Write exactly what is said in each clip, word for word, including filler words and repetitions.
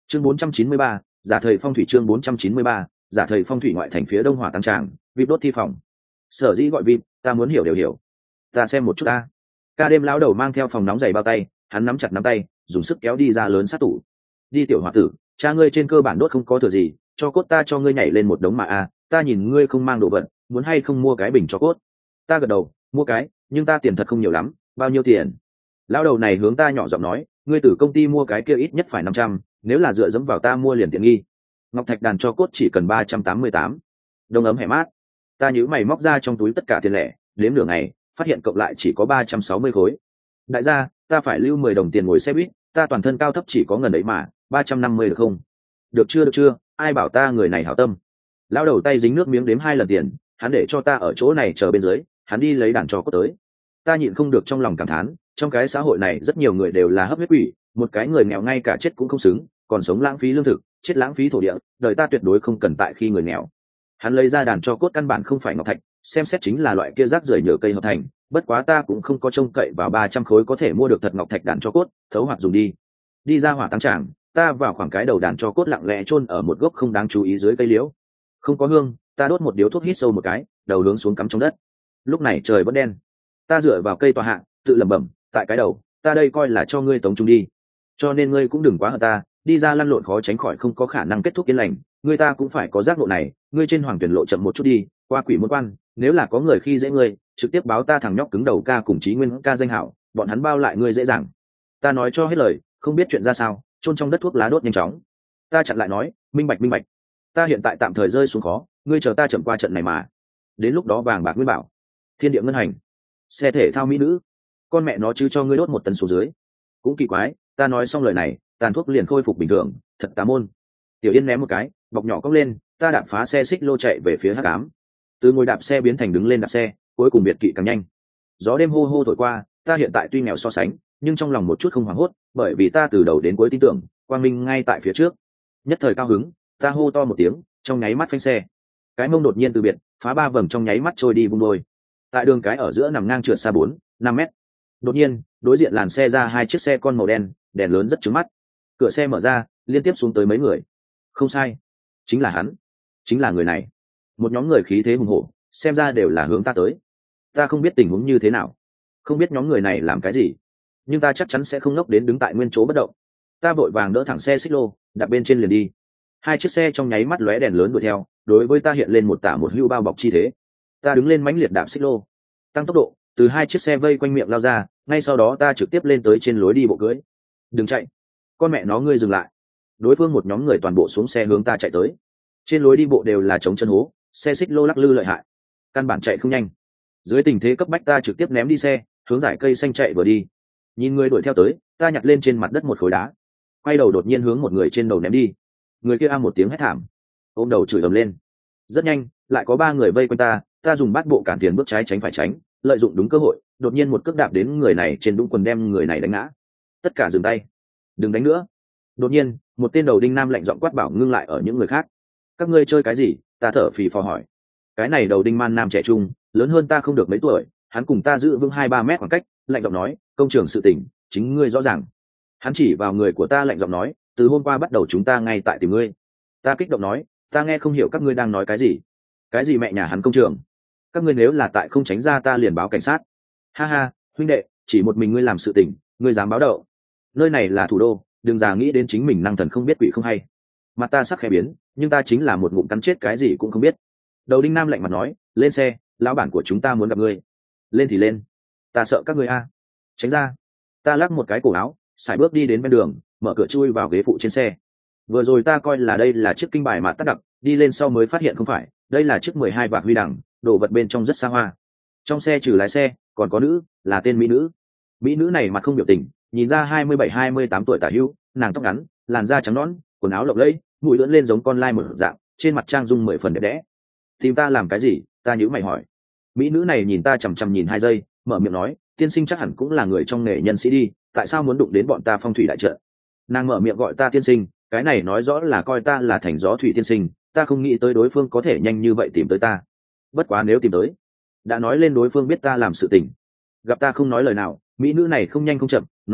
chương bốn trăm chín mươi ba, giả thời phong thủy. Chương bốn trăm chín mươi ba, giả thời phong thủy. Ngoại thành phía đông hỏa tăng tràng, vip đốt thi phòng. Sở dĩ gọi vip, ta muốn hiểu đều hiểu. Ta xem một chút ta. Ca đêm lão đầu mang theo phòng nóng giày bao tay, hắn nắm chặt nắm tay, dùng sức kéo đi ra lớn sát tủ. Đi tiểu hòa tử, cha ngươi trên cơ bản đốt không có thừa gì, cho cốt ta cho ngươi nhảy lên một đống mà a, ta nhìn ngươi không mang đồ vật, muốn hay không mua cái bình cho cốt. Ta gật đầu, mua cái, nhưng ta tiền thật không nhiều lắm. Bao nhiêu tiền? Lão đầu này hướng ta nhỏ giọng nói, ngươi từ công ty mua cái kia ít nhất phải năm trăm, nếu là dựa dẫm vào ta mua liền tiện nghi. Ngọc thạch đàn cho cốt chỉ cần ba trăm tám mươi tám. Đông ấm hẻ mát. Ta nhíu mày móc ra trong túi tất cả tiền lẻ, đếm nửa ngày, phát hiện cộng lại chỉ có ba trăm sáu mươi khối. Đại gia, ta phải lưu mười đồng tiền ngồi xe buýt, ta toàn thân cao thấp chỉ có ngần ấy mà, ba trăm năm mươi được không? Được chưa được chưa, ai bảo ta người này hảo tâm. Lão đầu tay dính nước miếng đếm hai lần tiền, hắn để cho ta ở chỗ này chờ bên dưới, hắn đi lấy đàn cho cốt tới. Ta nhịn không được trong lòng cảm thán, trong cái xã hội này rất nhiều người đều là hấp huyết quỷ, một cái người nghèo ngay cả chết cũng không xứng, còn sống lãng phí lương thực, chết lãng phí thổ địa, đời ta tuyệt đối không cần tại khi người nghèo. Hắn lấy ra đàn cho cốt căn bản không phải ngọc thạch, xem xét chính là loại kia rác rưởi nhựa cây hợp thành, bất quá ta cũng không có trông cậy vào ba trăm khối có thể mua được thật ngọc thạch đàn cho cốt, thấu hoặc dùng đi. Đi ra hỏa tăng tràng, ta vào khoảng cái đầu đàn cho cốt lặng lẽ chôn ở một gốc không đáng chú ý dưới cây liễu. Không có hương, ta đốt một điếu thuốc hít sâu một cái, đầu hướng xuống cắm trong đất. Lúc này trời vẫn đen. Ta dựa vào cây tòa hạ, tự lẩm bẩm, tại cái đầu, ta đây coi là cho ngươi tống chúng đi. Cho nên ngươi cũng đừng quá hận ta, đi ra lăn lộn khó tránh khỏi không có khả năng kết thúc yên lành, ngươi ta cũng phải có giác ngộ này, ngươi trên hoàng tuyển lộ chậm một chút đi, qua quỷ môn quan, nếu là có người khi dễ ngươi, trực tiếp báo ta thằng nhóc cứng đầu ca cùng Chí Nguyên ca danh hảo, bọn hắn bao lại ngươi dễ dàng. Ta nói cho hết lời, không biết chuyện ra sao, chôn trong đất thuốc lá đốt nhanh chóng. Ta chặn lại nói, minh bạch minh bạch. Ta hiện tại tạm thời rơi xuống khó, ngươi chờ ta chậm qua trận này mà. Đến lúc đó vàng bạc nguyên bảo, thiên địa ngân hành, xe thể thao mỹ nữ, con mẹ nó chứ cho ngươi đốt một tấn số dưới. Cũng kỳ quái, ta nói xong lời này, tàn thuốc liền khôi phục bình thường, thật tà môn. Tiểu Yên ném một cái, bọc nhỏ cong lên, ta đạp phá xe xích lô chạy về phía hắc ám. Từ ngồi đạp xe biến thành đứng lên đạp xe, cuối cùng biệt kỵ càng nhanh. Gió đêm hô hô thổi qua, ta hiện tại tuy nghèo so sánh, nhưng trong lòng một chút không hoảng hốt, bởi vì ta từ đầu đến cuối tin tưởng, quang minh ngay tại phía trước. Nhất thời cao hứng, ta hô to một tiếng, trong nháy mắt phanh xe. Cái mông đột nhiên từ biệt, phá ba vầng trong nháy mắt trôi đi vung đôi. Tại đường cái ở giữa nằm ngang trượt xa bốn, năm mét. Đột nhiên, đối diện làn xe ra hai chiếc xe con màu đen, đèn lớn rất chói mắt. Cửa xe mở ra, liên tiếp xuống tới mấy người. Không sai, chính là hắn, chính là người này. Một nhóm người khí thế hùng hổ, xem ra đều là hướng ta tới. Ta không biết tình huống như thế nào, không biết nhóm người này làm cái gì, nhưng ta chắc chắn sẽ không ngốc đến đứng tại nguyên chỗ bất động. Ta vội vàng đỡ thẳng xe xích lô, đặt bên trên liền đi. Hai chiếc xe trong nháy mắt lóe đèn lớn đuổi theo, đối với ta hiện lên một tả một hưu bao bọc chi thế. Ta đứng lên mãnh liệt đạp xích lô, tăng tốc độ, từ hai chiếc xe vây quanh miệng lao ra, ngay sau đó ta trực tiếp lên tới trên lối đi bộ cưới. Đừng chạy, con mẹ nó ngươi dừng lại. Đối phương một nhóm người toàn bộ xuống xe hướng ta chạy tới. Trên lối đi bộ đều là trống chân hố, xe xích lô lắc lư lợi hại, căn bản chạy không nhanh. Dưới tình thế cấp bách ta trực tiếp ném đi xe, hướng dải cây xanh chạy vừa đi. Nhìn người đuổi theo tới, ta nhặt lên trên mặt đất một khối đá, quay đầu đột nhiên hướng một người trên đầu ném đi. Người kia a một tiếng hét thảm, ôm đầu chửi ầm lên. Rất nhanh, lại có ba người vây quanh ta, ta dùng bát bộ cản tiền bước trái tránh phải tránh, lợi dụng đúng cơ hội, đột nhiên một cước đạp đến người này trên đũng quần đem người này đánh ngã. Tất cả dừng tay, đừng đánh nữa. Đột nhiên, một tên đầu đinh nam lạnh giọng quát bảo ngưng lại ở những người khác. Các ngươi chơi cái gì? Ta thở phì phò hỏi. Cái này đầu đinh man nam trẻ trung, lớn hơn ta không được mấy tuổi, hắn cùng ta giữ vững hai ba mét khoảng cách, lạnh giọng nói, công trường sự tình, chính ngươi rõ ràng. Hắn chỉ vào người của ta lạnh giọng nói, từ hôm qua bắt đầu chúng ta ngay tại tìm ngươi. Ta kích động nói, ta nghe không hiểu các ngươi đang nói cái gì. Cái gì mẹ nhà hắn công trường? Các ngươi nếu là tại không tránh ra ta liền báo cảnh sát. Ha ha, huynh đệ, chỉ một mình ngươi làm sự tình, ngươi dám báo đậu? Nơi này là thủ đô, đừng già nghĩ đến chính mình năng thần không biết quỷ không hay. Mặt ta sắc khẽ biến, nhưng ta chính là một ngụm cắn chết cái gì cũng không biết. Đầu đinh nam lạnh mặt nói, lên xe, lão bản của chúng ta muốn gặp ngươi. Lên thì lên, ta sợ các ngươi a. Tránh ra. Ta lắc một cái cổ áo, sải bước đi đến bên đường, mở cửa chui vào ghế phụ trên xe. Vừa rồi ta coi là đây là chiếc kinh bài mà tắt đặc, đi lên sau mới phát hiện không phải, đây là chiếc mười hai vạc huy đẳng, đồ vật bên trong rất xa hoa. Trong xe trừ lái xe, còn có nữ, là tên mỹ nữ. Mỹ nữ này mặt không biểu tình, nhìn ra hai mươi bảy hai mươi tám tuổi tả hữu, nàng tóc ngắn, làn da trắng nõn, quần áo lộng lẫy, mũi lưỡn lên giống con lai một dạng, trên mặt trang dung mười phần đẹp đẽ. Tìm ta làm cái gì? Ta nhíu mày hỏi. Mỹ nữ này nhìn ta chằm chằm nhìn hai giây, mở miệng nói, tiên sinh chắc hẳn cũng là người trong nghề nhân sĩ đi, tại sao muốn đụng đến bọn ta phong thủy đại trận? Nàng mở miệng gọi ta tiên sinh, cái này nói rõ là coi ta là thành gió thủy tiên sinh, ta không nghĩ tới đối phương có thể nhanh như vậy tìm tới ta. Bất quá nếu tìm tới, đã nói lên đối phương biết ta làm sự tình. Gặp ta không nói lời nào, mỹ nữ này không nhanh không chậm, nói tiếp,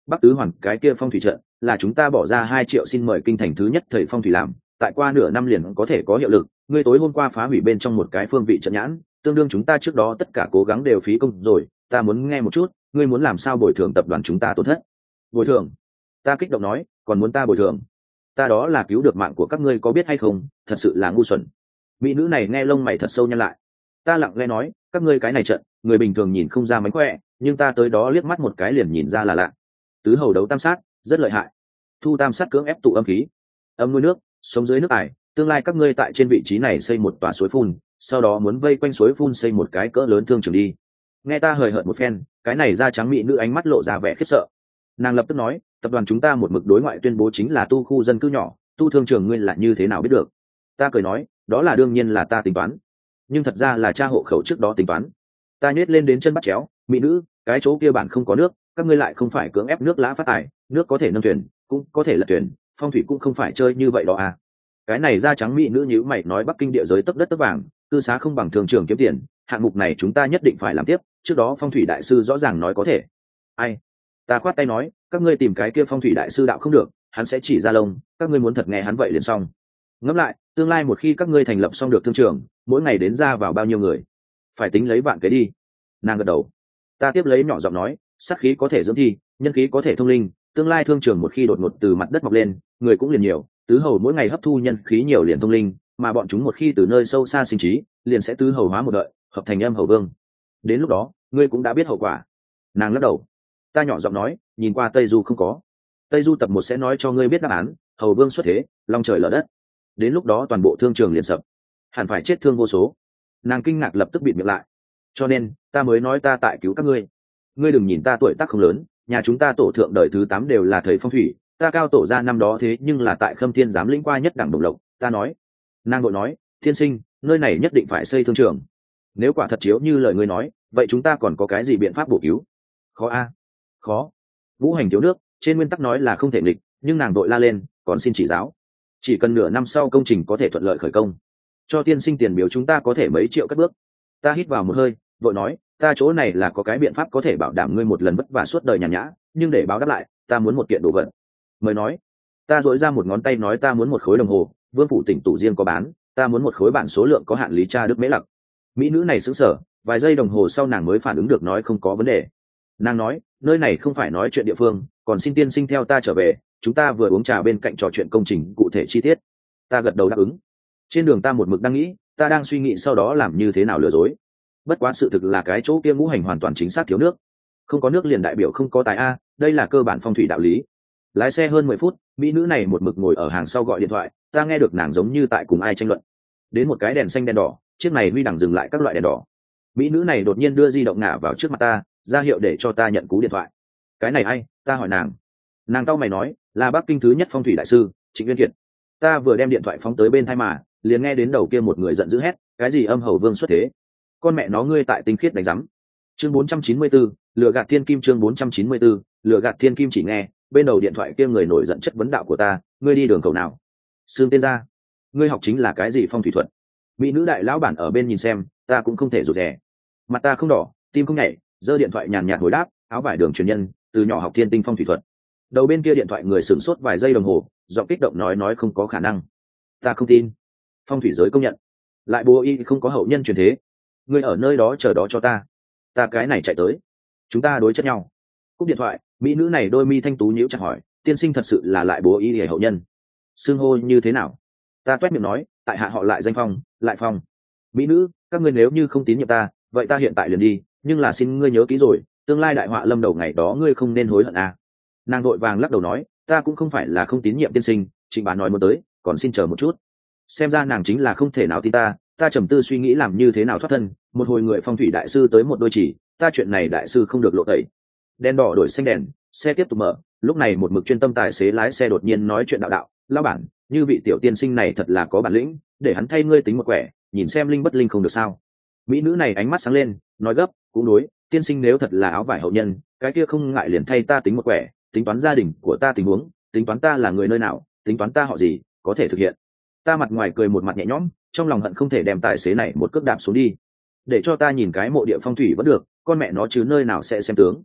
Bắc tứ hoàn cái kia phong thủy trận là chúng ta bỏ ra hai triệu xin mời kinh thành thứ nhất thầy phong thủy làm, tại qua nửa năm liền có thể có hiệu lực. Ngươi tối hôm qua phá hủy bên trong một cái phương vị trận nhãn, tương đương chúng ta trước đó tất cả cố gắng đều phí công rồi. Ta muốn nghe một chút, ngươi muốn làm sao bồi thường tập đoàn chúng ta tổn thất? Bồi thường? Ta kích động nói, còn muốn ta bồi thường? Ta đó là cứu được mạng của các ngươi có biết hay không? Thật sự là ngu xuẩn. Mỹ nữ này nghe lông mày thật sâu nhăn lại. Ta lặng lẽ nói, các ngươi cái này trận, người bình thường nhìn không ra mánh khỏe, nhưng ta tới đó liếc mắt một cái liền nhìn ra là lạ. Tứ hầu đấu tam sát, rất lợi hại. Thu tam sát cưỡng ép tụ âm khí, âm nuôi nước, sống dưới nước ải. Tương lai các ngươi tại trên vị trí này xây một tòa suối phun, sau đó muốn vây quanh suối phun xây một cái cỡ lớn thương trường đi. Nghe ta hời hợt một phen, cái này da trắng mỹ nữ ánh mắt lộ ra vẻ khiếp sợ. Nàng lập tức nói, tập đoàn chúng ta một mực đối ngoại tuyên bố chính là tu khu dân cư nhỏ, tu thương trường ngươi là như thế nào biết được? Ta cười nói, đó là đương nhiên là ta tính toán, nhưng thật ra là cha hộ khẩu trước đó tính toán. Ta nhét lên đến chân bắt chéo, mỹ nữ, cái chỗ kia bản không có nước, các ngươi lại không phải cưỡng ép nước lã phát tài, nước có thể nâng thuyền, cũng có thể lật thuyền, phong thủy cũng không phải chơi như vậy đó à. Cái này da trắng mỹ nữ nhíu mày nói, Bắc Kinh địa giới tấp đất tấp vàng, cư xá không bằng thường trường kiếm tiền, hạng mục này chúng ta nhất định phải làm tiếp, trước đó phong thủy đại sư rõ ràng nói có thể. Ai? Ta khoát tay nói, các ngươi tìm cái kia phong thủy đại sư đạo không được, hắn sẽ chỉ ra lông, các ngươi muốn thật nghe hắn vậy liền xong. Ngẫm lại, tương lai một khi các ngươi thành lập xong được thương trường, mỗi ngày đến ra vào bao nhiêu người, phải tính lấy vạn cái đi. Nàng gật đầu. Ta tiếp lấy nhỏ giọng nói, sát khí có thể dưỡng thi, nhân khí có thể thông linh, tương lai thương trường một khi đột ngột từ mặt đất mọc lên, người cũng liền nhiều, tứ hầu mỗi ngày hấp thu nhân khí nhiều liền thông linh, mà bọn chúng một khi từ nơi sâu xa sinh trí, liền sẽ tứ hầu hóa một đợi, hợp thành âm hầu vương. Đến lúc đó, ngươi cũng đã biết hậu quả. Nàng lắc đầu. Ta nhỏ giọng nói, nhìn qua Tây Du không có. Tây Du tập một sẽ nói cho ngươi biết đáp án, hầu vương xuất thế, long trời lở đất. Đến lúc đó toàn bộ thương trường liền sập, hẳn phải chết thương vô số. Nàng kinh ngạc lập tức bịt miệng lại. Cho nên, ta mới nói ta tại cứu các ngươi. Ngươi đừng nhìn ta tuổi tác không lớn, nhà chúng ta tổ thượng đời thứ tám đều là thầy phong thủy, ta cao tổ ra năm đó thế nhưng là tại Khâm Thiên giám lĩnh qua nhất đẳng đồng lộc. Ta nói. Nàng đội nói, tiên sinh, nơi này nhất định phải xây thương trường. Nếu quả thật chiếu như lời ngươi nói, vậy chúng ta còn có cái gì biện pháp bổ cứu? Khó a, khó. Vũ hành thiếu nước, trên nguyên tắc nói là không thể nghịch, nhưng nàng đội la lên, còn xin chỉ giáo. Chỉ cần nửa năm sau công trình có thể thuận lợi khởi công, cho tiên sinh tiền biếu chúng ta có thể mấy triệu cất bước. Ta hít vào một hơi, vội nói, ta chỗ này là có cái biện pháp có thể bảo đảm ngươi một lần vất vả suốt đời nhàn nhã, nhưng để báo đáp lại, ta muốn một kiện đồ vật. Mới nói, ta dội ra một ngón tay nói, ta muốn một khối đồng hồ, Vương phủ tỉnh tủ riêng có bán, ta muốn một khối bản số lượng có hạn lý tra đức mễ lặc. Mỹ nữ này sững sờ, vài giây đồng hồ sau nàng mới phản ứng được, nói không có vấn đề. Nàng nói, nơi này không phải nói chuyện địa phương, còn xin tiên sinh theo ta trở về, chúng ta vừa uống trà bên cạnh trò chuyện công trình cụ thể chi tiết. Ta gật đầu đáp ứng. Trên đường ta một mực đang nghĩ, ta đang suy nghĩ sau đó làm như thế nào lừa dối. Bất quá sự thực là cái chỗ kia ngũ hành hoàn toàn chính xác thiếu nước, không có nước liền đại biểu không có tài a, đây là cơ bản phong thủy đạo lý. Lái xe hơn mười phút, mỹ nữ này một mực ngồi ở hàng sau gọi điện thoại, ta nghe được nàng giống như tại cùng ai tranh luận. Đến một cái đèn xanh đèn đỏ, chiếc này huy đằng dừng lại các loại đèn đỏ. Mỹ nữ này đột nhiên đưa di động ngả vào trước mặt ta, ra hiệu để cho ta nhận cú điện thoại. Cái này ai? Ta hỏi nàng. Nàng cau mày nói, là Bắc Kinh thứ nhất phong thủy đại sư Trịnh Nguyên Kiệt. Ta vừa đem điện thoại phóng tới bên tai mà, liền nghe đến đầu kia một người giận dữ hét, cái gì âm hầu vương xuất thế, con mẹ nó ngươi tại tinh khiết đánh rắm. Chương bốn trăm chín mươi tư, lừa gạt thiên kim. Chương bốn trăm chín mươi tư, lừa gạt thiên kim. Chỉ nghe bên đầu điện thoại kia người nổi giận chất vấn đạo của ta, ngươi đi đường cầu nào? Sương tên ra, ngươi học chính là cái gì phong thủy thuật? Mỹ nữ đại lão bản ở bên nhìn xem, ta cũng không thể rụt rè. Mặt ta không đỏ, tim không nhảy, giơ điện thoại nhàn nhạt hồi đáp, áo vải đường truyền nhân, từ nhỏ học thiên tinh phong thủy thuật. Đầu bên kia điện thoại người sửng sốt vài giây đồng hồ, giọng kích động nói nói không có khả năng. Ta không tin. Phong thủy giới công nhận, lại bố y không có hậu nhân truyền thế. Ngươi ở nơi đó chờ đó cho ta. Ta cái này chạy tới, chúng ta đối chất nhau. Cúp điện thoại, mỹ nữ này đôi mi thanh tú nhíu chặt hỏi, tiên sinh thật sự là lại bố y hậu nhân? Xưng hô như thế nào? Ta toét miệng nói, tại hạ họ lại danh Phong, lại Phong. Mỹ nữ, các ngươi nếu như không tín nhiệm ta, vậy ta hiện tại liền đi, nhưng là xin ngươi nhớ kỹ rồi, tương lai đại họa lâm đầu ngày đó ngươi không nên hối hận à. Nàng đội vàng lắc đầu nói, ta cũng không phải là không tín nhiệm tiên sinh, Trịnh bà nói muốn tới, còn xin chờ một chút. Xem ra nàng chính là không thể nào tin ta. Ta trầm tư suy nghĩ làm như thế nào thoát thân, một hồi người phong thủy đại sư tới một đôi chỉ, ta chuyện này đại sư không được lộ tẩy. Đèn đỏ đổi xanh đèn, xe tiếp tục mở, lúc này một mực chuyên tâm tài xế lái xe đột nhiên nói chuyện đạo đạo, lão bản, như vị tiểu tiên sinh này thật là có bản lĩnh, để hắn thay ngươi tính một quẻ, nhìn xem linh bất linh không được sao? Mỹ nữ này ánh mắt sáng lên, nói gấp, cũng đối, tiên sinh nếu thật là áo vải hậu nhân, cái kia không ngại liền thay ta tính một quẻ, tính toán gia đình của ta tình huống, tính toán ta là người nơi nào, tính toán ta họ gì, có thể thực hiện. Ta mặt ngoài cười một mặt nhẹ nhõm, trong lòng hận không thể đem tài xế này một cước đạp xuống đi, để cho ta nhìn cái mộ địa phong thủy vẫn được, con mẹ nó chứ nơi nào sẽ xem tướng.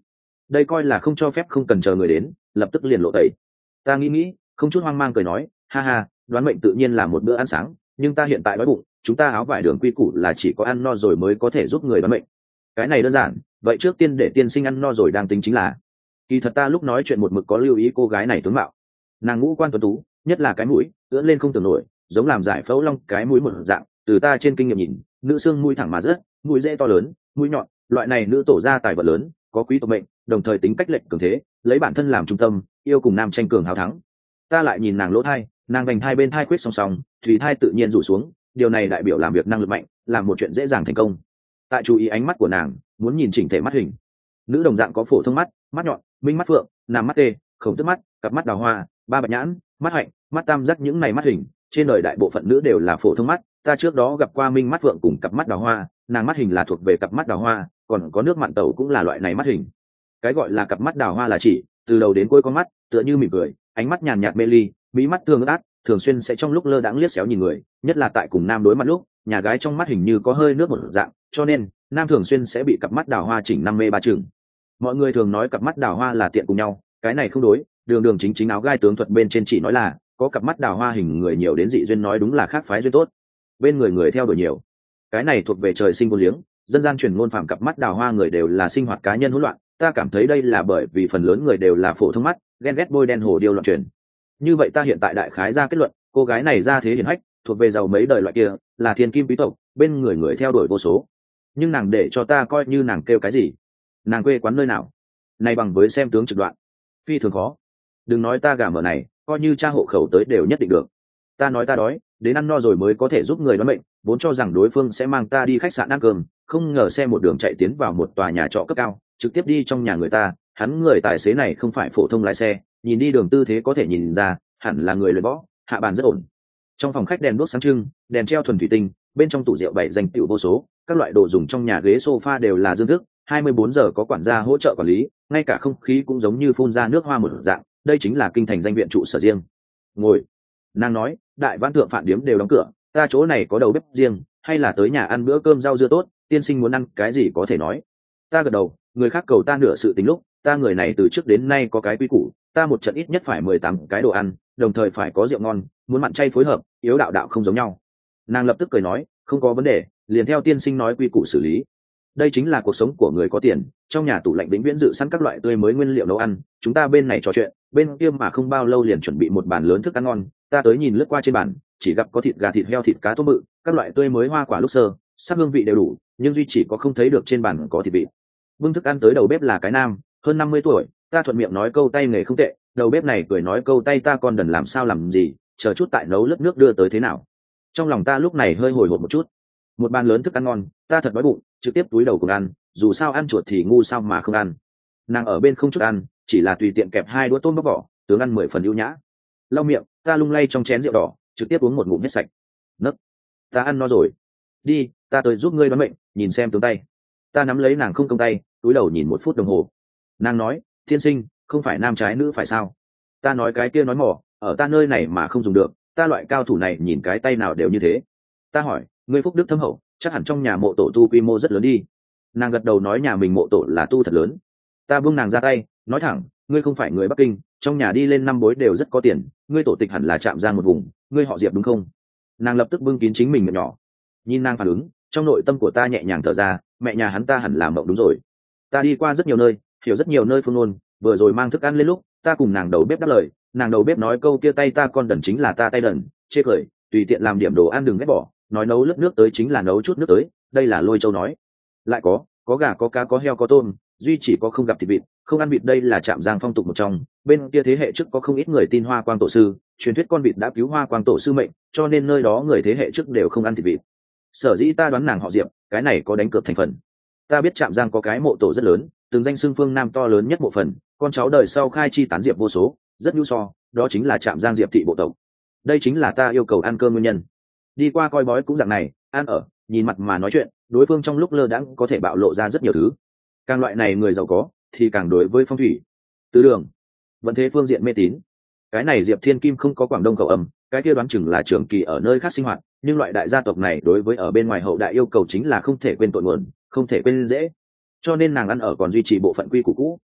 đây coi là không cho phép, không cần chờ người đến lập tức liền lộ tẩy. Ta nghĩ nghĩ không chút hoang mang cười nói, ha ha, đoán mệnh tự nhiên là một bữa ăn sáng, nhưng ta hiện tại đói bụng, chúng ta áo vải đường quy củ là chỉ có ăn no rồi mới có thể giúp người đoán mệnh. Cái này đơn giản, vậy trước tiên để tiên sinh ăn no rồi đang tính chính là. Kỳ thật ta lúc nói chuyện một mực có lưu ý cô gái này tướng mạo. Nàng ngũ quan tuấn tú, nhất là cái mũi ưỡn lên không tưởng nổi, giống làm giải phẫu long cái mũi một dạng. Từ ta trên kinh nghiệm nhìn, nữ xương mũi thẳng mà rất, mũi dễ to lớn, mũi nhọn, loại này nữ tổ gia tài vật lớn, có quý tộc mệnh, đồng thời tính cách lệnh cường thế, lấy bản thân làm trung tâm, yêu cùng nam tranh cường hào thắng. Ta lại nhìn nàng lỗ thai, nàng vành thai bên thai khuyết song song, thủy thai tự nhiên rủ xuống, điều này đại biểu làm việc năng lực mạnh, làm một chuyện dễ dàng thành công. Tại chú ý ánh mắt của nàng, muốn nhìn chỉnh thể mắt hình. Nữ đồng dạng có phổ thông mắt, mắt nhọn, minh mắt phượng, nam mắt tê, khổng tước mắt, cặp mắt đào hoa, ba bạch nhãn, mắt hạnh, mắt tam giác, những này mắt hình trên đời đại bộ phận nữ đều là phổ thông mắt. Ta trước đó gặp qua minh mắt phượng cùng cặp mắt đào hoa, nàng mắt hình là thuộc về cặp mắt đào hoa, còn có nước mặn tẩu cũng là loại này mắt hình. Cái gọi là cặp mắt đào hoa là chỉ từ đầu đến cuối con mắt tựa như mỉm cười, ánh mắt nhàn nhạt mê ly, mí mắt thường át, thường xuyên sẽ trong lúc lơ đãng liếc xéo nhìn người, nhất là tại cùng nam đối mặt lúc, nhà gái trong mắt hình như có hơi nước một dạng, cho nên nam thường xuyên sẽ bị cặp mắt đào hoa chỉnh năm mê ba chừng. Mọi người thường nói cặp mắt đào hoa là tiện cùng nhau, cái này không đối, đường đường chính chính áo gai tướng thuật bên trên chỉ nói là có cặp mắt đào hoa hình người nhiều đến dị duyên, nói đúng là khác phái duyên tốt, bên người người theo đuổi nhiều. Cái này thuộc về trời sinh vô liếng, dân gian truyền ngôn phạm cặp mắt đào hoa người đều là sinh hoạt cá nhân hỗn loạn. Ta cảm thấy đây là bởi vì phần lớn người đều là phổ thông mắt, ghen ghét bôi đen hồ điêu loạn truyền. Như vậy ta hiện tại đại khái ra kết luận, cô gái này ra thế hiển hách, thuộc về giàu mấy đời loại kia, là thiên kim quý tộc, bên người người theo đuổi vô số. Nhưng nàng để cho ta coi như nàng kêu cái gì, nàng quê quán nơi nào, này bằng với xem tướng trực đoạn, phi thường khó. Đừng nói ta gà mở này, coi như cha hộ khẩu tới đều nhất định được. Ta nói ta đói, đến ăn no rồi mới có thể giúp người đoán mệnh, vốn cho rằng đối phương sẽ mang ta đi khách sạn ăn cơm, không ngờ xe một đường chạy tiến vào một tòa nhà trọ cấp cao, trực tiếp đi trong nhà người ta. Hắn người tài xế này không phải phổ thông lái xe, nhìn đi đường tư thế có thể nhìn ra hẳn là người luyện võ, hạ bàn rất ổn. Trong phòng khách đèn đuốc sáng trưng, đèn treo thuần thủy tinh, bên trong tủ rượu bày danh tiểu vô số, các loại đồ dùng trong nhà, ghế sofa đều là dương thức, hai mươi bốn giờ có quản gia hỗ trợ quản lý, ngay cả không khí cũng giống như phun ra nước hoa một dạng, đây chính là kinh thành danh viện trụ sở riêng. Ngồi, nàng nói, đại văn thượng phạn điếm đều đóng cửa, ta chỗ này có đầu bếp riêng, hay là tới nhà ăn bữa cơm rau dưa tốt, tiên sinh muốn ăn cái gì có thể nói. Ta gật đầu, người khác cầu ta nửa sự tình lúc, ta người này từ trước đến nay có cái quy củ, ta một trận ít nhất phải mười tám cái đồ ăn, đồng thời phải có rượu ngon, muốn mặn chay phối hợp, yếu đạo đạo không giống nhau. Nàng lập tức cười nói, không có vấn đề, liền theo tiên sinh nói quy củ xử lý. Đây chính là cuộc sống của người có tiền, trong nhà tủ lạnh vĩnh viễn dự sẵn các loại tươi mới nguyên liệu nấu ăn, chúng ta bên này trò chuyện, bên kia mà không bao lâu liền chuẩn bị một bàn lớn thức ăn ngon. Ta tới nhìn lướt qua trên bàn, chỉ gặp có thịt gà, thịt heo, thịt cá tôm bự, các loại tươi mới hoa quả lúc sơ, sắc hương vị đều đủ, nhưng duy chỉ có không thấy được trên bàn có thịt vịt. Bưng thức ăn tới đầu bếp là cái nam, hơn năm mươi tuổi, ta thuận miệng nói câu tay nghề không tệ, đầu bếp này cười nói câu tay ta còn đần làm sao làm gì, chờ chút tại nấu lớp nước đưa tới thế nào. Trong lòng ta lúc này hơi hồi hộp một chút. Một bàn lớn thức ăn ngon, ta thật đói bụng, trực tiếp túi đầu cùng ăn, dù sao ăn chuột thì ngu sao mà không ăn. Nàng ở bên không chút ăn, chỉ là tùy tiện kẹp hai đũa tôm bóc vỏ, tướng ăn mười phần ưu nhã. Lau miệng, ta lung lay trong chén rượu đỏ, trực tiếp uống một ngụm hết sạch. Nấc, ta ăn no rồi. Đi, ta tới giúp ngươi đoán mệnh, nhìn xem tướng tay. Ta nắm lấy nàng không công tay, túi đầu nhìn một phút đồng hồ. Nàng nói, tiên sinh, không phải nam trái nữ phải sao? Ta nói cái kia nói mỏ, ở ta nơi này mà không dùng được, ta loại cao thủ này nhìn cái tay nào đều như thế. Ta hỏi, ngươi phúc đức thâm hậu, chắc hẳn trong nhà mộ tổ tu quy mô rất lớn đi. Nàng gật đầu nói nhà mình mộ tổ là tu thật lớn. Ta buông nàng ra tay, nói thẳng, ngươi không phải người Bắc Kinh, trong nhà đi lên năm bối đều rất có tiền, ngươi tổ tịch hẳn là Trạm Giang một vùng, ngươi họ Diệp đúng không? Nàng lập tức bưng kín chính mình miệng nhỏ. Nhìn nàng phản ứng, trong nội tâm của ta nhẹ nhàng thở ra, mẹ nhà hắn ta hẳn là mộng đúng rồi. Ta đi qua rất nhiều nơi, hiểu rất nhiều nơi phương ngôn, vừa rồi mang thức ăn lên lúc, ta cùng nàng đầu bếp đáp lời, nàng đầu bếp nói câu kia tay ta con đần chính là ta tay đần, chê cười, tùy tiện làm điểm đồ ăn đừng ghét bỏ, nói nấu lớp nước tới chính là nấu chút nước tới, đây là Lôi Châu nói. Lại có, có gà có cá có heo có tôm, duy chỉ có không gặp thịt vịt, không ăn vịt đây là Trạm Giang phong tục một trong, bên kia thế hệ trước có không ít người tin Hoa Quang tổ sư, truyền thuyết con vịt đã cứu Hoa Quang tổ sư mệnh, cho nên nơi đó người thế hệ trước đều không ăn thịt vịt. Sở dĩ ta đoán nàng họ Diệp, cái này có đánh cược thành phần. Ta biết Trạm Giang có cái mộ tổ rất lớn, từng danh xưng phương Nam to lớn nhất mộ phần, con cháu đời sau khai chi tán diệp vô số, rất nhu so, đó chính là Trạm Giang Diệp thị bộ tộc. Đây chính là ta yêu cầu ăn cơm nguyên nhân. Đi qua coi bói cũng dạng này, ăn ở, nhìn mặt mà nói chuyện, đối phương trong lúc lơ đãng có thể bạo lộ ra rất nhiều thứ. Càng loại này người giàu có, thì càng đối với phong thủy, tứ đường, vận thế phương diện mê tín. Cái này Diệp Thiên Kim không có Quảng Đông khẩu âm, cái kia đoán chừng là trường kỳ ở nơi khác sinh hoạt, nhưng loại đại gia tộc này đối với ở bên ngoài hậu đại yêu cầu chính là không thể quên tội nguồn, không thể quên dễ, cho nên nàng ăn ở còn duy trì bộ phận quy củ cũ.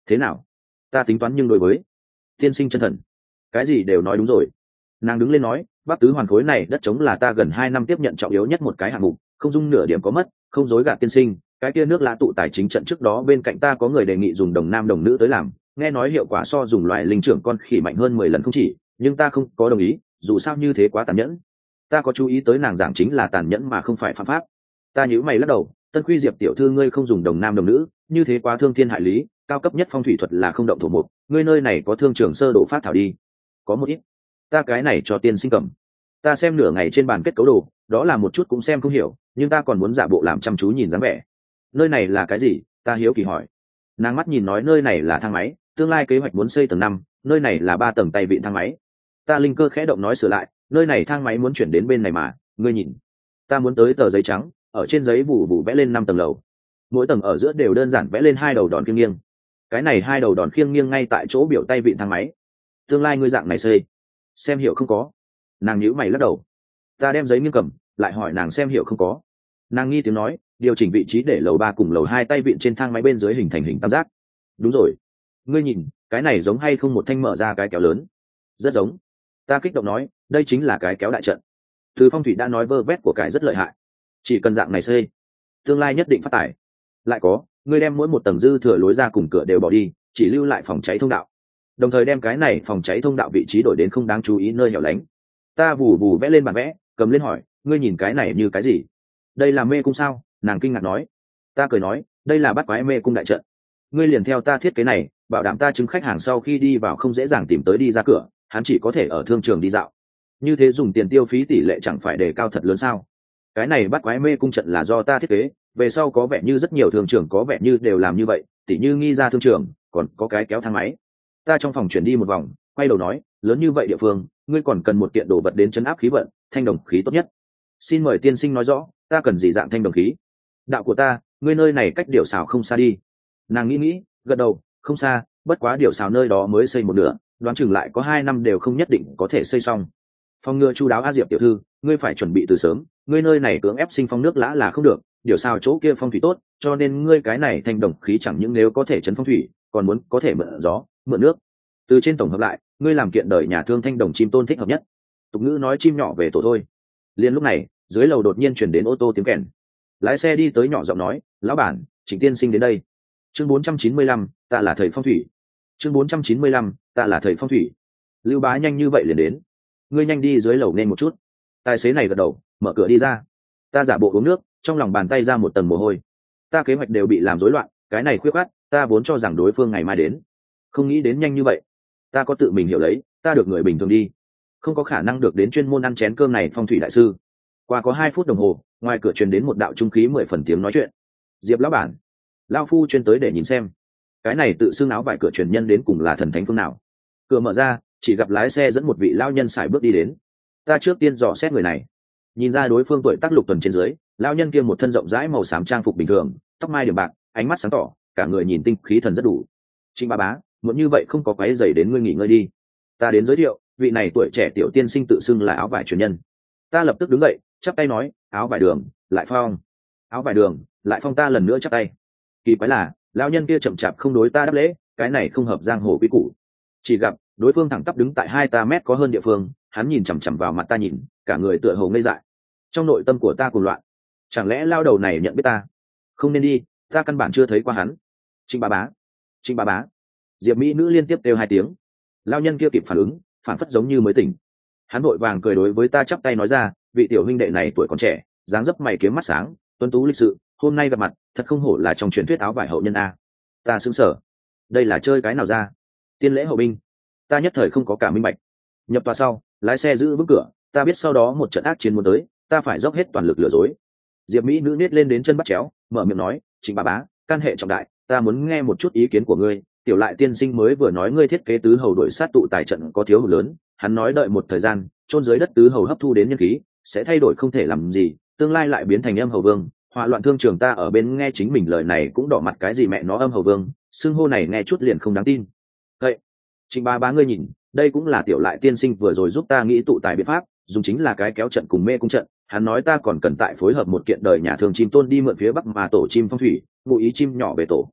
thế nào? Ta tính toán nhưng đối với tiên sinh chân thần, cái gì đều nói đúng rồi. Nàng đứng lên nói, bắc tứ hoàn khối này đất trống là ta gần hai năm tiếp nhận trọng yếu nhất một cái hạng mục, không dung nửa điểm có mất, không dối gạt tiên sinh. Cái kia nước lã tụ tài chính trận trước đó bên cạnh ta có người đề nghị dùng đồng nam đồng nữ tới làm, nghe nói hiệu quả so dùng loại linh trưởng con khỉ mạnh hơn mười lần không chỉ, nhưng ta không có đồng ý, dù sao như thế quá tàn nhẫn. Ta có chú ý tới nàng giảng chính là tàn nhẫn mà không phải phạm pháp. Ta nhíu mày lắc đầu, Tân Khuy Diệp tiểu thư ngươi không dùng đồng nam đồng nữ, như thế quá thương thiên hại lý, cao cấp nhất phong thủy thuật là không động thổ mục, ngươi nơi này có thương trường sơ đồ phát thảo đi. Có một ít. Ta cái này cho tiên sinh cầm. Ta xem nửa ngày trên bàn kết cấu đồ, đó là một chút cũng xem không hiểu, nhưng ta còn muốn giả bộ làm chăm chú nhìn dáng vẻ. Nơi này là cái gì? Ta hiếu kỳ hỏi. Nàng mắt nhìn nói nơi này là thang máy, tương lai kế hoạch muốn xây tầng năm, nơi này là ba tầng tay vịn thang máy. Ta linh cơ khẽ động nói sửa lại, nơi này thang máy muốn chuyển đến bên này mà, ngươi nhìn. Ta muốn tới tờ giấy trắng, ở trên giấy bù bù vẽ lên năm tầng lầu, mỗi tầng ở giữa đều đơn giản vẽ lên hai đầu đòn khiêng nghiêng. Cái này hai đầu đòn khiêng nghiêng ngay tại chỗ biểu tay vịn thang máy. Tương lai ngươi dạng này xây, xem hiểu không có? Nàng nhíu mày lắc đầu. Ta đem giấy nghiêng cầm, lại hỏi nàng xem hiểu không có. Nàng nghi tiếng nói, điều chỉnh vị trí để lầu ba cùng lầu hai tay vịn trên thang máy bên dưới hình thành hình tam giác. Đúng rồi, ngươi nhìn, cái này giống hay không một thanh mở ra cái kéo lớn? Rất giống. Ta kích động nói, đây chính là cái kéo đại trận. Từ phong thủy đã nói vơ vét của cải rất lợi hại, chỉ cần dạng này xây, tương lai nhất định phát tài. Lại có, ngươi đem mỗi một tầng dư thừa lối ra cùng cửa đều bỏ đi, chỉ lưu lại phòng cháy thông đạo, đồng thời đem cái này phòng cháy thông đạo vị trí đổi đến không đáng chú ý nơi hẻo lánh. Ta vù vù vẽ lên bản vẽ, cầm lên hỏi, ngươi nhìn cái này như cái gì? Đây là mê cung sao? Nàng kinh ngạc nói. Ta cười nói, đây là bắt quái mê cung đại trận. Ngươi liền theo ta thiết kế này, bảo đảm ta chứng khách hàng sau khi đi vào không dễ dàng tìm tới đi ra cửa, hắn chỉ có thể ở thương trường đi dạo. Như thế dùng tiền tiêu phí tỷ lệ chẳng phải đề cao thật lớn sao? Cái này bắt quái mê cung trận là do ta thiết kế, về sau có vẻ như rất nhiều thương trường có vẻ như đều làm như vậy, tỉ như nghi ra thương trường, còn có cái kéo thang máy. Ta trong phòng chuyển đi một vòng, quay đầu nói, lớn như vậy địa phương, ngươi còn cần một kiện đồ vật đến chấn áp khí vận, thanh đồng khí tốt nhất. Xin mời tiên sinh nói rõ, ta cần gì dạng thanh đồng khí? Đạo của ta, ngươi nơi này cách điểu xào không xa đi. Nàng nghĩ nghĩ, gật đầu, không xa, bất quá điểu xào nơi đó mới xây một nửa, đoán chừng lại có hai năm đều không nhất định có thể xây xong. Phòng ngừa chu đáo a Diệp tiểu thư, ngươi phải chuẩn bị từ sớm, ngươi nơi này cưỡng ép sinh phong nước lã là không được, điều sao chỗ kia phong thủy tốt, cho nên ngươi cái này thanh đồng khí chẳng những nếu có thể chấn phong thủy, còn muốn có thể mượn gió, mượn nước. Từ trên tổng hợp lại, ngươi làm kiện đời nhà thương thanh đồng chim tôn thích hợp nhất. Tục ngữ nói chim nhỏ về tổ thôi. Liên lúc này, dưới lầu đột nhiên chuyển đến ô tô tiếng kèn. Lái xe đi tới nhỏ giọng nói, lão bản, Trịnh tiên sinh đến đây. Chương bốn trăm chín mươi lăm, ta là thầy phong thủy. Chương bốn trăm chín mươi lăm, ta là thầy phong thủy. Lưu Bá nhanh như vậy liền đến. Ngươi nhanh đi dưới lầu nên một chút. Tài xế này gật đầu, mở cửa đi ra. Ta giả bộ uống nước, trong lòng bàn tay ra một tầng mồ hôi. Ta kế hoạch đều bị làm rối loạn, cái này khuyết khát, ta vốn cho rằng đối phương ngày mai đến, không nghĩ đến nhanh như vậy. Ta có tự mình hiểu lấy, ta được người bình thường đi, không có khả năng được đến chuyên môn ăn chén cơm này phong thủy đại sư. Qua có hai phút đồng hồ, ngoài cửa truyền đến một đạo trung khí mười phần tiếng nói chuyện. Diệp lão bản, lão phu chuyên tới để nhìn xem, cái này tự xưng áo vải cửa truyền nhân đến cùng là thần thánh phương nào. Cửa mở ra, chỉ gặp lái xe dẫn một vị lão nhân sải bước đi đến. Ta trước tiên dò xét người này, nhìn ra đối phương tuổi tác lục tuần trên dưới. Lão nhân kia một thân rộng rãi màu xám trang phục bình thường, tóc mai điểm bạc, ánh mắt sáng tỏ, cả người nhìn tinh khí thần rất đủ. Trịnh bá bá, muốn như vậy không có quấy rầy đến ngươi nghỉ ngơi đi. Ta đến giới thiệu, vị này tuổi trẻ tiểu tiên sinh tự xưng là áo vải truyền nhân. Ta lập tức đứng dậy, chắp tay nói, áo vải đường, lại phong. Áo vải đường, lại phong. Ta lần nữa chắp tay. Kỳ quái là, lão nhân kia chậm chạp không đối ta đáp lễ, cái này không hợp giang hồ quy củ. Chỉ gặp đối phương thẳng tắp đứng tại hai ta mét có hơn địa phương, hắn nhìn chằm chằm vào mặt ta nhìn, cả người tựa hồ ngây dại. Trong nội tâm của ta cuồng loạn, chẳng lẽ lao đầu này nhận biết ta? Không nên đi, ta căn bản chưa thấy qua hắn. Trịnh bá bá, Trịnh bá bá. Diệp mỹ nữ liên tiếp kêu hai tiếng. Lao nhân kia kịp phản ứng, phản phất giống như mới tỉnh. Hắn vội vàng cười đối với ta chắp tay nói ra, vị tiểu huynh đệ này tuổi còn trẻ, dáng dấp mày kiếm mắt sáng, tuấn tú lịch sự, hôm nay gặp mặt, thật không hổ là trong truyền thuyết áo vải hậu nhân a. Ta sững sờ, đây là chơi cái nào ra? Tiên lễ hậu binh. Ta nhất thời không có cả minh bạch. Nhập tòa sau, lái xe giữ vững cửa, ta biết sau đó một trận ác chiến muốn tới, ta phải dốc hết toàn lực lừa dối. Diệp mỹ nữ nết lên đến chân bắt chéo, mở miệng nói, Trịnh bá bá, can hệ trọng đại, ta muốn nghe một chút ý kiến của ngươi. Tiểu lại tiên sinh mới vừa nói ngươi thiết kế tứ hầu đội sát tụ tài trận có thiếu hụt lớn, hắn nói đợi một thời gian, chôn dưới đất tứ hầu hấp thu đến nhân khí, sẽ thay đổi không thể làm gì, tương lai lại biến thành âm hầu vương, họa loạn thương trường. Ta ở bên nghe chính mình lời này cũng đỏ mặt, cái gì mẹ nó âm hầu vương, xưng hô này nghe chút liền không đáng tin. Vậy, Trịnh bá bá ngươi nhìn, đây cũng là tiểu lại tiên sinh vừa rồi giúp ta nghĩ tụ tài biện pháp, dùng chính là cái kéo trận cùng mê cung trận. Hắn nói ta còn cần tại phối hợp một kiện đời nhà thường chim tôn đi mượn phía bắc mà tổ chim phong thủy, ngụ ý chim nhỏ về tổ.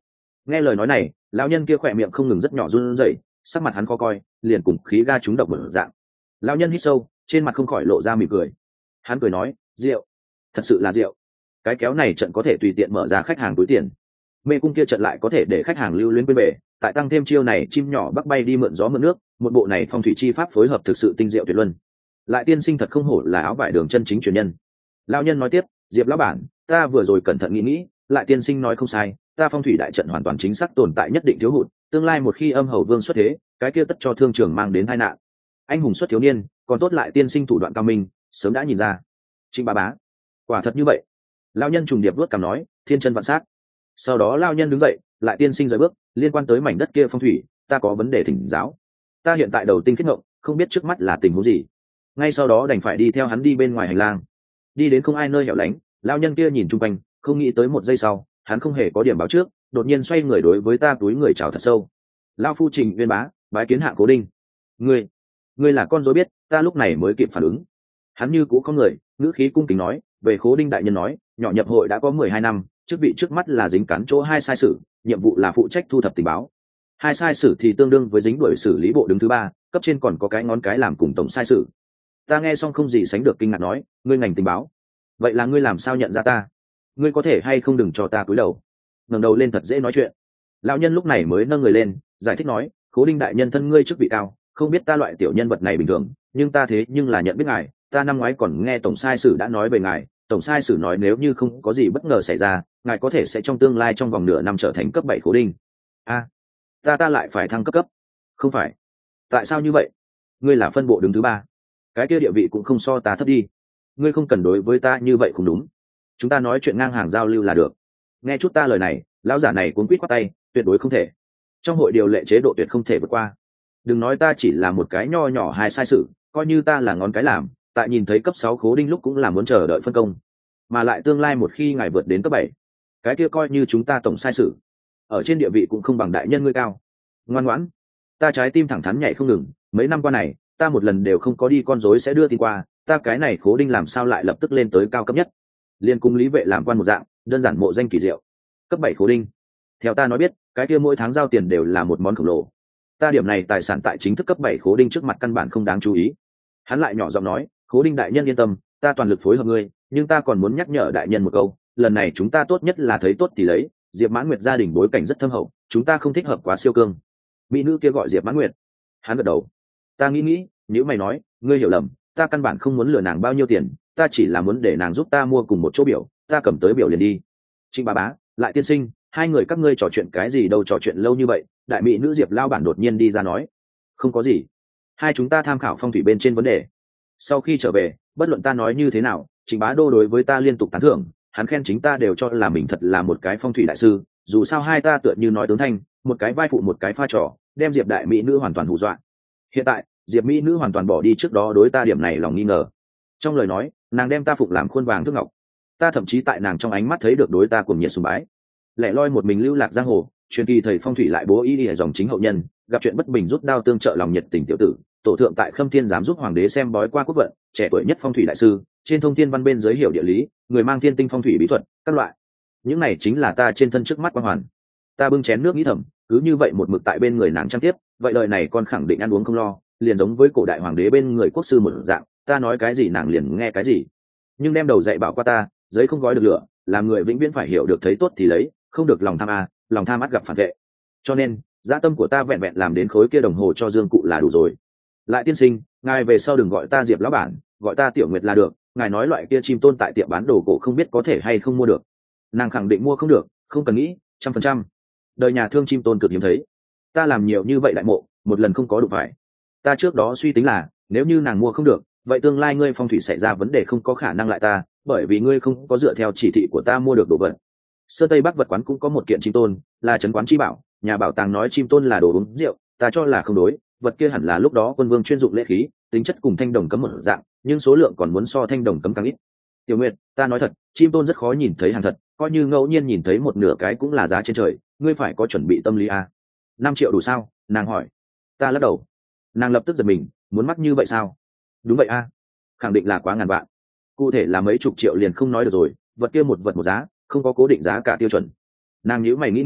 Nghe lời nói này, lão nhân kia khỏe miệng không ngừng rất nhỏ run rẩy, sắc mặt hắn khó coi, liền cùng khí ga trúng độc mở dạng. Lão nhân hít sâu, trên mặt không khỏi lộ ra mỉm cười. Hắn cười nói, rượu, thật sự là rượu. Cái kéo này trận có thể tùy tiện mở ra khách hàng túi tiền, mê cung kia trận lại có thể để khách hàng lưu luyến quên bể, tại tăng thêm chiêu này chim nhỏ bắc bay đi mượn gió mượn nước, một bộ này phong thủy chi pháp phối hợp thực sự tinh diệu tuyệt luân. Lại tiên sinh thật không hổ là áo vải đường chân chính truyền nhân. Lão nhân nói tiếp, Diệp lão bản, ta vừa rồi cẩn thận nghĩ nghĩ, lại tiên sinh nói không sai, ta phong thủy đại trận hoàn toàn chính xác tồn tại nhất định thiếu hụt, tương lai một khi âm hầu vương xuất thế, cái kia tất cho thương trường mang đến tai nạn. Anh hùng xuất thiếu niên, còn tốt lại tiên sinh thủ đoạn cao minh, sớm đã nhìn ra. Trịnh bá bá, quả thật như vậy. Lão nhân trùng điệp vuốt cằm nói, thiên chân vạn sát. Sau đó lão nhân đứng dậy, lại tiên sinh rời bước, liên quan tới mảnh đất kia phong thủy, ta có vấn đề thỉnh giáo. Ta hiện tại đầu tinh kết ngộng, không biết trước mắt là tình huống gì. Ngay sau đó đành phải đi theo hắn đi bên ngoài hành lang, đi đến không ai nơi hẻo lánh, lão nhân kia nhìn chung quanh, không nghĩ tới một giây sau, hắn không hề có điểm báo trước, đột nhiên xoay người đối với ta túi người chào thật sâu. Lão phu Trình Viên bá, bái kiến Hạ Cố Đinh. Ngươi, ngươi là con rối biết, ta lúc này mới kịp phản ứng. Hắn như cũ có người, ngữ khí cung kính nói, về Cố Đinh đại nhân nói, nhỏ nhập hội đã có mười hai năm, chức vị trước mắt là dính cán chỗ hai sai sử, nhiệm vụ là phụ trách thu thập tình báo. Hai sai sử thì tương đương với dính đuổi xử lý bộ đứng thứ ba, cấp trên còn có cái ngón cái làm cùng tổng sai sử. Ta nghe xong không gì sánh được kinh ngạc nói, ngươi ngành tình báo, vậy là ngươi làm sao nhận ra ta? Ngươi có thể hay không đừng cho ta cúi đầu. Ngẩng đầu lên thật dễ nói chuyện. Lão nhân lúc này mới nâng người lên, giải thích nói, Cố Đinh đại nhân thân ngươi chức vị cao, không biết ta loại tiểu nhân vật này bình thường, nhưng ta thế nhưng là nhận biết ngài, ta năm ngoái còn nghe tổng sai sử đã nói về ngài, tổng sai sử nói nếu như không có gì bất ngờ xảy ra, ngài có thể sẽ trong tương lai trong vòng nửa năm trở thành cấp bảy Cố Đinh. A, à, ta ta lại phải thăng cấp cấp? Không phải. Tại sao như vậy? Ngươi là phân bộ đứng thứ ba, cái kia địa vị cũng không so ta thấp đi. Ngươi không cần đối với ta như vậy không đúng. Chúng ta nói chuyện ngang hàng giao lưu là được. Nghe chút ta lời này, lão giả này cuống quýt quát tay, tuyệt đối không thể. Trong hội điều lệ chế độ tuyệt không thể vượt qua. Đừng nói ta chỉ là một cái nho nhỏ hai sai sự, coi như ta là ngón cái làm, tại nhìn thấy cấp sáu Cố Đinh lúc cũng là muốn chờ đợi phân công, mà lại tương lai một khi ngài vượt đến cấp bảy, cái kia coi như chúng ta tổng sai sự, ở trên địa vị cũng không bằng đại nhân ngươi cao. Ngoan ngoãn. Ta trái tim thẳng thắn nhảy không ngừng, mấy năm qua này, ta một lần đều không có đi con rối sẽ đưa tin qua, ta cái này Cố Đinh làm sao lại lập tức lên tới cao cấp nhất. Liên cung lý vệ làm quan một dạng, đơn giản mộ danh kỳ diệu. Cấp bảy Cố Đinh. Theo ta nói biết, cái kia mỗi tháng giao tiền đều là một món khổng lồ. Ta điểm này tài sản tại chính thức cấp bảy Cố Đinh trước mặt căn bản không đáng chú ý. Hắn lại nhỏ giọng nói, Cố Đinh đại nhân yên tâm, ta toàn lực phối hợp ngươi, nhưng ta còn muốn nhắc nhở đại nhân một câu, lần này chúng ta tốt nhất là thấy tốt thì lấy, Diệp Mãn Nguyệt gia đình bối cảnh rất thâm hậu, chúng ta không thích hợp quá siêu cương. Mỹ nữ kia gọi Diệp Mãn Nguyệt. Hắn gật đầu. Ta nghĩ nghĩ, nếu mày nói, ngươi hiểu lầm, ta căn bản không muốn lừa nàng bao nhiêu tiền, ta chỉ là muốn để nàng giúp ta mua cùng một chỗ biểu, ta cầm tới biểu liền đi. Trịnh bá bá, lại tiên sinh, hai người các ngươi trò chuyện cái gì đâu trò chuyện lâu như vậy? Đại mỹ nữ Diệp lao bản đột nhiên đi ra nói, không có gì, hai chúng ta tham khảo phong thủy bên trên vấn đề. Sau khi trở về, bất luận ta nói như thế nào, Trịnh bá đô đối với ta liên tục tán thưởng, hắn khen chính ta đều cho là mình thật là một cái phong thủy đại sư, dù sao hai ta tựa như nói tướng thanh, một cái vai phụ một cái pha trò, đem Diệp đại mỹ nữ hoàn toàn hù dọa. Hiện tại, Diệp mỹ nữ hoàn toàn bỏ đi trước đó đối ta điểm này lòng nghi ngờ. Trong lời nói, nàng đem ta phục làm khuôn vàng thước ngọc, ta thậm chí tại nàng trong ánh mắt thấy được đối ta cuồng nhiệt sùng bái. Lẻ loi một mình lưu lạc giang hồ, truyền kỳ thầy phong thủy lại bố ý đi dòng chính hậu nhân, gặp chuyện bất bình rút đao tương trợ lòng nhiệt tình tiểu tử, tổ thượng tại Khâm Thiên dám giúp hoàng đế xem bói qua quốc vận, trẻ tuổi nhất phong thủy đại sư, trên thông thiên văn bên giới hiểu địa lý, người mang thiên tinh phong thủy bí thuật, các loại. Những này chính là ta trên thân trước mắt quan hoàn. Ta bưng chén nước nghĩ thầm, cứ như vậy một mực tại bên người nàng chăm tiếp, vậy đời này con khẳng định ăn uống không lo, liền giống với cổ đại hoàng đế bên người quốc sư một dạng, ta nói cái gì nàng liền nghe cái gì. Nhưng đem đầu dạy bảo qua ta, giấy không gói được lửa, làm người vĩnh viễn phải hiểu được thấy tốt thì lấy, không được lòng tham à, lòng tham ắt gặp phản vệ. Cho nên, dạ tâm của ta vẹn vẹn làm đến khối kia đồng hồ cho Dương cụ là đủ rồi. Lại tiên sinh, ngài về sau đừng gọi ta Diệp lão bản, gọi ta Tiểu Nguyệt là được, ngài nói loại kia chim tôn tại tiệm bán đồ cổ không biết có thể hay không mua được. Nàng khẳng định mua không được, không cần nghĩ, trăm phần trăm. Đời nhà thương chim tôn cực hiếm thấy. Ta làm nhiều như vậy đại mộ, một lần không có đủ phải. Ta trước đó suy tính là, nếu như nàng mua không được, vậy tương lai ngươi phong thủy xảy ra vấn đề không có khả năng lại ta, bởi vì ngươi không có dựa theo chỉ thị của ta mua được đồ vật. Sơ Tây Bắc vật quán cũng có một kiện chim tôn, là trấn quán chi bảo, nhà bảo tàng nói chim tôn là đồ uống rượu, ta cho là không đối, vật kia hẳn là lúc đó quân vương chuyên dụng lễ khí, tính chất cùng thanh đồng cấm một dạng, nhưng số lượng còn muốn so thanh đồng cấm càng ít. Tiểu Nguyệt, ta nói thật, chim tôn rất khó nhìn thấy hàng thật, coi như ngẫu nhiên nhìn thấy một nửa cái cũng là giá trên trời, ngươi phải có chuẩn bị tâm lý à. Năm triệu đủ sao? Nàng hỏi. Ta lắc đầu. Nàng lập tức giật mình, muốn mắc như vậy sao? Đúng vậy a, à. Khẳng định là quá ngàn vạn. Cụ thể là mấy chục triệu liền không nói được rồi, vật kia một vật một giá, không có cố định giá cả tiêu chuẩn. Nàng nhíu mày nghĩ nghĩ,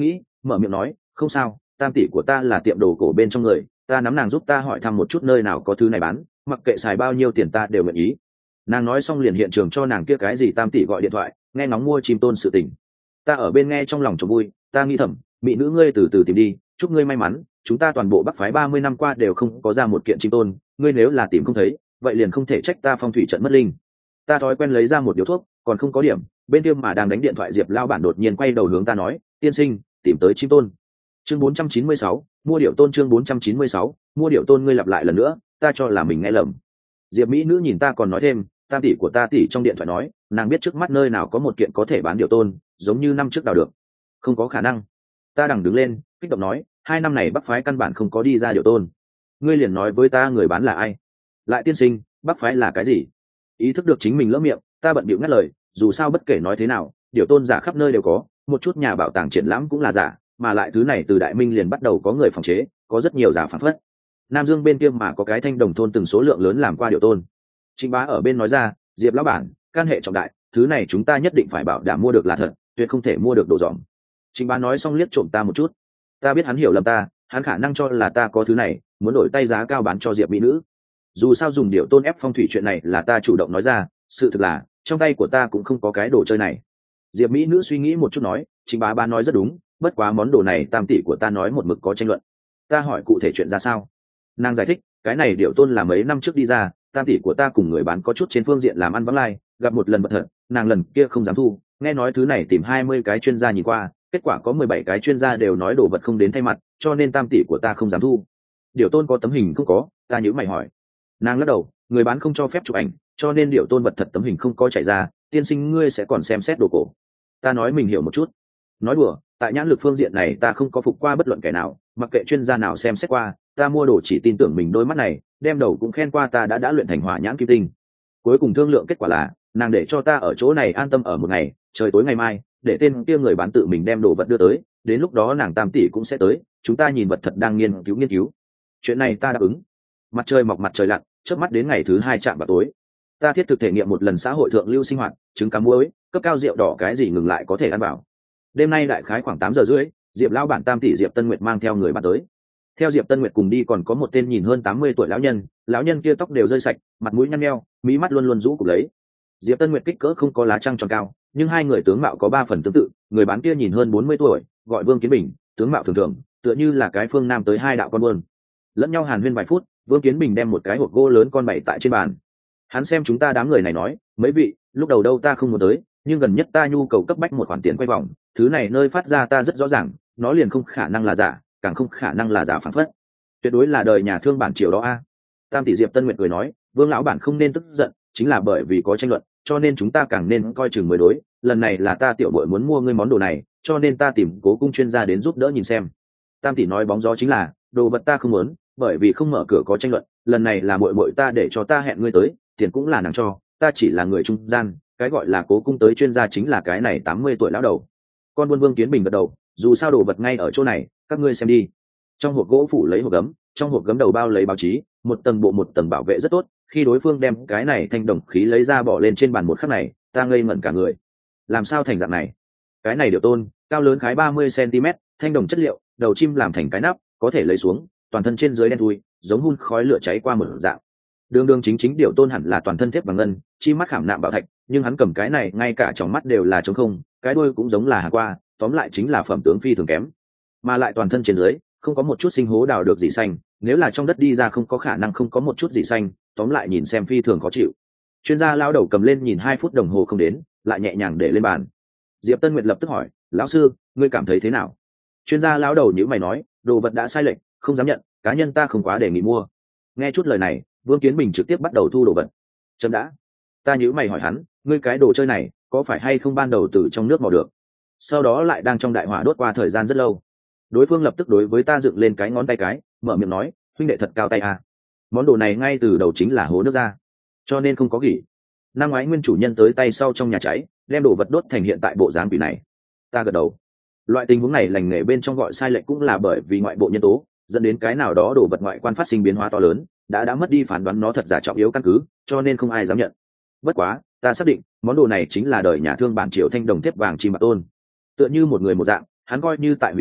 mở miệng nói không sao, tam tỷ của ta là tiệm đồ cổ bên trong người, ta nắm nàng giúp ta hỏi thăm một chút nơi nào có thứ này bán, mặc kệ xài bao nhiêu tiền ta đều nguyện ý. Nàng nói xong liền hiện trường cho nàng kia cái gì tam tỷ gọi điện thoại nghe ngóng mua chim tôn sự tình. Ta ở bên nghe trong lòng trộm vui, ta nghĩ thầm mỹ nữ ngươi từ từ tìm đi, chúc ngươi may mắn, chúng ta toàn bộ Bắc phái ba mươi năm qua đều không có ra một kiện chim tôn, ngươi nếu là tìm không thấy vậy liền không thể trách ta phong thủy trận mất linh. Ta thói quen lấy ra một điếu thuốc, còn không có điểm, bên kia mà đang đánh điện thoại Diệp lao bản đột nhiên quay đầu hướng ta nói, tiên sinh tìm tới chim tôn. Chương bốn trăm chín mươi sáu, mua điệu tôn. Chương bốn trăm chín mươi sáu, mua điệu tôn. Ngươi lặp lại lần nữa, ta cho là mình nghe lầm. Diệp mỹ nữ nhìn ta còn nói thêm, tam tỷ của ta tỷ trong điện thoại nói nàng biết trước mắt nơi nào có một kiện có thể bán điệu tôn, giống như năm trước đào được. Không có khả năng. Ta đằng đứng lên kích động nói, hai năm này Bắc phái căn bản không có đi ra điệu tôn. Ngươi liền nói với ta người bán là ai. Lại tiên sinh, Bắc phái là cái gì? Ý thức được chính mình lỡ miệng, ta bận bịu ngắt lời, dù sao bất kể nói thế nào điệu tôn giả khắp nơi đều có, một chút nhà bảo tàng triển lãm cũng là giả, mà lại thứ này từ đại minh liền bắt đầu có người phòng chế, có rất nhiều giả phản phất. Nam Dương bên kia mà có cái Thanh Đồng thôn từng số lượng lớn làm qua điệu tôn. Trịnh Bá ở bên nói ra, Diệp lão bản, can hệ trọng đại, thứ này chúng ta nhất định phải bảo đảm mua được là thật, tuyệt không thể mua được đồ dỏng. Trịnh Bá nói xong liếc trộm ta một chút, ta biết hắn hiểu lầm ta, hắn khả năng cho là ta có thứ này muốn đổi tay giá cao bán cho Diệp mỹ nữ. Dù sao dùng điệu tôn ép phong thủy chuyện này là ta chủ động nói ra, sự thực là trong tay của ta cũng không có cái đồ chơi này. Diệp mỹ nữ suy nghĩ một chút nói, Trịnh Bá Bá nói rất đúng, bất quá món đồ này tam tỷ của ta nói một mực có tranh luận. Ta hỏi cụ thể chuyện ra sao. Nàng giải thích, cái này điệu tôn là mấy năm trước đi ra, tam tỷ của ta cùng người bán có chút trên phương diện làm ăn vắng lai, gặp một lần bật thật, nàng lần kia không dám thu, nghe nói thứ này tìm hai mươi cái chuyên gia nhìn qua, kết quả có mười bảy cái chuyên gia đều nói đồ vật không đến thay mặt, cho nên tam tỷ của ta không dám thu. Điệu tôn có tấm hình không có, ta nhíu mày hỏi. Nàng lắc đầu, người bán không cho phép chụp ảnh, cho nên điệu tôn vật thật tấm hình không có chạy ra, tiên sinh ngươi sẽ còn xem xét đồ cổ. Ta nói mình hiểu một chút. Nói đùa, tại nhãn lực phương diện này ta không có phục qua bất luận kẻ nào, mặc kệ chuyên gia nào xem xét qua, ta mua đồ chỉ tin tưởng mình đôi mắt này, đem đầu cũng khen qua ta đã đã luyện thành hỏa nhãn kim tinh. Cuối cùng thương lượng kết quả là nàng để cho ta ở chỗ này an tâm ở một ngày, trời tối ngày mai để tên kia người bán tự mình đem đồ vật đưa tới, đến lúc đó nàng tam tỷ cũng sẽ tới, chúng ta nhìn vật thật đang nghiên cứu nghiên cứu. Chuyện này ta đáp ứng. Mặt trời mọc mặt trời lặn, chớp mắt đến ngày thứ hai chạm vào tối, ta thiết thực thể nghiệm một lần xã hội thượng lưu sinh hoạt, trứng cá muối, cấp cao rượu đỏ cái gì ngừng lại có thể ăn vào. Đêm nay đại khái khoảng tám giờ rưỡi, Diệp lão bản tam tỷ Diệp Tân Nguyệt mang theo người bán tới. Theo Diệp Tân Nguyệt cùng đi còn có một tên nhìn hơn tám mươi tuổi lão nhân, lão nhân kia tóc đều rơi sạch, mặt mũi nhăn nheo, mí mắt luôn luôn rũ cụp lấy. Diệp Tân Nguyệt kích cỡ không có lá trăng tròn cao, nhưng hai người tướng mạo có ba phần tương tự, người bán kia nhìn hơn bốn mươi tuổi, gọi Vương Kiến Bình, tướng mạo thường thường, tựa như là cái phương nam tới hai đạo con buôn. Lẫn nhau hàn huyên vài phút, Vương Kiến Bình đem một cái hộp gỗ lớn con bày tại trên bàn. Hắn xem chúng ta đám người này nói, mấy vị, lúc đầu đâu ta không muốn tới, nhưng gần nhất ta nhu cầu cấp bách một khoản tiền quay vòng, thứ này nơi phát ra ta rất rõ ràng, nó liền không khả năng là giả, càng không khả năng là giả phản phất, tuyệt đối là đời nhà thương bản triều đó a. Tam tỷ Diệp Tân Nguyệt cười nói, Vương lão bản không nên tức giận, chính là bởi vì có tranh luận, cho nên chúng ta càng nên coi chừng mới đối, lần này là ta tiểu bội muốn mua ngươi món đồ này, cho nên ta tìm Cố cung chuyên gia đến giúp đỡ nhìn xem. Tam tỷ nói bóng gió chính là, đồ vật ta không muốn, bởi vì không mở cửa có tranh luận, lần này là muội muội ta để cho ta hẹn ngươi tới, tiền cũng là nàng cho, ta chỉ là người trung gian, cái gọi là Cố cung tới chuyên gia chính là cái này tám mươi tuổi lão đầu. Con buôn Vương Kiến Bình gật đầu, dù sao đồ vật ngay ở chỗ này, các ngươi xem đi. Trong hộp gỗ phủ lấy hộp gấm, trong hộp gấm đầu bao lấy báo chí, một tầng bộ một tầng bảo vệ rất tốt, khi đối phương đem cái này thanh đồng khí lấy ra bỏ lên trên bàn một khắc này, ta ngây ngẩn cả người. Làm sao thành dạng này? Cái này điệu tôn, cao lớn khái ba mươi xăng ti mét, thanh đồng chất liệu, đầu chim làm thành cái nắp, có thể lấy xuống, toàn thân trên dưới đen thui, giống hun khói lửa cháy qua một dạng. Đường đường chính chính điệu tôn hẳn là toàn thân thép bằng ngân, chi mắt khảm nạm bảo thạch, nhưng hắn cầm cái này ngay cả trong mắt đều là trống không, cái đuôi cũng giống là hàng qua, tóm lại chính là phẩm tướng phi thường kém, mà lại toàn thân trên dưới không có một chút sinh hố đào được gì xanh, nếu là trong đất đi ra không có khả năng không có một chút gì xanh, tóm lại nhìn xem phi thường khó chịu. Chuyên gia lão đầu cầm lên nhìn hai phút đồng hồ không đến, lại nhẹ nhàng để lên bàn. Diệp Tân Nguyệt lập tức hỏi, lão sư, ngươi cảm thấy thế nào? Chuyên gia lão đầu nhíu mày nói, đồ vật đã sai lệch, không dám nhận, cá nhân ta không quá đề nghị mua. Nghe chút lời này, Vương Kiến Bình trực tiếp bắt đầu thu đồ vật. Chấm đã. Ta nhíu mày hỏi hắn, ngươi cái đồ chơi này có phải hay không ban đầu từ trong nước mò được, sau đó lại đang trong đại hỏa đốt qua thời gian rất lâu? Đối phương lập tức đối với ta dựng lên cái ngón tay cái, mở miệng nói, huynh đệ thật cao tay à. Món đồ này ngay từ đầu chính là hố nước ra, cho nên không có gỉ. Năm ngoái nguyên chủ nhân tới tay sau trong nhà cháy, đem đồ vật đốt thành hiện tại bộ dáng quỷ này. Ta gật đầu. Loại tình huống này lành nghề bên trong gọi sai lệch cũng là bởi vì ngoại bộ nhân tố, dẫn đến cái nào đó đồ vật ngoại quan phát sinh biến hóa to lớn, đã đã mất đi phán đoán nó thật giả trọng yếu căn cứ, cho nên không ai dám nhận. Bất quá, ta xác định, món đồ này chính là đời nhà thương bản triều thanh đồng thép vàng chim bạc tôn. Tựa như một người một dạng, hắn coi như tại hủy dung,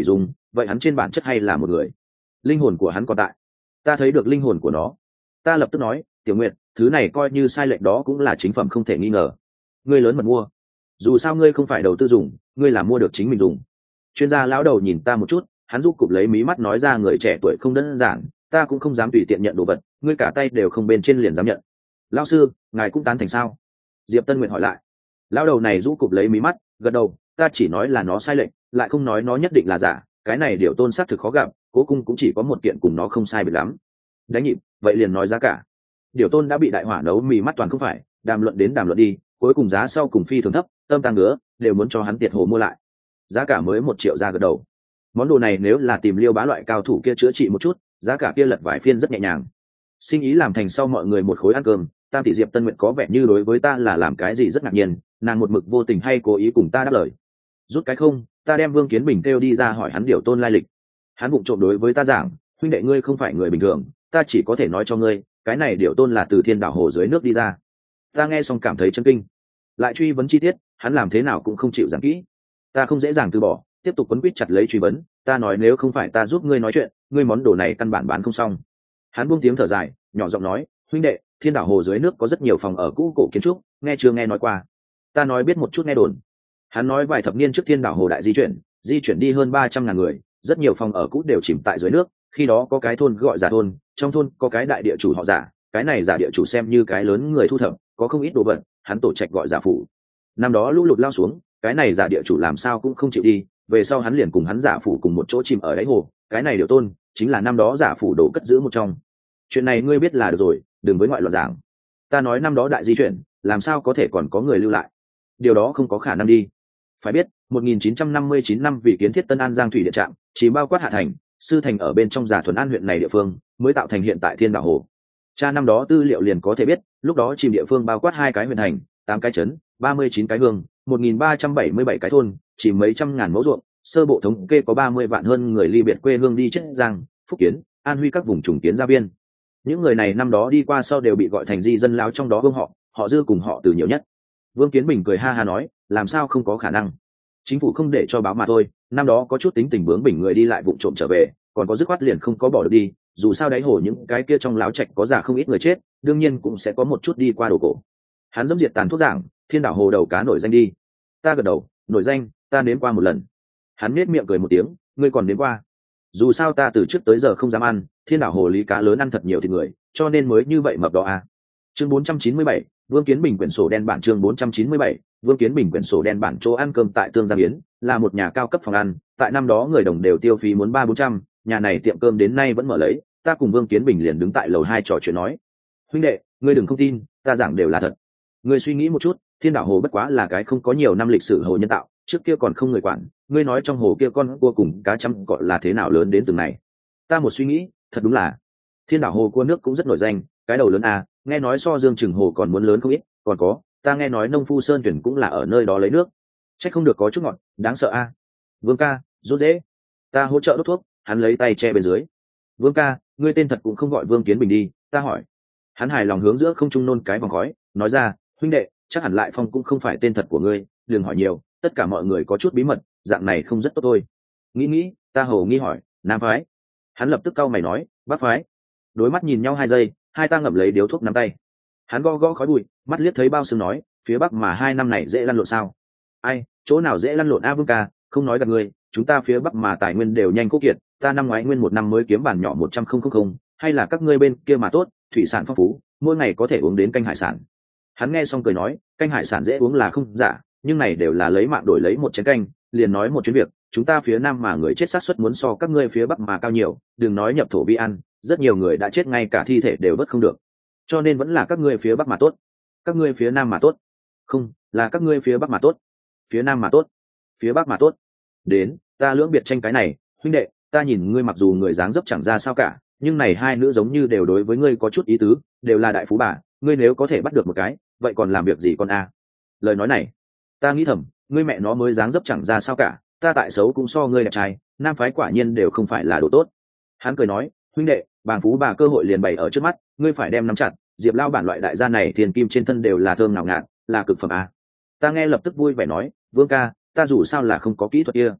vậy hắn trên bản chất hay là một người, linh hồn của hắn còn tại. Ta thấy được linh hồn của nó. Ta lập tức nói, Tiểu Nguyệt, thứ này coi như sai lệch đó cũng là chính phẩm không thể nghi ngờ. Ngươi lớn mật mua, dù sao ngươi không phải đầu tư dùng, ngươi là mua được chính mình dùng. Chuyên gia lão đầu nhìn ta một chút, hắn giúp cụp lấy mí mắt nói ra, người trẻ tuổi không đơn giản, ta cũng không dám tùy tiện nhận đồ vật, ngươi cả tay đều không bên trên liền dám nhận. Lão sư, ngài cũng tán thành sao? Diệp Tân Nguyệt hỏi lại. Lão đầu này giúp cụp lấy mí mắt, gật đầu, ta chỉ nói là nó sai lệch, lại không nói nó nhất định là giả, cái này điều tôn xác thực khó gặp, cố cung cũng chỉ có một kiện cùng nó không sai biệt lắm. Đánh nhịp, vậy liền nói giá cả. Điều tôn đã bị đại hỏa nấu mì mắt toàn không phải, đàm luận đến đàm luận đi, cuối cùng giá sau cùng phi thường thấp, tâm tăng ngứa, đều muốn cho hắn tiệt hồ mua lại. Giá cả mới một triệu ra gật đầu. Món đồ này nếu là tìm Liêu Bá loại cao thủ kia chữa trị một chút, giá cả kia lật vải phiên rất nhẹ nhàng. Sinh ý làm thành sau mọi người một khối ăn cơm, Tam tỷ Diệp Tân Nguyệt có vẻ như đối với ta là làm cái gì rất ngạc nhiên, nàng một mực vô tình hay cố ý cùng ta đáp lời. Rút cái không, ta đem Vương Kiến Bình kêu đi ra hỏi hắn điều tôn lai lịch. Hắn vụng trộm đối với ta giảng, huynh đệ ngươi không phải người bình thường, ta chỉ có thể nói cho ngươi, cái này điều tôn là từ Thiên Đảo Hồ dưới nước đi ra. Ta nghe xong cảm thấy chấn kinh, lại truy vấn chi tiết, hắn làm thế nào cũng không chịu giảng kỹ. Ta không dễ dàng từ bỏ, tiếp tục quấn quýt chặt lấy truy vấn. Ta nói nếu không phải ta giúp ngươi nói chuyện, ngươi món đồ này căn bản bán không xong. Hắn buông tiếng thở dài, nhỏ giọng nói, huynh đệ, Thiên Đảo Hồ dưới nước có rất nhiều phòng ở cũ cổ kiến trúc, nghe chưa nghe nói qua. Ta nói biết một chút nghe đồn. Hắn nói vài thập niên trước Thiên Đảo Hồ đại di chuyển, di chuyển đi hơn ba trăm ngàn người, rất nhiều phòng ở cũ đều chìm tại dưới nước. Khi đó có cái thôn gọi Giả thôn, trong thôn có cái đại địa chủ họ Giả, cái này Giả địa chủ xem như cái lớn người thu thập, có không ít đồ vật, hắn tổ trạch gọi Giả phủ. Năm đó lũ lụt lao xuống, cái này Giả địa chủ làm sao cũng không chịu đi, về sau hắn liền cùng hắn Giả phủ cùng một chỗ chìm ở đáy hồ. Cái này Điệu tôn chính là năm đó Giả phủ đổ cất giữ một trong. Chuyện này ngươi biết là được rồi, đừng với ngoại loạn giảng. Ta nói năm đó đại di chuyển, làm sao có thể còn có người lưu lại? Điều đó không có khả năng đi. Phải biết, một nghìn chín trăm năm mươi chín năm vì kiến thiết Tân An Giang thủy điện trạm, chỉ bao quát hạ thành, sư thành ở bên trong Giả Thuần An huyện này địa phương, mới tạo thành hiện tại Thiên Đảo Hồ. Cha năm đó tư liệu liền có thể biết, lúc đó chìm địa phương bao quát hai cái huyện thành, tám cái trấn, ba mươi chín cái hương, một nghìn ba trăm bảy mươi bảy cái thôn, chỉ mấy trăm ngàn mẫu ruộng, sơ bộ thống kê có ba mươi vạn hơn người ly biệt quê hương đi chết Giang, Phúc Kiến, An Huy các vùng trùng kiến gia biên. Những người này năm đó đi qua sau đều bị gọi thành di dân láo, trong đó Vương họ, họ Dư cùng họ Từ nhiều nhất. Vương Kiến Bình cười ha ha nói, làm sao không có khả năng? Chính phủ không để cho báo mà thôi, năm đó có chút tính tình bướng bỉnh người đi lại vụng trộm trở về, còn có dứt khoát liền không có bỏ được đi, dù sao đáy hồ những cái kia trong láo trạch có già không ít người chết, đương nhiên cũng sẽ có một chút đi qua đồ cổ. Hắn dẫm diệt tàn thuốc giảng, Thiên Đảo Hồ đầu cá nổi danh đi. Ta gật đầu, nổi danh, ta nếm qua một lần. Hắn nết miệng cười một tiếng, ngươi còn nếm qua? Dù sao ta từ trước tới giờ không dám ăn, Thiên Đảo Hồ lý cá lớn ăn thật nhiều thịt người, cho nên mới như vậy mập đó à. Chương bốn trăm chín mươi bảy, Vương Kiến Bình quyển sổ đen bản. Chương bốn trăm chín mươi bảy, Vương Kiến Bình quyển sổ đen bản. Chỗ ăn cơm tại Tương Giang Yến là một nhà cao cấp phòng ăn, tại năm đó người đồng đều tiêu phí muốn ba bốn trăm, nhà này tiệm cơm đến nay vẫn mở lấy. Ta cùng Vương Kiến Bình liền đứng tại lầu hai trò chuyện nói, huynh đệ, ngươi đừng không tin, ta giảng đều là thật. Ngươi suy nghĩ một chút, Thiên Đảo Hồ bất quá là cái không có nhiều năm lịch sử hồ nhân tạo, trước kia còn không người quản, ngươi nói trong hồ kia con cua cùng cá chấm gọi là thế nào lớn đến từng này. Ta một suy nghĩ, thật đúng là Thiên Đảo Hồ cua nước cũng rất nổi danh, cái đầu lớn à, nghe nói so Dương Trừng Hồ còn muốn lớn không ít, còn có, ta nghe nói nông phu Sơn Tuyển cũng là ở nơi đó lấy nước, chắc không được có chút ngọt, đáng sợ a. À. Vương ca, rốt dễ. Ta hỗ trợ đốt thuốc, hắn lấy tay che bên dưới. Vương ca, ngươi tên thật cũng không gọi Vương Kiến Bình đi, ta hỏi. Hắn hài lòng hướng giữa không trung nôn cái vòng khói, nói ra, huynh đệ, chắc hẳn Lại Phong cũng không phải tên thật của ngươi, đừng hỏi nhiều, tất cả mọi người có chút bí mật, dạng này không rất tốt thôi. Nghĩ nghĩ, ta hầu nghi hỏi, Nam phái? Hắn lập tức cau mày nói, Bắc phái. Đối mắt nhìn nhau hai giây, hai ta ngậm lấy điếu thuốc nắm tay. Hắn gõ gõ khói bụi, mắt liếc thấy bao sương nói, phía Bắc mà hai năm này dễ lăn lộn sao? Ai, chỗ nào dễ lăn lộn a Vương ca, không nói gặp ngươi, chúng ta phía Bắc mà tài nguyên đều nhanh cố kiệt, ta năm ngoái nguyên một năm mới kiếm bản nhỏ một trăm không không không, hay là các ngươi bên kia mà tốt, thủy sản phong phú, mỗi ngày có thể uống đến canh hải sản. Hắn nghe xong cười nói, canh hải sản dễ uống là không giả, nhưng này đều là lấy mạng đổi lấy một chén canh, liền nói một chuyến việc, chúng ta phía Nam mà người chết xác suất muốn so các ngươi phía Bắc mà cao nhiều, đừng nói nhập thổ vi ăn, rất nhiều người đã chết ngay cả thi thể đều vớt không được, cho nên vẫn là các ngươi phía Bắc mà tốt, các ngươi phía Nam mà tốt, không, là các ngươi phía Bắc mà tốt, phía Nam mà tốt, phía Bắc mà tốt. Đến, ta lưỡng biệt tranh cái này, huynh đệ, ta nhìn ngươi mặc dù người dáng dấp chẳng ra sao cả, nhưng này hai nữ giống như đều đối với ngươi có chút ý tứ, đều là đại phú bà, ngươi nếu có thể bắt được một cái, vậy còn làm việc gì con a? Lời nói này, ta nghĩ thầm, ngươi mẹ nó mới dáng dấp chẳng ra sao cả, ta tại xấu cũng so ngươi đẹp trai, nam phái quả nhiên đều không phải là đồ tốt. Hắn cười nói, huynh đệ, bàng phú bà cơ hội liền bày ở trước mắt, ngươi phải đem nắm chặt, Diệp Lao bản loại đại gia này tiền kim trên thân đều là thơm nào ngạt, là cực phẩm a. Ta nghe lập tức vui vẻ nói, Vương ca, ta dù sao là không có kỹ thuật kia.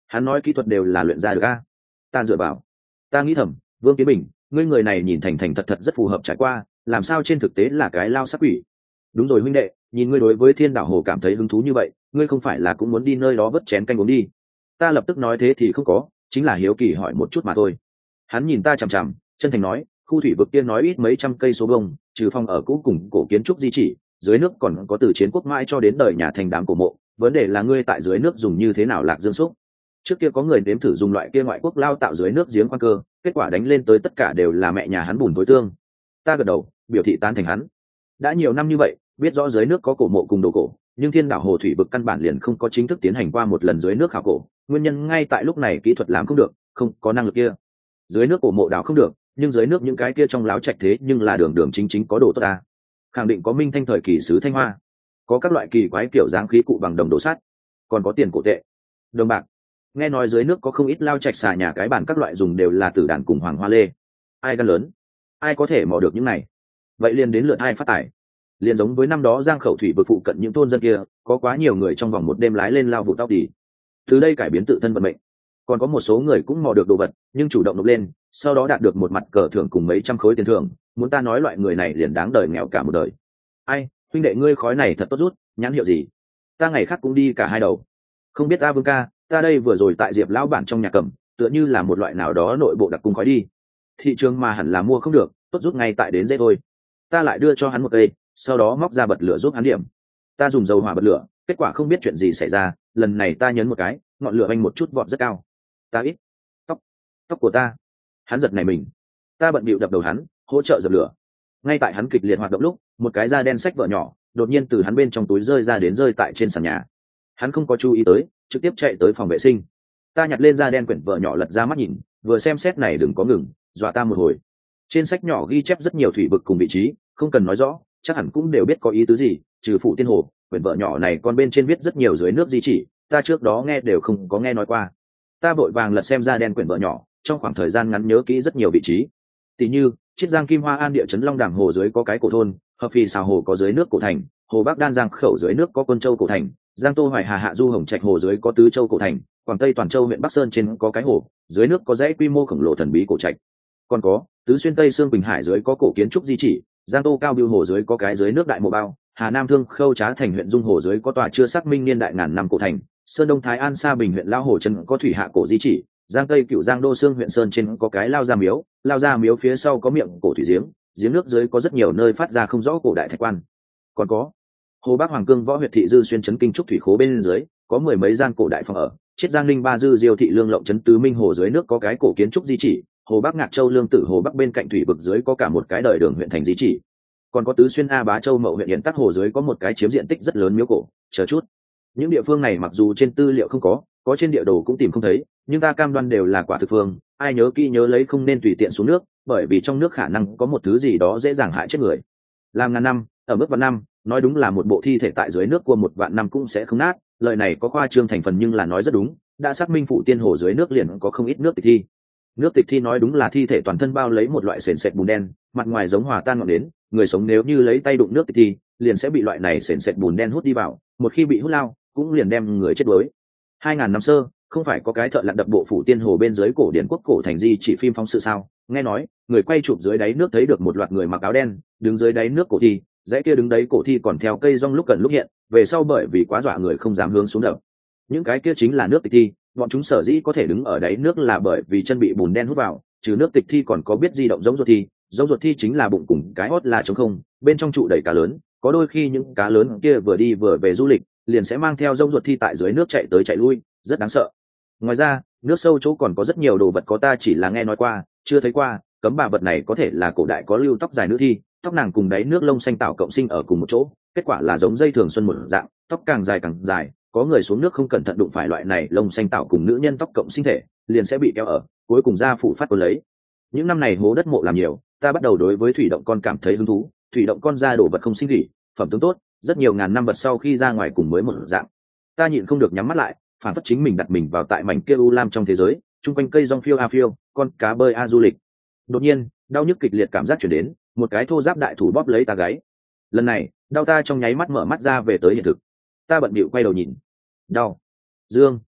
Hắn nói kỹ thuật đều là luyện ra được a. Ta dựa vào. Ta nghĩ thầm, Vương Kiến Bình, ngươi người này nhìn thành thành thật thật rất phù hợp trải qua, làm sao trên thực tế là cái lao sắc quỷ. Đúng rồi huynh đệ, nhìn ngươi đối với Thiên Đảo Hồ cảm thấy hứng thú như vậy, ngươi không phải là cũng muốn đi nơi đó vớt chén canh uống đi. Ta lập tức nói thế thì không có, chính là hiếu kỳ hỏi một chút mà thôi. Hắn nhìn ta chằm chằm, chân thành nói, khu thủy vực tiên nói ít mấy trăm cây số bông, trừ phòng ở cũ cùng cổ kiến trúc di chỉ, dưới nước còn có từ chiến quốc mãi cho đến đời nhà thành đám cổ mộ, vấn đề là ngươi tại dưới nước dùng như thế nào lạc dương xúc. Trước kia có người nếm thử dùng loại kia ngoại quốc lao tạo dưới nước giếng khoan cơ, kết quả đánh lên tới tất cả đều là mẹ nhà hắn bùn tối tương. Ta gật đầu, biểu thị tán thành hắn. Đã nhiều năm như vậy, biết rõ dưới nước có cổ mộ cùng đồ cổ, nhưng Thiên Đảo Hồ thủy vực căn bản liền không có chính thức tiến hành qua một lần dưới nước khảo cổ, nguyên nhân ngay tại lúc này kỹ thuật làm không được, không có năng lực kia. Dưới nước cổ mộ đào không được, nhưng dưới nước những cái kia trong láo trạch thế nhưng là đường đường chính chính có đồ tốt ta. Khẳng định có minh thanh thời kỳ sứ Thanh Hoa, có các loại kỳ quái kiểu dáng khí cụ bằng đồng đồ sắt, còn có tiền cổ tệ, đồng bạc. Nghe nói dưới nước có không ít lao trạch xà nhà cái bàn các loại dùng đều là tử đàn cùng hoàng hoa lê. Ai gan lớn, ai có thể mò được những này? Vậy liền đến lượt ai phát tài. Liền giống với năm đó Giang Khẩu thủy vực phụ cận những thôn dân kia, có quá nhiều người trong vòng một đêm lái lên lao vụ tóc đi. Từ đây cải biến tự thân vận mệnh. Còn có một số người cũng mò được đồ vật, nhưng chủ động nộp lên, sau đó đạt được một mặt cờ thưởng cùng mấy trăm khối tiền thưởng, muốn ta nói loại người này liền đáng đời nghèo cả một đời. Ai, huynh đệ ngươi khói này thật tốt rút, nhãn hiệu gì? Ta ngày khác cũng đi cả hai đầu. Không biết ta Vương ca, ta đây vừa rồi tại Diệp lão bản trong nhà cầm, tựa như là một loại nào đó nội bộ đặc cung khói đi. Thị trường mà hẳn là mua không được, tốt rút ngay tại đến dễ thôi. Ta lại đưa cho hắn một cây, sau đó móc ra bật lửa giúp hắn điểm. Ta dùng dầu hỏa bật lửa, kết quả không biết chuyện gì xảy ra, lần này ta nhấn một cái, ngọn lửa vanh một chút vọt rất cao. Ta ít, tóc, tóc của ta. Hắn giật nảy mình. Ta bận bịu đập đầu hắn, hỗ trợ dập lửa. Ngay tại hắn kịch liệt hoạt động lúc, một cái da đen sách vợ nhỏ đột nhiên từ hắn bên trong túi rơi ra đến rơi tại trên sàn nhà. Hắn không có chú ý tới, trực tiếp chạy tới phòng vệ sinh. Ta nhặt lên da đen quyển vợ nhỏ lật ra mắt nhìn, vừa xem xét này đừng có ngừng, dọa ta một hồi. Trên sách nhỏ ghi chép rất nhiều thủy vực cùng vị trí, không cần nói rõ, chắc hẳn cũng đều biết có ý tứ gì. Trừ phụ tiên hồ, quyển vợ nhỏ này còn bên trên viết rất nhiều dưới nước di chỉ, ta trước đó nghe đều không có nghe nói qua. Ta vội vàng lật xem da đen quyển vợ nhỏ, trong khoảng thời gian ngắn nhớ kỹ rất nhiều vị trí. Tỷ như chiết giang kim hoa an địa chấn long đàm hồ dưới có cái cổ thôn, hợp phì xào hồ có dưới nước cổ thành, hồ bắc đan giang khẩu dưới nước có quân châu cổ thành, giang tô hoài hà hạ du hồng trạch hồ dưới có tứ châu cổ thành, quảng tây toàn châu huyện bắc sơn trên có cái hồ, dưới nước có dãy quy mô khổng lồ thần bí cổ trạch. Còn có tứ xuyên tây xương bình hải dưới có cổ kiến trúc di chỉ, giang tô cao biêu hồ dưới có cái dưới nước đại mộ bao, hà nam thương khâu trá thành huyện dung hồ dưới có tòa chưa xác minh niên đại ngàn năm cổ thành, sơn đông thái an sa bình huyện lao hồ chân có thủy hạ cổ di chỉ, giang tây cựu giang đô xương huyện sơn trên có cái lao gia miếu, lao gia miếu phía sau có miệng cổ thủy giếng, giếng nước dưới có rất nhiều nơi phát ra không rõ cổ đại thạch quan. Còn có hồ bắc hoàng cương võ huyện thị dư xuyên trấn kinh trúc thủy khố bên dưới có mười mấy gian cổ đại phòng ở, chiết giang ninh ba dư diêu thị lương lộng trấn tứ minh hồ dưới nước có cái cổ kiến trúc di chỉ, hồ bắc ngạc châu lương tử hồ bắc bên cạnh thủy vực dưới có cả một cái đời đường huyện thành di chỉ. Còn có tứ xuyên a bá châu mậu huyện hiện tắc hồ dưới có một cái chiếm diện tích rất lớn miếu cổ. Chờ chút, những địa phương này mặc dù trên tư liệu không có, có trên địa đồ cũng tìm không thấy, nhưng ta cam đoan đều là quả thực phương, ai nhớ kỹ nhớ lấy không nên tùy tiện xuống nước, bởi vì trong nước khả năng có một thứ gì đó dễ dàng hại chết người. Làm ngàn năm ở mức vạn năm, nói đúng là một bộ thi thể tại dưới nước của một vạn năm cũng sẽ không nát, lời này có khoa trương thành phần nhưng là nói rất đúng, đã xác minh phụ tiên hồ dưới nước liền có không ít nước tịch thi. Nước tịch thi nói đúng là thi thể toàn thân bao lấy một loại sền sệt bùn đen, mặt ngoài giống hòa tan ngọn nến, người sống nếu như lấy tay đụng nước tịch thi liền sẽ bị loại này sền sệt bùn đen hút đi vào, một khi bị hút lao cũng liền đem người chết đuối. Hai ngàn năm sơ không phải có cái thợ lặn đập bộ phủ tiên hồ bên dưới cổ điển quốc cổ thành di chỉ phim phóng sự sao? Nghe nói người quay chụp dưới đáy nước thấy được một loạt người mặc áo đen đứng dưới đáy nước cổ thi, dãy kia đứng đấy cổ thi còn theo cây rong lúc gần lúc hiện, về sau bởi vì quá dọa người không dám hướng xuống đập. Những cái kia chính là nước tịch thi, bọn chúng sở dĩ có thể đứng ở đáy nước là bởi vì chân bị bùn đen hút vào, trừ nước tịch thi còn có biết di động giống ruột thi, giống ruột thi chính là bụng cùng cái hót là trống không, bên trong trụ đầy cá lớn, có đôi khi những cá lớn kia vừa đi vừa về du lịch, liền sẽ mang theo giống ruột thi tại dưới nước chạy tới chạy lui, rất đáng sợ. Ngoài ra, nước sâu chỗ còn có rất nhiều đồ vật có ta chỉ là nghe nói qua, chưa thấy qua, cấm bà vật này có thể là cổ đại có lưu tóc dài nữ thi, tóc nàng cùng đáy nước lông xanh tạo cộng sinh ở cùng một chỗ, kết quả là giống dây thường xuân một dạng, tóc càng dài càng dài, có người xuống nước không cẩn thận đụng phải loại này lông xanh tạo cùng nữ nhân tóc cộng sinh thể, liền sẽ bị kéo ở, cuối cùng ra phủ phát cuốn lấy. Những năm này hố đất mộ làm nhiều, ta bắt đầu đối với thủy động con cảm thấy hứng thú, thủy động con ra đồ vật không sinh rỉ, phẩm tướng tốt, rất nhiều ngàn năm vật sau khi ra ngoài cùng mới một dạng. Ta nhịn không được nhắm mắt lại, phản phất chính mình đặt mình vào tại mảnh kia u lam trong thế giới, chung quanh cây rong phiêu a phiêu, con cá bơi a du lịch. Đột nhiên, đau nhức kịch liệt cảm giác chuyển đến, một cái thô giáp đại thủ bóp lấy ta gáy. Lần này, đau ta trong nháy mắt mở mắt ra về tới hiện thực. Ta bận bịu quay đầu nhìn. Đau. Dương.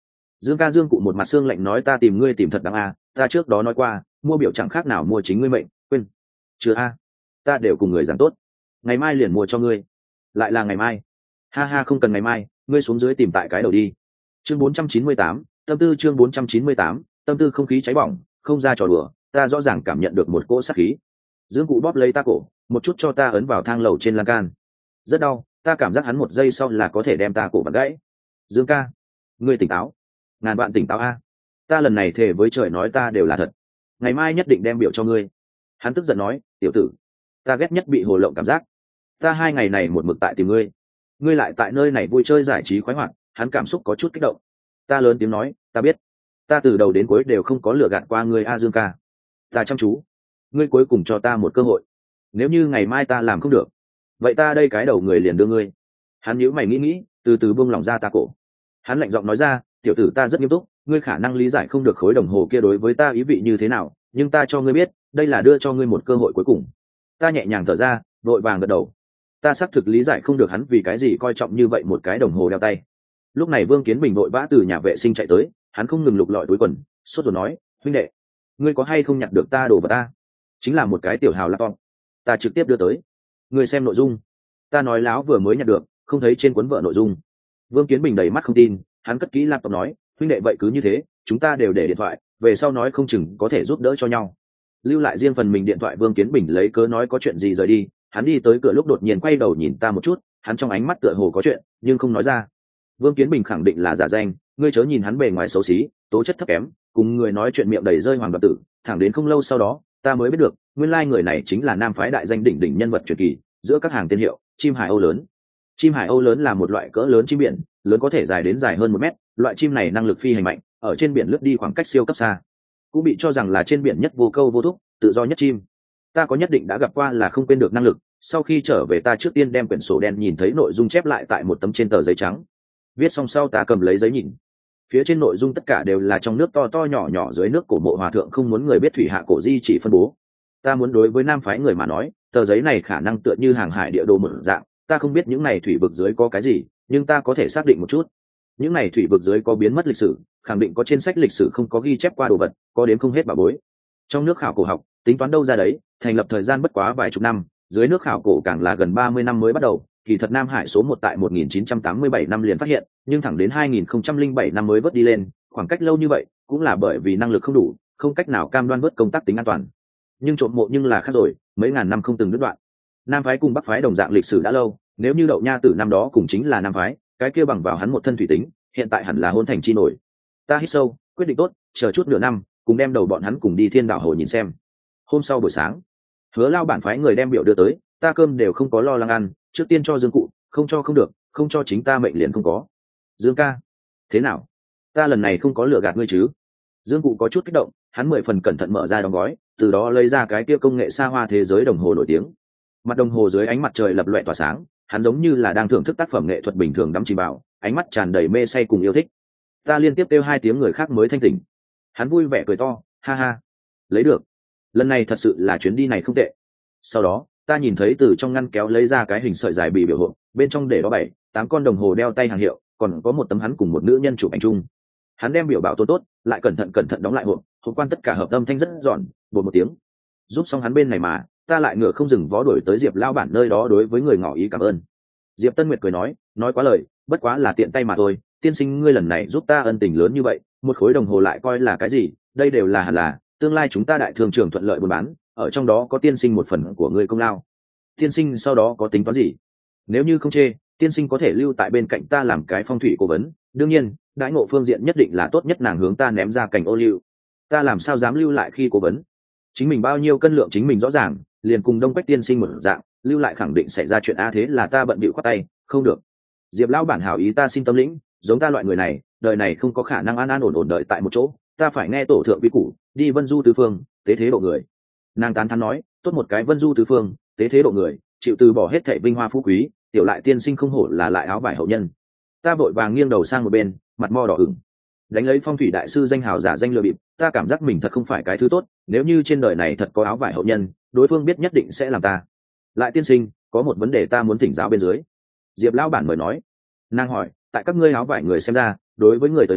Dương ca Dương cụ một mặt xương lạnh nói ta tìm ngươi tìm thật đáng a, ta trước đó nói qua mua biểu chẳng khác nào mua chính ngươi mệnh, quên chưa a? Ta đều cùng người giảng tốt, ngày mai liền mua cho ngươi. Lại là ngày mai? Ha ha, không cần ngày mai, ngươi xuống dưới tìm tại cái đầu đi. Chương bốn trăm chín mươi tám, tâm tư chương bốn trăm chín mươi tám, tâm tư không khí cháy bỏng, không ra trò đùa, ta rõ ràng cảm nhận được một cỗ sát khí. Dương cụ bóp lấy ta cổ, một chút cho ta ấn vào thang lầu trên lan can. Rất đau, ta cảm giác hắn một giây sau là có thể đem ta cổ bật gãy. Dương ca, ngươi tỉnh táo, ngàn vạn tỉnh táo a. Ta lần này thề với trời nói ta đều là thật, ngày mai nhất định đem biểu cho ngươi. Hắn tức giận nói, tiểu tử, ta ghét nhất bị hồ lộng cảm giác, ta hai ngày này một mực tại tìm ngươi, ngươi lại tại nơi này vui chơi giải trí khoái hoạt. Hắn cảm xúc có chút kích động. Ta lớn tiếng nói, ta biết, ta từ đầu đến cuối đều không có lừa gạt qua ngươi a Dương ca, ta chăm chú, ngươi cuối cùng cho ta một cơ hội, nếu như ngày mai ta làm không được, vậy ta đây cái đầu người liền đưa ngươi. Hắn nhíu mày nghĩ nghĩ, từ từ buông lỏng ra ta cổ. Hắn lạnh giọng nói ra, tiểu tử ta rất nghiêm túc, ngươi khả năng lý giải không được khối đồng hồ kia đối với ta ý vị như thế nào, nhưng ta cho ngươi biết, đây là đưa cho ngươi một cơ hội cuối cùng. Ta nhẹ nhàng thở ra, vội vàng gật đầu. Ta xác thực lý giải không được hắn vì cái gì coi trọng như vậy một cái đồng hồ đeo tay. Lúc này Vương Kiến Bình vội vã từ nhà vệ sinh chạy tới, hắn không ngừng lục lọi túi quần, sốt rồi nói, huynh đệ, ngươi có hay không nhặt được ta đồ vật ta? Chính là một cái tiểu hào laptop. Ta trực tiếp đưa tới, ngươi xem nội dung. Ta nói láo vừa mới nhặt được, không thấy trên cuốn vợ nội dung. Vương Kiến Bình đầy mắt không tin, hắn cất kỹ laptop nói, huynh đệ vậy cứ như thế, chúng ta đều để điện thoại, về sau nói không chừng có thể giúp đỡ cho nhau. Lưu lại riêng phần mình điện thoại. Vương Kiến Bình lấy cớ nói có chuyện gì rời đi. Hắn đi tới cửa lúc đột nhiên quay đầu nhìn ta một chút, hắn trong ánh mắt tựa hồ có chuyện nhưng không nói ra. Vương Kiến Bình khẳng định là giả danh, ngươi chớ nhìn hắn bề ngoài xấu xí, tố chất thấp kém, cùng người nói chuyện miệng đầy rơi hoàng đoạt tử. Thẳng đến không lâu sau đó, ta mới biết được, nguyên lai người này chính là nam phái đại danh đỉnh đỉnh nhân vật truyền kỳ, giữa các hàng tên hiệu, chim hải âu lớn. Chim hải âu lớn là một loại cỡ lớn chim biển, lớn có thể dài đến dài hơn một mét. Loại chim này năng lực phi hành mạnh, ở trên biển lướt đi khoảng cách siêu cấp xa, cũng bị cho rằng là trên biển nhất vô câu vô thúc, tự do nhất chim. Ta có nhất định đã gặp qua là không quên được năng lực. Sau khi trở về ta trước tiên đem quyển sổ đen nhìn thấy nội dung chép lại tại một tấm trên tờ giấy trắng. Viết xong sau ta cầm lấy giấy nhìn, phía trên nội dung tất cả đều là trong nước to to nhỏ nhỏ dưới nước cổ mộ hòa thượng không muốn người biết thủy hạ cổ di chỉ phân bố. Ta muốn đối với nam phái người mà nói, tờ giấy này khả năng tựa như hàng hải địa đồ một dạng. Ta không biết những này thủy vực dưới có cái gì, nhưng ta có thể xác định một chút, những này thủy vực dưới có biến mất lịch sử, khẳng định có trên sách lịch sử không có ghi chép qua đồ vật, có đến không hết bảo bối. Trong nước khảo cổ học tính toán đâu ra đấy, thành lập thời gian bất quá vài chục năm, dưới nước khảo cổ càng là gần ba mươi năm mới bắt đầu. Kỳ thật Nam Hải số một tại một nghìn chín trăm tám mươi bảy năm liền phát hiện, nhưng thẳng đến hai nghìn không trăm lẻ bảy năm mới vớt đi lên, khoảng cách lâu như vậy cũng là bởi vì năng lực không đủ, không cách nào cam đoan vớt công tác tính an toàn. Nhưng trộm mộ nhưng là khác rồi, mấy ngàn năm không từng đứt đoạn. Nam phái cùng Bắc phái đồng dạng lịch sử đã lâu, nếu như Đậu Nha Tử năm đó cùng chính là Nam phái, cái kia bằng vào hắn một thân thủy tính, hiện tại hẳn là hôn thành chi nổi. Ta hít sâu, quyết định tốt, chờ chút nửa năm, cùng đem đầu bọn hắn cùng đi Thiên Đạo Hồ nhìn xem. Hôm sau buổi sáng, Hứa Lao bản phái người đem biểu đưa tới, ta cơm đều không có lo lắng ăn, trước tiên cho Dương cụ, không cho không được, không cho chính ta mệnh liền không có. Dương ca, thế nào? Ta lần này không có lừa gạt ngươi chứ? Dương cụ có chút kích động, hắn mười phần cẩn thận mở ra đóng gói, từ đó lấy ra cái kia công nghệ xa hoa thế giới đồng hồ nổi tiếng. Mặt đồng hồ dưới ánh mặt trời lập loè tỏa sáng, hắn giống như là đang thưởng thức tác phẩm nghệ thuật bình thường đắm chìm vào, ánh mắt tràn đầy mê say cùng yêu thích. Ta liên tiếp kêu hai tiếng người khác mới thanh tỉnh. Hắn vui vẻ cười to, ha ha, lấy được, lần này thật sự là chuyến đi này không tệ. Sau đó ta nhìn thấy từ trong ngăn kéo lấy ra cái hình sợi dài bị biểu hộ, bên trong để đó bảy tám con đồng hồ đeo tay hàng hiệu, còn có một tấm hắn cùng một nữ nhân chụp ảnh chung. Hắn đem biểu bảo tốt tốt, lại cẩn thận cẩn thận đóng lại hộp, hộp quan tất cả hợp âm thanh rất giòn, bột một tiếng. Giúp xong hắn bên này mà, ta lại ngựa không dừng vó đuổi tới Diệp lao bản nơi đó đối với người ngỏ ý cảm ơn. Diệp Tân Nguyệt cười nói, nói quá lời, bất quá là tiện tay mà thôi, tiên sinh ngươi lần này giúp ta ân tình lớn như vậy, một khối đồng hồ lại coi là cái gì, đây đều là hẳn là tương lai chúng ta đại thương trường thuận lợi buôn bán, ở trong đó có tiên sinh một phần của ngươi công lao. Tiên sinh sau đó có tính toán gì? Nếu như không chê, tiên sinh có thể lưu tại bên cạnh ta làm cái phong thủy cố vấn, đương nhiên đãi ngộ phương diện nhất định là tốt nhất. Nàng hướng ta ném ra cảnh ô liu. Ta làm sao dám lưu lại khi cố vấn? Chính mình bao nhiêu cân lượng chính mình rõ ràng, liền cùng Đông Quách tiên sinh một dạng, lưu lại khẳng định xảy ra chuyện a, thế là ta bận bịu khoát tay, không được. Diệp lão bản hảo ý ta xin tâm lĩnh, giống ta loại người này, đời này không có khả năng an an ổn ổn đợi tại một chỗ, ta phải nghe tổ thượng quy củ, đi vân du tứ phương, tế thế độ người. Nàng tán thán nói, tốt một cái vân du tứ phương, tế thế độ người, chịu từ bỏ hết thảy vinh hoa phú quý, tiểu lại tiên sinh không hổ là lại áo vải hậu nhân. Ta vội vàng nghiêng đầu sang một bên, mặt mo đỏ ửng. Đánh lấy phong thủy đại sư danh hào giả danh lừa bịp, ta cảm giác mình thật không phải cái thứ tốt, nếu như trên đời này thật có áo vải hậu nhân, đối phương biết nhất định sẽ làm ta. Lại tiên sinh, có một vấn đề ta muốn thỉnh giáo bên dưới. Diệp lão bản mời nói. Nàng hỏi, tại các ngươi áo vải người xem ra, đối với người tới nói,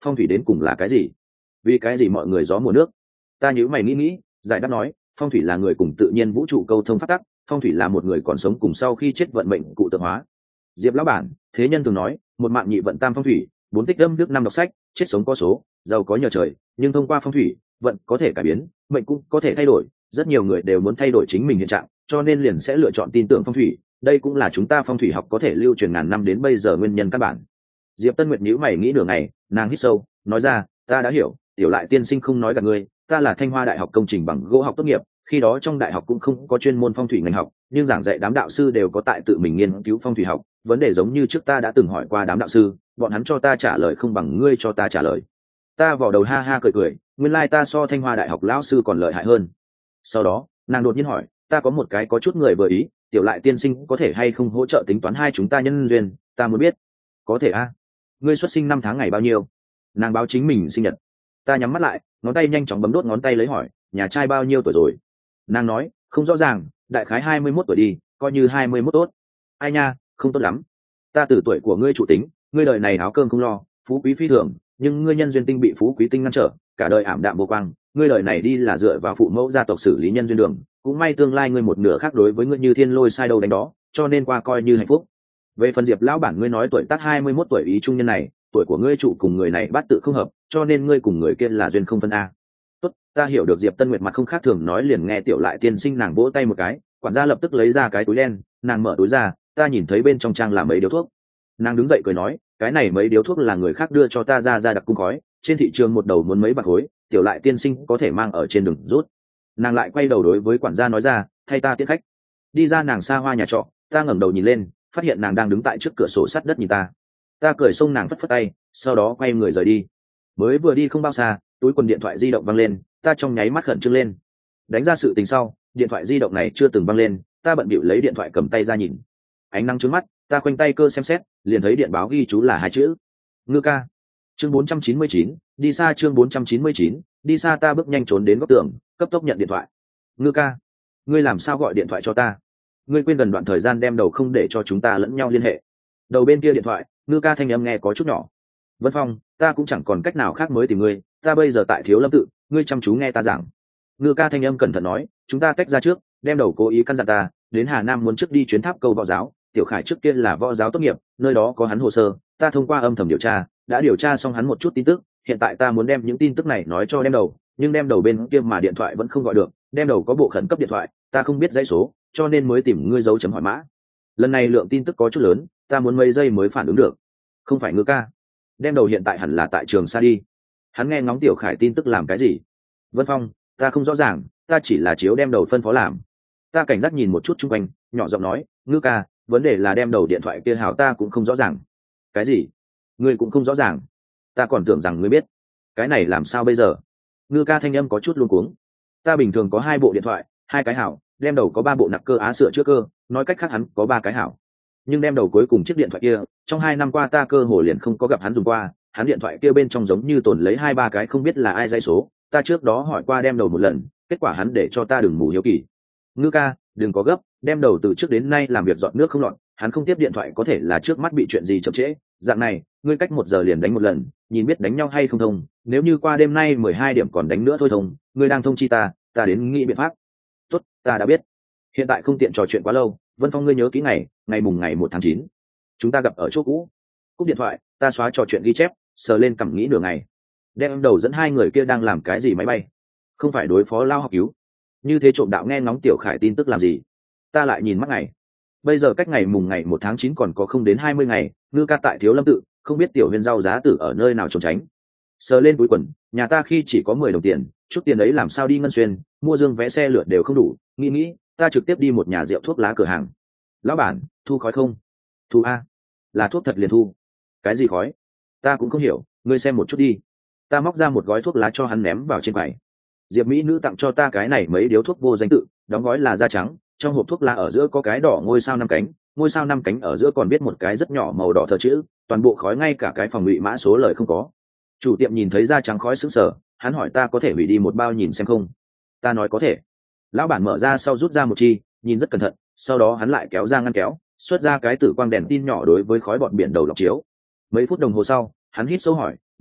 phong thủy đến cùng là cái gì? Vì cái gì mọi người gió mùa nước? Ta nhíu mày nghĩ nghĩ, giải đáp nói, phong thủy là người cùng tự nhiên vũ trụ câu thông phát tắc, phong thủy là một người còn sống cùng sau khi chết vận mệnh cụ tượng hóa. Diệp lão bản, thế nhân thường nói một mạng nhị vận tam phong thủy, bốn tích âm đức năm đọc sách, chết sống có số, giàu có nhờ trời, nhưng thông qua phong thủy vận có thể cải biến, mệnh cũng có thể thay đổi. Rất nhiều người đều muốn thay đổi chính mình hiện trạng, cho nên liền sẽ lựa chọn tin tưởng phong thủy. Đây cũng là chúng ta phong thủy học có thể lưu truyền ngàn năm đến bây giờ nguyên nhân căn bản. Diệp Tân Nguyệt nhíu mày nghĩ nửa ngày, nàng hít sâu nói ra, ta đã hiểu, tiểu lại tiên sinh không nói gạt ngươi, ta là Thanh Hoa Đại học công trình bằng gỗ học tốt nghiệp, khi đó trong đại học cũng không có chuyên môn phong thủy ngành học, nhưng giảng dạy đám đạo sư đều có tại tự mình nghiên cứu phong thủy học. Vấn đề giống như trước ta đã từng hỏi qua đám đạo sư, bọn hắn cho ta trả lời không bằng ngươi cho ta trả lời. Ta vò đầu ha ha cười cười, nguyên lai ta so Thanh Hoa Đại học lão sư còn lợi hại hơn. Sau đó nàng đột nhiên hỏi, ta có một cái có chút người vừa ý, tiểu lại tiên sinh có thể hay không hỗ trợ tính toán hai chúng ta nhân duyên, ta muốn biết. Có thể a. Ngươi xuất sinh năm tháng ngày bao nhiêu? Nàng báo chính mình sinh nhật. Ta nhắm mắt lại, ngón tay nhanh chóng bấm đốt ngón tay lấy hỏi, nhà trai bao nhiêu tuổi rồi? Nàng nói, không rõ ràng, đại khái hai mươi mốt tuổi đi, coi như hai mươi mốt tốt. Ai nha, không tốt lắm. Ta từ tuổi của ngươi chủ tính, ngươi đời này áo cơm không lo, phú quý phi thường, nhưng ngươi nhân duyên tinh bị phú quý tinh ngăn trở, cả đời ảm đạm vô quang. Ngươi đời này đi là dựa vào phụ mẫu gia tộc xử lý nhân duyên đường, cũng may tương lai ngươi một nửa khác đối với ngươi như thiên lôi sai đâu đánh đó, cho nên qua coi như hạnh phúc. Về phần Diệp lão bản, ngươi nói tuổi tác hai mươi mốt tuổi ý trung nhân này, tuổi của ngươi trụ cùng người này bát tự không hợp, cho nên ngươi cùng người kia là duyên không phân a. Tốt, ta hiểu được. Diệp Tân Nguyệt mặt không khác thường nói, liền nghe tiểu lại tiên sinh nàng vỗ tay một cái, quản gia lập tức lấy ra cái túi đen, nàng mở túi ra, ta nhìn thấy bên trong trang là mấy điếu thuốc. Nàng đứng dậy cười nói, cái này mấy điếu thuốc là người khác đưa cho ta ra ra đặc cung khói, trên thị trường một đầu muốn mấy bạc khối, tiểu lại tiên sinh có thể mang ở trên đường rút. Nàng lại quay đầu đối với quản gia nói ra, thay ta tiễn khách. Đi ra nàng xa hoa nhà trọ, ta ngẩng đầu nhìn lên, phát hiện nàng đang đứng tại trước cửa sổ sắt đất nhìn ta. Ta cười xông nàng phất phất tay, sau đó quay người rời đi. Mới vừa đi không bao xa, túi quần điện thoại di động văng lên, ta trong nháy mắt khẩn trương lên. Đánh ra sự tình sau, điện thoại di động này chưa từng văng lên, ta bận bịu lấy điện thoại cầm tay ra nhìn. Ánh nắng trướng mắt, ta khoanh tay cơ xem xét, liền thấy điện báo ghi chú là hai chữ: Ngư ca. Chương bốn trăm chín mươi chín, đi xa. Chương bốn trăm chín mươi chín, đi xa. Ta bước nhanh trốn đến góc tường, cấp tốc nhận điện thoại. Ngư ca, ngươi làm sao gọi điện thoại cho ta? Ngươi quên gần đoạn thời gian đem đầu không để cho chúng ta lẫn nhau liên hệ. Đầu bên kia điện thoại, Ngư ca thanh âm nghe có chút nhỏ. Vân Phong, ta cũng chẳng còn cách nào khác mới tìm ngươi, ta bây giờ tại Thiếu Lâm tự, ngươi chăm chú nghe ta giảng. Ngư ca thanh âm cẩn thận nói, chúng ta tách ra trước, đem đầu cố ý căn dặn ta, đến Hà Nam muốn trước đi chuyến tháp câu võ giáo, Tiểu Khải trước kia là võ giáo tốt nghiệp, nơi đó có hắn hồ sơ, ta thông qua âm thầm điều tra, đã điều tra xong hắn một chút tin tức, hiện tại ta muốn đem những tin tức này nói cho đem đầu, nhưng đem đầu bên kia mà điện thoại vẫn không gọi được, đem đầu có bộ khẩn cấp điện thoại, ta không biết dãy số, cho nên mới tìm ngươi dấu chấm hỏi mã. Lần này lượng tin tức có chút lớn, ta muốn mấy giây mới phản ứng được. Không phải Ngư ca, đem đầu hiện tại hẳn là tại trường xa đi. Hắn nghe ngóng Tiểu Khải tin tức làm cái gì? Vân Phong, ta không rõ ràng, ta chỉ là chiếu đem đầu phân phó làm. Ta cảnh giác nhìn một chút chung quanh, nhỏ giọng nói, Ngư ca, vấn đề là đem đầu điện thoại kia hảo ta cũng không rõ ràng. Cái gì? Ngươi cũng không rõ ràng? Ta còn tưởng rằng ngươi biết. Cái này làm sao bây giờ? Ngư ca thanh âm có chút luống cuống. Ta bình thường có hai bộ điện thoại, hai cái hảo, đem đầu có ba bộ nặc cơ á sửa trước cơ, nói cách khác hắn có ba cái hảo. Nhưng đem đầu cuối cùng chiếc điện thoại kia, trong hai năm qua ta cơ hồ liền không có gặp hắn dùng qua, hắn điện thoại kia bên trong giống như tồn lấy hai ba cái không biết là ai dây số, ta trước đó hỏi qua đem đầu một lần, kết quả hắn để cho ta đừng mù hiếu kỳ. Ngư ca, đừng có gấp, đem đầu từ trước đến nay làm việc dọn nước không lọt, hắn không tiếp điện thoại có thể là trước mắt bị chuyện gì chậm trễ, dạng này, ngươi cách một giờ liền đánh một lần, nhìn biết đánh nhau hay không thông, nếu như qua đêm nay mười hai điểm còn đánh nữa thôi thông, ngươi đang thông chi ta, ta đến nghĩ biện pháp. Tốt, ta đã biết. Hiện tại không tiện trò chuyện quá lâu, Vân Phong ngươi nhớ kỹ ngày, ngày mùng ngày một tháng chín, chúng ta gặp ở chỗ cũ. Cúp điện thoại, ta xóa trò chuyện ghi chép, sờ lên cằm nghĩ nửa ngày. Đem đầu dẫn hai người kia đang làm cái gì máy bay? Không phải đối phó lao học cứu? Như thế trộm đạo nghe ngóng Tiểu Khải tin tức làm gì? Ta lại nhìn mắt ngày. Bây giờ cách ngày mùng ngày một tháng chín còn có không đến hai mươi ngày, Ngư ca tại Thiếu Lâm tự, không biết tiểu viên rau giá tử ở nơi nào trốn tránh. Sờ lên túi quần, nhà ta khi chỉ có mười đồng tiền, chút tiền ấy làm sao đi ngân xuyên, mua dương vé xe lượt đều không đủ, nghĩ nghĩ, ta trực tiếp đi một nhà rượu thuốc lá cửa hàng. Lão bản, thu khói không? Thu a. Là thuốc thật liền thu. Cái gì khói? Ta cũng không hiểu, ngươi xem một chút đi. Ta móc ra một gói thuốc lá cho hắn ném vào trên quầy. Diệp mỹ nữ tặng cho ta cái này mấy điếu thuốc vô danh tự, đóng gói là da trắng, trong hộp thuốc lá ở giữa có cái đỏ ngôi sao năm cánh, ngôi sao năm cánh ở giữa còn viết một cái rất nhỏ màu đỏ thờ chữ, toàn bộ khói ngay cả cái phòng ngụy mã số lời không có. Chủ tiệm nhìn thấy da trắng khói sững sờ, hắn hỏi ta có thể hủy đi một bao nhìn xem không? Ta nói có thể. Lão bản mở ra sau rút ra một chi, nhìn rất cẩn thận, sau đó hắn lại kéo ra ngăn kéo, xuất ra cái tử quang đèn tin nhỏ đối với khói bọt biển đầu lọc chiếu. Mấy phút đồng hồ sau, hắn hít sâu hỏi,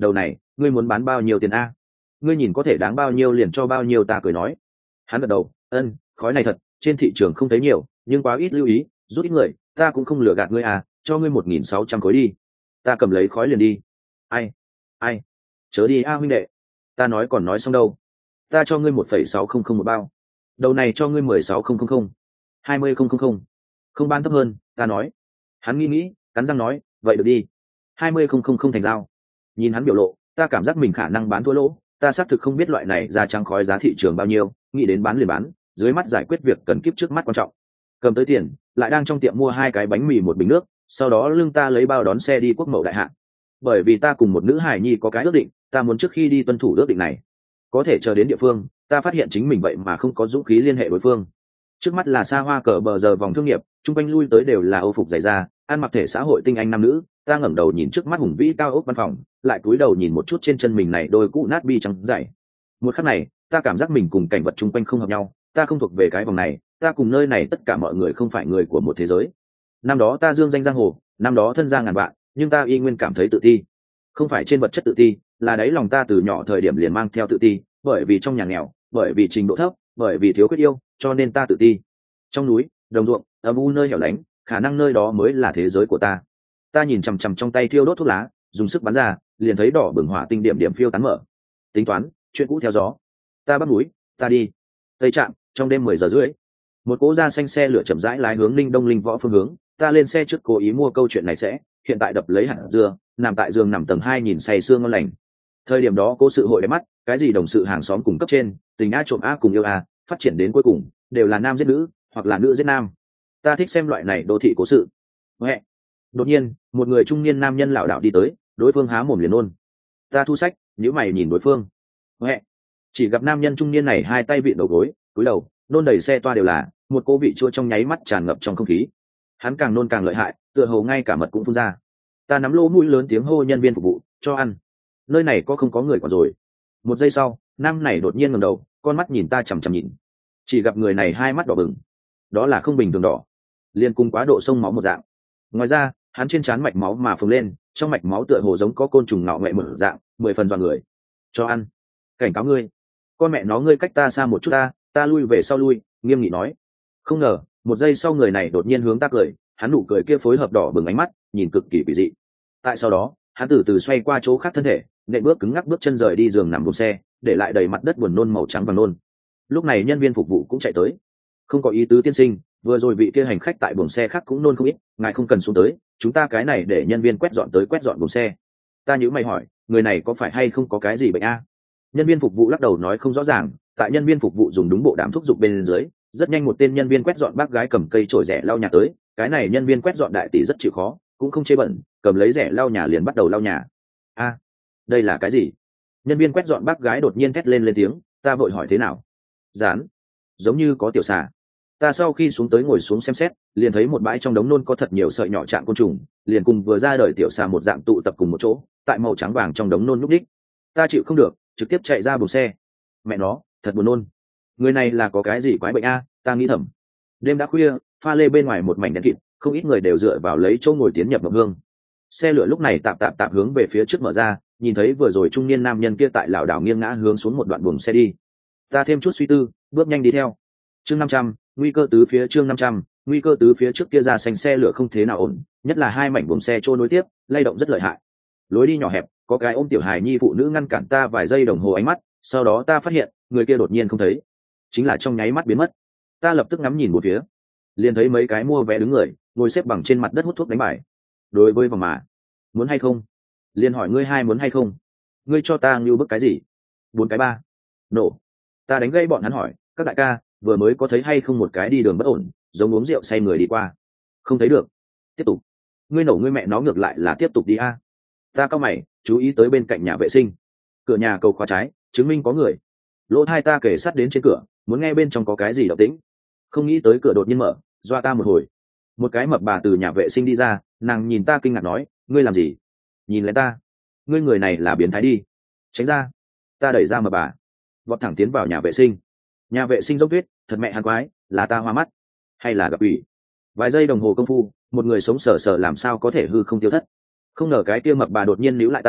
đầu này ngươi muốn bán bao nhiêu tiền a? Ngươi nhìn có thể đáng bao nhiêu liền cho bao nhiêu. Ta cười nói. Hắn gật đầu, ân, khói này thật, trên thị trường không thấy nhiều, nhưng quá ít lưu ý, rút ít người, ta cũng không lừa gạt ngươi à, cho ngươi một nghìn sáu trăm khối đi. Ta cầm lấy khói liền đi. Ai? Ai? Chớ đi a huynh đệ. Ta nói còn nói xong đâu. Ta cho ngươi một phẩy sáu không không một bao. Đầu này cho ngươi mười sáu không không không. Hai mươi không không không. Không bán thấp hơn, ta nói. Hắn nghĩ nghĩ, cắn răng nói, vậy được đi. Hai mươi không không không thành giao. Nhìn hắn biểu lộ, ta cảm giác mình khả năng bán thua lỗ, ta xác thực không biết loại này ra trắng khói giá thị trường bao nhiêu, nghĩ đến bán liền bán, dưới mắt giải quyết việc cần kiếp trước mắt quan trọng. Cầm tới tiền, lại đang trong tiệm mua hai cái bánh mì một bình nước, sau đó lưng ta lấy bao đón xe đi Quốc Mậu đại hạ. Bởi vì ta cùng một nữ hài nhi có cái ước định, ta muốn trước khi đi tuân thủ ước định này. Có thể chờ đến địa phương, ta phát hiện chính mình vậy mà không có dũng khí liên hệ đối phương. Trước mắt là xa hoa cờ bờ giờ vòng thương nghiệp, chung quanh lui tới đều là Âu phục dày da, ăn mặc thể xã hội tinh anh nam nữ. Ta ngẩng đầu nhìn trước mắt hùng vĩ cao ốc văn phòng, lại cúi đầu nhìn một chút trên chân mình này đôi cũ nát bi trắng dày. Một khắc này, ta cảm giác mình cùng cảnh vật chung quanh không hợp nhau, ta không thuộc về cái vòng này, ta cùng nơi này tất cả mọi người không phải người của một thế giới. Năm đó ta dương danh giang hồ, năm đó thân gia ngàn vạn, nhưng ta y nguyên cảm thấy tự ti. Không phải trên vật chất tự ti, là đáy lòng ta từ nhỏ thời điểm liền mang theo tự ti, bởi vì trong nhà nghèo, bởi vì trình độ thấp, bởi vì thiếu khuyết yêu, cho nên ta tự ti. Trong núi, đồng ruộng, âm u nơi hẻo lánh, khả năng nơi đó mới là thế giới của ta. Ta nhìn chằm chằm trong tay thiêu đốt thuốc lá, dùng sức bắn ra, liền thấy đỏ bừng hỏa tinh điểm điểm phiêu tán mở. Tính toán, chuyện cũ theo gió. Ta bắt núi, ta đi. Tây Trạm, trong đêm mười giờ rưỡi, một cỗ da xanh xe lửa chậm rãi lái hướng Linh Đông Linh Võ phương hướng. Ta lên xe trước cố ý mua câu chuyện này sẽ, hiện tại đập lấy hạt dưa, nằm tại giường nằm tầng hai nhìn say sương ngon lành. Thời điểm đó cố sự hội đẹp mắt, cái gì đồng sự hàng xóm cùng cấp trên, tình a trộm a cùng yêu a, phát triển đến cuối cùng đều là nam giết nữ, hoặc là nữ giết nam. Ta thích xem loại này đô thị cố sự. Huệ. Đột nhiên, một người trung niên nam nhân lảo đảo đi tới, đối phương há mồm liền nôn. Ta thu sách, nhíu mày nhìn đối phương. Huệ. Chỉ gặp nam nhân trung niên này hai tay vịn đầu gối, cúi đầu, nôn đầy xe toa đều là, một cô vị chua trong nháy mắt tràn ngập trong không khí. Hắn càng nôn càng lợi hại, tựa hồ ngay cả mật cũng phun ra. Ta nắm lỗ mũi lớn tiếng hô nhân viên phục vụ, cho ăn. Nơi này có không có người còn rồi. Một giây sau, nam này đột nhiên ngẩng đầu, con mắt nhìn ta chằm chằm nhìn. Chỉ gặp người này hai mắt đỏ bừng. Đó là không bình thường đỏ, liên cùng quá độ sông máu một dạng. Ngoài ra, hắn trên trán mạch máu mà phồng lên, trong mạch máu tựa hồ giống có côn trùng ngạo nghệ mở dạng, mười phần dọa người. Cho ăn. Cảnh cáo ngươi. Con mẹ nó ngươi cách ta xa một chút ta, ta lui về sau lui, nghiêm nghị nói. Không ngờ, một giây sau người này đột nhiên hướng ta cười, hắn nụ cười kia phối hợp đỏ bừng ánh mắt, nhìn cực kỳ quỷ dị. Tại sau đó, hắn từ từ xoay qua chỗ khác thân thể, nện bước cứng ngắc bước chân rời đi giường nằm buồng xe, để lại đầy mặt đất buồn nôn màu trắng và nôn. Lúc này nhân viên phục vụ cũng chạy tới. Không có ý tứ tiên sinh, vừa rồi vị kia hành khách tại buồng xe khác cũng nôn không ít, ngài không cần xuống tới, chúng ta cái này để nhân viên quét dọn tới quét dọn buồng xe. Ta nhíu mày hỏi, người này có phải hay không có cái gì bệnh a? Nhân viên phục vụ lắc đầu nói không rõ ràng. Tại nhân viên phục vụ dùng đúng bộ đàm thúc giục bên dưới, rất nhanh một tên nhân viên quét dọn bác gái cầm cây chổi rẻ lau nhà tới. Cái này nhân viên quét dọn đại tỷ rất chịu khó, cũng không chê bẩn, cầm lấy rẻ lau nhà liền bắt đầu lau nhà. A, đây là cái gì? Nhân viên quét dọn bác gái đột nhiên thét lên lên tiếng. Ta vội hỏi thế nào? Dán, giống như có tiểu xà. Ta sau khi xuống tới ngồi xuống xem xét, liền thấy một bãi trong đống nôn có thật nhiều sợi nhỏ trạng côn trùng, liền cùng vừa ra đời tiểu xà một dạng tụ tập cùng một chỗ, tại màu trắng vàng trong đống nôn lúc đích. Ta chịu không được, trực tiếp chạy ra buồng xe. Mẹ nó, thật buồn nôn. Người này là có cái gì quái bệnh a? Ta nghĩ thầm. Đêm đã khuya, pha lê bên ngoài một mảnh đen kịt, không ít người đều dựa vào lấy chỗ ngồi tiến nhập mộng hương. Xe lửa lúc này tạm tạm tạm hướng về phía trước mở ra, nhìn thấy vừa rồi trung niên nam nhân kia tại lảo đảo nghiêng ngã hướng xuống một đoạn buồng xe đi. Ta thêm chút suy tư, bước nhanh đi theo. Chương năm trăm, nguy cơ tứ phía. Chương năm trăm, nguy cơ tứ phía. Trước kia ra xanh xe lửa không thế nào ổn, nhất là hai mảnh buồng xe trôi nối tiếp, lay động rất lợi hại. Lối đi nhỏ hẹp, có cái ôm tiểu hài nhi phụ nữ ngăn cản ta vài giây đồng hồ ánh mắt, sau đó ta phát hiện người kia đột nhiên không thấy, chính là trong nháy mắt biến mất. Ta lập tức ngắm nhìn một phía, liền thấy mấy cái mua vé đứng người ngồi xếp bằng trên mặt đất hút thuốc đánh bài. Đối với vòng mà muốn hay không, liền hỏi ngươi hai muốn hay không, ngươi cho ta ngưu bức cái gì? Bốn cái ba nổ. Ta đánh gây bọn hắn hỏi, các đại ca vừa mới có thấy hay không một cái đi đường bất ổn, giống uống rượu say người đi qua? Không thấy được. Tiếp tục. Ngươi nổ ngươi mẹ nó ngược lại là tiếp tục đi a. Ta cao mày, chú ý tới bên cạnh nhà vệ sinh, cửa nhà cầu khóa trái, chứng minh có người. Lỗ tai ta kề sát đến trên cửa, muốn nghe bên trong có cái gì động tĩnh. Không nghĩ tới cửa đột nhiên mở, doa ta một hồi. Một cái mập bà từ nhà vệ sinh đi ra, nàng nhìn ta kinh ngạc nói, ngươi làm gì? Nhìn lên ta, ngươi người này là biến thái đi, tránh ra. Ta đẩy ra mập bà, vọt thẳng tiến vào nhà vệ sinh. Nhà vệ sinh dốc tuyết, thật mẹ hắn quái, là ta hoa mắt hay là gặp ủy? Vài giây đồng hồ công phu, một người sống sờ sờ làm sao có thể hư không tiêu thất. Không ngờ cái kia mập bà đột nhiên níu lại ta,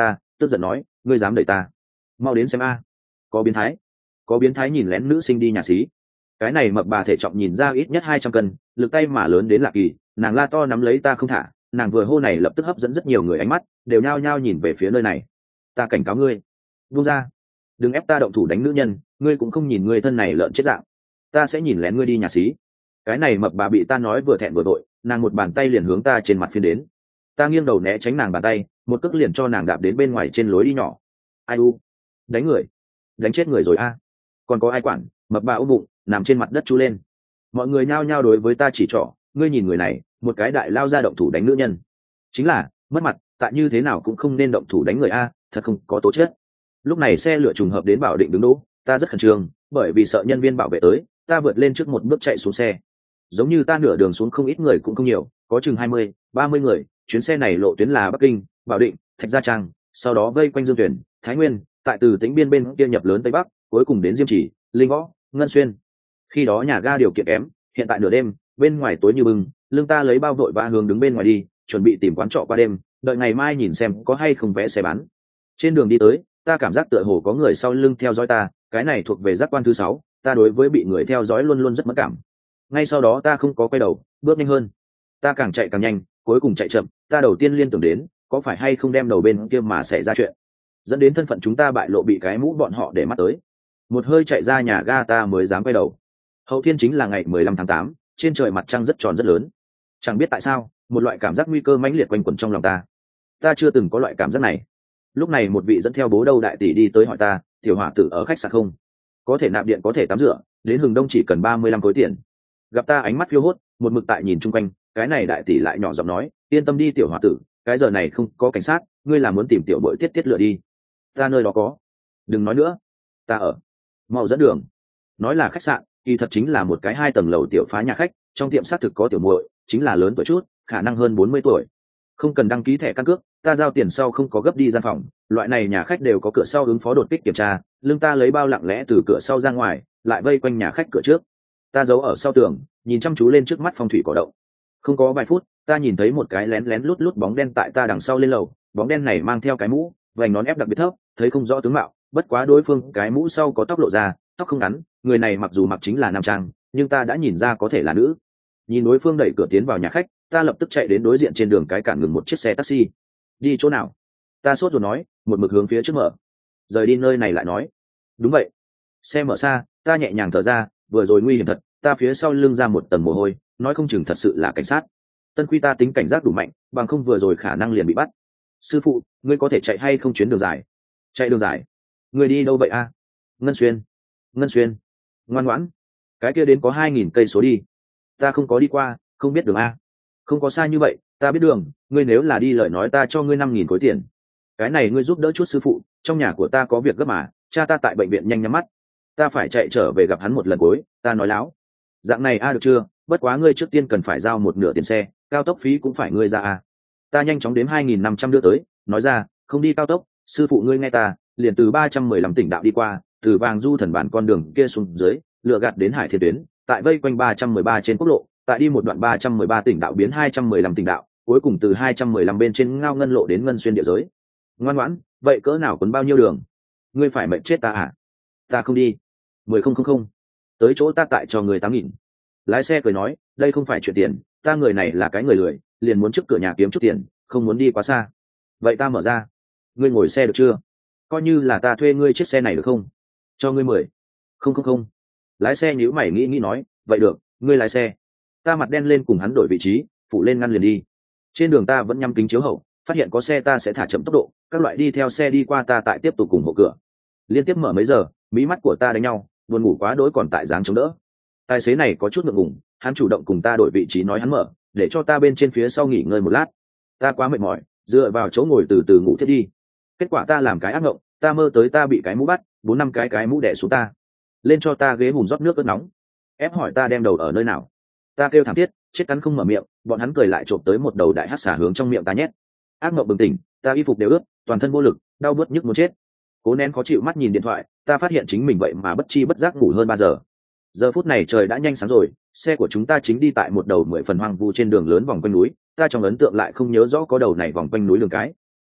tức giận nói ngươi dám đẩy ta, mau đến xem a. Có biến thái, có biến thái nhìn lén nữ sinh đi nhà xí. Cái này mập bà thể trọng nhìn ra ít nhất hai trăm cân, lực tay mà lớn đến lạ kỳ, nàng la to nắm lấy ta không thả, nàng vừa hô này lập tức hấp dẫn rất nhiều người ánh mắt đều nhao nhao nhìn về phía nơi này. Ta cảnh cáo ngươi, buông ra, đừng ép ta động thủ đánh nữ nhân, ngươi cũng không nhìn người thân này lợn chết dạng, ta sẽ nhìn lén ngươi đi nhà xí. Cái này mập bà bị ta nói vừa thẹn vừa đội, nàng một bàn tay liền hướng ta trên mặt phiến đến. Ta nghiêng đầu né tránh nàng bàn tay, một cước liền cho nàng đạp đến bên ngoài trên lối đi nhỏ. Ai u, đánh người, đánh chết người rồi a. Còn có ai quản, mập bà ôm bụng nằm trên mặt đất chú lên. Mọi người nhao nhao đối với ta chỉ trỏ, ngươi nhìn người này, một cái đại lao ra động thủ đánh nữ nhân, chính là mất mặt, tại như thế nào cũng không nên động thủ đánh người a, thật không có tố chất. Lúc này xe lửa trùng hợp đến Bảo Định đứng đỗ, ta rất khẩn trương bởi vì sợ nhân viên bảo vệ tới, ta vượt lên trước một bước chạy xuống xe. Giống như ta nửa đường xuống không ít người cũng không nhiều, có chừng hai mươi ba mươi người. Chuyến xe này lộ tuyến là Bắc Kinh, Bảo Định, Thạch Gia Trang, sau đó vây quanh Dương Tuyển, Thái Nguyên, tại từ Tĩnh Biên bên kia nhập lớn Tây Bắc, cuối cùng đến Diêm Chỉ, Linh Võ, Ngân Xuyên. Khi đó nhà ga điều kiện kém, hiện tại nửa đêm bên ngoài tối như bừng, lưng ta lấy bao vội ba hướng đứng bên ngoài đi, chuẩn bị tìm quán trọ qua đêm, đợi ngày mai nhìn xem có hay không vé xe bán. Trên đường đi tới, ta cảm giác tựa hồ có người sau lưng theo dõi ta, cái này thuộc về giác quan thứ sáu, ta đối với bị người theo dõi luôn luôn rất mất cảm. Ngay sau đó ta không có quay đầu, bước nhanh hơn. Ta càng chạy càng nhanh, cuối cùng chạy chậm, ta đầu tiên liên tưởng đến có phải hay không đem đầu bên kia mà xảy ra chuyện, dẫn đến thân phận chúng ta bại lộ, bị cái mũ bọn họ để mắt tới. Một hơi chạy ra nhà ga ta mới dám quay đầu. Hậu thiên chính là ngày mười lăm tháng tám, trên trời mặt trăng rất tròn rất lớn. Chẳng biết tại sao, một loại cảm giác nguy cơ mãnh liệt quanh quẩn trong lòng ta. Ta chưa từng có loại cảm giác này. Lúc này một vị dẫn theo bố đâu đại tỷ đi tới hỏi ta, tiểu hỏa tử ở khách sạn không? Có thể nạp điện, có thể tắm rửa, đến Hừng Đông chỉ cần ba mươi lăm khối tiền. Gặp ta ánh mắt phiêu hốt, một mực tại nhìn chung quanh, cái này đại tỷ lại nhỏ giọng nói, yên tâm đi tiểu hỏa tử, cái giờ này không có cảnh sát, ngươi là muốn tìm tiểu bội tiết tiết lựa đi. Ta nơi đó có. Đừng nói nữa, ta ở. Mau dẫn đường. Nói là khách sạn, kỳ thật chính là một cái hai tầng lầu tiểu phá nhà khách, trong tiệm xác thực có tiểu muội, chính là lớn tuổi chút, khả năng hơn bốn mươi tuổi. Không cần đăng ký thẻ căn cước, ta giao tiền sau không có gấp đi gian phòng, loại này nhà khách đều có cửa sau ứng phó đột kích kiểm tra, lưng ta lấy bao lặng lẽ từ cửa sau ra ngoài, lại vây quanh nhà khách cửa trước. Ta giấu ở sau tường, nhìn chăm chú lên trước mắt phong thủy cỏ động. Không có vài phút, ta nhìn thấy một cái lén lén lút lút bóng đen tại ta đằng sau lên lầu, bóng đen này mang theo cái mũ, vành nón ép đặc biệt thấp, thấy không rõ tướng mạo, bất quá đối phương cái mũ sau có tóc lộ ra, tóc không ngắn, người này mặc dù mặc chính là nam trang, nhưng ta đã nhìn ra có thể là nữ. Nhìn đối phương đẩy cửa tiến vào nhà khách, ta lập tức chạy đến đối diện trên đường cái cản ngừng một chiếc xe taxi. Đi chỗ nào? Ta sốt ruột nói, một mực hướng phía trước mở. Rời đi nơi này lại nói. Đúng vậy. Xe mở xa, ta nhẹ nhàng thở ra, vừa rồi nguy hiểm thật, ta phía sau lưng ra một tầng mồ hôi, nói không chừng thật sự là cảnh sát. Tân Quy ta tính cảnh giác đủ mạnh, bằng không vừa rồi khả năng liền bị bắt. Sư phụ, ngươi có thể chạy hay không chuyến đường dài? Chạy đường dài? Ngươi đi đâu vậy a? Ngân Xuyên. Ngân Xuyên. Ngoan ngoãn. Cái kia đến có hai nghìn cây số đi. Ta không có đi qua, không biết đường a. Không có sai như vậy, ta biết đường, ngươi nếu là đi lời nói ta cho ngươi năm nghìn khối tiền. Cái này ngươi giúp đỡ chút sư phụ, trong nhà của ta có việc gấp mà, cha ta tại bệnh viện nhanh nhắm mắt, ta phải chạy trở về gặp hắn một lần cuối. Ta nói láo. Dạng này a được chưa, bất quá ngươi trước tiên cần phải giao một nửa tiền xe, cao tốc phí cũng phải ngươi ra a. Ta nhanh chóng đếm hai nghìn năm trăm đưa tới, nói ra, không đi cao tốc, sư phụ ngươi nghe ta, liền từ ba trăm mười lăm tỉnh đạo đi qua, từ Vàng Du Thần Bản con đường kia xuống dưới, lựa gạt đến Hải Thiên Tuyến, tại vây quanh ba trăm mười ba trên quốc lộ, tại đi một đoạn ba trăm mười ba tỉnh đạo biến hai trăm mười lăm tỉnh đạo, cuối cùng từ hai trăm mười lăm bên trên Ngao Ngân lộ đến Ngân Xuyên địa giới. Ngoan ngoãn, vậy cỡ nào còn bao nhiêu đường? Ngươi phải mệnh chết ta à? Ta không đi. Mười không không không. Tới chỗ ta tại cho người tám nghìn. Lái xe cười nói, đây không phải chuyện tiền, ta người này là cái người lười, liền muốn trước cửa nhà kiếm chút tiền, không muốn đi quá xa. Vậy ta mở ra. Ngươi ngồi xe được chưa? Coi như là ta thuê ngươi chiếc xe này được không? Cho ngươi mười. Không không không. Lái xe nhíu mày nghĩ nghĩ nói, vậy được, ngươi lái xe. Ta mặt đen lên cùng hắn đổi vị trí, phụ lên ngăn liền đi. Trên đường ta vẫn nhắm kính chiếu hậu, phát hiện có xe ta sẽ thả chậm tốc độ, các loại đi theo xe đi qua ta tại tiếp tục cùng hộ cửa. Liên tiếp mở mấy giờ, mí mắt của ta đánh nhau, buồn ngủ quá đỗi còn tại dáng chống đỡ. Tài xế này có chút ngượng ngùng, hắn chủ động cùng ta đổi vị trí nói hắn mở, để cho ta bên trên phía sau nghỉ ngơi một lát. Ta quá mệt mỏi, dựa vào chỗ ngồi từ từ ngủ thiết đi. Kết quả ta làm cái ác mộng, ta mơ tới ta bị cái mũ bắt, bốn năm cái cái mũ đè xuống ta, lên cho ta ghế hùm rót nước ớt nóng, ép hỏi ta đem đầu ở nơi nào. Ta kêu thảm thiết, chết cắn không mở miệng, bọn hắn cười lại trộm tới một đầu đại hắc xả hướng trong miệng ta nhét. Ác mộng bừng tỉnh, ta y phục đều ướt, toàn thân vô lực, đau bứt nhức muốn chết. Cố nén khó chịu mắt nhìn điện thoại, ta phát hiện chính mình vậy mà bất chi bất giác ngủ hơn ba giờ. Giờ phút này trời đã nhanh sáng rồi, xe của chúng ta chính đi tại một đầu mười phần hoang vu trên đường lớn vòng quanh núi, ta trong ấn tượng lại không nhớ rõ có đầu này vòng quanh núi đường cái.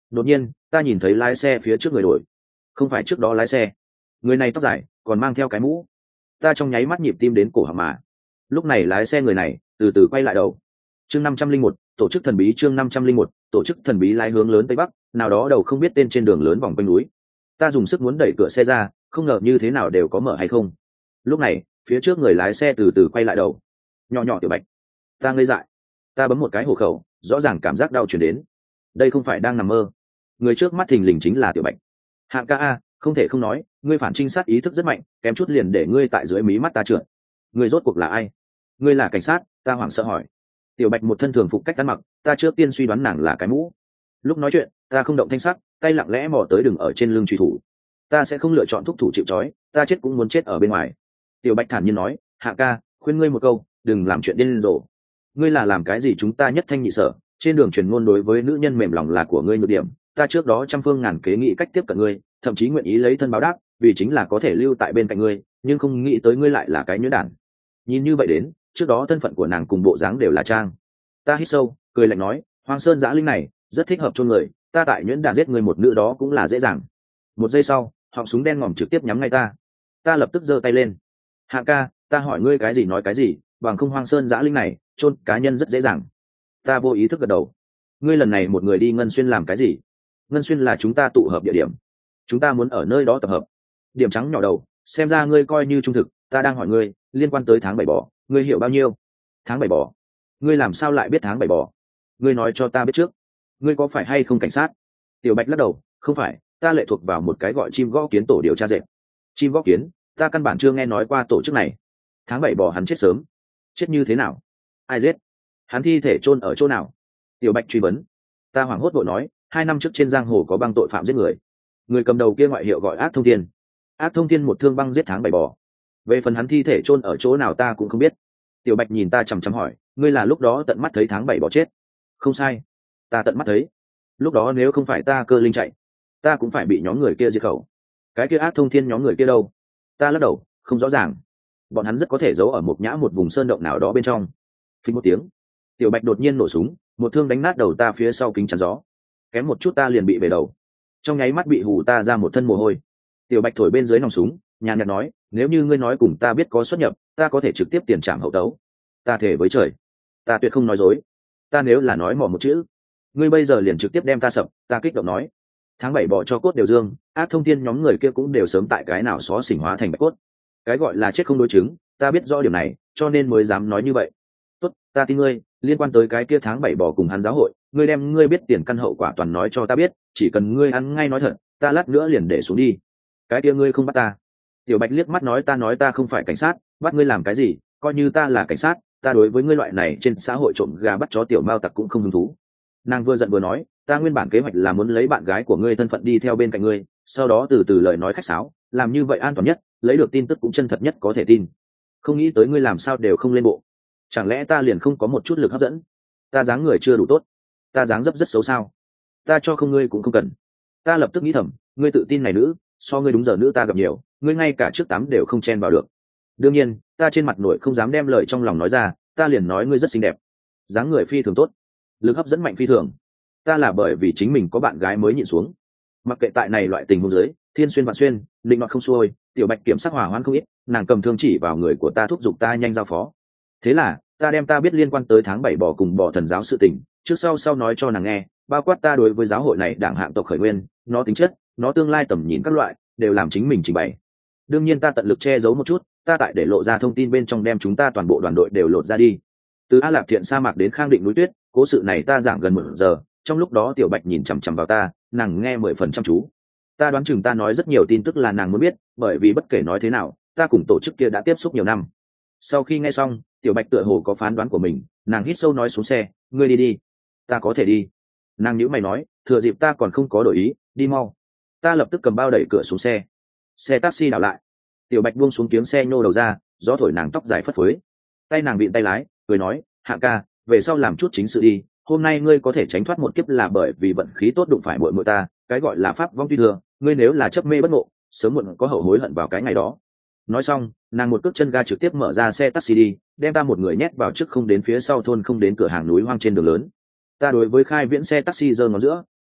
Đột nhiên ta nhìn thấy lái xe phía trước người đổi, không phải trước đó lái xe, người này tóc dài còn mang theo cái mũ. Ta trong nháy mắt nhịp tim đến cổ họng mà. Lúc này lái xe người này từ từ quay lại đầu. Chương năm trăm linh một, tổ chức thần bí. Chương năm trăm linh một, tổ chức thần bí. Lái hướng lớn tây bắc, nào đó đầu không biết tên trên đường lớn vòng quanh núi. Ta dùng sức muốn đẩy cửa xe ra, không ngờ như thế nào đều có mở hay không. Lúc này phía trước người lái xe từ từ quay lại đầu. Nhỏ nhỏ Tiểu Bạch. Ta ngây dại. Ta bấm một cái hộ khẩu, rõ ràng cảm giác đau chuyển đến. Đây không phải đang nằm mơ. Người trước mắt thình lình chính là Tiểu Bạch. Hạng ca a, không thể không nói, ngươi phản trinh sát ý thức rất mạnh, kém chút liền để ngươi tại dưới mí mắt ta trượt. Ngươi rốt cuộc là ai? Ngươi là cảnh sát? Ta hoảng sợ hỏi. Tiểu Bạch một thân thường phục cách ăn mặc, ta trước tiên suy đoán nàng là cái mũ. Lúc nói chuyện ta không động thanh sắc, tay lặng lẽ mò tới đừng ở trên lưng truy thủ. Ta sẽ không lựa chọn thúc thủ chịu trói, ta chết cũng muốn chết ở bên ngoài. Tiểu Bạch thản nhiên nói, Hạ ca, khuyên ngươi một câu, đừng làm chuyện điên rồ. Ngươi là làm cái gì chúng ta nhất thanh nhị sở, trên đường truyền ngôn đối với nữ nhân mềm lòng là của ngươi nhược điểm, ta trước đó trăm phương ngàn kế nghị cách tiếp cận ngươi, thậm chí nguyện ý lấy thân báo đáp, vì chính là có thể lưu tại bên cạnh ngươi, nhưng không nghĩ tới ngươi lại là cái nhuyễn đản. Nhìn như vậy đến, trước đó thân phận của nàng cùng bộ dáng đều là trang. Ta hít sâu, cười lạnh nói, Hoang Sơn Giã Linh này rất thích hợp cho người, ta tại nhuyễn đản giết người một nữ đó cũng là dễ dàng. Một giây sau, họng súng đen ngòm trực tiếp nhắm ngay ta. Ta lập tức giơ tay lên. Hạ ca, ta hỏi ngươi cái gì nói cái gì, bằng không Hoang Sơn Giã Linh này chôn cá nhân rất dễ dàng. Ta vô ý thức gật đầu. Ngươi lần này một người đi Ngân Xuyên làm cái gì? Ngân Xuyên là chúng ta tụ hợp địa điểm, chúng ta muốn ở nơi đó tập hợp. Điểm trắng nhỏ đầu, xem ra ngươi coi như trung thực. Ta đang hỏi ngươi liên quan tới tháng bảy bò, ngươi hiểu bao nhiêu? Tháng bảy bò? Ngươi làm sao lại biết tháng bảy bò? Ngươi nói cho ta biết trước. Ngươi có phải hay không cảnh sát? Tiểu Bạch lắc đầu, không phải, ta lệ thuộc vào một cái gọi chim gõ kiến tổ điều tra dệt. Chim gõ kiến? Ta căn bản chưa nghe nói qua tổ chức này. Tháng bảy bò hắn chết sớm. Chết như thế nào? Ai giết? Hắn thi thể chôn ở chỗ nào? Tiểu Bạch truy vấn. Ta hoảng hốt vội nói, hai năm trước trên giang hồ có băng tội phạm giết người, người cầm đầu kia ngoại hiệu gọi Ác Thông Thiên. Ác Thông Thiên một thương băng giết tháng bảy bò. Về phần hắn thi thể chôn ở chỗ nào ta cũng không biết. Tiểu Bạch nhìn ta chằm chằm hỏi, ngươi là lúc đó tận mắt thấy tháng bảy bò chết? Không sai, ta tận mắt thấy. Lúc đó nếu không phải ta cơ linh chạy, ta cũng phải bị nhóm người kia diệt khẩu. Cái kia Ác Thông Thiên nhóm người kia đâu? Ta lắc đầu, không rõ ràng. Bọn hắn rất có thể giấu ở một nhã một vùng sơn động nào đó bên trong. Phình một tiếng, Tiểu Bạch đột nhiên nổ súng, một thương đánh nát đầu ta phía sau kính chắn gió. Kém một chút ta liền bị về đầu, trong nháy mắt bị hù ta ra một thân mồ hôi. Tiểu Bạch thổi bên dưới nòng súng, nhàn nhạt nói, nếu như ngươi nói cùng ta biết có xuất nhập, ta có thể trực tiếp tiền trảm hậu tấu. Ta thề với trời, ta tuyệt không nói dối. Ta nếu là nói mỏ một chữ, ngươi bây giờ liền trực tiếp đem ta sập. Ta kích động nói, tháng bảy bỏ cho cốt đều dương, Ác Thông Thiên nhóm người kia cũng đều sớm tại cái nào xó xỉnh hóa thành bạch cốt. Cái gọi là chết không đối chứng, ta biết rõ điều này, cho nên mới dám nói như vậy. Tốt, ta tin ngươi. Liên quan tới cái kia tháng bảy bỏ cùng hắn giáo hội, ngươi đem ngươi biết tiền căn hậu quả toàn nói cho ta biết, chỉ cần ngươi ăn ngay nói thật, ta lát nữa liền để xuống đi. Cái kia ngươi không bắt ta? Tiểu Bạch liếc mắt nói, ta nói ta không phải cảnh sát, bắt ngươi làm cái gì? Coi như ta là cảnh sát, ta đối với ngươi loại này trên xã hội trộm gà bắt chó tiểu mao tặc cũng không hứng thú. Nàng vừa giận vừa nói, ta nguyên bản kế hoạch là muốn lấy bạn gái của ngươi thân phận đi theo bên cạnh ngươi, sau đó từ từ lời nói khách sáo, làm như vậy an toàn nhất, lấy được tin tức cũng chân thật nhất có thể tin. Không nghĩ tới ngươi làm sao đều không lên bộ. Chẳng lẽ ta liền không có một chút lực hấp dẫn? Ta dáng người chưa đủ tốt? Ta dáng dấp rất xấu sao? Ta cho không ngươi cũng không cần. Ta lập tức nghĩ thầm, ngươi tự tin này nữ, so ngươi đúng giờ nữ ta gặp nhiều, ngươi ngay cả trước tắm đều không chen vào được. Đương nhiên, ta trên mặt nổi không dám đem lời trong lòng nói ra, ta liền nói ngươi rất xinh đẹp, dáng người phi thường tốt, lực hấp dẫn mạnh phi thường. Ta là bởi vì chính mình có bạn gái mới nhịn xuống. Mặc kệ tại này loại tình huống dưới, thiên xuyên vạn xuyên, định mặc không xuôi, Tiểu Bạch kiểm sắc hỏa hoãn không ít, nàng cầm thương chỉ vào người của ta thúc giục ta nhanh giao phó. Thế là ta đem ta biết liên quan tới tháng bảy bò cùng bò thần giáo sự tình trước sau sau nói cho nàng nghe, bao quát ta đối với giáo hội này đảng hạng tộc khởi nguyên, nó tính chất, nó tương lai tầm nhìn các loại, đều làm chính mình trình bày. Đương nhiên ta tận lực che giấu một chút, ta tại để lộ ra thông tin bên trong đem chúng ta toàn bộ đoàn đội đều lột ra đi. Từ A Lạp Thiện sa mạc đến Khang Định núi tuyết, cố sự này ta giảng gần một giờ, trong lúc đó Tiểu Bạch nhìn chằm chằm vào ta, nàng nghe mười phần chăm chú. Ta đoán chừng ta nói rất nhiều tin tức là nàng muốn biết, bởi vì bất kể nói thế nào, ta cùng tổ chức kia đã tiếp xúc nhiều năm. Sau khi nghe xong, Tiểu Bạch tựa hồ có phán đoán của mình, nàng hít sâu nói xuống xe, ngươi đi đi. Ta có thể đi. Nàng nhíu mày nói, thừa dịp ta còn không có đổi ý, đi mau. Ta lập tức cầm bao đẩy cửa xuống xe. Xe taxi đảo lại. Tiểu Bạch buông xuống kiếng xe nhô đầu ra, gió thổi nàng tóc dài phất phới. Tay nàng vịn tay lái, cười nói, Hạ ca, về sau làm chút chính sự đi. Hôm nay ngươi có thể tránh thoát một kiếp là bởi vì vận khí tốt đụng phải muội muội ta, cái gọi là pháp vong tuy thừa, ngươi nếu là chấp mê bất ngộ, sớm muộn có hậu hối hận vào cái ngày đó. Nói xong, nàng một cước chân ga trực tiếp mở ra xe taxi đi, đem ta một người nhét vào trước không đến phía sau thôn không đến cửa hàng núi hoang trên đường lớn. Ta đối với khai viễn xe taxi giơ ngón giữa,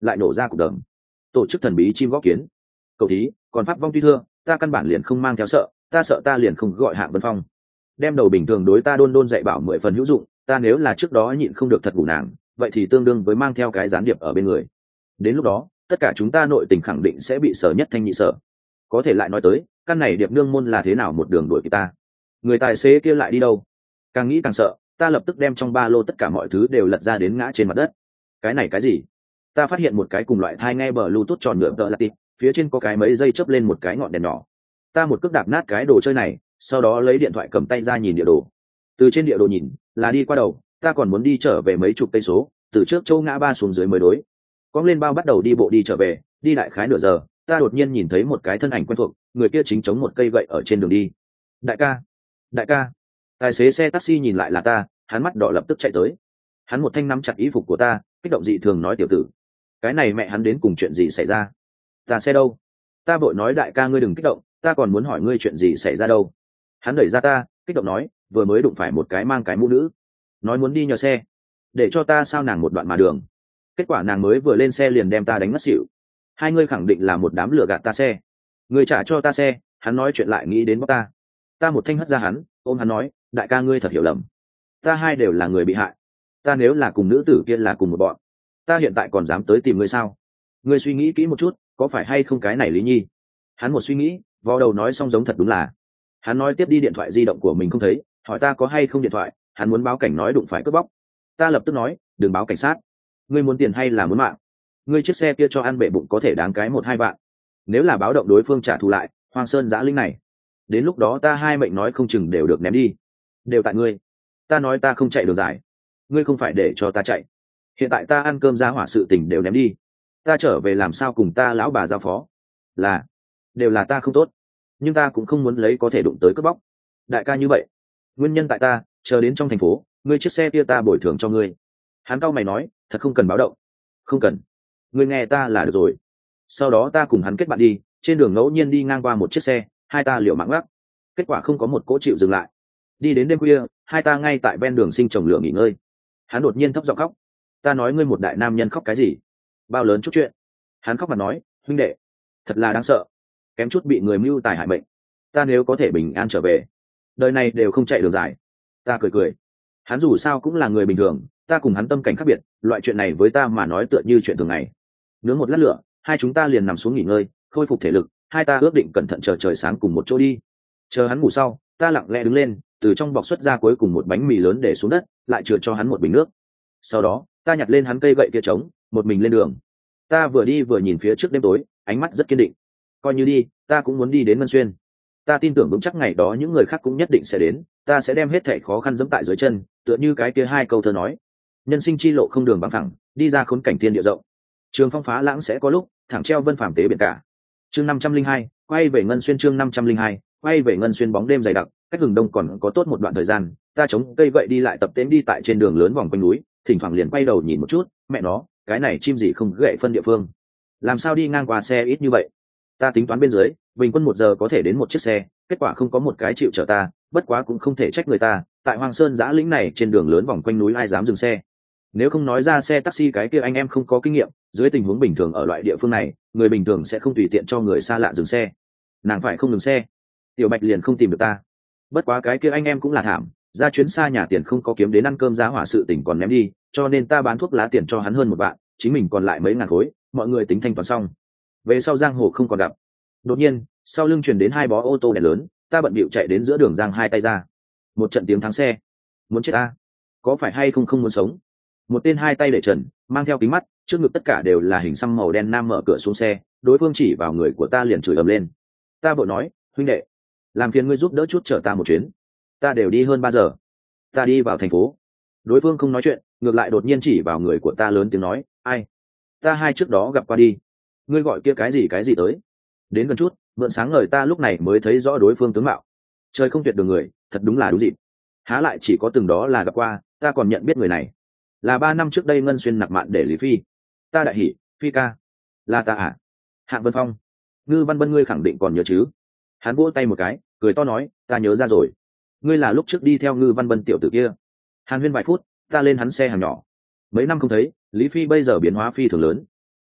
lại nổ ra cục đờm. Tổ chức thần bí chim góp kiến. Cầu thí, còn pháp vong tuy thưa, ta căn bản liền không mang theo sợ, ta sợ ta liền không gọi Hạng Vân Phong. Đem đầu bình thường đối ta đôn đôn dạy bảo mười phần hữu dụng, ta nếu là trước đó nhịn không được thật ngủ nàng, vậy thì tương đương với mang theo cái gián điệp ở bên người. Đến lúc đó, tất cả chúng ta nội tình khẳng định sẽ bị sở nhất thanh nhị sở. Có thể lại nói tới, căn này điệp nương môn là thế nào một đường đuổi kịp ta. Người tài xế kia lại đi đâu? Càng nghĩ càng sợ, ta lập tức đem trong ba lô tất cả mọi thứ đều lật ra đến ngã trên mặt đất. Cái này cái gì? Ta phát hiện một cái cùng loại thai nghe Bluetooth tròn nhựa tợ là tịt, phía trên có cái mấy dây chớp lên một cái ngọn đèn nhỏ. Ta một cước đạp nát cái đồ chơi này, sau đó lấy điện thoại cầm tay ra nhìn địa đồ. Từ trên địa đồ nhìn, là đi qua đầu, ta còn muốn đi trở về mấy chục cây số, từ trước châu ngã ba xuống dưới mới đối. Cong lên bao bắt đầu đi bộ đi trở về, đi đại khái nửa giờ, ta đột nhiên nhìn thấy một cái thân ảnh quen thuộc, người kia chính chống một cây gậy ở trên đường đi. Đại ca, đại ca. Tài xế xe taxi nhìn lại là ta, hắn mắt đỏ lập tức chạy tới. Hắn một thanh nắm chặt y phục của ta, kích động dị thường nói tiểu tử, cái này mẹ hắn đến cùng chuyện gì xảy ra? Ta xe đâu? Ta vội nói đại ca ngươi đừng kích động, ta còn muốn hỏi ngươi chuyện gì xảy ra đâu. Hắn đẩy ra ta, kích động nói, vừa mới đụng phải một cái mang cái mũ nữ, nói muốn đi nhờ xe, để cho ta sao nàng một đoạn mà đường. Kết quả nàng mới vừa lên xe liền đem ta đánh ngất xỉu. Hai ngươi khẳng định là một đám lừa gạt ta xe. Ngươi trả cho ta xe. Hắn nói chuyện lại nghĩ đến bóc ta. Ta một thanh hất ra hắn, ôm hắn nói, đại ca ngươi thật hiểu lầm. Ta hai đều là người bị hại. Ta nếu là cùng nữ tử kia là cùng một bọn, ta hiện tại còn dám tới tìm ngươi sao? Ngươi suy nghĩ kỹ một chút, có phải hay không cái này Lý Nhi? Hắn một suy nghĩ, vò đầu nói xong giống thật đúng là. Hắn nói tiếp đi điện thoại di động của mình không thấy, hỏi ta có hay không điện thoại, hắn muốn báo cảnh nói đụng phải cướp bóc. Ta lập tức nói, đừng báo cảnh sát. Ngươi muốn tiền hay là muốn mạng? Ngươi chiếc xe kia cho ăn bể bụng có thể đáng cái một hai vạn. Nếu là báo động đối phương trả thù lại, Hoang Sơn giã linh này, đến lúc đó ta hai mệnh nói không chừng đều được ném đi. Đều tại ngươi. Ta nói ta không chạy đường dài, ngươi không phải để cho ta chạy. Hiện tại ta ăn cơm ra hỏa sự tình đều ném đi, ta trở về làm sao cùng ta lão bà giao phó? Là, đều là ta không tốt, nhưng ta cũng không muốn lấy có thể đụng tới cướp bóc. Đại ca như vậy, nguyên nhân tại ta, chờ đến trong thành phố, ngươi chiếc xe kia ta bồi thường cho ngươi. Hắn cau mày nói, thật không cần báo động. Không cần, ngươi nghe ta là được rồi. Sau đó ta cùng hắn kết bạn đi, trên đường ngẫu nhiên đi ngang qua một chiếc xe, hai ta liều mạng gác, kết quả không có một cỗ chịu dừng lại. Đi đến đêm khuya, hai ta ngay tại ven đường sinh trồng lửa nghỉ ngơi. Hắn đột nhiên thấp giọng khóc. Ta nói ngươi một đại nam nhân khóc cái gì? Bao lớn chút chuyện? Hắn khóc mà nói, huynh đệ, thật là đáng sợ, kém chút bị người mưu tài hại mệnh. Ta nếu có thể bình an trở về, đời này đều không chạy đường dài. Ta cười cười. Hắn dù sao cũng là người bình thường, ta cùng hắn tâm cảnh khác biệt, loại chuyện này với ta mà nói tựa như chuyện thường ngày. Nướng một lát lửa, hai chúng ta liền nằm xuống nghỉ ngơi, khôi phục thể lực. Hai ta ước định cẩn thận chờ trời sáng cùng một chỗ đi. Chờ hắn ngủ sau, ta lặng lẽ đứng lên, từ trong bọc xuất ra cuối cùng một bánh mì lớn để xuống đất, lại chừa cho hắn một bình nước. Sau đó, ta nhặt lên hắn cây gậy kia trống, một mình lên đường. Ta vừa đi vừa nhìn phía trước đêm tối, ánh mắt rất kiên định. Coi như đi, ta cũng muốn đi đến Ngân Xuyên. Ta tin tưởng vững chắc ngày đó những người khác cũng nhất định sẽ đến, ta sẽ đem hết thảy khó khăn dẫm tại dưới chân, tựa như cái kia hai câu thơ nói. Nhân sinh chi lộ không đường bằng thẳng, đi ra khốn cảnh thiên địa rộng. Trường phong phá lãng sẽ có lúc, thẳng treo vân phàm tế biển cả. Chương năm trăm linh hai, quay về Ngân Xuyên chương năm trăm linh hai, quay về Ngân Xuyên bóng đêm dày đặc, cách Hừng Đông còn có tốt một đoạn thời gian, ta chống cây gậy đi lại tập tễnh đi tại trên đường lớn vòng quanh núi, thỉnh thoảng liền quay đầu nhìn một chút, mẹ nó, cái này chim gì không gậy phân địa phương, làm sao đi ngang qua xe ít như vậy. Ta tính toán bên dưới, bình quân một giờ có thể đến một chiếc xe, kết quả không có một cái chịu chở ta, bất quá cũng không thể trách người ta, tại Hoang Sơn giã lĩnh này trên đường lớn vòng quanh núi ai dám dừng xe. Nếu không nói ra xe taxi cái kia anh em không có kinh nghiệm, dưới tình huống bình thường ở loại địa phương này, người bình thường sẽ không tùy tiện cho người xa lạ dừng xe. Nàng phải không dừng xe, Tiểu Bạch liền không tìm được ta. Bất quá cái kia anh em cũng là thảm, ra chuyến xa nhà tiền không có kiếm đến ăn cơm giá hỏa sự tỉnh còn ném đi, cho nên ta bán thuốc lá tiền cho hắn hơn một vạn, chính mình còn lại mấy ngàn khối, mọi người tính thanh toán xong. Về sau giang hồ không còn gặp. Đột nhiên, sau lưng truyền đến hai bó ô tô đèn lớn, ta bận bịu chạy đến giữa đường giang hai tay ra. Một trận tiếng thắng xe. Muốn chết ta, có phải hay không không muốn sống? Một tên hai tay để trần, mang theo kính mắt, trước ngực tất cả đều là hình xăm màu đen nam mở cửa xuống xe, đối phương chỉ vào người của ta liền chửi ầm lên. Ta vội nói, huynh đệ, làm phiền ngươi giúp đỡ chút chở ta một chuyến, ta đều đi hơn ba giờ. Ta đi vào thành phố. Đối phương không nói chuyện, ngược lại đột nhiên chỉ vào người của ta lớn tiếng nói, ai? Ta hai trước đó gặp qua đi. Ngươi gọi kia cái gì cái gì tới? Đến gần chút, mượn sáng ngời ta lúc này mới thấy rõ đối phương tướng mạo. Trời không tuyệt đường người, thật đúng là đúng dịp. Há lại chỉ có từng đó là gặp qua, ta còn nhận biết người này. Là ba năm trước đây Ngân Xuyên nặc mạn để Lý Phi. Ta đại hỉ, Phi ca. Là ta à? Hạng Vân Phong. Ngư Văn Bân ngươi khẳng định còn nhớ chứ? Hắn vỗ tay một cái, cười to nói, ta nhớ ra rồi. Ngươi là lúc trước đi theo Ngư Văn Bân tiểu tử kia. Hàn huyên vài phút, ta lên hắn xe hàng nhỏ. Mấy năm không thấy, Lý Phi bây giờ biến hóa phi thường lớn.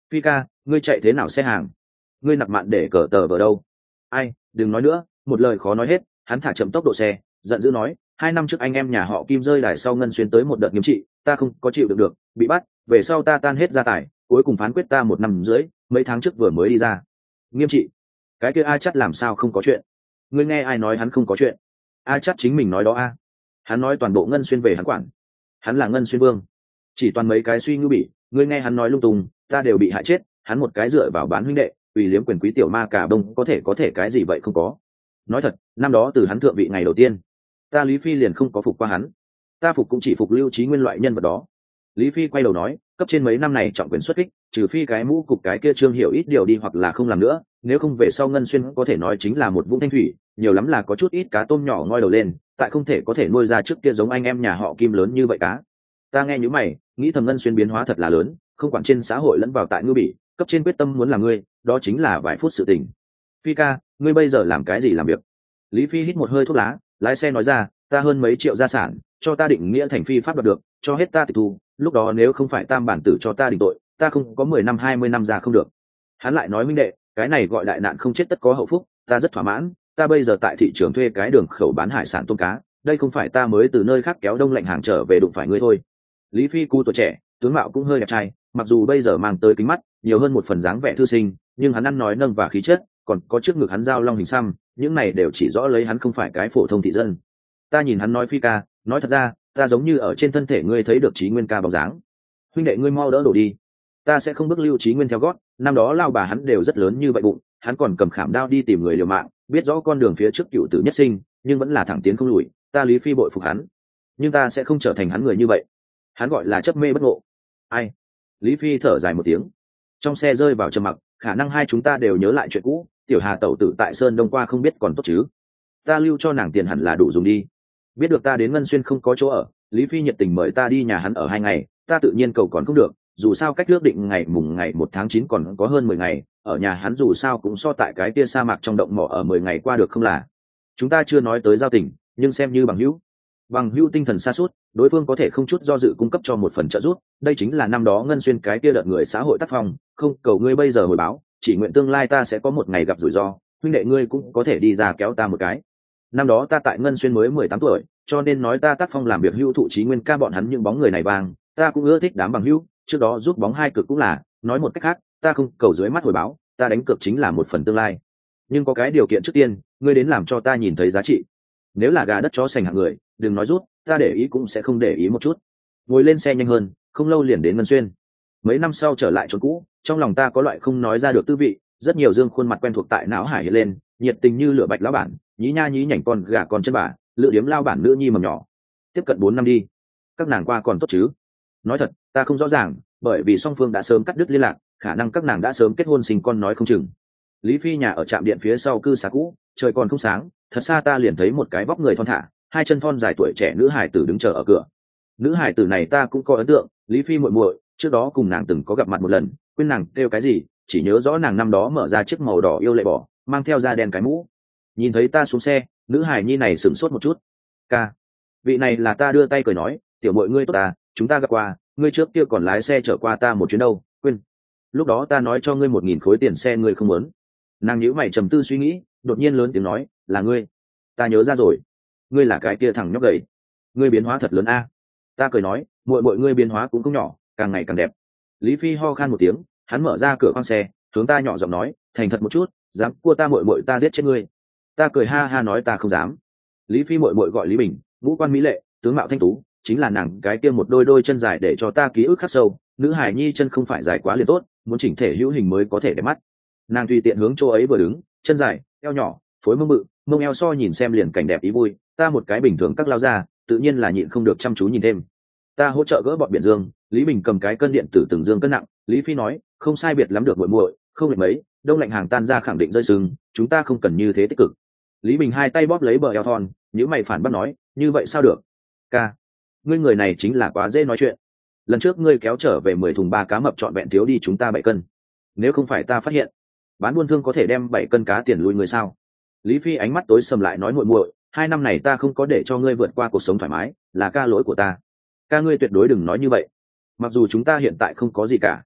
Phi ca, ngươi chạy thế nào xe hàng? Ngươi nặc mạn để cờ tờ vào đâu? Ai, đừng nói nữa, một lời khó nói hết. Hắn thả chậm tốc độ xe, giận dữ nói, hai năm trước anh em nhà họ Kim rơi đài sau Ngân Xuyên tới một đợt nghiêm trị, ta không có chịu được được, bị bắt, về sau ta tan hết gia tài, cuối cùng phán quyết ta một năm rưỡi, mấy tháng trước vừa mới đi ra. Nghiêm trị? Cái kia A Chắt làm sao không có chuyện? Ngươi nghe ai nói hắn không có chuyện? A Chắt chính mình nói đó a. Hắn nói toàn bộ Ngân Xuyên về hắn quản. Hắn là Ngân Xuyên vương. Chỉ toàn mấy cái suy ngư bỉ, ngươi nghe hắn nói lung tung, ta đều bị hại chết, hắn một cái dựa vào bán huynh đệ, vì liếm quyền quý tiểu ma cả đông có thể có thể cái gì vậy không có. Nói thật, năm đó từ hắn thượng vị ngày đầu tiên, ta Lý Phi liền không có phục qua hắn, ta phục cũng chỉ phục Lưu Trí Nguyên loại nhân vật đó. Lý Phi quay đầu nói, cấp trên mấy năm này trọng quyền xuất kích, trừ phi cái mũ cục cái kia Trương Hiểu ít điều đi hoặc là không làm nữa, nếu không về sau Ngân Xuyên có thể nói chính là một vũng thanh thủy, nhiều lắm là có chút ít cá tôm nhỏ ngoi đầu lên, tại không thể có thể nuôi ra trước kia giống anh em nhà họ Kim lớn như vậy cá. Ta nghe như mày, nghĩ thầm Ngân Xuyên biến hóa thật là lớn, không quản trên xã hội lẫn vào tại ngư bỉ, cấp trên quyết tâm muốn làm ngươi, đó chính là vài phút sự tình. Phi ca, ngươi bây giờ làm cái gì làm việc? Lý Phi hít một hơi thuốc lá, lái xe nói ra, ta hơn mấy triệu gia sản, cho ta định nghĩa thành phi pháp đoạt được, cho hết ta tịch thu, lúc đó nếu không phải tam bản tử cho ta định tội, ta không có mười năm hai mươi năm ra không được. Hắn lại nói, minh đệ, cái này gọi đại nạn không chết tất có hậu phúc, ta rất thỏa mãn, ta bây giờ tại thị trường thuê cái đường khẩu bán hải sản tôm cá, đây không phải ta mới từ nơi khác kéo đông lạnh hàng trở về đụng phải ngươi thôi. Lý Phi cu tuổi trẻ, tướng mạo cũng hơi đẹp trai, mặc dù bây giờ mang tới kính mắt, nhiều hơn một phần dáng vẻ thư sinh, nhưng hắn ăn nói nâng và khí chất, còn có trước ngực hắn dao long hình xăm, những này đều chỉ rõ lấy hắn không phải cái phổ thông thị dân. Ta nhìn hắn nói, Phi ca, nói thật ra, ta giống như ở trên thân thể ngươi thấy được Chí Nguyên ca bóng dáng. Huynh đệ ngươi mau đỡ đổ đi, ta sẽ không bước Lưu Chí Nguyên theo gót, năm đó lao bà hắn đều rất lớn như vậy bụng, hắn còn cầm khảm đao đi tìm người liều mạng, biết rõ con đường phía trước cựu tử nhất sinh, nhưng vẫn là thẳng tiến không lùi, ta Lý Phi bội phục hắn, nhưng ta sẽ không trở thành hắn người như vậy. Hắn gọi là chấp mê bất ngộ. Ai? Lý Phi thở dài một tiếng, trong xe rơi vào trầm mặc, khả năng hai chúng ta đều nhớ lại chuyện cũ, tiểu Hà tẩu tử tại Sơn Đông qua không biết còn tốt chứ? Ta lưu cho nàng tiền hẳn là đủ dùng đi. Biết được ta đến Ngân Xuyên không có chỗ ở, Lý Phi nhiệt tình mời ta đi nhà hắn ở hai ngày, ta tự nhiên cầu còn không được, dù sao cách ước định ngày mùng ngày một tháng chín còn có hơn mười ngày, ở nhà hắn dù sao cũng so tại cái kia sa mạc trong động mỏ ở mười ngày qua được không là. Chúng ta chưa nói tới giao tình, nhưng xem như bằng hữu. Bằng hữu tinh thần xa suốt, đối phương có thể không chút do dự cung cấp cho một phần trợ giúp, đây chính là năm đó Ngân Xuyên cái kia đợt người xã hội tác phong, không cầu ngươi bây giờ hồi báo, chỉ nguyện tương lai ta sẽ có một ngày gặp rủi ro, huynh đệ ngươi cũng có thể đi ra kéo ta một cái. Năm đó ta tại Ngân Xuyên mới mười tám tuổi, cho nên nói ta tác phong làm việc hữu thụ Chí Nguyên ca bọn hắn những bóng người này vàng, ta cũng ưa thích đám bằng hữu, trước đó giúp bóng hai cực cũng là, nói một cách khác, ta không cầu dưới mắt hồi báo, ta đánh cược chính là một phần tương lai. Nhưng có cái điều kiện trước tiên, ngươi đến làm cho ta nhìn thấy giá trị. Nếu là gà đất chó sành hạng người, đừng nói rút, ta để ý cũng sẽ không để ý một chút. Ngồi lên xe nhanh hơn, không lâu liền đến Ngân Xuyên. Mấy năm sau trở lại chỗ cũ, trong lòng ta có loại không nói ra được tư vị, rất nhiều dương khuôn mặt quen thuộc tại não hải hiện lên, nhiệt tình như lửa bạch lão bản, nhí nha nhí nhảnh con gà con chân bà, lựa điếm lao bản nữ nhi mầm nhỏ. Tiếp cận bốn năm đi, các nàng qua còn tốt chứ? Nói thật, ta không rõ ràng, bởi vì song phương đã sớm cắt đứt liên lạc, khả năng các nàng đã sớm kết hôn sinh con nói không chừng. Lý Phi nhà ở trạm điện phía sau cư xá cũ, trời còn không sáng, thật xa ta liền thấy một cái vóc người thon thả, hai chân thon dài tuổi trẻ nữ hải tử đứng chờ ở cửa. Nữ hải tử này ta cũng có ấn tượng, Lý Phi muội muội, trước đó cùng nàng từng có gặp mặt một lần, quên nàng kêu cái gì, chỉ nhớ rõ nàng năm đó mở ra chiếc màu đỏ yêu lệ bỏ, mang theo da đen cái mũ. Nhìn thấy ta xuống xe, nữ hải nhi này sửng sốt một chút. Ca, vị này là ta đưa tay cười nói, tiểu muội ngươi tốt ta, chúng ta gặp qua, ngươi trước kia còn lái xe chở qua ta một chuyến đâu, quên. Lúc đó ta nói cho ngươi một nghìn khối tiền xe ngươi không muốn. Nàng nhíu mày trầm tư suy nghĩ, đột nhiên lớn tiếng nói, là ngươi. Ta nhớ ra rồi, ngươi là cái kia thằng nhóc gầy, ngươi biến hóa thật lớn a. Ta cười nói, muội muội ngươi biến hóa cũng không nhỏ, càng ngày càng đẹp. Lý Phi ho khan một tiếng, hắn mở ra cửa khoang xe, hướng ta nhỏ giọng nói, thành thật một chút, dám cua ta muội muội ta giết chết ngươi. Ta cười ha ha nói ta không dám. Lý Phi muội muội gọi Lý Bình, ngũ quan mỹ lệ, tướng mạo thanh tú, chính là nàng cái kia một đôi đôi chân dài để cho ta ký ức khắc sâu. Nữ hải nhi chân không phải dài quá liền tốt, muốn chỉnh thể hữu hình mới có thể đẹp mắt. Nàng tùy tiện hướng chỗ ấy vừa đứng, chân dài, eo nhỏ, phối mông bự, mông eo so nhìn xem liền cảnh đẹp ý vui. Ta một cái bình thường các lao ra, tự nhiên là nhịn không được chăm chú nhìn thêm. Ta hỗ trợ gỡ bọn biển dương, Lý Bình cầm cái cân điện tử từng dương cân nặng. Lý Phi nói, không sai biệt lắm được muội muội, không lệch mấy, đông lạnh hàng tan ra khẳng định rơi sừng, chúng ta không cần như thế tích cực. Lý Bình hai tay bóp lấy bờ eo thon, nhíu mày phản bác nói, như vậy sao được? Ca, ngươi người này chính là quá dễ nói chuyện. Lần trước ngươi kéo trở về mười thùng ba cá mập trọn vẹn thiếu đi chúng ta bảy cân. Nếu không phải ta phát hiện, bán buôn thương có thể đem bảy cân cá tiền lui người sao? Lý Phi ánh mắt tối sầm lại nói, muội muội, hai năm này ta không có để cho ngươi vượt qua cuộc sống thoải mái, là ca lỗi của ta. Ca ngươi tuyệt đối đừng nói như vậy. Mặc dù chúng ta hiện tại không có gì cả,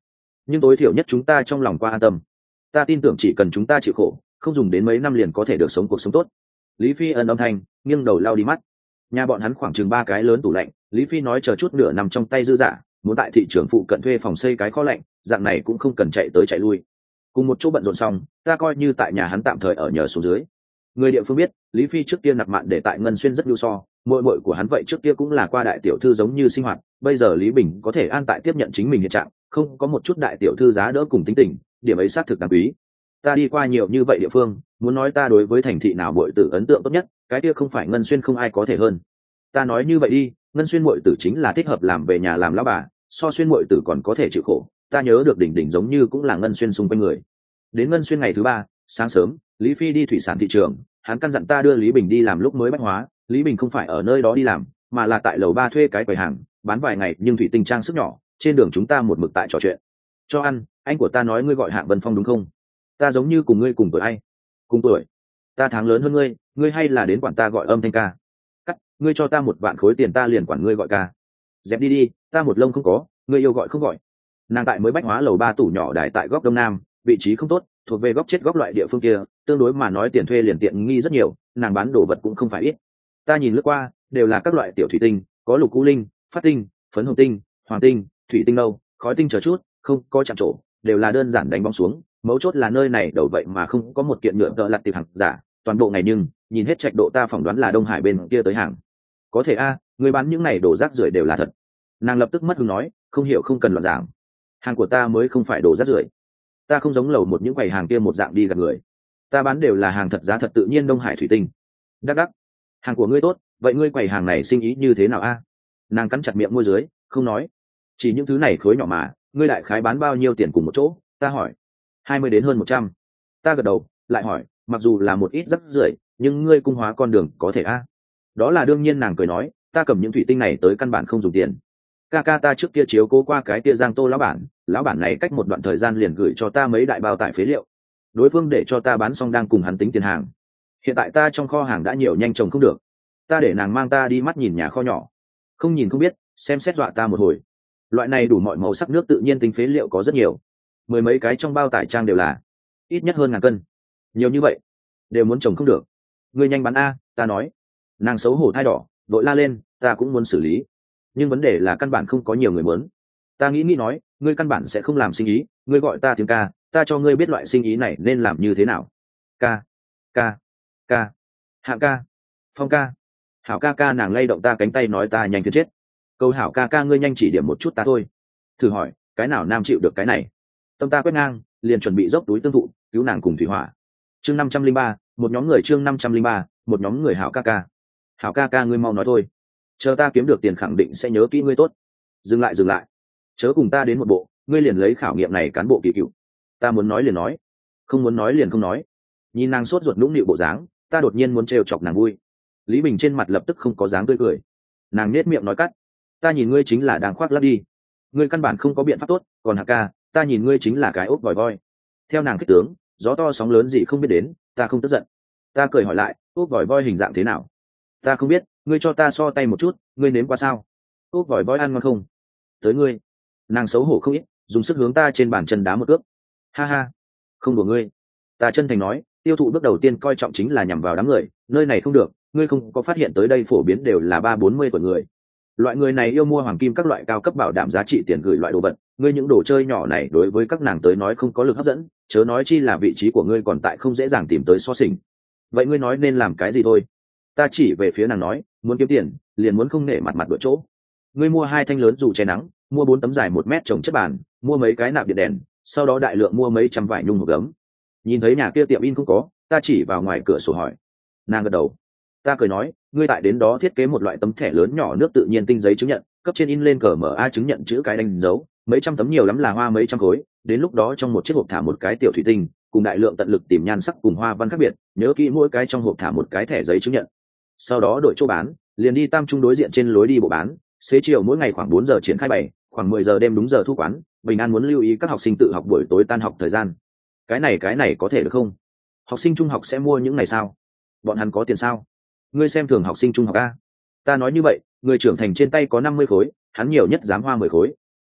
nhưng tối thiểu nhất chúng ta trong lòng qua an tâm. Ta tin tưởng chỉ cần chúng ta chịu khổ, không dùng đến mấy năm liền có thể được sống cuộc sống tốt. Lý Phi ân âm thanh, nghiêng đầu lao đi mắt. Nhà bọn hắn khoảng chừng ba cái lớn tủ lạnh, Lý Phi nói chờ chút nửa nằm trong tay dư giả, muốn tại thị trường phụ cận thuê phòng xây cái kho lạnh, dạng này cũng không cần chạy tới chạy lui. Cùng một chỗ bận rộn xong, ta coi như tại nhà hắn tạm thời ở nhờ xuống dưới. Người địa phương biết, Lý Phi trước kia nạp mạn để tại Ngân Xuyên rất lưu so, muội muội của hắn vậy trước kia cũng là qua đại tiểu thư giống như sinh hoạt, bây giờ Lý Bình có thể an tại tiếp nhận chính mình hiện trạng, không có một chút đại tiểu thư giá đỡ cùng tính tình, điểm ấy xác thực đáng quý. Ta đi qua nhiều như vậy địa phương, muốn nói ta đối với thành thị nào muội tử ấn tượng tốt nhất, cái kia không phải Ngân Xuyên không ai có thể hơn. Ta nói như vậy đi, Ngân Xuyên muội tử chính là thích hợp làm về nhà làm lão bà, so Xuyên muội tử còn có thể chịu khổ. Ta nhớ được đỉnh đỉnh giống như cũng là Ngân Xuyên xung quanh người. Đến Ngân Xuyên ngày thứ ba, sáng sớm, Lý Phi đi thủy sản thị trường, hắn căn dặn ta đưa Lý Bình đi làm lúc mới bách hóa. Lý Bình không phải ở nơi đó đi làm, mà là tại lầu ba thuê cái quầy hàng, bán vài ngày nhưng thủy tinh trang sức nhỏ. Trên đường chúng ta một mực tại trò chuyện. Cho ăn, anh của ta nói ngươi gọi Hạng Vân Phong đúng không? Ta giống như cùng ngươi cùng tuổi ai? Cùng tuổi? Ta tháng lớn hơn ngươi, ngươi hay là đến quản ta gọi âm thanh ca? Cắt, ngươi cho ta một vạn khối tiền ta liền quản ngươi gọi ca. Dẹp đi đi, ta một lông không có, ngươi yêu gọi không gọi. Nàng tại mới bách hóa lầu ba tủ nhỏ đài tại góc đông nam, vị trí không tốt, thuộc về góc chết góc loại địa phương kia, tương đối mà nói tiền thuê liền tiện nghi rất nhiều, nàng bán đồ vật cũng không phải ít. Ta nhìn lướt qua, đều là các loại tiểu thủy tinh, có lục cũ linh, phát tinh, phấn hồng tinh, hoàng tinh, thủy tinh đâu, khói tinh chờ chút, không có chạm trổ, đều là đơn giản đánh bóng xuống. Mấu chốt là nơi này đầu vậy mà không có một kiện nhựa tợ lặt tiệp hàng giả, toàn bộ ngày nhưng nhìn hết trạch độ ta phỏng đoán là Đông Hải bên kia tới hàng. Có thể a, à, người bán những này đồ rác rưởi đều là thật. Nàng lập tức mất hứng nói, không hiểu không cần loạn giảng. Hàng của ta mới không phải đồ rác rưởi. Ta không giống lầu một những quầy hàng kia một dạng đi gạt người. Ta bán đều là hàng thật giá thật tự nhiên Đông Hải thủy tinh. Đắc đắc, hàng của ngươi tốt, vậy ngươi quầy hàng này sinh ý như thế nào a? À? Nàng cắn chặt miệng môi dưới, không nói. Chỉ những thứ này khối nhỏ mà, ngươi đại khái bán bao nhiêu tiền cùng một chỗ? Ta hỏi. Hai mươi đến hơn một trăm. Ta gật đầu, lại hỏi, mặc dù là một ít rác rưởi, nhưng ngươi cung hóa con đường có thể a? À? Đó là đương nhiên, nàng cười nói, ta cầm những thủy tinh này tới căn bản không dùng tiền. Ca ca ta trước kia chiếu cố qua cái kia Giang Tô lão bản, lão bản này cách một đoạn thời gian liền gửi cho ta mấy đại bao tải phế liệu. Đối phương để cho ta bán xong đang cùng hắn tính tiền hàng. Hiện tại ta trong kho hàng đã nhiều nhanh chồng không được. Ta để nàng mang ta đi mắt nhìn nhà kho nhỏ. Không nhìn không biết, xem xét dọa ta một hồi. Loại này đủ mọi màu sắc nước tự nhiên tính phế liệu có rất nhiều. Mười mấy cái trong bao tải trang đều là ít nhất hơn ngàn cân. Nhiều như vậy, đều muốn trồng không được. Ngươi nhanh bán a, ta nói. Nàng xấu hổ thai đỏ, đội la lên, ta cũng muốn xử lý. Nhưng vấn đề là căn bản không có nhiều người muốn. Ta nghĩ nghĩ nói, ngươi căn bản sẽ không làm sinh ý, ngươi gọi ta tiếng ca, ta cho ngươi biết loại sinh ý này nên làm như thế nào. Ca, ca, ca, Hạng ca, Phong ca, Hảo ca ca. Nàng lay động ta cánh tay nói ta nhanh phiền chết. Câu Hảo ca ca ngươi nhanh chỉ điểm một chút ta thôi. Thử hỏi, cái nào nam chịu được cái này? Tâm ta quét ngang, liền chuẩn bị dốc túi tương thụ, cứu nàng cùng thủy hỏa. Chương năm trăm linh ba, một nhóm người chương năm trăm linh ba, một nhóm người Hảo ca ca. Hảo ca ca ngươi mau nói thôi. Chờ ta kiếm được tiền khẳng định sẽ nhớ kỹ ngươi tốt. Dừng lại dừng lại. Chớ cùng ta đến một bộ, ngươi liền lấy khảo nghiệm này cán bộ kỳ cựu. Ta muốn nói liền nói, không muốn nói liền không nói. Nhìn nàng sốt ruột nũng nịu bộ dáng, ta đột nhiên muốn trêu chọc nàng vui. Lý Bình trên mặt lập tức không có dáng tươi cười. Nàng nết miệng nói cắt, ta nhìn ngươi chính là đang khoác lác đi. Ngươi căn bản không có biện pháp tốt, còn Hạng ca, ta nhìn ngươi chính là cái ốc vòi voi. Theo nàng kích tướng, gió to sóng lớn gì không biết đến, ta không tức giận. Ta cười hỏi lại, ốc vòi voi hình dạng thế nào? Ta không biết, ngươi cho ta so tay một chút, ngươi nếm qua sao? Ốc vòi voi ăn ngon không? Tới ngươi. Nàng xấu hổ không ít, dùng sức hướng ta trên bàn chân đá một cước. Ha ha, không đùa ngươi. Ta chân thành nói, tiêu thụ bước đầu tiên coi trọng chính là nhằm vào đám người, nơi này không được, ngươi không có phát hiện tới đây phổ biến đều là ba bốn mươi tuổi người. Loại người này yêu mua hoàng kim các loại cao cấp bảo đảm giá trị tiền gửi loại đồ vật, ngươi những đồ chơi nhỏ này đối với các nàng tới nói không có lực hấp dẫn, chớ nói chi là vị trí của ngươi còn tại không dễ dàng tìm tới so sánh. Vậy ngươi nói nên làm cái gì thôi? Ta chỉ về phía nàng nói, muốn kiếm tiền, liền muốn không nể mặt mặt đội chỗ. Ngươi mua hai thanh lớn dù che nắng, mua bốn tấm dài một mét trồng chất bàn, mua mấy cái nạp điện đèn, sau đó đại lượng mua mấy trăm vải nhung hộp gấm. Nhìn thấy nhà kia tiệm in không có, ta chỉ vào ngoài cửa sổ hỏi. Nàng gật đầu. Ta cười nói, ngươi tại đến đó thiết kế một loại tấm thẻ lớn nhỏ nước tự nhiên tinh giấy chứng nhận, cấp trên in lên cờ mở a chứng nhận chữ cái đánh dấu, mấy trăm tấm nhiều lắm là hoa mấy trăm khối, đến lúc đó trong một chiếc hộp thả một cái tiểu thủy tinh, cùng đại lượng tận lực tìm nhan sắc cùng hoa văn khác biệt, nhớ kỹ mỗi cái trong hộp thả một cái thẻ giấy chứng nhận. Sau đó đổi chỗ bán, liền đi Tam Trung đối diện trên lối đi bộ bán, xế chiều mỗi ngày khoảng bốn giờ triển khai bày, khoảng mười giờ đêm đúng giờ thu quán, bình an muốn lưu ý các học sinh tự học buổi tối tan học thời gian. Cái này cái này có thể được không? Học sinh trung học sẽ mua những này sao? Bọn hắn có tiền sao? Ngươi xem thường học sinh trung học a. Ta nói như vậy, người trưởng thành trên tay có năm mươi khối, hắn nhiều nhất dám hoa mười khối.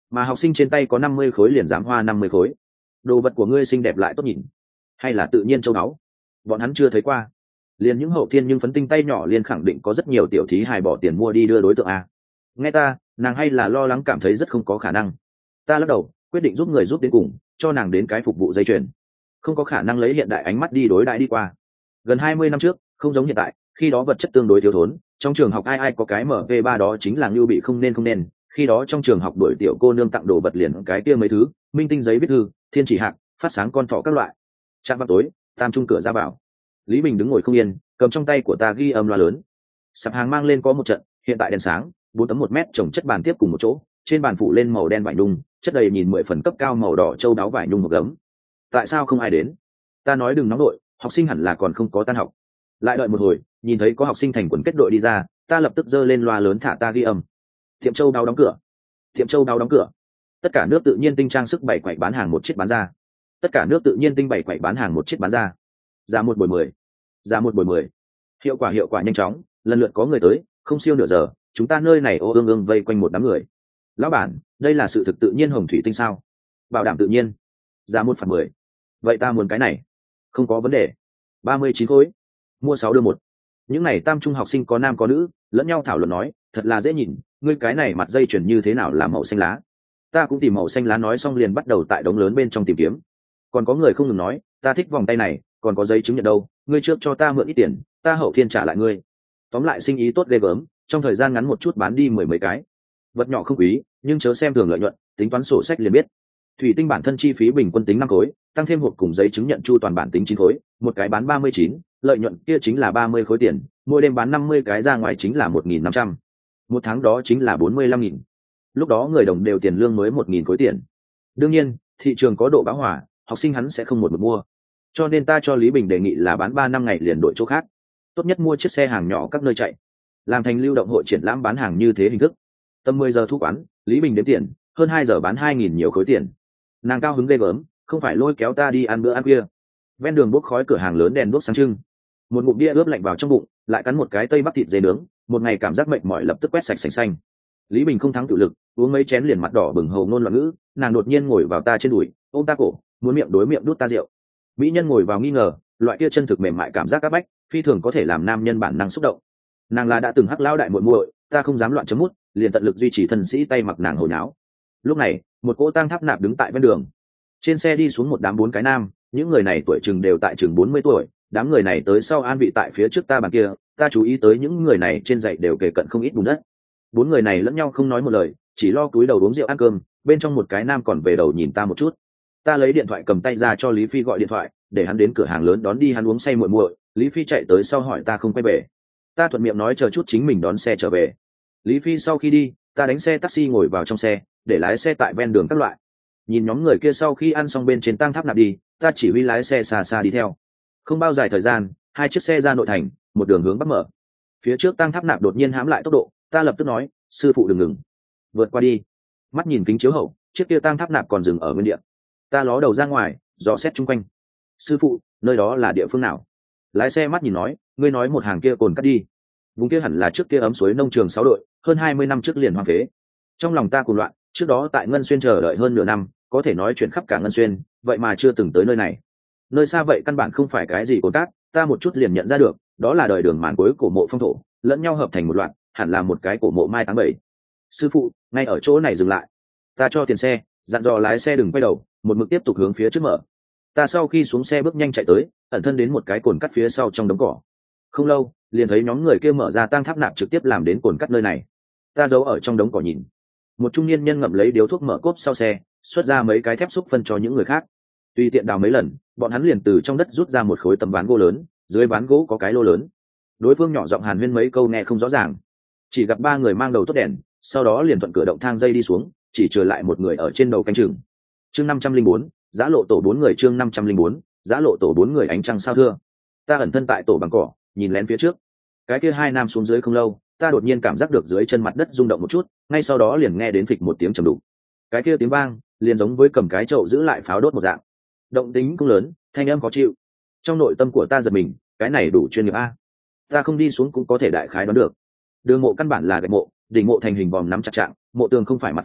mà học sinh trên tay có năm mươi khối liền dám hoa năm mươi khối. Đồ vật của ngươi xinh đẹp lại tốt nhìn, hay là tự nhiên châu báu, bọn hắn chưa thấy qua. Liền những hậu thiên nhưng phấn tinh tay nhỏ liền khẳng định có rất nhiều tiểu thí hài bỏ tiền mua đi đưa đối tượng a. Nghe ta, nàng hay là lo lắng cảm thấy rất không có khả năng. Ta lắc đầu, quyết định giúp người giúp đến cùng, cho nàng đến cái phục vụ dây chuyền. Không có khả năng lấy hiện đại ánh mắt đi đối đãi đi qua. Gần hai mươi năm trước, không giống hiện tại, khi đó vật chất tương đối thiếu thốn, trong trường học ai ai có cái em pê ba đó chính là lưu bị không nên không nên. Khi đó trong trường học đuổi tiểu cô nương tặng đồ vật liền cái kia mấy thứ, minh tinh giấy viết thư, thiên chỉ hạc, phát sáng con thỏ các loại. Trạm vào tối, tam trung cửa ra vào. Lý Bình đứng ngồi không yên, cầm trong tay của ta ghi âm loa lớn. Sạp hàng mang lên có một trận, hiện tại đèn sáng, bốn tấm một mét chồng chất bàn tiếp cùng một chỗ, trên bàn phủ lên màu đen vải nhung, chất đầy nhìn mười phần cấp cao màu đỏ châu đáo vải nhung một gấm. Tại sao không ai đến? Ta nói đừng nóng đội, học sinh hẳn là còn không có tan học. Lại đợi một hồi, nhìn thấy có học sinh thành quần kết đội đi ra, ta lập tức giơ lên loa lớn thả ta ghi âm. Tiệm châu đáo đóng cửa. Tiệm châu đáo đóng cửa. Tất cả nước tự nhiên tinh trang sức bảy quậy bán hàng một chiếc bán ra. Tất cả nước tự nhiên tinh bảy quậy bán hàng một chiếc bán ra. Giá một buổi mười. Giá một buổi mười. Hiệu quả hiệu quả nhanh chóng, lần lượt có người tới, không siêu nửa giờ, chúng ta nơi này ô ương ương vây quanh một đám người. Lão bản, đây là sự thực tự nhiên hồng thủy tinh sao? Bảo đảm tự nhiên. Giá một phần mười. Vậy ta muốn cái này. Không có vấn đề. Ba mươi chín khối. Mua sáu đưa một. Những này tam trung học sinh có nam có nữ, lẫn nhau thảo luận nói, thật là dễ nhìn, ngươi cái này mặt dây chuyền như thế nào là màu xanh lá. Ta cũng tìm màu xanh lá nói xong liền bắt đầu tại đống lớn bên trong tìm kiếm. Còn có người không ngừng nói, ta thích vòng tay này, còn có giấy chứng nhận đâu, ngươi trước cho ta mượn ít tiền, ta hậu thiên trả lại ngươi. Tóm lại sinh ý tốt ghê gớm, trong thời gian ngắn một chút bán đi mười mấy cái. Vật nhỏ không quý, nhưng chớ xem thường lợi nhuận, tính toán sổ sách liền biết. Thủy tinh bản thân chi phí bình quân tính năm khối, tăng thêm hộp cùng giấy chứng nhận chu toàn bản tính chín khối, một cái bán ba mươi chín, lợi nhuận kia chính là ba mươi khối tiền, mỗi đêm bán năm mươi cái ra ngoài chính là một nghìn năm trăm. Một tháng đó chính là bốn mươi lăm nghìn. Lúc đó người đồng đều tiền lương mới một nghìn khối tiền. Đương nhiên, thị trường có độ bão hòa, học sinh hắn sẽ không một mực mua. Cho nên ta cho Lý Bình đề nghị là bán ba năm ngày liền đổi chỗ khác. Tốt nhất mua chiếc xe hàng nhỏ các nơi chạy, làm thành lưu động hội triển lãm bán hàng như thế hình thức. Tầm mười giờ thu quán, Lý Bình đếm tiền, hơn hai giờ bán hai nghìn nhiều khối tiền. Nàng cao hứng ghê gớm, không phải lôi kéo ta đi ăn bữa ăn khuya. Ven đường bốc khói cửa hàng lớn đèn đuốc sáng trưng. Một ngụm bia ướp lạnh vào trong bụng, lại cắn một cái tây bắc thịt dê nướng, một ngày cảm giác mệt mỏi lập tức quét sạch sành xanh. Lý Bình không thắng tự lực, uống mấy chén liền mặt đỏ bừng hầu ngôn loạn ngữ, nàng đột nhiên ngồi vào ta trên đùi, ôm ta cổ, muốn miệng đối miệng đút ta rượu. Mỹ nhân ngồi vào nghi ngờ, loại kia chân thực mềm mại cảm giác áp bách, phi thường có thể làm nam nhân bản năng xúc động. Nàng là đã từng hắc lão đại muội muội, ta không dám loạn chấm mút, liền tận lực duy trì thân sĩ tay mặc nàng hồi náo. Lúc này, một cỗ tang tháp nạp đứng tại ven đường. Trên xe đi xuống một đám bốn cái nam, những người này tuổi chừng đều tại chừng bốn mươi tuổi, đám người này tới sau an vị tại phía trước ta bàn kia, ta chú ý tới những người này trên dãy đều kề cận không ít bùn đất. Bốn người này lẫn nhau không nói một lời, chỉ lo cúi đầu uống rượu ăn cơm, bên trong một cái nam còn về đầu nhìn ta một chút. Ta lấy điện thoại cầm tay ra cho Lý Phi gọi điện thoại, để hắn đến cửa hàng lớn đón đi hắn uống say muội muội. Lý Phi chạy tới sau hỏi ta không quay về. Ta thuận miệng nói chờ chút chính mình đón xe trở về. Lý Phi sau khi đi, ta đánh xe taxi ngồi vào trong xe, để lái xe tại ven đường các loại. Nhìn nhóm người kia sau khi ăn xong bên trên tang tháp nạp đi, ta chỉ huy lái xe xa xa đi theo. Không bao dài thời gian, hai chiếc xe ra nội thành, một đường hướng bắc mở. Phía trước tang tháp nạp đột nhiên hãm lại tốc độ, ta lập tức nói, sư phụ đừng ngừng, vượt qua đi. Mắt nhìn kính chiếu hậu, chiếc kia tang tháp nạp còn dừng ở nguyên địa. Ta ló đầu ra ngoài, dò xét chung quanh. Sư phụ, nơi đó là địa phương nào? Lái xe mắt nhìn nói, ngươi nói một hàng kia cồn cắt đi. Vùng kia hẳn là trước kia ấm suối nông trường sáu đội, hơn hai mươi năm trước liền hoang phế. Trong lòng ta cuồng loạn, trước đó tại Ngân Xuyên chờ đợi hơn nửa năm, có thể nói chuyện khắp cả Ngân Xuyên, vậy mà chưa từng tới nơi này. Nơi xa vậy căn bản không phải cái gì cồn cát, ta một chút liền nhận ra được, đó là đời đường màn cuối cổ mộ phong thổ, lẫn nhau hợp thành một loạt, hẳn là một cái cổ mộ mai tháng bảy. Sư phụ, ngay ở chỗ này dừng lại. Ta cho tiền xe, dặn dò lái xe đừng quay đầu, một mực tiếp tục hướng phía trước mở. Ta sau khi xuống xe bước nhanh chạy tới, ẩn thân đến một cái cồn cắt phía sau trong đống cỏ. Không lâu, liền thấy nhóm người kia mở ra tang tháp nạp trực tiếp làm đến cồn cắt nơi này. Ta giấu ở trong đống cỏ nhìn. Một trung niên nhân ngậm lấy điếu thuốc mở cốp sau xe, xuất ra mấy cái thép xúc phân cho những người khác. Tùy tiện đào mấy lần, bọn hắn liền từ trong đất rút ra một khối tấm ván gỗ lớn, dưới ván gỗ có cái lô lớn. Đối phương nhỏ giọng hàn huyên mấy câu nghe không rõ ràng. Chỉ gặp ba người mang đầu tốt đèn, sau đó liền thuận cửa động thang dây đi xuống, chỉ trở lại một người ở trên đầu canh chừng. Chương năm trăm linh bốn, giá lộ tổ bốn người chương năm trăm linh bốn, giá lộ tổ bốn người ánh trăng sao thưa. Ta ẩn thân tại tổ bằng cỏ, nhìn lén phía trước. Cái kia hai nam xuống dưới không lâu, ta đột nhiên cảm giác được dưới chân mặt đất rung động một chút, ngay sau đó liền nghe đến phịch một tiếng trầm đục. Cái kia tiếng vang, liền giống với cầm cái chậu giữ lại pháo đốt một dạng. Động tính cũng lớn, thanh âm khó chịu. Trong nội tâm của ta giật mình, cái này đủ chuyên nghiệp a. Ta không đi xuống cũng có thể đại khái đoán được. Đường mộ căn bản là gạch mộ, đỉnh mộ thành hình vòm nắm chặt chạng, mộ tường không phải mặt phẳng,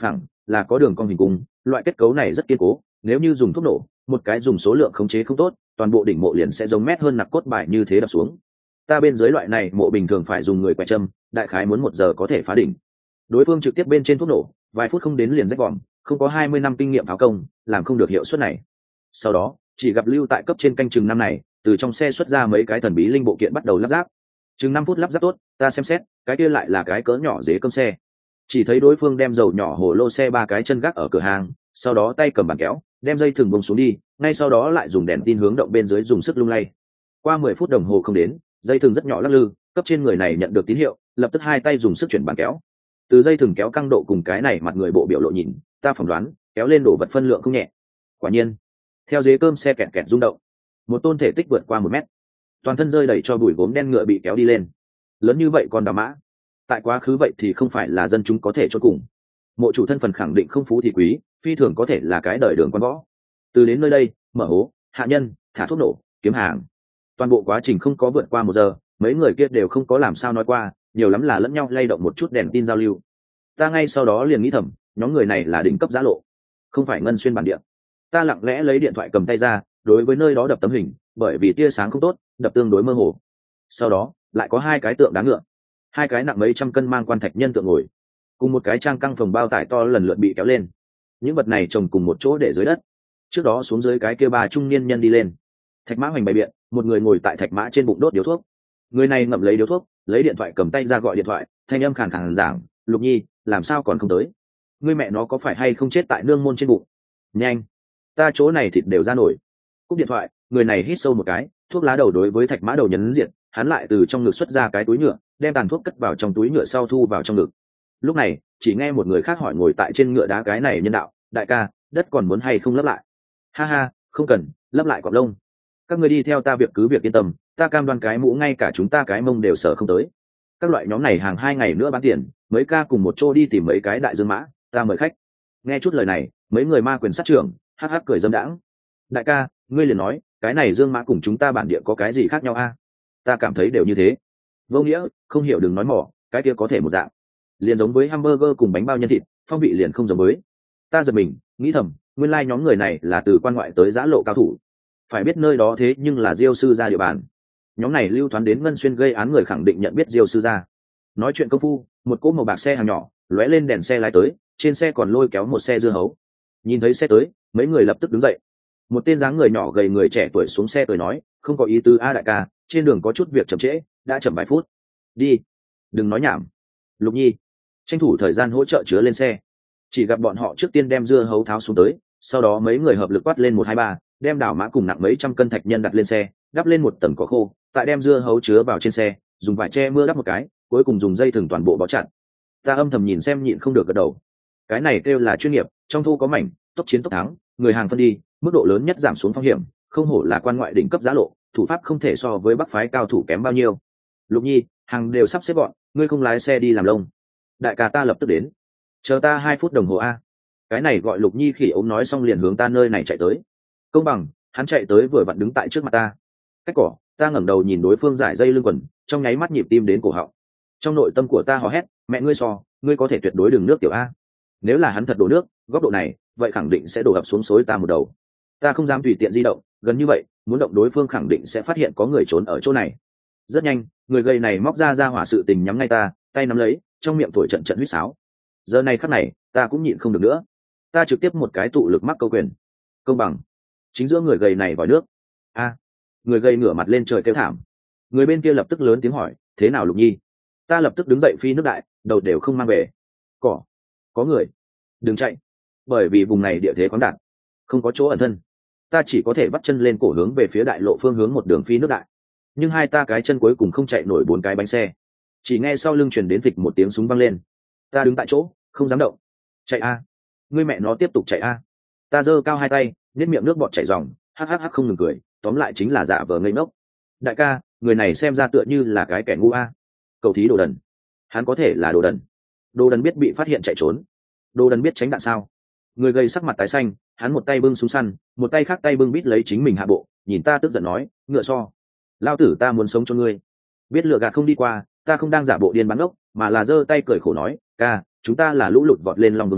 là có đường cong hình cung, loại kết cấu này rất kiên cố, nếu như dùng thuốc nổ, một cái dùng số lượng khống chế không tốt, toàn bộ đỉnh mộ liền sẽ giống mét hơn nặc cốt bài như thế đập xuống. Ta bên dưới loại này mộ bình thường phải dùng người quẹt châm, đại khái muốn một giờ có thể phá đỉnh. Đối phương trực tiếp bên trên thuốc nổ, vài phút không đến liền rách vòm, không có hai mươi năm kinh nghiệm pháo công, làm không được hiệu suất này. Sau đó, chỉ gặp lưu tại cấp trên canh chừng năm này, từ trong xe xuất ra mấy cái thần bí linh bộ kiện bắt đầu lắp ráp. Chừng năm phút lắp ráp tốt, ta xem xét, cái kia lại là cái cỡ nhỏ dế cơm xe. Chỉ thấy đối phương đem dầu nhỏ hồ lô xe ba cái chân gác ở cửa hàng, sau đó tay cầm bàn kéo, đem dây thừng bông xuống đi, ngay sau đó lại dùng đèn tin hướng động bên dưới dùng sức lung lay. Qua mười phút đồng hồ không đến, dây thừng rất nhỏ lắc lư, cấp trên người này nhận được tín hiệu, lập tức hai tay dùng sức chuyển bàn kéo. Từ dây thừng kéo căng độ cùng cái này mặt người bộ biểu lộ nhìn, ta phỏng đoán, kéo lên đổ vật phân lượng không nhẹ. Quả nhiên, theo dế cơm xe kẹt kẹt rung động, một tôn thể tích vượt qua một mét, toàn thân rơi đầy cho bụi gốm đen ngựa bị kéo đi lên. Lớn như vậy còn đào mã, tại quá khứ vậy thì không phải là dân chúng có thể chôn cùng. Mộ chủ thân phần khẳng định không phú thì quý, phi thường có thể là cái đời đường quan võ. Từ đến nơi đây, mở hố, hạ nhân, thả thuốc nổ, kiếm hàng, toàn bộ quá trình không có vượt qua một giờ, mấy người kia đều không có làm sao nói qua, nhiều lắm là lẫn nhau lay động một chút đèn tin giao lưu. Ta ngay sau đó liền nghĩ thầm, nhóm người này là đỉnh cấp giá lộ, không phải ngân xuyên bản địa. Ta lặng lẽ lấy điện thoại cầm tay ra, đối với nơi đó đập tấm hình, bởi vì tia sáng không tốt, đập tương đối mơ hồ. Sau đó lại có hai cái tượng đá ngựa, hai cái nặng mấy trăm cân mang quan thạch nhân tượng ngồi, cùng một cái trang căng phòng bao tải to lần lượt bị kéo lên. Những vật này chồng cùng một chỗ để dưới đất. Trước đó xuống dưới cái kia ba trung niên nhân đi lên, thạch mã hoành bày biện, một người ngồi tại thạch mã trên bụng đốt điếu thuốc. Người này ngậm lấy điếu thuốc, lấy điện thoại cầm tay ra gọi điện thoại, thanh âm khàn khàn giảng, Lục Nhi, làm sao còn không tới? Ngươi mẹ nó có phải hay không chết tại nương môn trên bụng? Nhanh, ta chỗ này thịt đều ra nổi. Cúp điện thoại, người này hít sâu một cái, thuốc lá đầu đối với thạch mã đầu nhấn diện, hắn lại từ trong ngực xuất ra cái túi nhựa, đem tàn thuốc cất vào trong túi nhựa sau thu vào trong ngực. Lúc này, chỉ nghe một người khác hỏi ngồi tại trên ngựa đá cái này nhân đạo, đại ca, đất còn muốn hay không lấp lại? Ha ha, không cần, lấp lại cọp lông. Các người đi theo ta việc cứ việc yên tâm, ta cam đoan cái mũ ngay cả chúng ta cái mông đều sợ không tới. Các loại nhóm này hàng hai ngày nữa bán tiền, mấy ca cùng một chỗ đi tìm mấy cái đại dương mã, ta mời khách. Nghe chút lời này, mấy người ma quyền sát trưởng, hắc hắc cười dâm đãng. Đại ca, ngươi liền nói, cái này dương mã cùng chúng ta bản địa có cái gì khác nhau a? Ta cảm thấy đều như thế. Vô nghĩa, không hiểu đừng nói mỏ, cái kia có thể một dạng. Liền giống với hamburger cùng bánh bao nhân thịt, phong vị liền không giống với. Ta giật mình, nghĩ thầm, nguyên lai nhóm người này là từ quan ngoại tới giã lộ cao thủ. Phải biết nơi đó thế nhưng là Diêu sư gia địa bàn. Nhóm này lưu thoán đến ngân xuyên gây án người khẳng định nhận biết Diêu sư gia. Nói chuyện công phu, một cỗ màu bạc xe hàng nhỏ lóe lên đèn xe lái tới, trên xe còn lôi kéo một xe dưa hấu. Nhìn thấy xe tới, mấy người lập tức đứng dậy. Một tên dáng người nhỏ gầy người trẻ tuổi xuống xe cười nói, không có ý tứ a đại ca, trên đường có chút việc chậm trễ, đã chậm vài phút. Đi, đừng nói nhảm. Lục Nhi, tranh thủ thời gian hỗ trợ chứa lên xe. Chỉ gặp bọn họ trước tiên đem dưa hấu tháo xuống tới, sau đó mấy người hợp lực quát lên một hai ba, đem đảo mã cùng nặng mấy trăm cân thạch nhân đặt lên xe, đắp lên một tầng cỏ khô, tại đem dưa hấu chứa vào trên xe, dùng vải che mưa đắp một cái, cuối cùng dùng dây thừng toàn bộ bó chặt. Ta âm thầm nhìn xem nhịn không được gật đầu. Cái này kêu là chuyên nghiệp, trong thu có mảnh, tốc chiến tốc thắng, người hàng phân đi, mức độ lớn nhất giảm xuống phong hiểm, không hổ là quan ngoại đỉnh cấp giá lộ, thủ pháp không thể so với bắc phái cao thủ kém bao nhiêu. Lục Nhi, hàng đều sắp xếp gọn, ngươi không lái xe đi làm lông. Đại ca ta lập tức đến. Chờ ta hai phút đồng hồ a. Cái này gọi Lục Nhi khỉ ống nói xong liền hướng ta nơi này chạy tới. Công bằng, hắn chạy tới vừa vặn đứng tại trước mặt ta. Cách cỏ, ta ngẩng đầu nhìn đối phương giải dây lưng quần, trong nháy mắt nhịp tim đến cổ họng. Trong nội tâm của ta hò hét, mẹ ngươi so, ngươi có thể tuyệt đối đừng nước tiểu a. Nếu là hắn thật đổ nước, góc độ này, vậy khẳng định sẽ đổ ập xuống xối ta một đầu. Ta không dám tùy tiện di động, gần như vậy, muốn động đối phương khẳng định sẽ phát hiện có người trốn ở chỗ này. Rất nhanh, người gầy này móc ra ra hỏa sự tình nhắm ngay ta, tay nắm lấy, trong miệng thổi trận trận huýt sáo. Giờ này khắc này, ta cũng nhịn không được nữa. Ta trực tiếp một cái tụ lực mắc câu quyền. Công bằng. Chính giữa người gầy này vòi nước. A. Người gầy ngửa mặt lên trời kêu thảm. Người bên kia lập tức lớn tiếng hỏi, thế nào Lục Nhi? Ta lập tức đứng dậy phi nước đại, đầu đều không mang về. Cỏ. Có người. Đừng chạy. Bởi vì vùng này địa thế khoáng đạt, không có chỗ ẩn thân. Ta chỉ có thể vắt chân lên cổ hướng về phía đại lộ phương hướng một đường phi nước đại. Nhưng hai ta cái chân cuối cùng không chạy nổi bốn cái bánh xe. Chỉ nghe sau lưng truyền đến phịch một tiếng súng vang lên. Ta đứng tại chỗ, không dám động. Chạy a. Ngươi mẹ nó tiếp tục chạy a. Ta giơ cao hai tay, nhếch miệng nước bọt chảy ròng, hắc hắc hắc không ngừng cười, tóm lại chính là giả vờ ngây ngốc. Đại ca, người này xem ra tựa như là cái kẻ ngu a. Cầu thí đồ đần. Hắn có thể là đồ đần. Đồ đần biết bị phát hiện chạy trốn. Đồ đần biết tránh đạn sao? Người gây sắc mặt tái xanh, hắn một tay bưng súng săn, một tay khác tay bưng bít lấy chính mình hạ bộ, nhìn ta tức giận nói, ngựa so. Lao tử ta muốn sống cho ngươi. Biết lựa gạt không đi qua, ta không đang giả bộ điên bắn ốc, mà là giơ tay cười khổ nói, ca, chúng ta là lũ lụt vọt lên lòng vương miếu,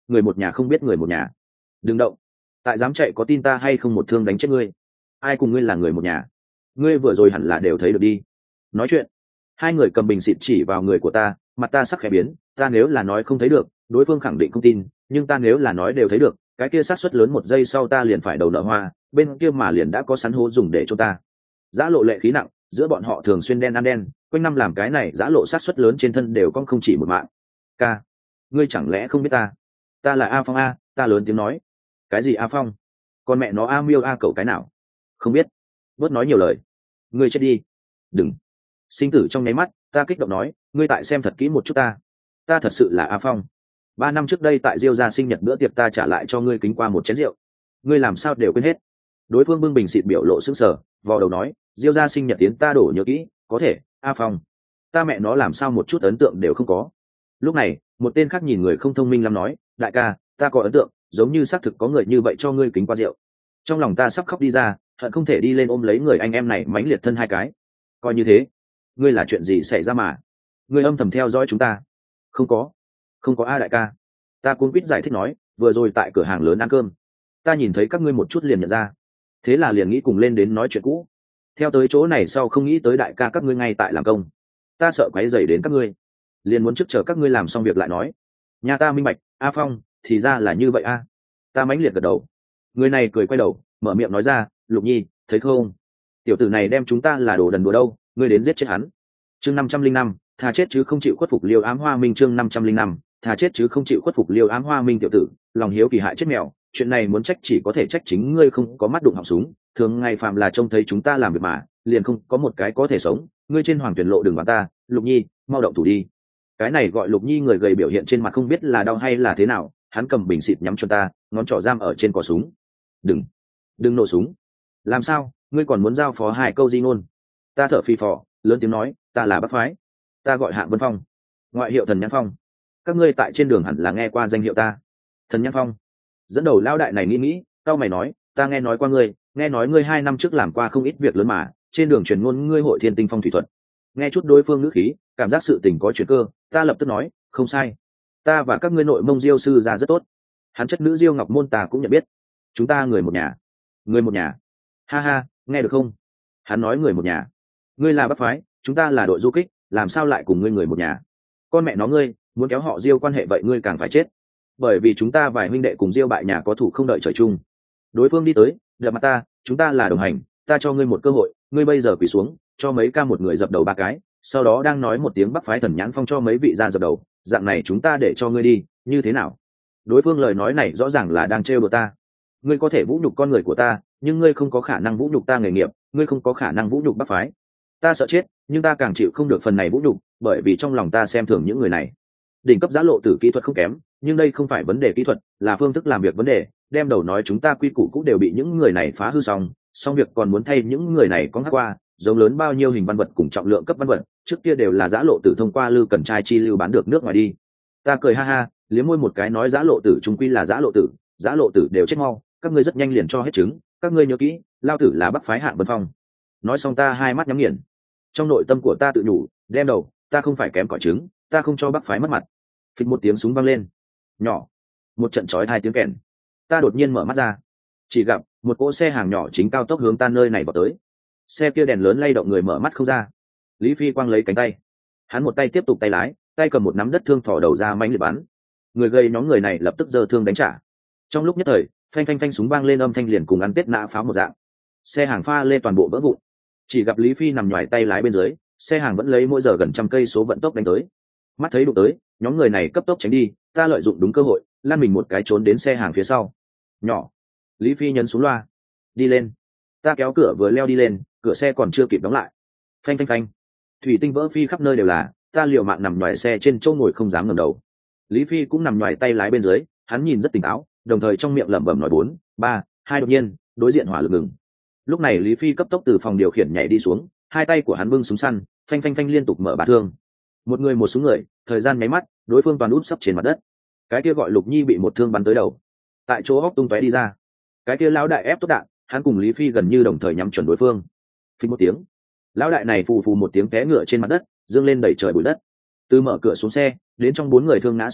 người một nhà không biết người một nhà. Đừng động, tại dám chạy có tin ta hay không một thương đánh chết ngươi. Ai cùng ngươi là người một nhà? Ngươi vừa rồi hẳn là đều thấy được đi. Nói chuyện, hai người cầm bình xịt chỉ vào người của ta, mặt ta sắc khẽ biến. Ta nếu là nói không thấy được, đối phương khẳng định không tin, nhưng ta nếu là nói đều thấy được, cái kia xác suất lớn một giây sau ta liền phải đầu nở hoa, bên kia mà liền đã có sắn hố dùng để cho ta. Giã lộ lệ khí nặng, giữa bọn họ thường xuyên đen ăn đen, quanh năm làm cái này giã lộ xác suất lớn trên thân đều con không chỉ một mạng. Ca, ngươi chẳng lẽ không biết ta? Ta là A Phong a. Ta lớn tiếng nói. Cái gì A Phong? Con mẹ nó A Miêu A cậu cái nào? Không biết. Bớt nói nhiều lời. Ngươi chết đi. Đừng. Sinh tử trong nháy mắt, ta kích động nói, ngươi tại xem thật kỹ một chút ta. Ta thật sự là A Phong. Ba năm trước đây tại Diêu gia sinh nhật bữa tiệc ta trả lại cho ngươi kính qua một chén rượu. Ngươi làm sao đều quên hết? Đối phương bưng bình xịt biểu lộ sững sờ, vò đầu nói, Diêu gia sinh nhật tiến ta đổ nhớ kỹ, có thể, A Phong. Ta mẹ nó làm sao một chút ấn tượng đều không có. Lúc này, một tên khác nhìn người không thông minh lắm nói, đại ca, ta có ấn tượng, giống như xác thực có người như vậy cho ngươi kính qua rượu. Trong lòng ta sắp khóc đi ra, hận không thể đi lên ôm lấy người anh em này mãnh liệt thân hai cái. Coi như thế, ngươi là chuyện gì xảy ra mà? Ngươi âm thầm theo dõi chúng ta? Không có, không có A đại ca. Ta cuống quýt giải thích nói, vừa rồi tại cửa hàng lớn ăn cơm, ta nhìn thấy các ngươi một chút liền nhận ra, thế là liền nghĩ cùng lên đến nói chuyện cũ. Theo tới chỗ này sau không nghĩ tới đại ca các ngươi ngay tại làm công, ta sợ quấy rầy đến các ngươi, liền muốn trước chờ các ngươi làm xong việc lại nói. Nhà ta minh bạch, A Phong, thì ra là như vậy a. Ta mãnh liệt gật đầu. Người này cười quay đầu, mở miệng nói ra, Lục Nhi, thấy không? Tiểu tử này đem chúng ta là đồ đần đùa đâu, ngươi đến giết chết hắn. Chương năm trăm linh năm, thà chết chứ không chịu khuất phục Liêu Ám Hoa Minh. Chương năm trăm linh năm, thà chết chứ không chịu khuất phục Liêu Ám Hoa Minh. Tiểu tử, lòng hiếu kỳ hại chết mèo, chuyện này muốn trách chỉ có thể trách chính ngươi không có mắt đụng họng súng, thường ngày phạm là trông thấy chúng ta làm việc mà, liền không có một cái có thể sống, ngươi trên hoàng tuyển lộ đừng vào ta, Lục Nhi, mau động thủ đi. Cái này gọi Lục Nhi người gầy biểu hiện trên mặt không biết là đau hay là thế nào, hắn cầm bình xịt nhắm cho ta, ngón trỏ giam ở trên cò súng. Đừng, đừng nổ súng. Làm sao, ngươi còn muốn giao phó hai câu di ngôn? Ta thở phì phò, lớn tiếng nói, ta là Bắc Phái, ta gọi Hạng Vân Phong, ngoại hiệu Thần Nhãn Phong. Các ngươi tại trên đường hẳn là nghe qua danh hiệu ta. Thần Nhãn Phong. Dẫn đầu lao đại này nghĩ nghĩ, tao mày nói, ta nghe nói qua ngươi, nghe nói ngươi hai năm trước làm qua không ít việc lớn mà, trên đường truyền ngôn ngươi hội Thiên Tinh Phong thủy thuật. Nghe chút đối phương ngữ khí, cảm giác sự tình có chuyện cơ, ta lập tức nói, không sai, ta và các ngươi nội mông Diêu sư ra rất tốt. Hắn chất nữ Diêu Ngọc Môn ta cũng nhận biết, chúng ta người một nhà. Người một nhà? Ha ha, nghe được không? Hắn nói người một nhà. Ngươi là Bắc Phái, chúng ta là đội du kích, làm sao lại cùng ngươi người một nhà? Con mẹ nó ngươi, muốn kéo họ Diêu quan hệ vậy ngươi càng phải chết. Bởi vì chúng ta vài huynh đệ cùng Diêu bại nhà có thủ không đợi trời chung. Đối phương đi tới, đập mặt ta, chúng ta là đồng hành, ta cho ngươi một cơ hội, ngươi bây giờ quỳ xuống, cho mấy ca một người dập đầu ba cái, sau đó đang nói một tiếng Bắc Phái Thần Nhãn Phong cho mấy vị ra dập đầu, dạng này chúng ta để cho ngươi đi, như thế nào? Đối phương lời nói này rõ ràng là đang trêu đùa ta. Ngươi có thể vũ nhục con người của ta, nhưng ngươi không có khả năng vũ nhục ta nghề nghiệp, ngươi không có khả năng vũ nhục Bắc Phái. Ta sợ chết, nhưng ta càng chịu không được phần này vũ nhục, bởi vì trong lòng ta xem thường những người này. Đỉnh cấp giã lộ tử kỹ thuật không kém, nhưng đây không phải vấn đề kỹ thuật, là phương thức làm việc vấn đề, đem đầu nói chúng ta quy củ cũng đều bị những người này phá hư xong, xong việc còn muốn thay những người này có hát qua, giống lớn bao nhiêu hình văn vật cùng trọng lượng cấp văn vật, trước kia đều là giã lộ tử thông qua lưu cần trai chi lưu bán được nước ngoài đi. Ta cười ha ha, liếm môi một cái nói giã lộ tử trung quy là giã lộ tử, giã lộ tử đều chết mau, các ngươi rất nhanh liền cho hết trứng, các ngươi nhớ kỹ, lao tử là Bắc Phái Hạng Vân Phong. Nói xong ta hai mắt nhắm nghiền. Trong nội tâm của ta tự nhủ, đem đầu, ta không phải kém cỏi trứng, ta không cho Bắc Phái mất mặt. Phịch một tiếng súng vang lên. Nhỏ. Một trận chói hai tiếng kèn. Ta đột nhiên mở mắt ra, chỉ gặp một cỗ xe hàng nhỏ chính cao tốc hướng ta nơi này vào tới. Xe kia đèn lớn lay động người mở mắt không ra. Lý Phi quăng lấy cánh tay, hắn một tay tiếp tục tay lái, tay cầm một nắm đất thương thò đầu ra mãnh liệt bắn. Người gây nhóm người này lập tức giơ thương đánh trả. Trong lúc nhất thời, phanh phanh phanh súng vang lên âm thanh liền cùng ăn tết nã pháo một dạng. Xe hàng pha lê toàn bộ vỡ vụn. Chỉ gặp Lý Phi nằm nhoài tay lái bên dưới, xe hàng vẫn lấy mỗi giờ gần trăm cây số vận tốc đánh tới. Mắt thấy đụng tới, nhóm người này cấp tốc tránh đi, ta lợi dụng đúng cơ hội, lăn mình một cái trốn đến xe hàng phía sau. Nhỏ. Lý Phi nhấn xuống loa. Đi lên. Ta kéo cửa vừa leo đi lên, cửa xe còn chưa kịp đóng lại. Phanh phanh phanh. Thủy tinh vỡ phi khắp nơi đều là, ta liều mạng nằm nhoài xe trên chỗ ngồi không dám ngẩng đầu. Lý Phi cũng nằm nhoài tay lái bên dưới, hắn nhìn rất tỉnh táo, đồng thời trong miệng lẩm bẩm nói bốn, ba, hai đột nhiên, đối diện hỏa lực ngừng. Lúc này Lý Phi cấp tốc từ phòng điều khiển nhảy đi xuống, hai tay của hắn bưng súng săn, phanh phanh phanh liên tục mở bả thương. Một người một súng người, thời gian nháy mắt, đối phương toàn úp sấp trên mặt đất. Cái kia gọi Lục Nhi bị một thương bắn tới đầu, tại chỗ hốc tung tóe đi ra. Cái kia lão đại ép tốt đạn, hắn cùng Lý Phi gần như đồng thời nhắm chuẩn đối phương. Phình một tiếng, lão đại này phù phù một tiếng té ngựa trên mặt đất, dương lên đẩy trời bụi đất. Từ mở cửa xuống xe đến trong bốn người thương ngã xuống đất,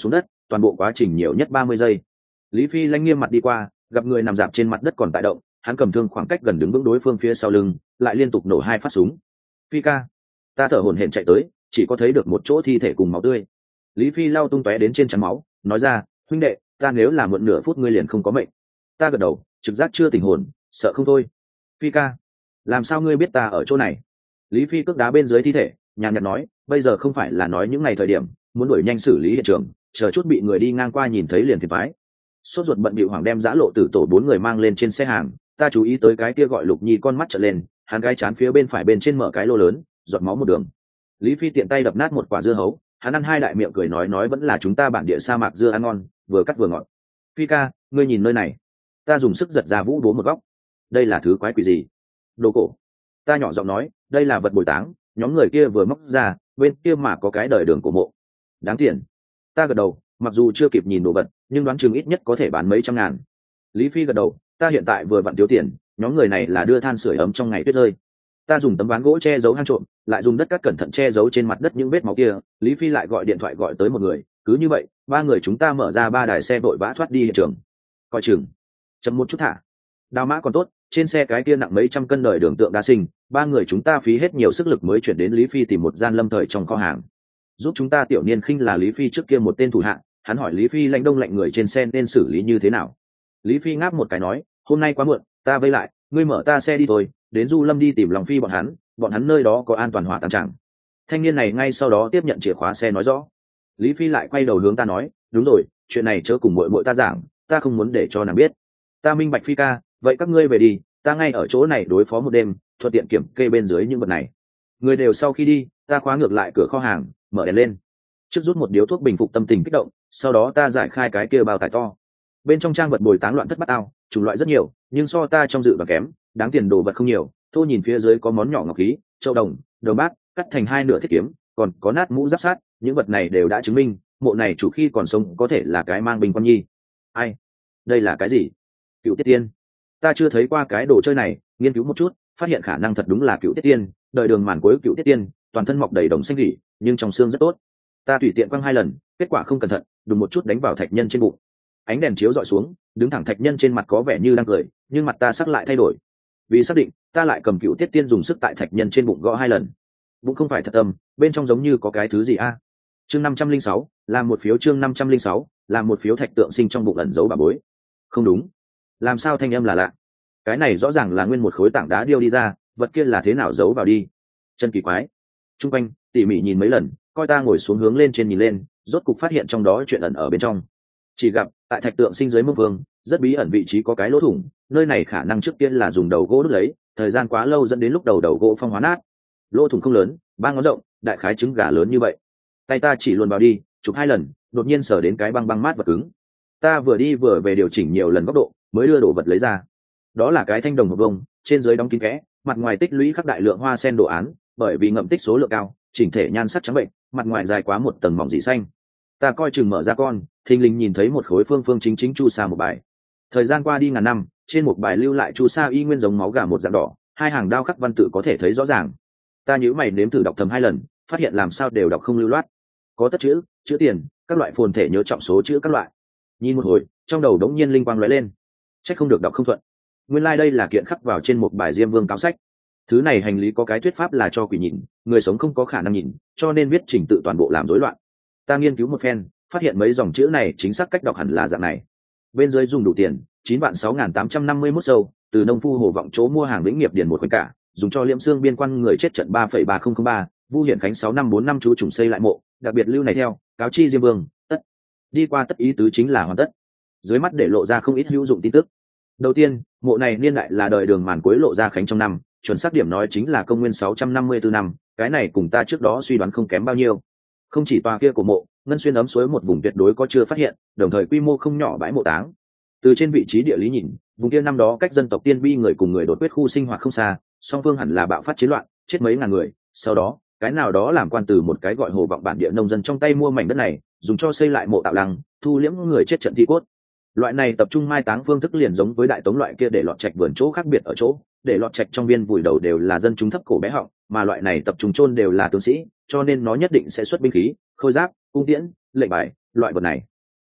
toàn bộ quá trình nhiều nhất ba mươi giây. Lý Phi lãnh nghiêm mặt đi qua, gặp người nằm dạp trên mặt đất còn tại động, hắn cầm thương khoảng cách gần đứng vững đối phương phía sau lưng, lại liên tục nổ hai phát súng. Phi ca, ta thở hổn hển chạy tới, chỉ có thấy được một chỗ thi thể cùng máu tươi. Lý Phi lau tung tóe đến trên trán máu, nói ra, huynh đệ, ta nếu là muộn nửa phút ngươi liền không có mệnh. Ta gật đầu, trực giác chưa tỉnh hồn, sợ không thôi. Phi ca, làm sao ngươi biết ta ở chỗ này? Lý Phi cước đá bên dưới thi thể, nhàn nhạt nói, bây giờ không phải là nói những ngày thời điểm, muốn đuổi nhanh xử lý hiện trường, chờ chút bị người đi ngang qua nhìn thấy liền thì phái. Sốt ruột bận bịu hoàng đem giã lộ tử tổ bốn người mang lên trên xe hàng, ta chú ý tới cái kia gọi Lục Nhi con mắt trợn lên, hắn cái chán phía bên phải bên trên mở cái lô lớn, giọt máu một đường. Lý Phi tiện tay đập nát một quả dưa hấu, hắn ăn hai đại miệng cười nói nói vẫn là chúng ta bản địa sa mạc dưa ăn ngon, vừa cắt vừa ngọt. Phi ca, ngươi nhìn nơi này. Ta dùng sức giật ra vũ bố một góc. Đây là thứ quái quỷ gì? Đồ cổ. Ta nhỏ giọng nói, đây là vật bồi táng, nhóm người kia vừa móc ra, bên kia mà có cái đời đường cổ mộ. Đáng tiền. Ta gật đầu, mặc dù chưa kịp nhìn đồ vật, nhưng đoán chừng ít nhất có thể bán mấy trăm ngàn. Lý Phi gật đầu, ta hiện tại vừa vặn thiếu tiền, nhóm người này là đưa than sưởi ấm trong ngày tuyết rơi. Ta dùng tấm ván gỗ che giấu hang trộm, lại dùng đất cát cẩn thận che giấu trên mặt đất những vết máu kia. Lý Phi lại gọi điện thoại gọi tới một người, cứ như vậy, ba người chúng ta mở ra ba đài xe vội vã thoát đi hiện trường. Coi chừng, chậm một chút thả. Đào mã còn tốt, trên xe cái kia nặng mấy trăm cân đời đường tượng đa sinh, ba người chúng ta phí hết nhiều sức lực mới chuyển đến Lý Phi tìm một gian lâm thời trong kho hàng. Giúp chúng ta tiểu niên khinh là Lý Phi trước kia một tên thủ hạ, hắn hỏi Lý Phi lãnh đông lạnh người trên xe nên xử lý như thế nào. Lý Phi ngáp một cái nói, hôm nay quá muộn, ta vây lại, ngươi mở ta xe đi thôi, đến Du Lâm đi tìm Lòng Phi bọn hắn, bọn hắn nơi đó có an toàn hỏa táng chẳng. Thanh niên này ngay sau đó tiếp nhận chìa khóa xe nói rõ. Lý Phi lại quay đầu hướng ta nói, đúng rồi, chuyện này chớ cùng muội muội ta giảng, ta không muốn để cho nàng biết. Ta minh bạch Phi ca, vậy các ngươi về đi, ta ngay ở chỗ này đối phó một đêm, thuận tiện kiểm kê bên dưới những vật này. Người đều sau khi đi, ta khóa ngược lại cửa kho hàng, mở đèn lên, trước rút một điếu thuốc bình phục tâm tình kích động, sau đó ta giải khai cái kia bao tải to. Bên trong trang vật bồi táng loạn thất bát ao, chủng loại rất nhiều, nhưng so ta trong dự và kém, đáng tiền đồ vật không nhiều. Thô nhìn phía dưới có món nhỏ ngọc khí, châu đồng, đầu bát, cắt thành hai nửa thiết kiếm, còn có nát mũ giáp sát, những vật này đều đã chứng minh, mộ này chủ khi còn sống có thể là cái mang binh quan nhi. Ai? Đây là cái gì? Cựu Tiết Tiên. Ta chưa thấy qua cái đồ chơi này, nghiên cứu một chút, phát hiện khả năng thật đúng là Cựu Tiết Tiên, đời đường màn cuối Cựu Tiết Tiên, toàn thân mọc đầy đồng xanh rỉ, nhưng trong xương rất tốt. Ta tùy tiện quăng hai lần, kết quả không cẩn thận, đùng một chút đánh vào thạch nhân trên bụng. Ánh đèn chiếu dọi xuống, đứng thẳng thạch nhân trên mặt có vẻ như đang cười, nhưng mặt ta sắc lại thay đổi. Vì xác định, ta lại cầm Cựu Tiết Tiên dùng sức tại thạch nhân trên bụng gõ hai lần. Bụng không phải thật tâm, bên trong giống như có cái thứ gì a. Chương năm trăm linh sáu, làm một phiếu chương năm trăm linh sáu, làm một phiếu thạch tượng sinh trong bụng ẩn giấu bà bối. Không đúng, làm sao thanh âm là lạ? Cái này rõ ràng là nguyên một khối tảng đá điêu đi ra, vật kia là thế nào giấu vào đi? Chân kỳ quái. Trung quanh tỉ mỉ nhìn mấy lần, coi ta ngồi xuống hướng lên trên nhìn lên, rốt cục phát hiện trong đó chuyện ẩn ở bên trong. Chỉ gặp tại thạch tượng sinh dưới mông vương, rất bí ẩn vị trí có cái lỗ thủng, nơi này khả năng trước tiên là dùng đầu gỗ đúc lấy, thời gian quá lâu dẫn đến lúc đầu đầu gỗ phong hóa nát. Lỗ thủng không lớn, ba ngón rộng, đại khái trứng gà lớn như vậy. Tay ta chỉ luôn vào đi, chụp hai lần, đột nhiên sờ đến cái băng băng mát vật cứng. Ta vừa đi vừa về điều chỉnh nhiều lần góc độ, mới đưa đồ vật lấy ra. Đó là cái thanh đồng hộp bông, trên dưới đóng kín kẽ, mặt ngoài tích lũy khắc đại lượng hoa sen đồ án, bởi vì ngậm tích số lượng cao, chỉnh thể nhan sắc trắng bệnh, mặt ngoài dài quá một tầng mỏng dị xanh. Ta coi chừng mở ra con, thình lình nhìn thấy một khối phương phương chính chính chu sa một bài. Thời gian qua đi ngàn năm, trên một bài lưu lại chu sa y nguyên giống máu gà một dạng đỏ, hai hàng đao khắc văn tự có thể thấy rõ ràng. Ta nhíu mày nếm thử đọc thầm hai lần, phát hiện làm sao đều đọc không lưu loát. Có tất chữ, chữ tiền, các loại phồn thể nhớ trọng số chữ các loại. Nhìn một hồi, trong đầu đống nhiên linh quang lóe lên. Chắc không được đọc không thuận. Nguyên lai like đây là kiện khắc vào trên một bài Diêm Vương cáo sách. Thứ này hành lý có cái thuyết pháp là cho quỷ nhìn, người sống không có khả năng nhìn, cho nên viết trình tự toàn bộ làm rối loạn. Ta nghiên cứu một phen, phát hiện mấy dòng chữ này chính xác cách đọc hẳn là dạng này. Bên dưới dùng đủ tiền, chín vạn sáu nghìn tám trăm năm mươi mốt sâu, từ nông phu Hồ Vọng chỗ mua hàng vĩnh nghiệp điền một khoảnh cả, dùng cho liễm xương biên quan người chết trận ba phẩy ba không không ba, Vu Hiển Khánh sáu năm bốn năm chú trùng xây lại mộ, đặc biệt lưu này theo, cáo chi Diêm Vương, tất. Đi qua tất ý tứ chính là hoàn tất. Dưới mắt để lộ ra không ít hữu dụng tin tức. Đầu tiên, mộ này niên đại là đời đường màn cuối lộ ra khánh trong năm, chuẩn xác điểm nói chính là công nguyên sáu trăm năm mươi tư năm, cái này cùng ta trước đó suy đoán không kém bao nhiêu. Không chỉ tòa kia của mộ, ngân xuyên ấm suối một vùng tuyệt đối có chưa phát hiện, đồng thời quy mô không nhỏ bãi mộ táng. Từ trên vị trí địa lý nhìn, vùng kia năm đó cách dân tộc Tiên Bi người cùng người đột quyết khu sinh hoạt không xa, song phương hẳn là bạo phát chiến loạn, chết mấy ngàn người. Sau đó, cái nào đó làm quan từ một cái gọi Hồ Vọng bản địa nông dân trong tay mua mảnh đất này, dùng cho xây lại mộ tạo lăng, thu liễm người chết trận thi cốt. Loại này tập trung mai táng phương thức liền giống với đại tống loại kia để lọt trạch vườn chỗ khác biệt ở chỗ, để lọt trạch trong viên vùi đầu đều là dân chúng thấp cổ bé họng, mà loại này tập trung chôn đều là tướng sĩ, cho nên nó nhất định sẽ xuất binh khí, khôi giáp, cung tiễn, lệnh bài, loại vật này.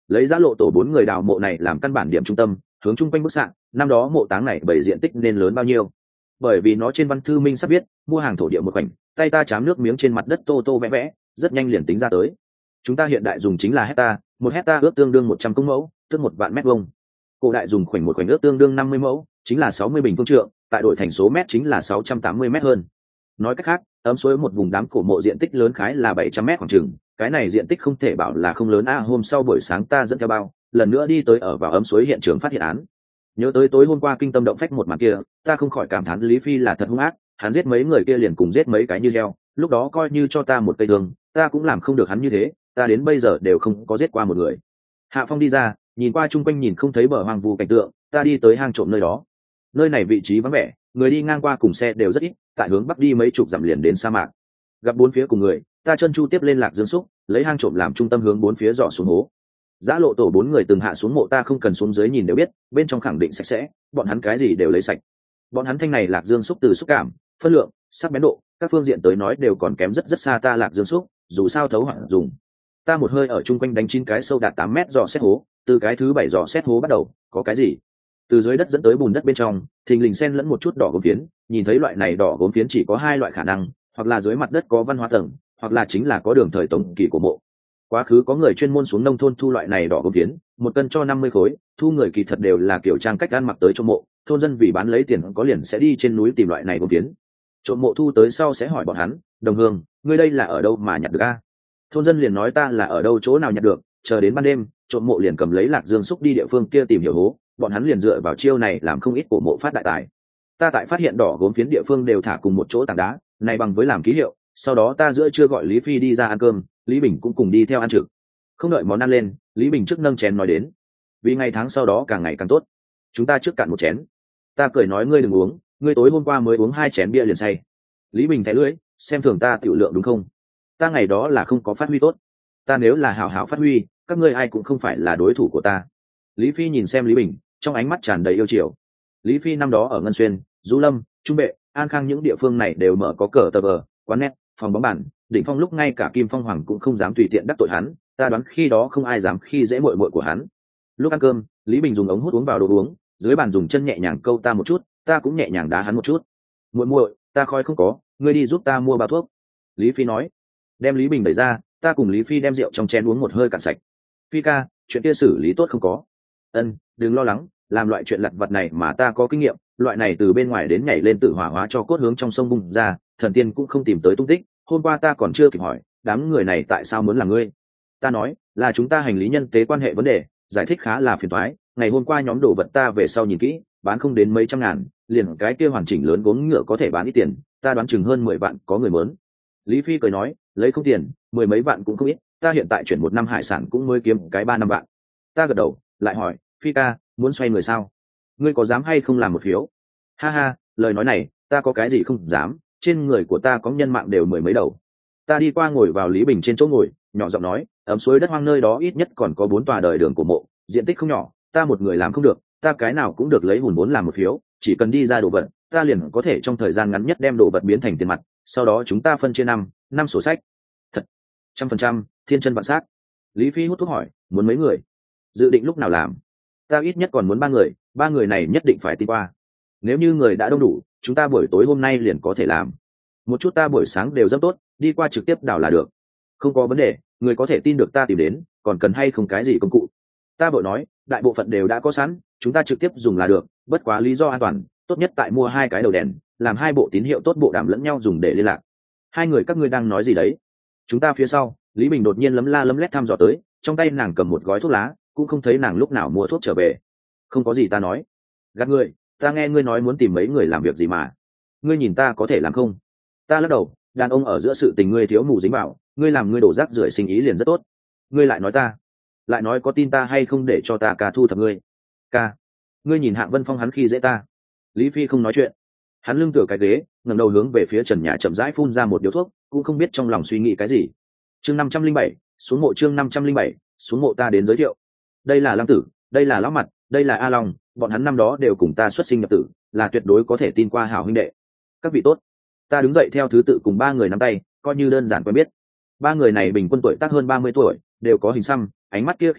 lấy giá lộ tổ bốn người đào mộ này làm căn bản điểm trung tâm, hướng chung quanh bức xạ, năm đó mộ táng này bảy diện tích nên lớn bao nhiêu? Bởi vì nó trên văn thư minh sắp viết mua hàng thổ địa một khoảnh, tay ta chám nước miếng trên mặt đất tô tô vẽ vẽ, rất nhanh liền tính ra tới. Chúng ta hiện đại dùng chính là hecta, một hecta ước tương đương một trăm công mẫu, tức một vạn mét vuông. Cổ đại dùng khoảnh một khoảnh ước tương đương năm mươi mẫu, chính là sáu mươi bình phương trượng, tại đổi thành số mét chính là sáu trăm tám mươi mét hơn. Nói cách khác, ấm suối một vùng đám cổ mộ diện tích lớn khái là bảy trăm mét khoảng chừng, cái này diện tích không thể bảo là không lớn a. À, hôm sau buổi sáng ta dẫn theo bao, lần nữa đi tới ở vào ấm suối hiện trường phát hiện án. Nhớ tới tối hôm qua kinh tâm động phách một màn kia, ta không khỏi cảm thán Lý Phi là thật hung ác, hắn giết mấy người kia liền cùng giết mấy cái như heo, lúc đó coi như cho ta một cây thương, ta cũng làm không được hắn như thế, ta đến bây giờ đều không có giết qua một người. Hạ Phong đi ra, nhìn qua chung quanh nhìn không thấy bờ hoang vu cảnh tượng, ta đi tới hang trộm nơi đó. Nơi này vị trí vắng vẻ, người đi ngang qua cùng xe đều rất ít, tại hướng bắc đi mấy chục dặm liền đến sa mạc. Gặp bốn phía cùng người, ta chân chu tiếp lên Lạc Dương Xúc, lấy hang trộm làm trung tâm hướng bốn phía dò xuống hố. Giã lộ tổ bốn người từng hạ xuống mộ, ta không cần xuống dưới nhìn đều biết, bên trong khẳng định sạch sẽ, bọn hắn cái gì đều lấy sạch. Bọn hắn thanh này Lạc Dương Xúc từ xúc cảm, phân lượng, sắc bén độ, các phương diện tới nói đều còn kém rất rất xa ta Lạc Dương Xúc, dù sao thấu hoạn dùng. Ta một hơi ở chung quanh đánh chín cái sâu đạt tám mét dò xét hố, từ cái thứ bảy dò xét hố bắt đầu, có cái gì? Từ dưới đất dẫn tới bùn đất bên trong, thình lình xen lẫn một chút đỏ gốm phiến, nhìn thấy loại này đỏ gốm phiến chỉ có hai loại khả năng, hoặc là dưới mặt đất có văn hóa tầng, hoặc là chính là có đường thời tổng kỳ của mộ. Quá khứ có người chuyên môn xuống nông thôn thu loại này đỏ gốm phiến, một cân cho năm mươi khối, thu người kỳ thật đều là kiểu trang cách ăn mặc tới trong mộ, thôn dân vì bán lấy tiền có liền sẽ đi trên núi tìm loại này gốm phiến. Trộm mộ thu tới sau sẽ hỏi bọn hắn, đồng hương, ngươi đây là ở đâu mà nhặt được a? Thôn dân liền nói ta là ở đâu chỗ nào nhặt được, chờ đến ban đêm, trộm mộ liền cầm lấy Lạc Dương Xúc đi địa phương kia tìm hiểu hố, bọn hắn liền dựa vào chiêu này làm không ít cổ mộ phát đại tài. Ta tại phát hiện đỏ gốm phiến địa phương đều thả cùng một chỗ tảng đá, này bằng với làm ký hiệu, sau đó ta giữa trưa gọi Lý Phi đi ra ăn cơm, Lý Bình cũng cùng đi theo ăn trực. Không đợi món ăn lên, Lý Bình trước nâng chén nói đến, vì ngày tháng sau đó càng ngày càng tốt, chúng ta trước cạn một chén. Ta cười nói ngươi đừng uống, ngươi tối hôm qua mới uống hai chén bia liền say. Lý Bình thẻ lưỡi, xem thường ta tiểu lượng đúng không? Ta ngày đó là không có phát huy tốt, ta nếu là hảo hảo phát huy, các ngươi ai cũng không phải là đối thủ của ta. Lý Phi nhìn xem Lý Bình, trong ánh mắt tràn đầy yêu chiều. Lý Phi năm đó ở Ngân Xuyên, Du Lâm, Trung Bệ, An Khang những địa phương này đều mở có cờ tờ vờ, quán net, phòng bóng bàn, đỉnh phong lúc ngay cả Kim Phong Hoàng cũng không dám tùy tiện đắc tội hắn, ta đoán khi đó không ai dám khi dễ muội muội của hắn. Lúc ăn cơm, Lý Bình dùng ống hút uống vào đồ uống, dưới bàn dùng chân nhẹ nhàng câu ta một chút, ta cũng nhẹ nhàng đá hắn một chút. Muội muội, ta khói không có, ngươi đi giúp ta mua bao thuốc. Lý Phi nói. Đem Lý Bình đẩy ra, ta cùng Lý Phi đem rượu trong chén uống một hơi cạn sạch. Phi ca, chuyện kia xử lý tốt không có? Ân, đừng lo lắng, làm loại chuyện lặt vặt này mà ta có kinh nghiệm, loại này từ bên ngoài đến nhảy lên tự hỏa hóa cho cốt hướng trong sông bung ra, thần tiên cũng không tìm tới tung tích. Hôm qua ta còn chưa kịp hỏi, đám người này tại sao muốn là ngươi? Ta nói, là chúng ta hành lý nhân tế quan hệ vấn đề, giải thích khá là phiền toái. Ngày hôm qua nhóm đồ vật ta về sau nhìn kỹ, bán không đến mấy trăm ngàn, liền cái kia hoàn chỉnh lớn gốm ngựa có thể bán ít tiền, ta đoán chừng hơn mười vạn có người muốn. Lý Phi cười nói, lấy không tiền, mười mấy vạn cũng không ít, ta hiện tại chuyển một năm hải sản cũng mới kiếm cái ba năm vạn. Ta gật đầu, lại hỏi, Phi ca, muốn xoay người sao? Ngươi có dám hay không làm một phiếu? Ha ha, lời nói này, ta có cái gì không dám, trên người của ta có nhân mạng đều mười mấy đầu. Ta đi qua ngồi vào Lý Bình trên chỗ ngồi, nhỏ giọng nói, ấm suối đất hoang nơi đó ít nhất còn có bốn tòa đời đường của mộ, diện tích không nhỏ, ta một người làm không được, ta cái nào cũng được lấy hùn vốn làm một phiếu, chỉ cần đi ra đồ vật, ta liền có thể trong thời gian ngắn nhất đem đồ vật biến thành tiền mặt, sau đó chúng ta phân chia năm, năm sổ sách. Thật, trăm phần trăm, thiên chân vạn sát. Lý Phi hút thuốc hỏi, muốn mấy người? Dự định lúc nào làm? Ta ít nhất còn muốn ba người, ba người này nhất định phải tin qua. Nếu như người đã đông đủ, chúng ta buổi tối hôm nay liền có thể làm. Một chút ta buổi sáng đều rất tốt, đi qua trực tiếp đảo là được. Không có vấn đề, người có thể tin được ta tìm đến, còn cần hay không cái gì công cụ? Ta vội nói, đại bộ phận đều đã có sẵn, chúng ta trực tiếp dùng là được, bất quá lý do an toàn, tốt nhất tại mua hai cái đầu đèn, làm hai bộ tín hiệu tốt bộ đàm lẫn nhau dùng để liên lạc. Hai người các ngươi đang nói gì đấy? Chúng ta phía sau, Lý Bình đột nhiên lấm la lấm lét thăm dò tới, trong tay nàng cầm một gói thuốc lá, cũng không thấy nàng lúc nào mua thuốc trở về. Không có gì ta nói. Gạt ngươi, ta nghe ngươi nói muốn tìm mấy người làm việc gì mà. Ngươi nhìn ta có thể làm không? Ta lắc đầu, đàn ông ở giữa sự tình ngươi thiếu mù dính vào, ngươi làm ngươi đổ rác rưởi sinh ý liền rất tốt. Ngươi lại nói ta, lại nói có tin ta hay không để cho ta ca thu thập ngươi. Ca, ngươi nhìn Hạng Vân Phong hắn khi dễ ta. Lý Phi không nói chuyện, hắn lưng tựa cái ghế, ngẩng đầu hướng về phía trần nhà chậm rãi phun ra một điếu thuốc, cũng không biết trong lòng suy nghĩ cái gì. Chương năm trăm linh bảy, xuống mộ chương năm trăm linh bảy, xuống mộ ta đến giới thiệu. Đây là Lăng Tử, đây là Lão Mặt, đây là A Long, bọn hắn năm đó đều cùng ta xuất sinh nhập tử, là tuyệt đối có thể tin qua hảo huynh đệ. Các vị tốt. Ta đứng dậy theo thứ tự cùng ba người nắm tay, coi như đơn giản quen biết. Ba người này bình quân tuổi tác hơn ba mươi tuổi, đều có hình xăm, ánh mắt kia khí thế,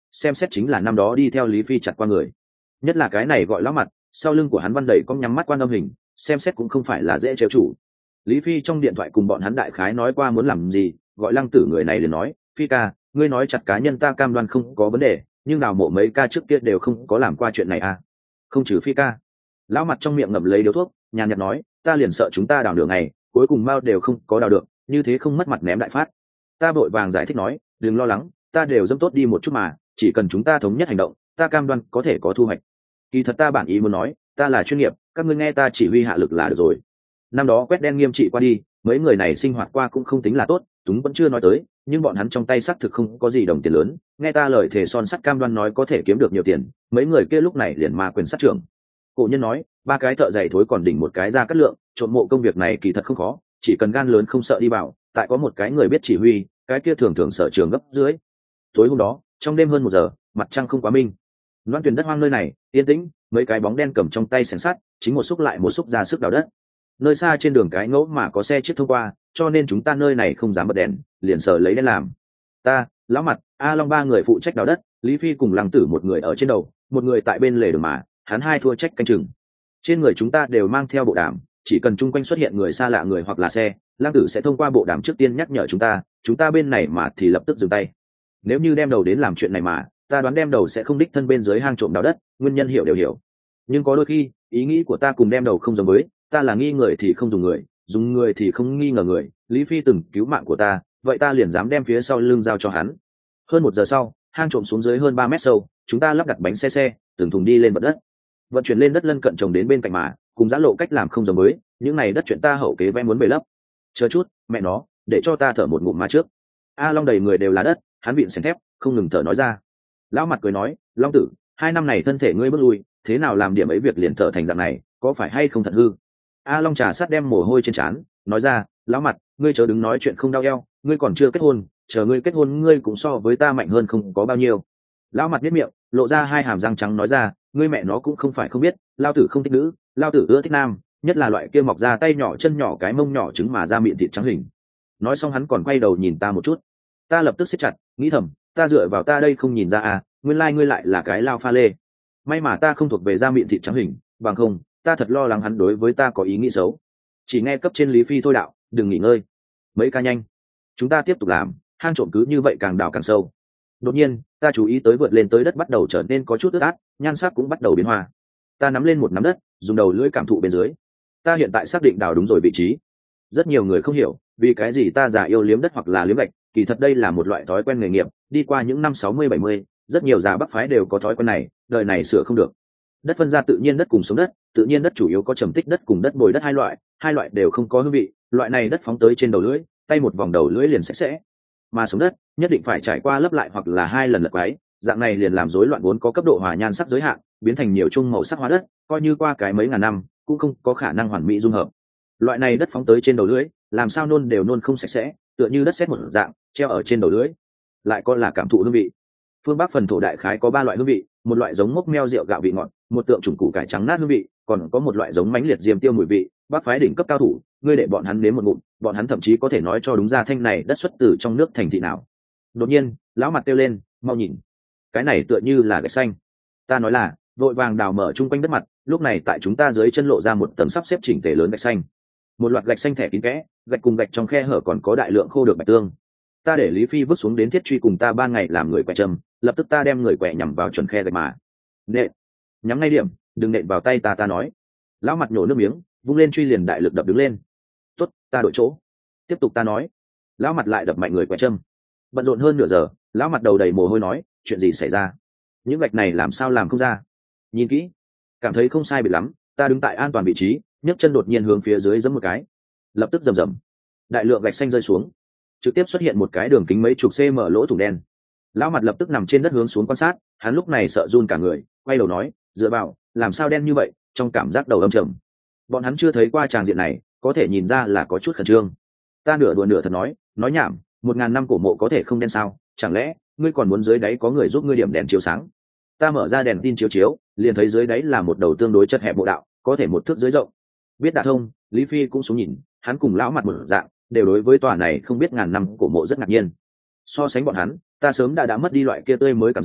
xem xét chính là năm đó đi theo Lý Phi chặt qua người. Nhất là cái này gọi lão mặt, sau lưng của hắn văn đầy cong nhắm mắt quan âm hình, xem xét cũng không phải là dễ trêu chủ. Lý Phi trong điện thoại cùng bọn hắn đại khái nói qua muốn làm gì, gọi Lăng Tử người này liền nói, Phi ca, ngươi nói chặt cá nhân ta cam đoan không có vấn đề, nhưng đào mộ mấy ca trước kia đều không có làm qua chuyện này à? Không trừ Phi ca. Lão mặt trong miệng ngậm lấy điếu thuốc, nhàn nhạt nói, ta liền sợ chúng ta đào đường này, cuối cùng mao đều không có đào được, như thế không mất mặt ném đại phát. Ta vội vàng giải thích nói, đừng lo lắng, ta đều dâm tốt đi một chút mà, chỉ cần chúng ta thống nhất hành động, ta cam đoan có thể có thu hoạch. Kỳ thật ta bản ý muốn nói, ta là chuyên nghiệp, các ngươi nghe ta chỉ huy hạ lực là được rồi. Năm đó quét đen nghiêm trị qua đi, mấy người này sinh hoạt qua cũng không tính là tốt, chúng vẫn chưa nói tới, nhưng bọn hắn trong tay xác thực không có gì đồng tiền lớn, nghe ta lời thề son sắt cam đoan nói có thể kiếm được nhiều tiền, mấy người kia lúc này liền ma quyền sát trưởng. Cổ nhân nói, ba cái thợ giày thối còn đỉnh một cái ra cắt lượng, trộm mộ công việc này kỳ thật không khó, chỉ cần gan lớn không sợ đi vào, tại có một cái người biết chỉ huy, cái kia thường thường sở trường gấp dưới. Tối hôm đó, trong đêm hơn một giờ, mặt trăng không quá minh, loan tuyển đất hoang nơi này yên tĩnh, mấy cái bóng đen cầm trong tay xẻng sắt, chính một xúc lại một xúc ra sức đào đất. Nơi xa trên đường cái ngẫu mà có xe chiếc thông qua, cho nên chúng ta nơi này không dám bật đèn, liền sờ lấy đèn làm. Ta, lão mặt, A Long ba người phụ trách đào đất, Lý Phi cùng Lăng Tử một người ở trên đầu, một người tại bên lề đường mà, hắn hai thua trách canh chừng. Trên người chúng ta đều mang theo bộ đàm, chỉ cần chung quanh xuất hiện người xa lạ người hoặc là xe, Lăng Tử sẽ thông qua bộ đàm trước tiên nhắc nhở chúng ta, chúng ta bên này mà thì lập tức dừng tay. Nếu như đem đầu đến làm chuyện này mà, ta đoán đem đầu sẽ không đích thân bên dưới hang trộm đào đất, nguyên nhân hiểu đều hiểu. Nhưng có đôi khi, ý nghĩ của ta cùng đem đầu không giống với, ta là nghi người thì không dùng người, dùng người thì không nghi ngờ người. Lý Phi từng cứu mạng của ta, vậy ta liền dám đem phía sau lưng giao cho hắn. Hơn một giờ sau, hang trộm xuống dưới hơn ba mét sâu, chúng ta lắp đặt bánh xe xe, từng thùng đi lên bậc đất, vận chuyển lên đất lân cận trồng đến bên cạnh mà, cùng giã lộ cách làm không giống với, những này đất chuyện ta hậu kế vẽ muốn bề lấp. Chờ chút, mẹ nó, để cho ta thở một ngụm má trước. A Long đầy người đều là đất, hắn vịn xẻng thép, không ngừng thở nói ra. Lão mặt cười nói, Long tử, hai năm này thân thể ngươi bước lui, thế nào làm điểm ấy việc liền thở thành dạng này, có phải hay không thật hư? A Long trà sát đem mồ hôi trên trán, nói ra, lão mặt, ngươi chớ đứng nói chuyện không đau eo, ngươi còn chưa kết hôn, chờ ngươi kết hôn ngươi cũng so với ta mạnh hơn không có bao nhiêu. Lão mặt biết miệng, lộ ra hai hàm răng trắng nói ra, ngươi mẹ nó cũng không phải không biết, lao tử không thích nữ, lao tử ưa thích nam, nhất là loại kia mọc ra tay nhỏ chân nhỏ cái mông nhỏ trứng mà ra miệng thịt trắng hình. Nói xong hắn còn quay đầu nhìn ta một chút, ta lập tức siết chặt, nghĩ thầm, ta dựa vào ta đây không nhìn ra à, nguyên lai like ngươi lại là cái lao pha lê. May mà ta không thuộc về da miệng thịt trắng hình, bằng không ta thật lo lắng hắn đối với ta có ý nghĩ xấu. Chỉ nghe cấp trên Lý Phi thôi đạo, đừng nghỉ ngơi, mấy ca nhanh, chúng ta tiếp tục làm, hang trộm cứ như vậy càng đào càng sâu. Đột nhiên ta chú ý tới vượt lên tới đất bắt đầu trở nên có chút ướt át, nhan sắc cũng bắt đầu biến hoa. Ta nắm lên một nắm đất, dùng đầu lưỡi cảm thụ bên dưới. Ta hiện tại xác định đào đúng rồi vị trí. Rất nhiều người không hiểu vì cái gì ta già yêu liếm đất hoặc là liếm gạch, kỳ thật đây là một loại thói quen nghề nghiệp, đi qua những năm sáu mươi bảy mươi, rất nhiều già bắc phái đều có thói quen này, đời này sửa không được. Đất phân ra tự nhiên đất cùng sống đất, tự nhiên đất chủ yếu có trầm tích đất cùng đất bồi đất hai loại, hai loại đều không có hương vị, loại này đất phóng tới trên đầu lưỡi, tay một vòng đầu lưỡi liền sạch sẽ. Mà sống đất nhất định phải trải qua lấp lại hoặc là hai lần lật quái, dạng này liền làm rối loạn vốn có cấp độ hòa nhan sắc giới hạn, biến thành nhiều chung màu sắc hóa đất, coi như qua cái mấy ngàn năm cũng không có khả năng hoàn mỹ dung hợp. Loại này đất phóng tới trên đầu lưỡi, làm sao nôn đều nôn không sạch sẽ, tựa như đất sét một dạng treo ở trên đầu lưỡi, lại có là cảm thụ hương vị. Phương Bắc phần thổ đại khái có ba loại hương vị, một loại giống mốc meo rượu gạo vị ngọt, một tượng trùng củ cải trắng nát hương vị, còn có một loại giống mánh liệt diêm tiêu mùi vị. Bắc phái đỉnh cấp cao thủ, ngươi để bọn hắn nếm một ngụm, bọn hắn thậm chí có thể nói cho đúng ra thanh này đất xuất từ trong nước thành thị nào. Đột nhiên lão mặt kêu lên, mau nhìn, cái này tựa như là gạch xanh. Ta nói là vội vàng đào mở chung quanh đất mặt, lúc này tại chúng ta dưới chân lộ ra một tấm sắp xếp chỉnh tề lớn gạch xanh, một loạt gạch xanh thẻ kín kẽ, gạch cùng gạch trong khe hở còn có đại lượng khô được bạch tương. Ta để Lý Phi vứt xuống đến thiết truy cùng ta ban ngày làm người quẹ châm, lập tức ta đem người quẹ nhằm vào chuẩn khe gạch mà nện, nhắm ngay điểm, đừng nện vào tay ta. Ta nói. Lão mặt nhổ nước miếng, vung lên truy liền đại lực đập đứng lên. Tốt, ta đổi chỗ, tiếp tục. Ta nói. Lão mặt lại đập mạnh người quẹ châm. Bận rộn hơn nửa giờ, lão mặt đầu đầy mồ hôi nói, chuyện gì xảy ra, những gạch này làm sao làm không ra? Nhìn kỹ, cảm thấy không sai biệt lắm. Ta đứng tại an toàn vị trí, nhấc chân đột nhiên hướng phía dưới giẫm một cái, lập tức rầm rầm, đại lượng gạch xanh rơi xuống, trực tiếp xuất hiện một cái đường kính mấy chục cm lỗ thủng đen. Lão mặt lập tức nằm trên đất hướng xuống quan sát, hắn lúc này sợ run cả người, quay đầu nói, dựa vào, làm sao đen như vậy, trong cảm giác đầu âm trầm. Bọn hắn chưa thấy qua tràng diện này, có thể nhìn ra là có chút khẩn trương. Ta nửa đùa nửa thật nói, nói nhảm, một ngàn năm cổ mộ có thể không đen sao? Chẳng lẽ ngươi còn muốn dưới đáy có người giúp ngươi điểm đèn chiếu sáng? Ta mở ra đèn tin chiếu chiếu, liền thấy dưới đáy là một đầu tương đối chật hẹp mộ đạo, có thể một thước dưới rộng. Biết đả thông, Lý Phi cũng xuống nhìn, hắn cùng lão mặt một dạng, đều đối với tòa này không biết ngàn năm cổ mộ rất ngạc nhiên. So sánh bọn hắn, ta sớm đã đã mất đi loại kia tươi mới cảm giác,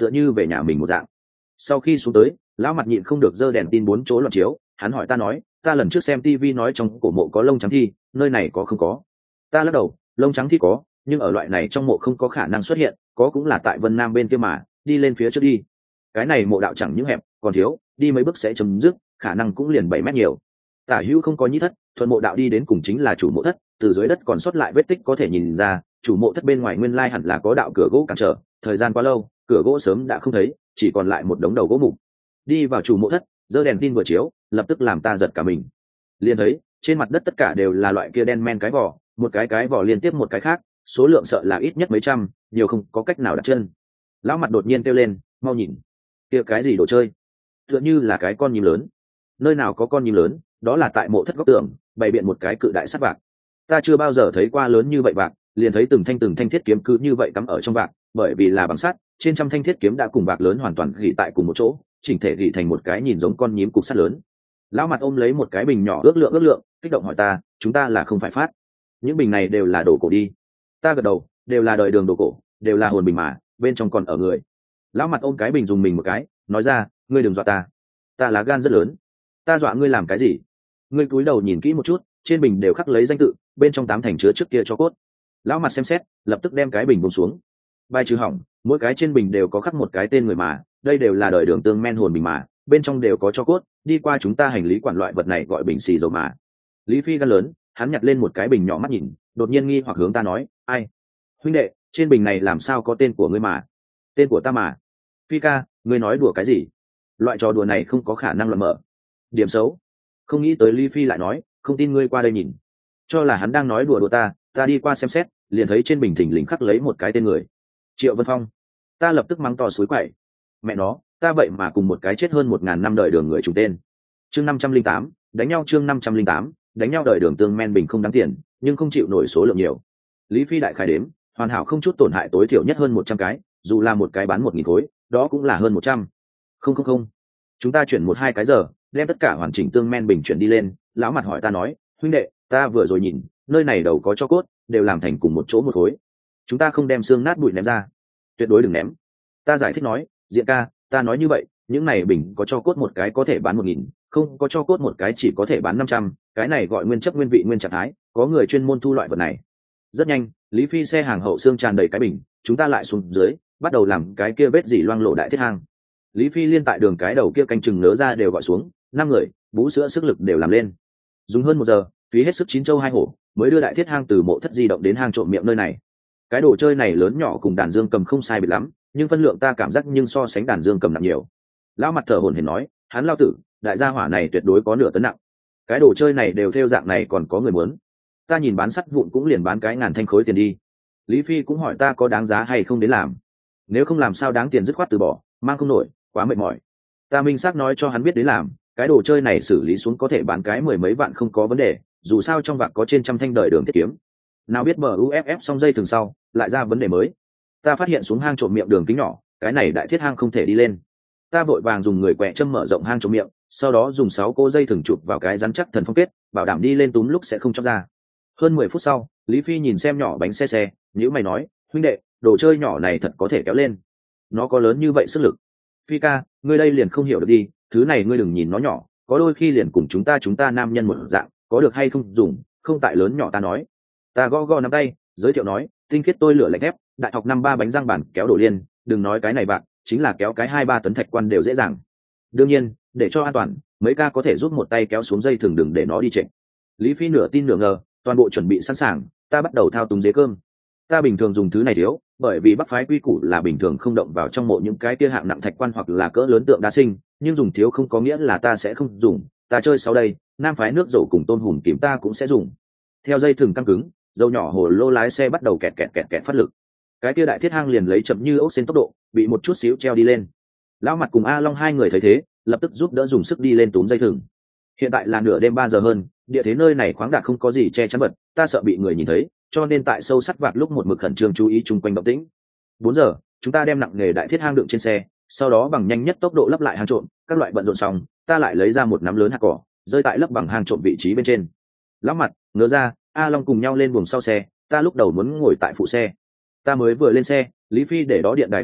tựa như về nhà mình một dạng. Sau khi xuống tới, lão mặt nhịn không được giơ đèn tin bốn chỗ loạn chiếu, hắn hỏi ta nói, ta lần trước xem tivi nói trong cổ mộ có lông trắng thi, nơi này có không có? Ta lắc đầu, lông trắng thi có, nhưng ở loại này trong mộ không có khả năng xuất hiện, có cũng là tại Vân Nam bên kia mà, đi lên phía trước đi. Cái này mộ đạo chẳng những hẹp, còn thiếu, đi mấy bước sẽ chấm dứt, khả năng cũng liền bảy mét nhiều. Tả hữu không có nhĩ thất, thuận mộ đạo đi đến cùng chính là chủ mộ thất, từ dưới đất còn sót lại vết tích có thể nhìn ra, chủ mộ thất bên ngoài nguyên lai hẳn là có đạo cửa gỗ cản trở, thời gian quá lâu, cửa gỗ sớm đã không thấy, chỉ còn lại một đống đầu gỗ mục. Đi vào chủ mộ thất, giơ đèn tin vừa chiếu, lập tức làm ta giật cả mình. Liền thấy, trên mặt đất tất cả đều là loại kia đen men cái vỏ, một cái cái vỏ liên tiếp một cái khác, số lượng sợ là ít nhất mấy trăm, nhiều không có cách nào đặt chân. Lão mặt đột nhiên kêu lên, mau nhìn, kia cái gì đồ chơi? Tựa như là cái con nhím lớn. Nơi nào có con nhím lớn, đó là tại mộ thất góc tường, bày biện một cái cự đại sắt vạc. Ta chưa bao giờ thấy qua lớn như vậy vạc, liền thấy từng thanh từng thanh thiết kiếm cứ như vậy cắm ở trong vạc, bởi vì là bằng sắt, trên trăm thanh thiết kiếm đã cùng vạc lớn hoàn toàn gỉ tại cùng một chỗ, chỉnh thể gỉ thành một cái nhìn giống con nhím cục sắt lớn. Lão mặt ôm lấy một cái bình nhỏ ước lượng ước lượng, kích động hỏi ta, chúng ta là không phải phát? Những bình này đều là đồ cổ đi. Ta gật đầu, đều là đời đường đồ cổ, đều là hồn bình mà, bên trong còn ở người. Lão mặt ôm cái bình dùng mình một cái, nói ra, ngươi đừng dọa ta, ta lá gan rất lớn. Ta dọa ngươi làm cái gì? Ngươi cúi đầu nhìn kỹ một chút, trên bình đều khắc lấy danh tự, bên trong tám thành chứa trước kia cho cốt. Lão mặt xem xét, lập tức đem cái bình buông xuống. Bài trừ hỏng, mỗi cái trên bình đều có khắc một cái tên người mà, đây đều là đời đường tương men hồn bình mà, bên trong đều có cho cốt, đi qua chúng ta hành lý quản loại vật này gọi bình xì dầu mà. Lý Phi gan lớn, hắn nhặt lên một cái bình nhỏ mắt nhìn, đột nhiên nghi hoặc hướng ta nói, ai? Huynh đệ, trên bình này làm sao có tên của ngươi mà? Tên của ta mà. Phi ca, ngươi nói đùa cái gì? Loại trò đùa này không có khả năng luận mở. Điểm xấu. Không nghĩ tới Lý Phi lại nói, không tin ngươi qua đây nhìn. Cho là hắn đang nói đùa đùa ta, ta đi qua xem xét, liền thấy trên bình thình lình khắc lấy một cái tên người. Triệu Vân Phong. Ta lập tức mắng to suối quậy. Mẹ nó, ta vậy mà cùng một cái chết hơn một ngàn năm đời đường người trùng tên. Chương năm trăm linh tám, đánh nhau chương năm trăm linh tám, đánh nhau đời đường tương men bình không đáng tiền, nhưng không chịu nổi số lượng nhiều. Lý Phi đại khai đếm, hoàn hảo không chút tổn hại tối thiểu nhất hơn một trăm cái, dù là một cái bán một nghìn khối, đó cũng là hơn một trăm. Không không không. Chúng ta chuyển một hai cái giờ, đem tất cả hoàn chỉnh tương men bình chuyển đi lên. Lão mặt hỏi ta nói, huynh đệ, ta vừa rồi nhìn, nơi này đầu có cho cốt, đều làm thành cùng một chỗ một khối. Chúng ta không đem xương nát bụi ném ra, tuyệt đối đừng ném. Ta giải thích nói, Diện ca, ta nói như vậy, những này bình có cho cốt một cái có thể bán một nghìn, không có cho cốt một cái chỉ có thể bán năm trăm, cái này gọi nguyên chất nguyên vị nguyên trạng thái, có người chuyên môn thu loại vật này. Rất nhanh, Lý Phi xe hàng hậu xương tràn đầy cái bình, chúng ta lại xuống dưới, bắt đầu làm cái kia vết dỉ loang lộ đại thiết hang. Lý Phi liên tại đường cái đầu kia canh chừng nớ ra đều gọi xuống, năm người, bú sữa sức lực đều làm lên. Dùng hơn một giờ, phí hết sức chín châu hai hổ, mới đưa đại thiết hang từ mộ thất di động đến hang trộm miệng nơi này. Cái đồ chơi này lớn nhỏ cùng đàn dương cầm không sai biệt lắm, nhưng phân lượng ta cảm giác nhưng so sánh đàn dương cầm nặng nhiều. Lão mặt thở hổn hển nói, hắn lao tử, đại gia hỏa này tuyệt đối có nửa tấn nặng. Cái đồ chơi này đều theo dạng này còn có người muốn. Ta nhìn bán sắt vụn cũng liền bán cái ngàn thanh khối tiền đi. Lý Phi cũng hỏi ta có đáng giá hay không đến làm. Nếu không làm sao đáng tiền dứt khoát từ bỏ, mang không nổi, quá mệt mỏi. Ta minh xác nói cho hắn biết đến làm, cái đồ chơi này xử lý xuống có thể bán cái mười mấy vạn không có vấn đề, dù sao trong vạc có trên trăm thanh đời đường thiết kiếm. Nào biết bờ u ép ép xong dây thường sau, lại ra vấn đề mới. Ta phát hiện xuống hang trộm miệng đường kính nhỏ, cái này đại thiết hang không thể đi lên. Ta vội vàng dùng người quẹ châm mở rộng hang trộm miệng, sau đó dùng sáu cô dây thừng chụp vào cái rắn chắc thần phong kết, bảo đảm đi lên túm lúc sẽ không chóc ra. Hơn mười phút sau, Lý Phi nhìn xem nhỏ bánh xe xe, nhíu mày nói, huynh đệ, đồ chơi nhỏ này thật có thể kéo lên. Nó có lớn như vậy sức lực. Phi ca, ngươi đây liền không hiểu được đi, thứ này ngươi đừng nhìn nó nhỏ, có đôi khi liền cùng chúng ta chúng ta nam nhân một dạng, có được hay không dùng, không tại lớn nhỏ ta nói. Ta gõ gõ nắm tay, giới thiệu nói, tinh khiết tôi lửa lạnh thép, đại học năm ba bánh răng bản kéo đổ liên, đừng nói cái này bạn, chính là kéo cái hai ba tấn thạch quan đều dễ dàng. Đương nhiên, để cho an toàn, mấy ca có thể giúp một tay kéo xuống dây thừng đừng để nó đi trệ. Lý Phi nửa tin nửa ngờ, toàn bộ chuẩn bị sẵn sàng, ta bắt đầu thao túng dế cơm. Ta bình thường dùng thứ này thiếu, bởi vì bắc phái quy củ là bình thường không động vào trong mộ những cái kia hạng nặng thạch quan hoặc là cỡ lớn tượng đá sinh, nhưng dùng thiếu không có nghĩa là ta sẽ không dùng. Ta chơi sau đây, nam phái nước dầu cùng tôn hùm kiếm ta cũng sẽ dùng. Theo dây thừng căng cứng, dầu nhỏ hồ lô lái xe bắt đầu kẹt kẹt kẹt kẹt phát lực. Cái kia đại thiết hang liền lấy chậm như ốc xên tốc độ, bị một chút xíu treo đi lên. Lão mặt cùng A Long hai người thấy thế, lập tức giúp đỡ dùng sức đi lên túm dây thừng. Hiện tại là nửa đêm ba giờ hơn, địa thế nơi này khoáng đạt không có gì che chắn vật, ta sợ bị người nhìn thấy, cho nên tại sâu sắt vạc lúc một mực khẩn trương chú ý chung quanh động tĩnh. Bốn giờ, chúng ta đem nặng nghề đại thiết hang đựng trên xe, sau đó bằng nhanh nhất tốc độ lấp lại hang trộm, các loại bận rộn xong, ta lại lấy ra một nắm lớn hạt cỏ, rơi tại lấp bằng hang trộm vị trí bên trên. Lão mặt, ngớ ra, A Long cùng nhau lên buồng sau xe, ta lúc đầu muốn ngồi tại phụ xe. Ta mới vừa lên xe, Lý Phi để đó điện đài ca khúc,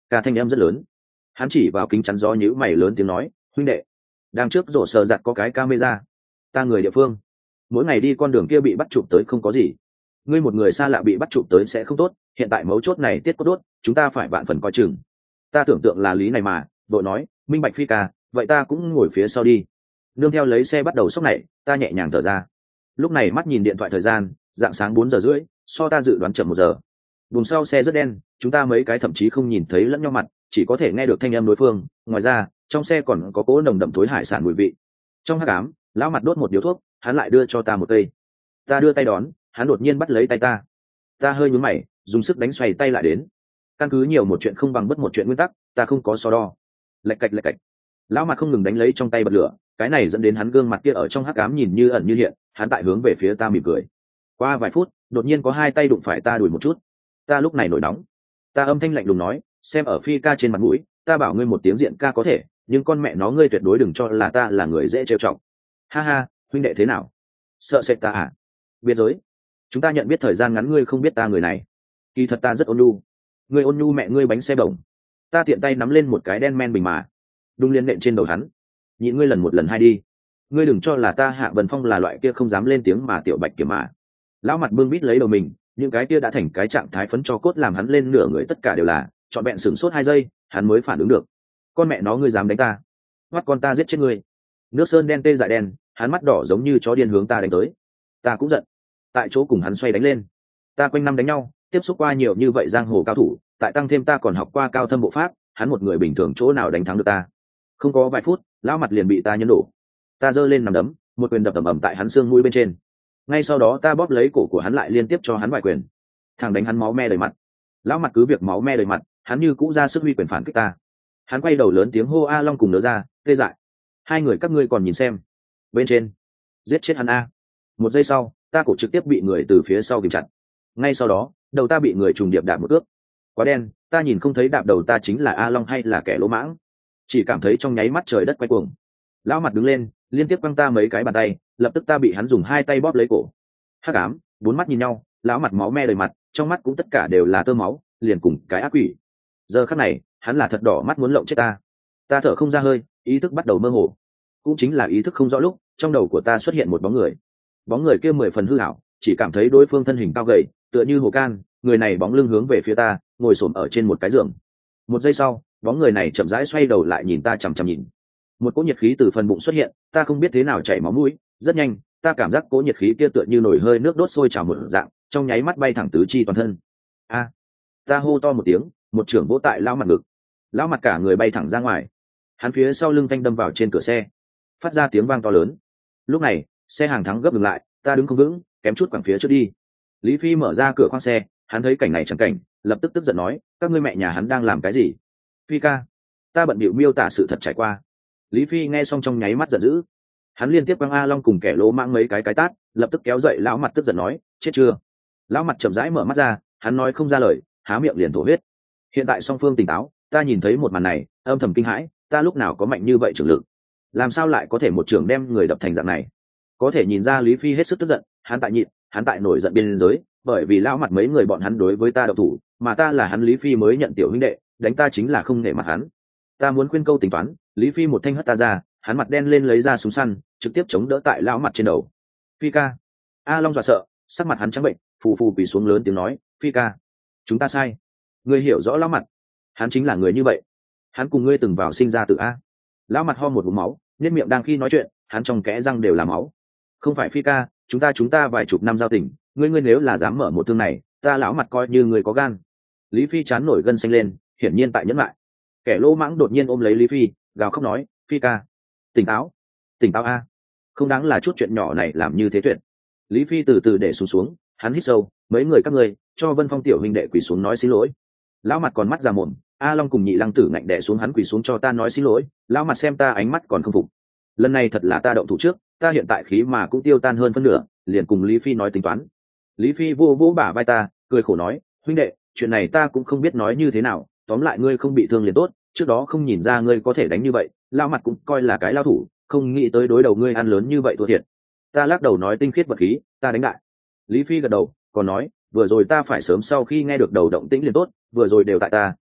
Ca thanh em rất lớn. Hắn chỉ vào kính chắn gió nhíu mày lớn tiếng nói, huynh đệ, đang trước rổ sờ giặt có cái camera, ta người địa phương, mỗi ngày đi con đường kia bị bắt chụp tới không có gì, ngươi một người xa lạ bị bắt chụp tới sẽ không tốt, hiện tại mấu chốt này tiết có đốt, chúng ta phải vạn phần coi chừng. Ta tưởng tượng là lý này mà, vội nói, minh bạch Phi ca, vậy ta cũng ngồi phía sau đi. Nương theo lấy xe bắt đầu sốc này, ta nhẹ nhàng thở ra. Lúc này mắt nhìn điện thoại thời gian, dạng sáng bốn giờ rưỡi, so ta dự đoán chậm một giờ. Buồng sau xe rất đen, chúng ta mấy cái thậm chí không nhìn thấy lẫn nhau mặt, chỉ có thể nghe được thanh âm đối phương. Ngoài ra, trong xe còn có cỗ nồng đậm thối hải sản mùi vị. Trong hắc ám, lão mặt đốt một điếu thuốc, hắn lại đưa cho ta một cây. Ta đưa tay đón, hắn đột nhiên bắt lấy tay ta. Ta hơi nhún mày, dùng sức đánh xoay tay lại đến. Căn cứ nhiều một chuyện không bằng bất một chuyện nguyên tắc, ta không có so đo. Lạch cạch lạch cạch. Lão mặt không ngừng đánh lấy trong tay bật lửa, cái này dẫn đến hắn gương mặt kia ở trong hắc ám nhìn như ẩn như hiện, hắn tại hướng về phía ta mỉm cười. Qua vài phút, đột nhiên có hai tay đụng phải ta đùi một chút. Ta lúc này nổi nóng. Ta âm thanh lạnh lùng nói, xem ở Phi ca trên mặt mũi, ta bảo ngươi một tiếng diện ca có thể, nhưng con mẹ nó ngươi tuyệt đối đừng cho là ta là người dễ trêu chọc. Ha ha, huynh đệ thế nào? Sợ sệt ta à? Biệt giới. Chúng ta nhận biết thời gian ngắn, ngươi không biết ta người này. Kỳ thật ta rất ôn nhu. Ngươi ôn nhu mẹ ngươi bánh xe bổng. Ta tiện tay nắm lên một cái đen men bình mà, đung liên nện trên đầu hắn. Nhịn ngươi lần một lần hai đi. Ngươi đừng cho là ta Hạ Bần Phong là loại kia không dám lên tiếng mà tiểu bạch kiểm mà. Lão mặt bưng bít lấy đầu mình, những cái kia đã thành cái trạng thái phấn cho cốt làm hắn lên nửa người tất cả đều là, trọn vẹn sửng sốt hai giây, hắn mới phản ứng được. Con mẹ nó ngươi dám đánh ta? Hoắt con ta giết chết ngươi. Nước sơn đen tê dại đen, hắn mắt đỏ giống như chó điên hướng ta đánh tới. Ta cũng giận, tại chỗ cùng hắn xoay đánh lên. Ta quanh năm đánh nhau, tiếp xúc qua nhiều như vậy giang hồ cao thủ, tại tăng thêm ta còn học qua cao thâm bộ pháp, hắn một người bình thường chỗ nào đánh thắng được ta. Không có vài phút, lão mặt liền bị ta nhấn đổ. Ta giơ lên nằm đấm, một quyền đập ầm ầm tại hắn xương mũi bên trên. Ngay sau đó ta bóp lấy cổ của hắn lại liên tiếp cho hắn vài quyền, thằng đánh hắn máu me đầy mặt. Lão mặt cứ việc máu me đầy mặt, hắn như cũ ra sức huy quyền phản kích ta. Hắn quay đầu lớn tiếng hô A Long cùng nỡ ra, tê dại. Hai người các ngươi còn nhìn xem. Bên trên, giết chết hắn a. Một giây sau, ta cổ trực tiếp bị người từ phía sau kìm chặt. Ngay sau đó, đầu ta bị người trùng điệp đạp một ước. Quá đen, ta nhìn không thấy đạp đầu ta chính là A Long hay là kẻ lỗ mãng, chỉ cảm thấy trong nháy mắt trời đất quay cuồng. Lão mặt đứng lên, liên tiếp quăng ta mấy cái bàn tay, lập tức ta bị hắn dùng hai tay bóp lấy cổ. Hắc ám, bốn mắt nhìn nhau, lão mặt máu me đầy mặt, trong mắt cũng tất cả đều là tơ máu, liền cùng cái ác quỷ. Giờ khắc này, hắn là thật đỏ mắt muốn lộng chết ta. Ta thở không ra hơi, ý thức bắt đầu mơ hồ. Cũng chính là ý thức không rõ lúc, trong đầu của ta xuất hiện một bóng người. Bóng người kia mười phần hư ảo, chỉ cảm thấy đối phương thân hình cao gầy, tựa như hồ can, người này bóng lưng hướng về phía ta, ngồi xổm ở trên một cái giường. Một giây sau, bóng người này chậm rãi xoay đầu lại nhìn ta chằm chằm nhìn. Một cỗ nhiệt khí từ phần bụng xuất hiện, ta không biết thế nào chảy máu mũi, rất nhanh, ta cảm giác cỗ nhiệt khí kia tựa như nổi hơi nước đốt sôi trào một dạng, trong nháy mắt bay thẳng tứ chi toàn thân. A! Ta hô to một tiếng, một trưởng vỗ tại lão mặt ngực. Lão mặt cả người bay thẳng ra ngoài. Hắn phía sau lưng thanh đâm vào trên cửa xe, phát ra tiếng vang to lớn. Lúc này, xe hàng thắng gấp ngừng lại, ta đứng không vững, kém chút quẳng phía trước đi. Lý Phi mở ra cửa khoang xe, hắn thấy cảnh này chẳng cảnh, lập tức tức giận nói, các ngươi mẹ nhà hắn đang làm cái gì? Phi ca, ta bận bịu miêu tả sự thật trải qua. Lý Phi nghe xong trong nháy mắt giận dữ, hắn liên tiếp quăng A Long cùng kẻ lỗ mãng mấy cái cái tát, lập tức kéo dậy lão mặt tức giận nói, chết chưa? Lão mặt chậm rãi mở mắt ra, hắn nói không ra lời, há miệng liền thổ huyết. Hiện tại song phương tỉnh táo, ta nhìn thấy một màn này, âm thầm kinh hãi, ta lúc nào có mạnh như vậy trưởng lực, làm sao lại có thể một trưởng đem người đập thành dạng này? Có thể nhìn ra Lý Phi hết sức tức giận, hắn tại nhịn, hắn tại nổi giận biên giới, bởi vì lão mặt mấy người bọn hắn đối với ta độc thủ, mà ta là hắn Lý Phi mới nhận tiểu huynh đệ, đánh ta chính là không nể mặt hắn. Ta muốn khuyên câu tính toán, Lý Phi một thanh hất ta ra, hắn mặt đen lên lấy ra súng săn, trực tiếp chống đỡ tại lão mặt trên đầu. Phi ca! A Long dọa sợ, sắc mặt hắn trắng bệnh, phù phù quỳ xuống lớn tiếng nói, Phi ca, chúng ta sai, ngươi hiểu rõ lão mặt, hắn chính là người như vậy, hắn cùng ngươi từng vào sinh ra tự a. Lão mặt ho một ngụm máu, nhếch miệng đang khi nói chuyện, hắn trong kẽ răng đều là máu. Không phải Phi ca, chúng ta chúng ta vài chục năm giao tình, ngươi ngươi nếu là dám mở một thương này, ta lão mặt coi như người có gan. Lý Phi chán nổi gân xanh lên, hiển nhiên tại nhẫn lại. Kẻ lỗ mãng đột nhiên ôm lấy Lý Phi, gào khóc nói, Phi ca, tỉnh táo, tỉnh táo a, không đáng là chút chuyện nhỏ này làm như thế tuyệt. Lý Phi từ từ để xuống xuống, hắn hít sâu, mấy người các ngươi cho Vân Phong tiểu huynh đệ quỳ xuống nói xin lỗi. Lão mặt còn mắt ra mồm, A Long cùng Nhị Lăng Tử ngạnh đè xuống hắn quỳ xuống cho ta nói xin lỗi. Lão mặt xem ta ánh mắt còn không phục, lần này thật là ta động thủ trước, ta hiện tại khí mà cũng tiêu tan hơn phân nửa, liền cùng Lý Phi nói tính toán. Lý Phi vô vô bả vai ta, cười khổ nói, huynh đệ, chuyện này ta cũng không biết nói như thế nào, tóm lại ngươi không bị thương liền tốt, trước đó không nhìn ra ngươi có thể đánh như vậy, lão mặt cũng coi là cái lao thủ, không nghĩ tới đối đầu ngươi ăn lớn như vậy thua thiệt. Ta lắc đầu nói tinh khiết vật khí, ta đánh đại. Lý Phi gật đầu, còn nói, vừa rồi ta phải sớm sau khi nghe được đầu động tĩnh liền tốt, vừa rồi đều tại ta,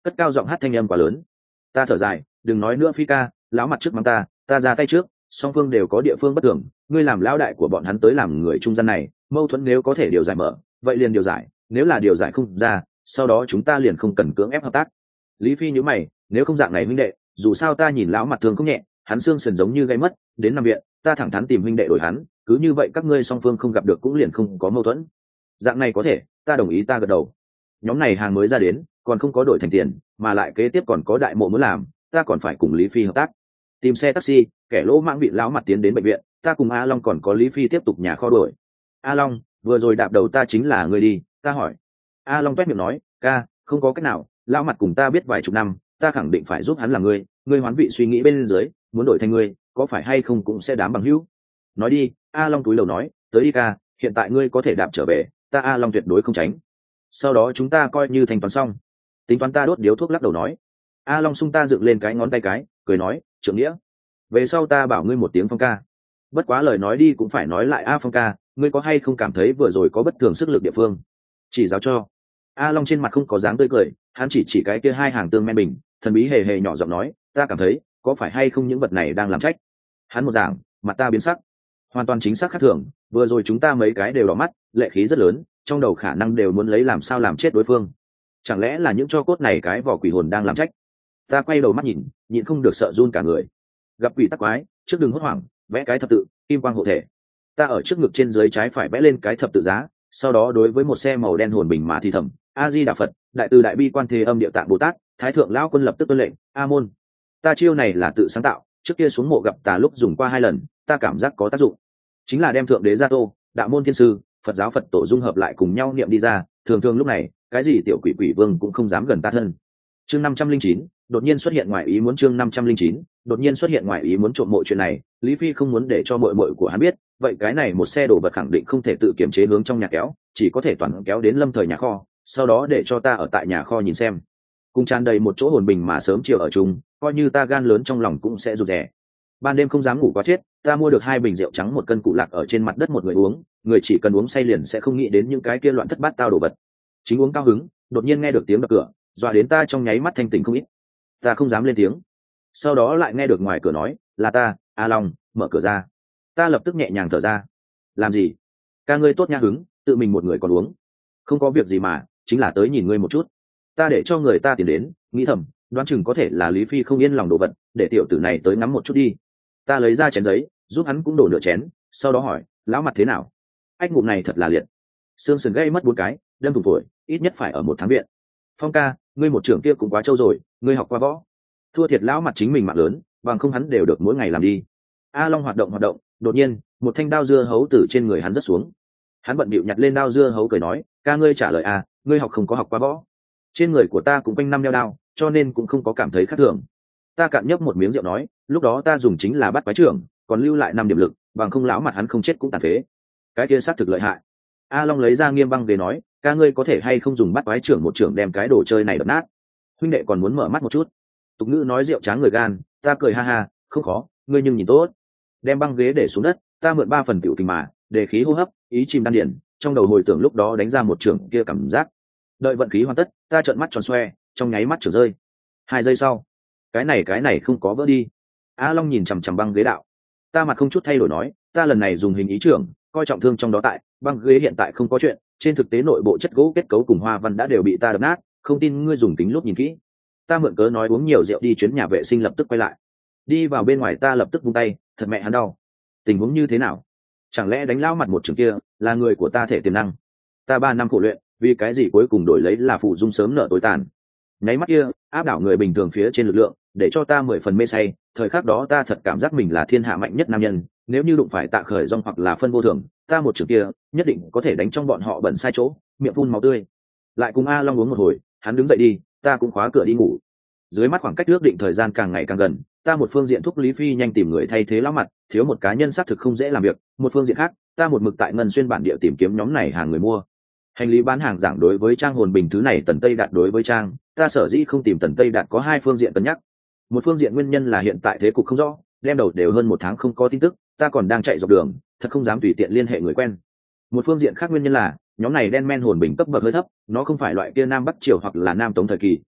cất cao giọng hát thanh âm quá lớn. Ta thở dài, đừng nói nữa Phi ca, lão mặt trước mắng ta, ta ra tay trước, song phương đều có địa phương bất thường, ngươi làm lão đại của bọn hắn tới làm người trung gian này, mâu thuẫn nếu có thể điều giải mở, vậy liền điều giải, nếu là điều giải không ra, sau đó chúng ta liền không cần cưỡng ép hợp tác. Lý Phi nhíu mày, nếu không dạng này huynh đệ, dù sao ta nhìn lão mặt thường không nhẹ, hắn xương sườn giống như gây mất, đến nằm viện, ta thẳng thắn tìm huynh đệ đổi hắn, cứ như vậy các ngươi song phương không gặp được cũng liền không có mâu thuẫn. Dạng này có thể, ta đồng ý, ta gật đầu. Nhóm này hàng mới ra đến, còn không có đổi thành tiền, mà lại kế tiếp còn có đại mộ muốn làm, ta còn phải cùng Lý Phi hợp tác. Tìm xe taxi, kẻ lỗ mãng bị lão mặt tiến đến bệnh viện, ta cùng A Long còn có Lý Phi tiếp tục nhà kho đuổi. A Long, vừa rồi đạp đầu ta chính là người đi, ta hỏi. A Long toét miệng nói, ca, không có cách nào, lão mặt cùng ta biết vài chục năm, ta khẳng định phải giúp hắn là ngươi, ngươi hoán vị suy nghĩ bên dưới, muốn đổi thành ngươi, có phải hay không cũng sẽ đám bằng hữu. Nói đi, A Long túi lầu nói, tới đi ca, hiện tại ngươi có thể đạp trở về, ta A Long tuyệt đối không tránh. Sau đó chúng ta coi như thành toán xong. Tính toán ta đốt điếu thuốc lắc đầu nói. A Long sung ta dựng lên cái ngón tay cái, cười nói, trưởng nghĩa, về sau ta bảo ngươi một tiếng Phong ca. Bất quá lời nói đi cũng phải nói lại, A Phong ca, ngươi có hay không cảm thấy vừa rồi có bất thường sức lực địa phương? Chỉ giáo cho. A Long trên mặt không có dáng tươi cười, hắn chỉ chỉ cái kia hai hàng tương men bình, thần bí hề hề nhỏ giọng nói, ta cảm thấy có phải hay không những vật này đang làm trách. Hắn một giảng, mặt ta biến sắc, hoàn toàn chính xác khác thường, vừa rồi chúng ta mấy cái đều đỏ mắt, lệ khí rất lớn, trong đầu khả năng đều muốn lấy làm sao làm chết đối phương. Chẳng lẽ là những tro cốt này cái vỏ quỷ hồn đang làm trách? Ta quay đầu mắt nhìn, nhịn không được sợ run cả người. Gặp quỷ tắc quái, trước đừng hốt hoảng, vẽ cái thập tự, kim quang hộ thể. Ta ở trước ngực trên dưới trái phải vẽ lên cái thập tự giá, sau đó đối với một xe màu đen hồn bình mà thì thầm, A Di Đà Phật, đại từ đại bi quan thế âm địa tạng Bồ Tát, thái thượng lão quân lập tức tuân lệnh, a môn. Ta chiêu này là tự sáng tạo, trước kia xuống mộ gặp tà lúc dùng qua hai lần, ta cảm giác có tác dụng. Chính là đem thượng đế gia tô, đạo môn thiên sư, Phật giáo Phật tổ dung hợp lại cùng nhau niệm đi ra, thường thường lúc này, cái gì tiểu quỷ quỷ vương cũng không dám gần ta thân. Chương năm trăm linh chín, đột nhiên xuất hiện ngoài ý muốn. Chương năm trăm linh chín, đột nhiên xuất hiện ngoài ý muốn trộm mộ chuyện này, Lý Phi không muốn để cho muội muội của hắn biết, vậy cái này một xe đồ vật khẳng định không thể tự kiểm chế hướng trong nhà kéo, chỉ có thể toàn kéo đến lâm thời nhà kho, sau đó để cho ta ở tại nhà kho nhìn xem. Cùng tràn đầy một chỗ hồn bình mà sớm chiều ở chung, coi như ta gan lớn trong lòng cũng sẽ rụt rè. Ban đêm không dám ngủ quá chết, ta mua được hai bình rượu trắng một cân cụ lạc ở trên mặt đất một người uống, người chỉ cần uống say liền sẽ không nghĩ đến những cái kia loạn thất bát tao đồ vật. Chính uống cao hứng, đột nhiên nghe được tiếng đập cửa, dọa đến ta trong nháy mắt thanh tỉnh không ít. Ta không dám lên tiếng. Sau đó lại nghe được ngoài cửa nói, là ta, A Long, mở cửa ra. Ta lập tức nhẹ nhàng thở ra. Làm gì? Ca ngươi tốt nha hứng, tự mình một người còn uống. Không có việc gì mà, chính là tới nhìn ngươi một chút. Ta để cho người ta tiến đến, nghĩ thầm, đoán chừng có thể là Lý Phi không yên lòng đồ vật, để tiểu tử này tới ngắm một chút đi. Ta lấy ra chén giấy, giúp hắn cũng đổ nửa chén, sau đó hỏi, lão mặt thế nào? Ách ngụm này thật là liệt, xương sườn gãy mất bốn cái, đâm thủng phổi, ít nhất phải ở một tháng viện. Phong ca, ngươi một trưởng kia cũng quá trâu rồi, ngươi học qua võ. Thua thiệt lão mặt chính mình mạng lớn, bằng không hắn đều được mỗi ngày làm đi. A Long hoạt động hoạt động, đột nhiên, một thanh đao dưa hấu từ trên người hắn rớt xuống. Hắn bận bịu nhặt lên đao dưa hấu cười nói, ca ngươi trả lời à, ngươi học không có học qua võ. Trên người của ta cũng quanh năm đeo đao, cho nên cũng không có cảm thấy khác thường. Ta cạn nhấp một miếng rượu nói, lúc đó ta dùng chính là bắt quái trưởng, còn lưu lại năm điểm lực, bằng không lão mặt hắn không chết cũng tàn phế. Cái kia xác thực lợi hại. A Long lấy ra nghiêm băng về nói, ca ngươi có thể hay không dùng bắt quái trưởng một trưởng đem cái đồ chơi này đập nát. Huynh đệ còn muốn mở mắt một chút. Tục ngữ nói rượu tráng người gan, ta cười ha ha, không khó, ngươi nhưng nhìn tốt. Đem băng ghế để xuống đất, ta mượn ba phần tiểu kinh mà, để khí hô hấp, ý chìm đan điển, trong đầu hồi tưởng lúc đó đánh ra một trưởng kia cảm giác. Đợi vận khí hoàn tất, ta trợn mắt tròn xoe, trong nháy mắt trở rơi. Hai giây sau, cái này cái này không có vỡ đi. A Long nhìn chằm chằm băng ghế đạo. Ta mặt không chút thay đổi nói, ta lần này dùng hình ý trưởng, coi trọng thương trong đó tại, băng ghế hiện tại không có chuyện, trên thực tế nội bộ chất gỗ kết cấu cùng hoa văn đã đều bị ta đập nát, không tin ngươi dùng kính lúp nhìn kỹ. Ta mượn cớ nói uống nhiều rượu đi chuyến nhà vệ sinh lập tức quay lại. Đi vào bên ngoài ta lập tức vung tay, thật mẹ hắn đau. Tình huống như thế nào? Chẳng lẽ đánh lao mặt một trường kia là người của ta thể tiềm năng? Ta ba năm khổ luyện, vì cái gì cuối cùng đổi lấy là phụ dung sớm nợ tối tàn. Nháy mắt kia áp đảo người bình thường phía trên lực lượng, để cho ta mười phần mê say. Thời khắc đó ta thật cảm giác mình là thiên hạ mạnh nhất nam nhân, nếu như đụng phải Tạ Khởi Dung hoặc là Phân Vô Thường, ta một trường kia nhất định có thể đánh trong bọn họ bẩn sai chỗ, miệng phun máu tươi. Lại cùng A Long uống một hồi, hắn đứng dậy đi, ta cũng khóa cửa đi ngủ. Dưới mắt khoảng cách ước định thời gian càng ngày càng gần, ta một phương diện thúc Lý Phi nhanh tìm người thay thế lão mặt, thiếu một cá nhân xác thực không dễ làm việc, một phương diện khác ta một mực tại ngân xuyên bản địa tìm kiếm nhóm này hàng người mua. Hành lý bán hàng giảng đối với Trang hồn bình thứ này Tần Tây Đạt đối với Trang, ta sở dĩ không tìm Tần Tây Đạt có hai phương diện cân nhắc. Một phương diện nguyên nhân là hiện tại thế cục không rõ, đem đầu đều hơn một tháng không có tin tức, ta còn đang chạy dọc đường, thật không dám tùy tiện liên hệ người quen. Một phương diện khác nguyên nhân là nhóm này đen men hồn bình cấp bậc hơi thấp, nó không phải loại kia Nam Bắc Triều hoặc là Nam Tống thời kỳ,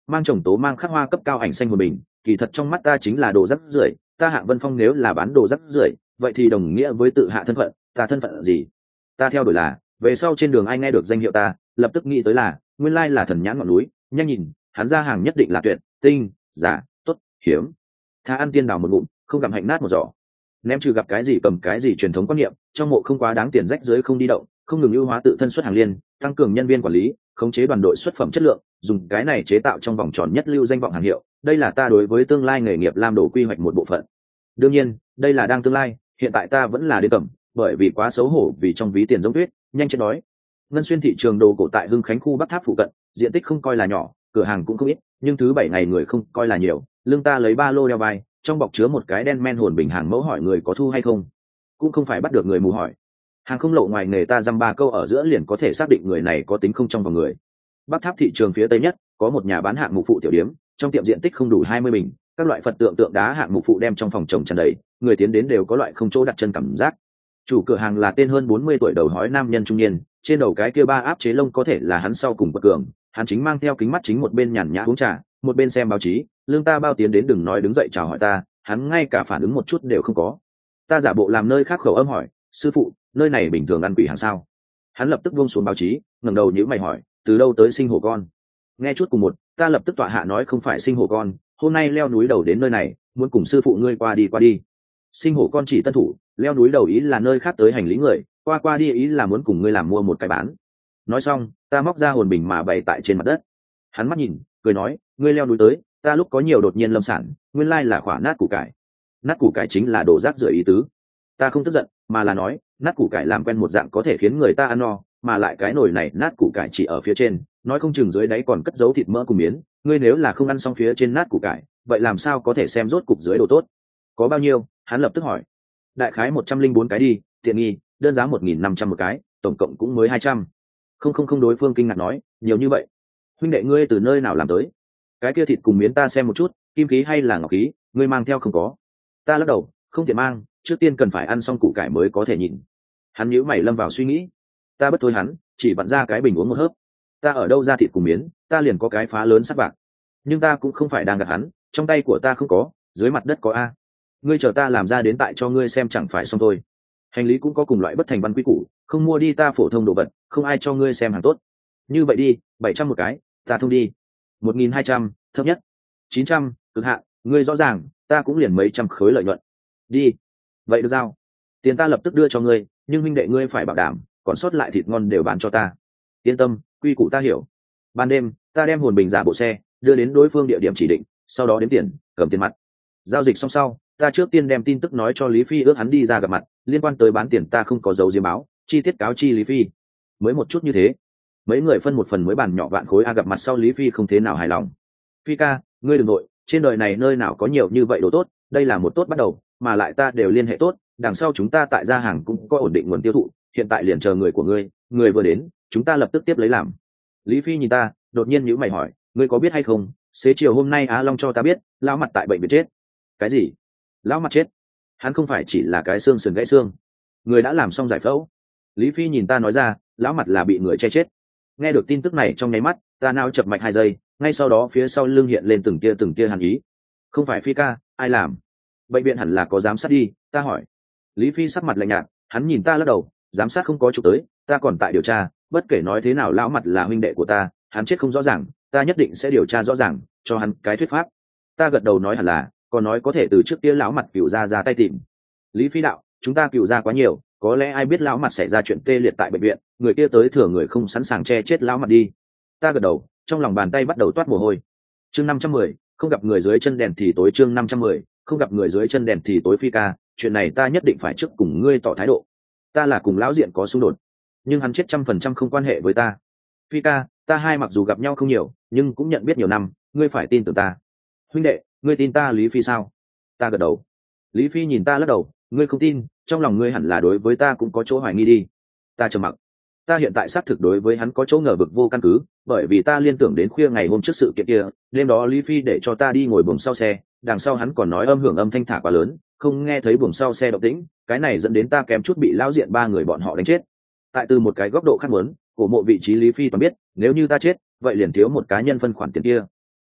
mang chồng tố mang khắc hoa cấp cao ảnh xanh của mình, kỳ thật trong mắt ta chính là đồ rác rưởi. Ta Hạng Vân Phong nếu là bán đồ rác rưởi, vậy thì đồng nghĩa với tự hạ thân phận. Ta thân phận gì? Ta theo đuổi là về sau trên đường ai nghe được danh hiệu ta, lập tức nghĩ tới là nguyên lai là thần nhãn ngọn núi. Nhanh nhìn, hắn ra hàng nhất định là tuyệt, tinh, giả, tốt, hiếm. Tha ăn tiên đào một ngụm, không gặm hạnh nát một giỏ. Ném trừ gặp cái gì cầm cái gì truyền thống quan niệm, trong mộ không quá đáng tiền rách dưới không đi động, không ngừng ưu hóa tự thân xuất hàng liên, tăng cường nhân viên quản lý, khống chế đoàn đội xuất phẩm chất lượng, dùng cái này chế tạo trong vòng tròn nhất lưu danh vọng hàng hiệu. Đây là ta đối với tương lai nghề nghiệp lam đồ quy hoạch một bộ phận. Đương nhiên, đây là đang tương lai, hiện tại ta vẫn là đi cầm, bởi vì quá xấu hổ vì trong ví tiền giống tuyết, nhanh chết đói. Ngân xuyên thị trường đồ cổ tại Hưng Khánh khu Bắc Tháp phụ cận, diện tích không coi là nhỏ, cửa hàng cũng không ít, nhưng thứ bảy ngày người không coi là nhiều. Lương ta lấy ba lô đeo vai, trong bọc chứa một cái đen men hồn bình hàng mẫu, hỏi người có thu hay không, cũng không phải bắt được người mù hỏi. Hàng không lộ ngoài nghề ta dăm ba câu ở giữa liền có thể xác định người này có tính không trong vòng người. Bắc Tháp thị trường phía tây nhất có một nhà bán hạng mục phụ tiểu điếm, trong tiệm diện tích không đủ hai mươi bình, các loại Phật tượng tượng đá hạng mục phụ đem trong phòng trồng tràn đầy, người tiến đến đều có loại không chỗ đặt chân cảm giác. Chủ cửa hàng là tên hơn bốn mươi tuổi đầu hói nam nhân trung niên, trên đầu cái kia ba áp chế lông có thể là hắn sau cùng bất cường. Hắn chính mang theo kính mắt chính, một bên nhàn nhã uống trà, một bên xem báo chí. Lương ta bao tiến đến đừng nói đứng dậy chào hỏi ta, hắn ngay cả phản ứng một chút đều không có. Ta giả bộ làm nơi khác khẩu âm hỏi, sư phụ, nơi này bình thường ăn quỷ hàng sao? Hắn lập tức buông xuống báo chí, ngẩng đầu nhíu mày hỏi, từ đâu tới sinh hổ con? Nghe chút cùng một, ta lập tức tọa hạ nói không phải sinh hổ con, hôm nay leo núi đầu đến nơi này, muốn cùng sư phụ ngươi qua đi qua đi. Sinh hổ con chỉ tân thủ, leo núi đầu ý là nơi khác tới hành lý người, qua qua đi ý là muốn cùng ngươi làm mua một cái bán. Nói xong, ta móc ra hồn bình mà bày tại trên mặt đất. Hắn mắt nhìn, cười nói, ngươi leo núi tới, ta lúc có nhiều đột nhiên lâm sản, nguyên lai là khỏa nát củ cải. Nát củ cải chính là đồ rác rưởi ý tứ. Ta không tức giận, mà là nói, nát củ cải làm quen một dạng có thể khiến người ta ăn no, mà lại cái nồi này nát củ cải chỉ ở phía trên, nói không chừng dưới đáy còn cất giấu thịt mỡ cùng miến, ngươi nếu là không ăn xong phía trên nát củ cải, vậy làm sao có thể xem rốt cục dưới đồ tốt? Có bao nhiêu? Hắn lập tức hỏi. Đại khái một trăm linh bốn cái đi, tiện nghi, đơn giá một nghìn năm trăm một cái, tổng cộng cũng mới hai trăm. Không không không, đối phương kinh ngạc nói, nhiều như vậy. Huynh đệ ngươi từ nơi nào làm tới? Cái kia thịt cùng miến ta xem một chút, kim khí hay là ngọc khí, ngươi mang theo không có? Ta lắc đầu, không tiện mang, trước tiên cần phải ăn xong củ cải mới có thể nhìn. Hắn nhíu mày lâm vào suy nghĩ. Ta bất thôi hắn, chỉ vặn ra cái bình uống một hớp. Ta ở đâu ra thịt cùng miến, ta liền có cái phá lớn sắt bạc. Nhưng ta cũng không phải đang gạt hắn, trong tay của ta không có, dưới mặt đất có a. Ngươi chờ ta làm ra đến tại cho ngươi xem chẳng phải xong thôi. Hành lý cũng có cùng loại bất thành văn quy củ, không mua đi ta phổ thông đồ vật, không ai cho ngươi xem hàng tốt. Như vậy đi, bảy trăm một cái, ta thông đi. Một nghìn hai trăm, thấp nhất. Chín trăm, cực hạn, ngươi rõ ràng, ta cũng liền mấy trăm khối lợi nhuận. Đi. Vậy được giao. Tiền ta lập tức đưa cho ngươi, nhưng huynh đệ ngươi phải bảo đảm, còn sót lại thịt ngon đều bán cho ta. Yên tâm, quy củ ta hiểu. Ban đêm, ta đem hồn bình giả bộ xe, đưa đến đối phương địa điểm chỉ định, sau đó đếm tiền, cầm tiền mặt. Giao dịch xong sau, ta trước tiên đem tin tức nói cho Lý Phi, ước hắn đi ra gặp mặt, liên quan tới bán tiền ta không có dấu diếm báo, chi tiết cáo chi Lý Phi. Mới một chút như thế, mấy người phân một phần mới bàn nhỏ vạn khối a. Gặp mặt sau Lý Phi không thế nào hài lòng. Phi ca, ngươi đừng nội, trên đời này nơi nào có nhiều như vậy đồ tốt, đây là một tốt bắt đầu, mà lại ta đều liên hệ tốt, đằng sau chúng ta tại gia hàng cũng có ổn định nguồn tiêu thụ, hiện tại liền chờ người của ngươi, người vừa đến, chúng ta lập tức tiếp lấy làm. Lý Phi nhìn ta, đột nhiên nhíu mày hỏi, ngươi có biết hay không, xế chiều hôm nay Á Long cho ta biết, lão mặt tại bệnh viện chết. Cái gì? Lão mặt chết? Hắn không phải chỉ là cái xương sườn gãy xương, người đã làm xong giải phẫu. Lý Phi nhìn ta nói ra, lão mặt là bị người che chết. Nghe được tin tức này trong nháy mắt, ta não chập mạch hai giây, ngay sau đó phía sau lưng hiện lên từng tia từng tia hàn ý. Không phải Phi ca, ai làm? Bệnh viện hẳn là có giám sát đi, ta hỏi. Lý Phi sắc mặt lạnh nhạt, hắn nhìn ta lắc đầu, giám sát không có chụp tới, ta còn tại điều tra, bất kể nói thế nào lão mặt là huynh đệ của ta, hắn chết không rõ ràng, ta nhất định sẽ điều tra rõ ràng, cho hắn cái thuyết pháp. Ta gật đầu nói hẳn là, còn nói có thể từ trước kia lão mặt cựu ra ra tay tìm. Lý Phi đạo, chúng ta cựu ra quá nhiều, có lẽ ai biết lão mặt xảy ra chuyện tê liệt tại bệnh viện, người kia tới thừa người không sẵn sàng che chết lão mặt đi. Ta gật đầu, trong lòng bàn tay bắt đầu toát mồ hôi. Chương năm trăm mười, không gặp người dưới chân đèn thì tối. Chương năm trăm mười, không gặp người dưới chân đèn thì tối. Phi ca, chuyện này ta nhất định phải trước cùng ngươi tỏ thái độ. Ta là cùng lão diện có xung đột, nhưng hắn chết trăm phần trăm không quan hệ với ta. Phi ca, ta hai mặc dù gặp nhau không nhiều, nhưng cũng nhận biết nhiều năm, ngươi phải tin tưởng ta. Huynh đệ, ngươi tin ta Lý Phi sao? Ta gật đầu. Lý Phi nhìn ta lắc đầu, ngươi không tin, trong lòng ngươi hẳn là đối với ta cũng có chỗ hoài nghi đi. Ta trầm mặc. Ta hiện tại xác thực đối với hắn có chỗ ngờ vực vô căn cứ, bởi vì ta liên tưởng đến khuya ngày hôm trước sự kiện kia, đêm đó Lý Phi để cho ta đi ngồi buồng sau xe, đằng sau hắn còn nói âm hưởng âm thanh thả quá lớn, không nghe thấy buồng sau xe động tĩnh, cái này dẫn đến ta kém chút bị lão diện ba người bọn họ đánh chết. Tại từ một cái góc độ khác muốn, cổ mộ vị trí Lý Phi toàn biết, nếu như ta chết, vậy liền thiếu một cá nhân phân khoản tiền kia.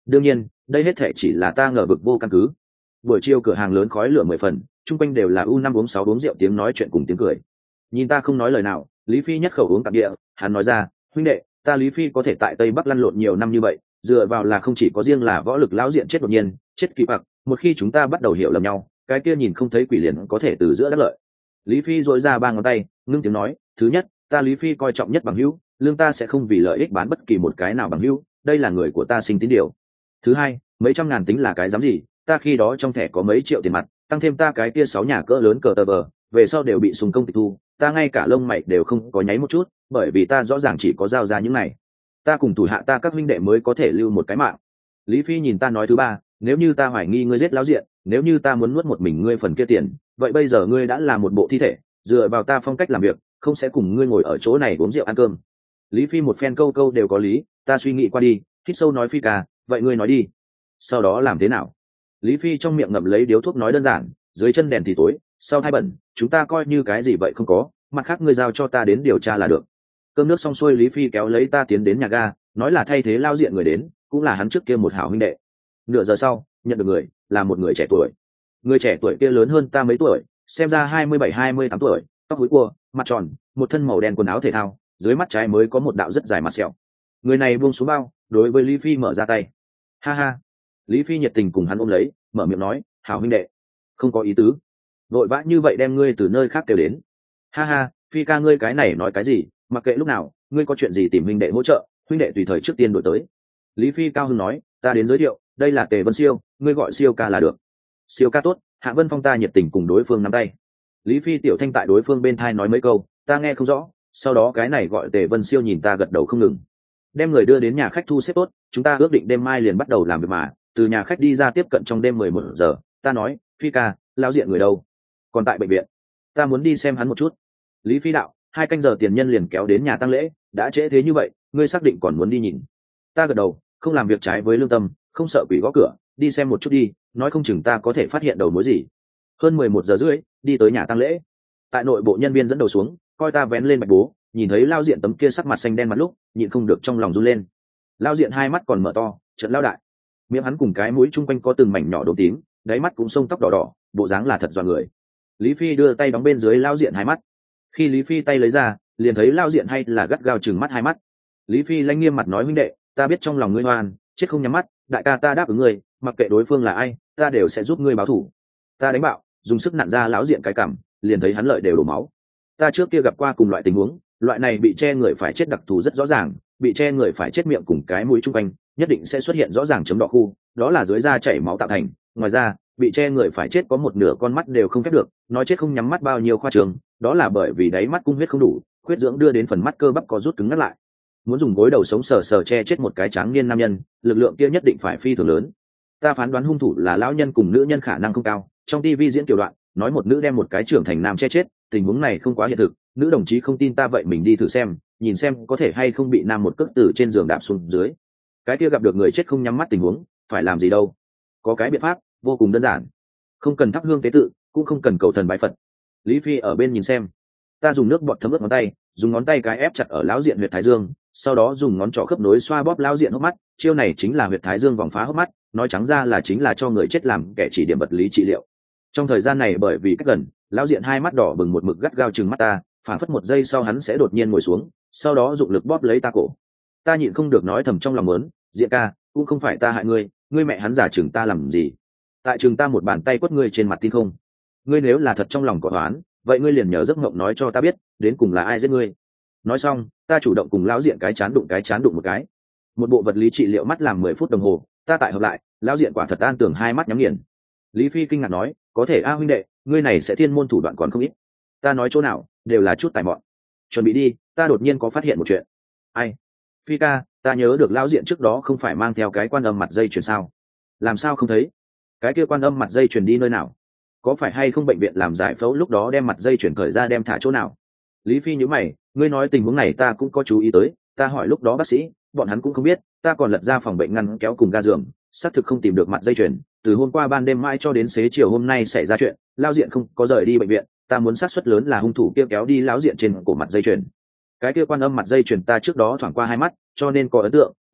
đương nhiên đây hết thể chỉ là ta ngờ vực vô căn cứ. Buổi chiều cửa hàng lớn khói lửa mười phần, chung quanh đều là u năm uống sáu uống rượu tiếng nói chuyện cùng tiếng cười. Nhìn ta không nói lời nào, Lý Phi nhất khẩu uống cạn địa, hắn nói ra, huynh đệ, ta Lý Phi có thể tại Tây Bắc lăn lộn nhiều năm như vậy, dựa vào là không chỉ có riêng là võ lực lão diện chết đột nhiên, chết kỳ bạc, một khi chúng ta bắt đầu hiểu lầm nhau, cái kia nhìn không thấy quỷ liền có thể từ giữa đắc lợi. Lý Phi duỗi ra ba ngón tay, ngưng tiếng nói, thứ nhất, ta Lý Phi coi trọng nhất bằng hữu, lương ta sẽ không vì lợi ích bán bất kỳ một cái nào bằng hữu, đây là người của ta sinh tín điều. Thứ hai, mấy trăm ngàn tính là cái dám gì, ta khi đó trong thẻ có mấy triệu tiền mặt, tăng thêm ta cái kia sáu nhà cỡ lớn cờ tờ vờ, về sau đều bị sùng công tịch thu, ta ngay cả lông mày đều không có nháy một chút, bởi vì ta rõ ràng chỉ có giao ra những này, ta cùng thủ hạ ta các huynh đệ mới có thể lưu một cái mạng. Lý Phi nhìn ta nói thứ ba, nếu như ta hoài nghi ngươi giết lão diện, nếu như ta muốn nuốt một mình ngươi phần kia tiền, vậy bây giờ ngươi đã là một bộ thi thể, dựa vào ta phong cách làm việc, không sẽ cùng ngươi ngồi ở chỗ này uống rượu ăn cơm. Lý Phi một phen câu câu đều có lý, ta suy nghĩ qua đi, hít sâu nói Phi ca, vậy ngươi nói đi, sau đó làm thế nào? Lý Phi trong miệng ngậm lấy điếu thuốc nói đơn giản, dưới chân đèn thì tối, sau hai bẩn, chúng ta coi như cái gì vậy không có, mặt khác ngươi giao cho ta đến điều tra là được. Cơm nước xong xuôi, Lý Phi kéo lấy ta tiến đến nhà ga, nói là thay thế lao diện người đến, cũng là hắn trước kia một hảo huynh đệ. Nửa giờ sau, nhận được người, là một người trẻ tuổi. Người trẻ tuổi kia lớn hơn ta mấy tuổi, xem ra hai mươi bảy hai mươi tám tuổi, tóc húi cua, mặt tròn, một thân màu đen quần áo thể thao, dưới mắt trái mới có một đạo rất dài mặt sẹo. Người này buông xuống bao, đối với Lý Phi mở ra tay. Ha ha. Lý Phi nhiệt tình cùng hắn ôm lấy, mở miệng nói, hảo huynh đệ, không có ý tứ, vội vã như vậy đem ngươi từ nơi khác kêu đến. Ha ha, Phi ca ngươi cái này nói cái gì, mặc kệ lúc nào, ngươi có chuyện gì tìm huynh đệ hỗ trợ, huynh đệ tùy thời trước tiên đổi tới. Lý Phi cao hứng nói, ta đến giới thiệu, đây là Tề Vân Siêu, ngươi gọi Siêu ca là được. Siêu ca tốt. Hạ Vân Phong ta nhiệt tình cùng đối phương nắm tay. Lý Phi tiểu thanh tại đối phương bên thai nói mấy câu, ta nghe không rõ, sau đó cái này gọi Tề Vân Siêu nhìn ta gật đầu không ngừng. Đem người đưa đến nhà khách thu xếp tốt, chúng ta ước định đêm mai liền bắt đầu làm việc mà, từ nhà khách đi ra tiếp cận trong đêm mười một giờ, ta nói, Phi ca, lão diện người đâu? Còn tại bệnh viện. Ta muốn đi xem hắn một chút. Lý Phi đạo, hai canh giờ tiền nhân liền kéo đến nhà tang lễ, đã trễ thế như vậy, ngươi xác định còn muốn đi nhìn? Ta gật đầu, không làm việc trái với lương tâm, không sợ quỷ gõ cửa, đi xem một chút đi, nói không chừng ta có thể phát hiện đầu mối gì. Hơn mười một giờ rưỡi, đi tới nhà tang lễ. Tại nội bộ nhân viên dẫn đầu xuống, coi ta vén lên bạch bố, nhìn thấy lao diện tấm kia sắc mặt xanh đen mặt lúc, nhịn không được trong lòng run lên. Lao diện hai mắt còn mở to, trận lao đại, miệng hắn cùng cái mũi chung quanh có từng mảnh nhỏ đốm tím, đáy mắt cũng sông tóc đỏ đỏ, bộ dáng là thật dọa người. Lý Phi đưa tay đóng bên dưới lao diện hai mắt. Khi Lý Phi tay lấy ra, liền thấy lao diện hay là gắt gao chừng mắt hai mắt. Lý Phi lãnh nghiêm mặt nói, huynh đệ, ta biết trong lòng ngươi hoan, chết không nhắm mắt, đại ca ta đáp ứng ngươi, mặc kệ đối phương là ai, ta đều sẽ giúp ngươi báo thù. Ta đánh bạo, dùng sức nặn ra lão diện cái cằm, liền thấy hắn lợi đều đổ máu. Ta trước kia gặp qua cùng loại tình huống, loại này bị che người phải chết đặc thù rất rõ ràng, bị che người phải chết miệng cùng cái mũi chung quanh nhất định sẽ xuất hiện rõ ràng chấm đỏ khu, đó là dưới da chảy máu tạo thành. Ngoài ra, bị che người phải chết có một nửa con mắt đều không khép được, nói chết không nhắm mắt bao nhiêu khoa trường, đó là bởi vì đáy mắt cung huyết không đủ, huyết dưỡng đưa đến phần mắt cơ bắp có rút cứng ngắt lại. Muốn dùng gối đầu sống sờ sờ che chết một cái tráng niên nam nhân, lực lượng kia nhất định phải phi thường lớn. Ta phán đoán hung thủ là lão nhân cùng nữ nhân khả năng không cao. Trong tivi diễn tiểu đoạn nói một nữ đem một cái trưởng thành nam che chết, tình huống này không quá hiện thực, nữ đồng chí không tin ta vậy mình đi thử xem, nhìn xem có thể hay không bị nam một cước từ trên giường đạp xuống dưới. Cái kia gặp được người chết không nhắm mắt tình huống, phải làm gì đâu? Có cái biện pháp vô cùng đơn giản, không cần thắp hương tế tự, cũng không cần cầu thần bái Phật. Lý Phi ở bên nhìn xem. Ta dùng nước bọt thấm ướt ngón tay, dùng ngón tay cái ép chặt ở lão diện huyệt thái dương, sau đó dùng ngón trỏ khớp nối xoa bóp lão diện hốc mắt. Chiêu này chính là huyệt thái dương vòng phá hốc mắt, nói trắng ra là chính là cho người chết làm kẻ chỉ điểm vật lý trị liệu. Trong thời gian này bởi vì cách gần, lão diện hai mắt đỏ bừng một mực gắt gao chừng mắt ta, phản phất một giây sau hắn sẽ đột nhiên ngồi xuống, sau đó dụng lực bóp lấy ta cổ. Ta nhịn không được nói thầm trong lòng muốn, Diện ca, cũng không phải ta hại ngươi, ngươi mẹ hắn giả chừng ta làm gì? Tại chừng ta một bàn tay quất ngươi trên mặt tin không? Ngươi nếu là thật trong lòng có oán, vậy ngươi liền nhờ giấc mộng nói cho ta biết, đến cùng là ai giết ngươi. Nói xong, ta chủ động cùng lão diện cái chán đụng cái chán đụng một cái. Một bộ vật lý trị liệu mắt làm mười phút đồng hồ, ta tại hợp lại, lão diện quả thật an tưởng hai mắt nhắm nghiền. Lý Phi kinh ngạc nói, có thể a huynh đệ, ngươi này sẽ thiên môn thủ đoạn còn không ít. Ta nói chỗ nào, đều là chút tài mọn. Chuẩn bị đi, ta đột nhiên có phát hiện một chuyện. Ai? Phi ca, ta nhớ được lão diện trước đó không phải mang theo cái quan âm mặt dây chuyền sao? Làm sao không thấy? Cái kia quan âm mặt dây chuyền đi nơi nào? Có phải hay không bệnh viện làm giải phẫu lúc đó đem mặt dây chuyền cởi ra đem thả chỗ nào? Lý Phi nhíu mày, ngươi nói tình huống này ta cũng có chú ý tới, ta hỏi lúc đó bác sĩ, bọn hắn cũng không biết, ta còn lật ra phòng bệnh ngăn kéo cùng ga giường, xác thực không tìm được mặt dây chuyền. Từ hôm qua ban đêm mãi cho đến xế chiều hôm nay xảy ra chuyện, lão diện không có rời đi bệnh viện, ta muốn xác suất lớn là hung thủ kia kéo đi lão diện trên cổ mặt dây chuyền. Cái kia quan âm mặt dây chuyền ta trước đó thoảng qua hai mắt, cho nên có ấn tượng,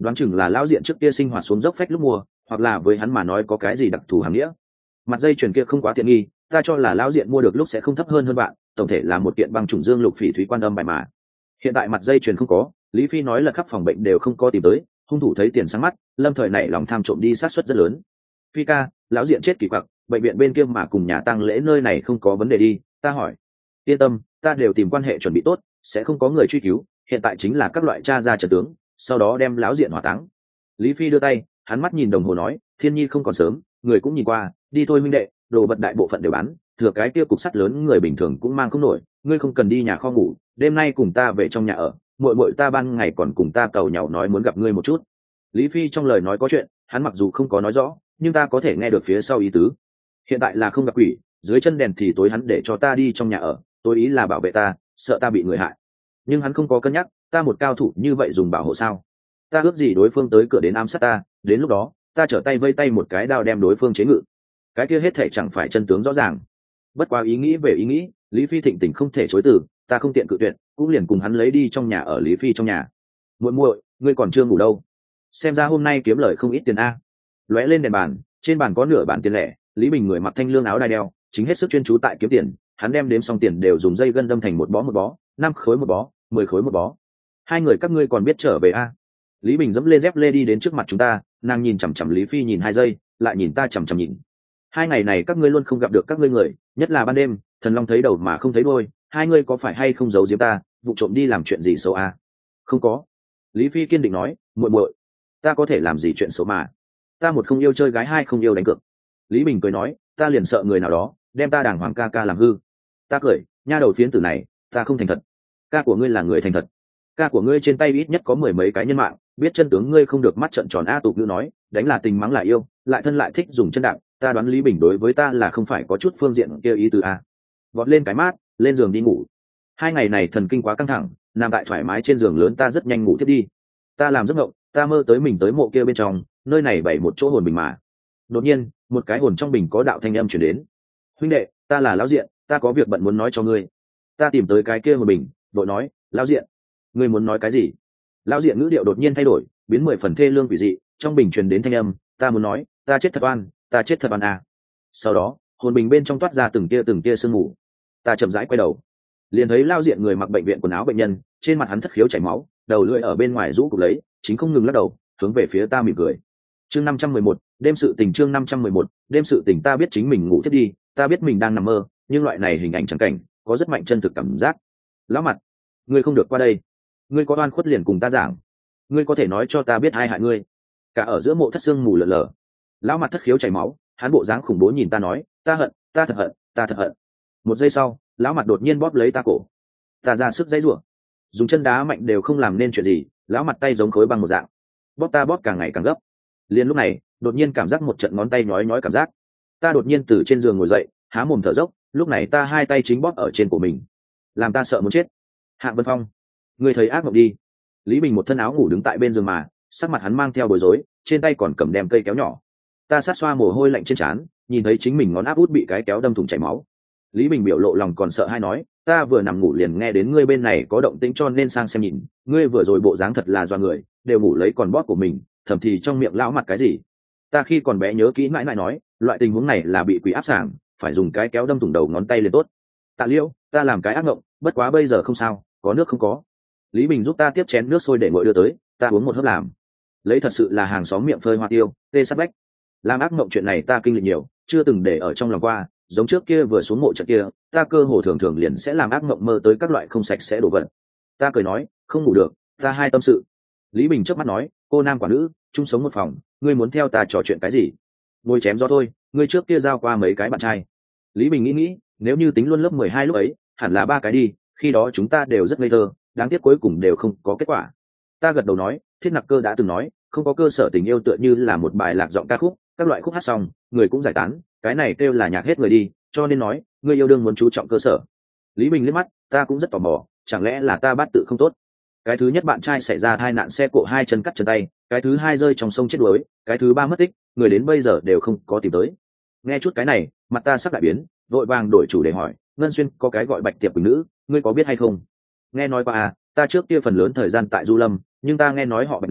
đoán chừng là lão diện trước kia sinh hoạt xuống dốc phách lúc mua, hoặc là với hắn mà nói có cái gì đặc thù hàm nghĩa. Mặt dây chuyền kia không quá tiện nghi, ta cho là lão diện mua được lúc sẽ không thấp hơn hơn bạn, tổng thể là một kiện băng trùng dương lục phỉ thúy quan âm bài mà. Hiện tại mặt dây chuyền không có, Lý Phi nói là khắp phòng bệnh đều không có tìm tới, hung thủ thấy tiền sáng mắt, lâm thời này lòng tham trộm đi sát suất rất lớn. Phi ca, lão diện chết kỳ quặc, bệnh viện bên kia mà cùng nhà tang lễ nơi này không có vấn đề đi, ta hỏi. Yên tâm, ta đều tìm quan hệ chuẩn bị tốt, sẽ không có người truy cứu, hiện tại chính là các loại tra ra trận tướng, sau đó đem lão diện hỏa táng. Lý Phi đưa tay, hắn mắt nhìn đồng hồ nói, thiên nhi không còn sớm, người cũng nhìn qua, đi thôi huynh đệ, đồ vật đại bộ phận đều bán, thừa cái kia cục sắt lớn người bình thường cũng mang không nổi, ngươi không cần đi nhà kho ngủ, đêm nay cùng ta về trong nhà ở, muội muội ta ban ngày còn cùng ta cầu nhau nói muốn gặp ngươi một chút. Lý Phi trong lời nói có chuyện, hắn mặc dù không có nói rõ, nhưng ta có thể nghe được phía sau ý tứ. Hiện tại là không gặp quỷ, dưới chân đèn thì tối, hắn để cho ta đi trong nhà ở, tối ý là bảo vệ ta, sợ ta bị người hại. Nhưng hắn không có cân nhắc, ta một cao thủ như vậy dùng bảo hộ sao? Ta ước gì đối phương tới cửa đến ám sát ta, đến lúc đó ta trở tay vây tay một cái đao đem đối phương chế ngự, cái kia hết thể chẳng phải chân tướng rõ ràng. Bất quá ý nghĩ về ý nghĩ, Lý Phi thịnh tình không thể chối từ, ta không tiện cự tuyệt, cũng liền cùng hắn lấy đi trong nhà ở Lý Phi trong nhà. Muội muội, ngươi còn chưa ngủ đâu? Xem ra hôm nay kiếm lời không ít tiền a. Lóe lên đèn bàn, trên bàn có nửa bản tiền lẻ, Lý Bình người mặc thanh lương áo đai đeo, chính hết sức chuyên chú tại kiếm tiền, hắn đem đếm xong tiền đều dùng dây gân đâm thành một bó một bó, năm khối một bó, mười khối một bó. Hai người các ngươi còn biết trở về a? Lý Bình dẫm lên dép lê đi đến trước mặt chúng ta, nàng nhìn chằm chằm Lý Phi nhìn hai giây, lại nhìn ta chằm chằm nhìn. Hai ngày này các ngươi luôn không gặp được các ngươi người, nhất là ban đêm, thần long thấy đầu mà không thấy đuôi, hai ngươi có phải hay không giấu giếm ta, vụ trộm đi làm chuyện gì xấu à? Không có. Lý Phi kiên định nói, muội muội, ta có thể làm gì chuyện xấu mà? Ta một không yêu chơi gái, hai không yêu đánh cược. Lý Bình cười nói, ta liền sợ người nào đó đem ta đàng hoàng ca ca làm hư. Ta cười, nha đầu phiến tử này, ta không thành thật. Ca của ngươi là người thành thật. Ca của ngươi trên tay ít nhất có mười mấy cái nhân mạng, biết chân tướng ngươi không được mắt trợn tròn. A Tục Ngữ nói, đánh là tình mắng là yêu, lại thân lại thích dùng chân đạp. Ta đoán Lý Bình đối với ta là không phải có chút phương diện kia ý tứ a. Vọt lên cái mát, lên giường đi ngủ. Hai ngày này thần kinh quá căng thẳng, nằm tại thoải mái trên giường lớn, ta rất nhanh ngủ thiết đi. Ta làm giấc mộng, ta mơ tới mình tới mộ kia bên trong, nơi này bày một chỗ hồn bình mà. Đột nhiên, một cái hồn trong bình có đạo thanh âm chuyển đến. Huynh đệ, ta là lão diện, ta có việc bận muốn nói cho ngươi. Ta tìm tới cái kia hồn bình, đội nói, lão diện, ngươi muốn nói cái gì? Lão diện ngữ điệu đột nhiên thay đổi, biến mười phần thê lương quỷ dị, trong bình truyền đến thanh âm, ta muốn nói, ta chết thật oan, ta chết thật oan à. Sau đó, hồn bình bên trong toát ra từng tia từng tia sương mù. Ta chậm rãi quay đầu, liền thấy Lão diện người mặc bệnh viện quần áo bệnh nhân, trên mặt hắn thất khiếu chảy máu, đầu lưỡi ở bên ngoài rũ cục lấy, chính không ngừng lắc đầu, hướng về phía ta mỉm cười. Chương năm trăm mười một, đêm sự tình. Chương năm trăm mười một, đêm sự tình. Ta biết chính mình ngủ thiết đi, ta biết mình đang nằm mơ, nhưng loại này hình ảnh chẳng cảnh có rất mạnh chân thực cảm giác. Lão mặt, ngươi không được qua đây, ngươi có oan khuất liền cùng ta giảng, ngươi có thể nói cho ta biết ai hại ngươi. Cả ở giữa mộ thất xương mù lờ lờ, lão mặt thất khiếu chảy máu, hắn bộ dáng khủng bố nhìn ta nói, ta hận, ta thật hận, ta thật hận. Một giây sau, lão mặt đột nhiên bóp lấy ta cổ, ta ra sức dãy rủa, dùng chân đá mạnh đều không làm nên chuyện gì, lão mặt tay giống khối băng một dạng, bóp ta bóp càng ngày càng gấp. Liền lúc này, đột nhiên cảm giác một trận ngón tay nhói nhói cảm giác, ta đột nhiên từ trên giường ngồi dậy, há mồm thở dốc, lúc này ta hai tay chính bóp ở trên cổ mình, làm ta sợ muốn chết. Hạ Vân Phong, ngươi thấy ác mộng đi. Lý Bình một thân áo ngủ đứng tại bên giường mà, sắc mặt hắn mang theo bối rối, trên tay còn cầm đem cây kéo nhỏ. Ta sát xoa mồ hôi lạnh trên trán, nhìn thấy chính mình ngón áp út bị cái kéo đâm thủng chảy máu. Lý Bình biểu lộ lòng còn sợ hay nói, ta vừa nằm ngủ liền nghe đến ngươi bên này có động tĩnh cho nên sang xem nhìn, ngươi vừa rồi bộ dáng thật là doa người, đều ngủ lấy còn bóp của mình, thầm thì trong miệng lão mặt cái gì. Ta khi còn bé nhớ kỹ mãi mãi nói, loại tình huống này là bị quỷ áp sảng, phải dùng cái kéo đâm thủng đầu ngón tay lên tốt. Tạ Liễu, ta làm cái ác mộng, bất quá bây giờ không sao, có nước không có. Lý Bình giúp ta tiếp chén nước sôi để nguội đưa tới, ta uống một hớp làm. Lấy thật sự là hàng xóm miệng phơi hoa tiêu, tê sát bách. Làm ác mộng chuyện này ta kinh lịch nhiều, chưa từng để ở trong lòng qua, giống trước kia vừa xuống mộ trận kia, ta cơ hồ thường thường liền sẽ làm ác mộng mơ tới các loại không sạch sẽ đổ vật. Ta cười nói, không ngủ được, ta hai tâm sự. Lý Bình chớp mắt nói, cô nam quả nữ, chung sống một phòng, ngươi muốn theo ta trò chuyện cái gì? Ngồi chém gió thôi, ngươi trước kia giao qua mấy cái bạn trai. Lý Bình nghĩ nghĩ, nếu như tính luôn lớp mười hai lúc ấy, hẳn là ba cái đi, khi đó chúng ta đều rất ngây thơ, đáng tiếc cuối cùng đều không có kết quả. Ta gật đầu nói, Thiết Nặc Cơ đã từng nói, không có cơ sở tình yêu tựa như là một bài lạc giọng ca khúc, các loại khúc hát xong, người cũng giải tán, cái này kêu là nhạc hết người đi, cho nên nói, ngươi yêu đương muốn chú trọng cơ sở. Lý Bình liếc mắt, ta cũng rất tò mò, chẳng lẽ là ta bắt tự không tốt? Cái thứ nhất bạn trai xảy ra tai nạn xe cộ, hai chân cắt chân tay, cái thứ hai rơi trong sông chết đuối, cái thứ ba mất tích, người đến bây giờ đều không có tìm tới. Nghe chút cái này, mặt ta sắc đại biến, vội vàng đổi chủ để hỏi, Ngân Xuyên có cái gọi Bạch Tiệp quỷ nữ, ngươi có biết hay không? Nghe nói qua à, ta trước kia phần lớn thời gian tại Du Lâm, nhưng ta nghe nói họ Bạch này,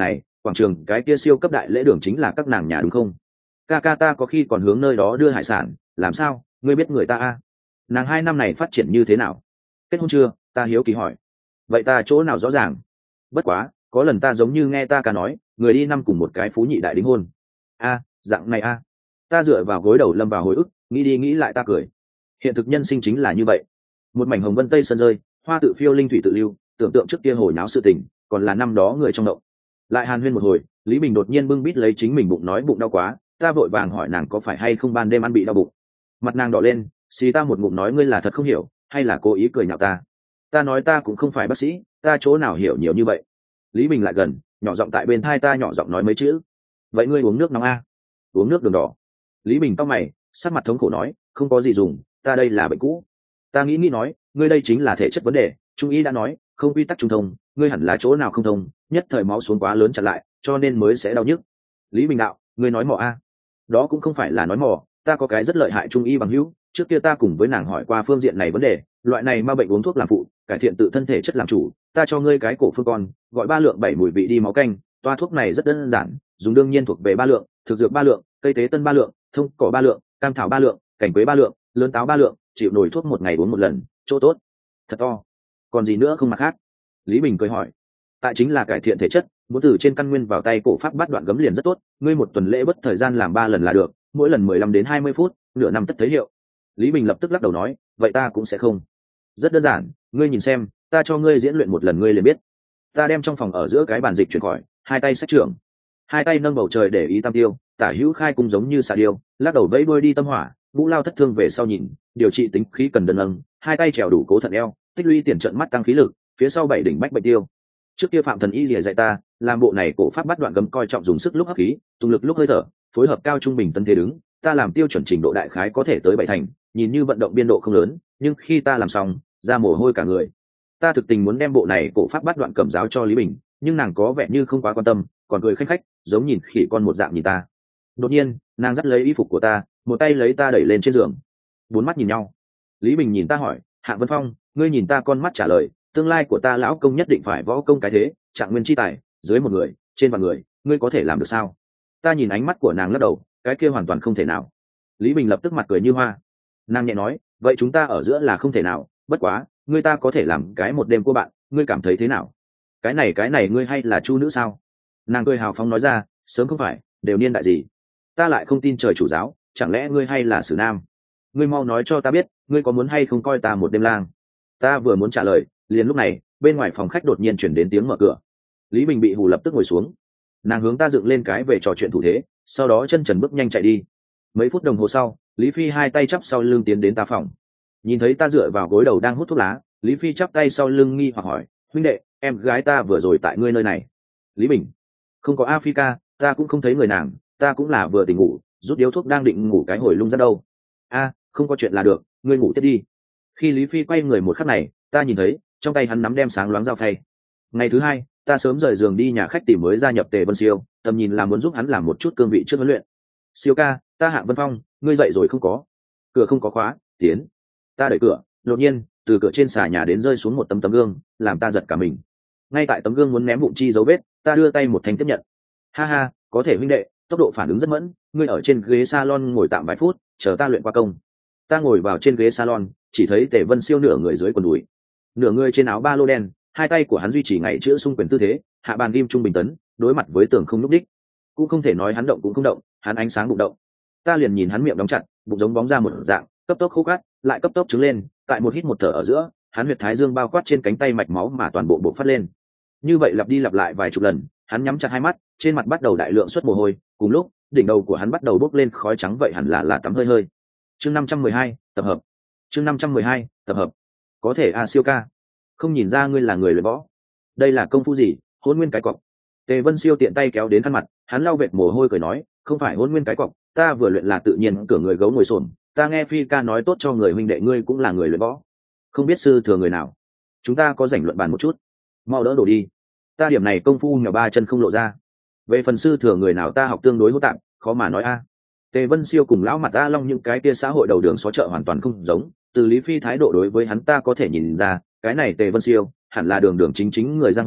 quảng trường cái kia siêu cấp đại lễ đường chính là các nàng nhà đúng không? Ca ca ta có khi còn hướng nơi đó đưa hải sản, làm sao, ngươi biết người ta a? Nàng hai năm này phát triển như thế nào? Kết hôn chưa? Ta hiếu kỳ hỏi. Vậy ta chỗ nào rõ ràng? Bất quá, có lần ta giống như nghe ta ca nói, người đi năm cùng một cái phú nhị đại đính hôn. A, dạng này a. Ta dựa vào gối đầu lâm vào hồi ức, nghĩ đi nghĩ lại ta cười. Hiện thực nhân sinh chính là như vậy. Một mảnh hồng vân tây sơn rơi, hoa tự phiêu linh thủy tự lưu, tưởng tượng trước kia hồi náo sự tình, còn là năm đó người trong động. Lại hàn huyên một hồi, Lý Bình đột nhiên bưng bít lấy chính mình bụng nói bụng đau quá, ta vội vàng hỏi nàng có phải hay không ban đêm ăn bị đau bụng. Mặt nàng đỏ lên, xì ta một ngụm nói ngươi là thật không hiểu, hay là cố ý cười nhạo ta. Ta nói ta cũng không phải bác sĩ, ta chỗ nào hiểu nhiều như vậy. Lý Bình lại gần, nhỏ giọng tại bên thai ta nhỏ giọng nói mấy chữ. Vậy ngươi uống nước nóng a? Uống nước đường đỏ. Lý Bình cau mày, sắc mặt thống khổ nói, không có gì dùng, ta đây là bệnh cũ. Ta nghĩ nghĩ nói, ngươi đây chính là thể chất vấn đề, trung y đã nói, không quy tắc trung thông, ngươi hẳn là chỗ nào không thông, nhất thời máu xuống quá lớn chặn lại, cho nên mới sẽ đau nhức. Lý Bình đạo, ngươi nói mò a? Đó cũng không phải là nói mò, ta có cái rất lợi hại trung y bằng hữu, trước kia ta cùng với nàng hỏi qua phương diện này vấn đề, loại này ma bệnh uống thuốc làm phụ, cải thiện tự thân thể chất làm chủ, ta cho ngươi cái cổ phương con, gọi ba lượng bảy mùi vị đi máu canh, toa thuốc này rất đơn giản, dùng đương nhiên thuộc về ba lượng, thực dược ba lượng, cây tế tân ba lượng, thông cỏ ba lượng, cam thảo ba lượng, cảnh quế ba lượng, lớn táo ba lượng, chịu nổi thuốc một ngày uống một lần, chỗ tốt thật to. Còn gì nữa không mặt khác? Lý Bình cười hỏi. Tại chính là cải thiện thể chất, muốn từ trên căn nguyên vào tay cổ pháp bắt đoạn gấm liền rất tốt, ngươi một tuần lễ bất thời gian làm ba lần là được, mỗi lần mười lăm đến hai mươi phút, nửa năm tất thấy hiệu. Lý Bình lập tức lắc đầu nói, vậy ta cũng sẽ không. Rất đơn giản, ngươi nhìn xem, ta cho ngươi diễn luyện một lần ngươi liền biết. Ta đem trong phòng ở giữa cái bàn dịch chuyển khỏi, hai tay sách trưởng, hai tay nâng bầu trời để ý tam tiêu, tả hữu khai cung giống như xà điêu, lắc đầu vẫy đuôi đi tâm hỏa, vũ lao thất thương về sau nhìn, điều trị tính khí cần đơn nâng, hai tay trèo đủ cố thận eo, tích lũy tiền trận mắt tăng khí lực, phía sau bảy đỉnh bách bệnh tiêu. Trước kia phạm thần y lìa dạy ta, làm bộ này cổ pháp bắt đoạn gấm coi trọng dùng sức lúc hấp khí, tung lực lúc hơi thở, phối hợp cao trung bình tân thế đứng, ta làm tiêu chuẩn trình độ đại khái có thể tới bảy thành, nhìn như vận động biên độ không lớn, nhưng khi ta làm xong, ra mồ hôi cả người. Ta thực tình muốn đem bộ này cổ pháp bắt đoạn cẩm giáo cho Lý Bình, nhưng nàng có vẻ như không quá quan tâm, còn cười khanh khách, giống nhìn khỉ con một dạng nhìn ta. Đột nhiên, nàng dắt lấy y phục của ta, một tay lấy ta đẩy lên trên giường. Bốn mắt nhìn nhau. Lý Bình nhìn ta hỏi, Hạ Vân Phong, ngươi nhìn ta con mắt trả lời, tương lai của ta lão công nhất định phải võ công cái thế, trạng nguyên chi tài, dưới một người, trên vạn người, ngươi có thể làm được sao? Ta nhìn ánh mắt của nàng lắc đầu, cái kia hoàn toàn không thể nào. Lý Bình lập tức mặt cười như hoa. Nàng nhẹ nói, vậy chúng ta ở giữa là không thể nào, bất quá, ngươi ta có thể làm cái một đêm của bạn, ngươi cảm thấy thế nào? Cái này cái này ngươi hay là chu nữ sao? Nàng cười hào phóng nói ra, sớm không phải, đều niên đại gì? Ta lại không tin trời chủ giáo, chẳng lẽ ngươi hay là sử nam? Ngươi mau nói cho ta biết, ngươi có muốn hay không coi ta một đêm lang? Ta vừa muốn trả lời, liền lúc này, bên ngoài phòng khách đột nhiên chuyển đến tiếng mở cửa. Lý Bình bị hù lập tức ngồi xuống. Nàng hướng ta dựng lên cái về trò chuyện thủ thế, sau đó chân trần bước nhanh chạy đi. Mấy phút đồng hồ sau, Lý Phi hai tay chắp sau lưng tiến đến ta phòng. Nhìn thấy ta dựa vào gối đầu đang hút thuốc lá, Lý Phi chắp tay sau lưng nghi hoặc hỏi, huynh đệ, em gái ta vừa rồi tại ngươi nơi này. Lý Bình, không có Africa, ta cũng không thấy người nàng, ta cũng là vừa tỉnh ngủ, rút điếu thuốc đang định ngủ cái hồi lung ra đâu. A, không có chuyện là được, ngươi ngủ tiếp đi. Khi Lý Phi quay người một khắc này, ta nhìn thấy trong tay hắn nắm đem sáng loáng dao phay. Ngày thứ hai, ta sớm rời giường đi nhà khách tìm mới gia nhập Tề Vân Siêu, tầm nhìn là muốn giúp hắn làm một chút cương vị trước huấn luyện. Siêu ca, ta Hạ Vân Phong, ngươi dậy rồi không có? Cửa không có khóa, tiến. Ta đẩy cửa, đột nhiên, từ cửa trên xà nhà đến rơi xuống một tấm tấm gương, làm ta giật cả mình. Ngay tại tấm gương muốn ném vụn chi dấu vết, ta đưa tay một thanh tiếp nhận. Ha ha, có thể huynh đệ, tốc độ phản ứng rất mẫn, ngươi ở trên ghế salon ngồi tạm vài phút, chờ ta luyện qua công. Ta ngồi vào trên ghế salon, chỉ thấy Tề Vân Siêu nửa người dưới quần đùi, nửa người trên áo ba lô đen, hai tay của hắn duy trì ngày chữa xung quyền tư thế, hạ bàn ghim trung bình tấn, đối mặt với tường không lúc đích. Cũng không thể nói hắn động cũng không động, hắn ánh sáng bụng động. Ta liền nhìn hắn miệng đóng chặt, bụng giống bóng ra một dạng, cấp tốc khô cát, lại cấp tốc trứng lên, tại một hít một thở ở giữa, hắn huyệt thái dương bao quát trên cánh tay mạch máu mà toàn bộ bộc phát lên. Như vậy lặp đi lặp lại vài chục lần, hắn nhắm chặt hai mắt, trên mặt bắt đầu đại lượng xuất mồ hôi, cùng lúc, đỉnh đầu của hắn bắt đầu bốc lên khói trắng vậy hẳn là là tắm hơi hơi. Chương năm trăm mười hai, tập hợp. Chương năm trăm mười hai, tập hợp. Có thể a Siêu ca, không nhìn ra ngươi là người luyện võ. Đây là công phu gì, hôn nguyên cái cọc. Tề Vân Siêu tiện tay kéo đến khăn mặt, hắn lau vệt mồ hôi cười nói, không phải hôn nguyên cái cọc, ta vừa luyện là tự nhiên, cửa người gấu ngồi xổm, ta nghe Phi ca nói tốt cho người huynh đệ ngươi cũng là người luyện võ. Không biết sư thừa người nào, chúng ta có rảnh luận bàn một chút. Mau đỡ đổ đi, ta điểm này công phu nhỏ ba chân không lộ ra. Về phần sư thừa người nào ta học tương đối hỗn tạp, khó mà nói a. Tề Vân Siêu cùng lão mặt A Long những cái kia xã hội đầu đường xó chợ hoàn toàn không giống, từ Lý Phi thái độ đối với hắn ta có thể nhìn ra, cái này Tề Vân Siêu hẳn là đường đường chính chính người giang hồ,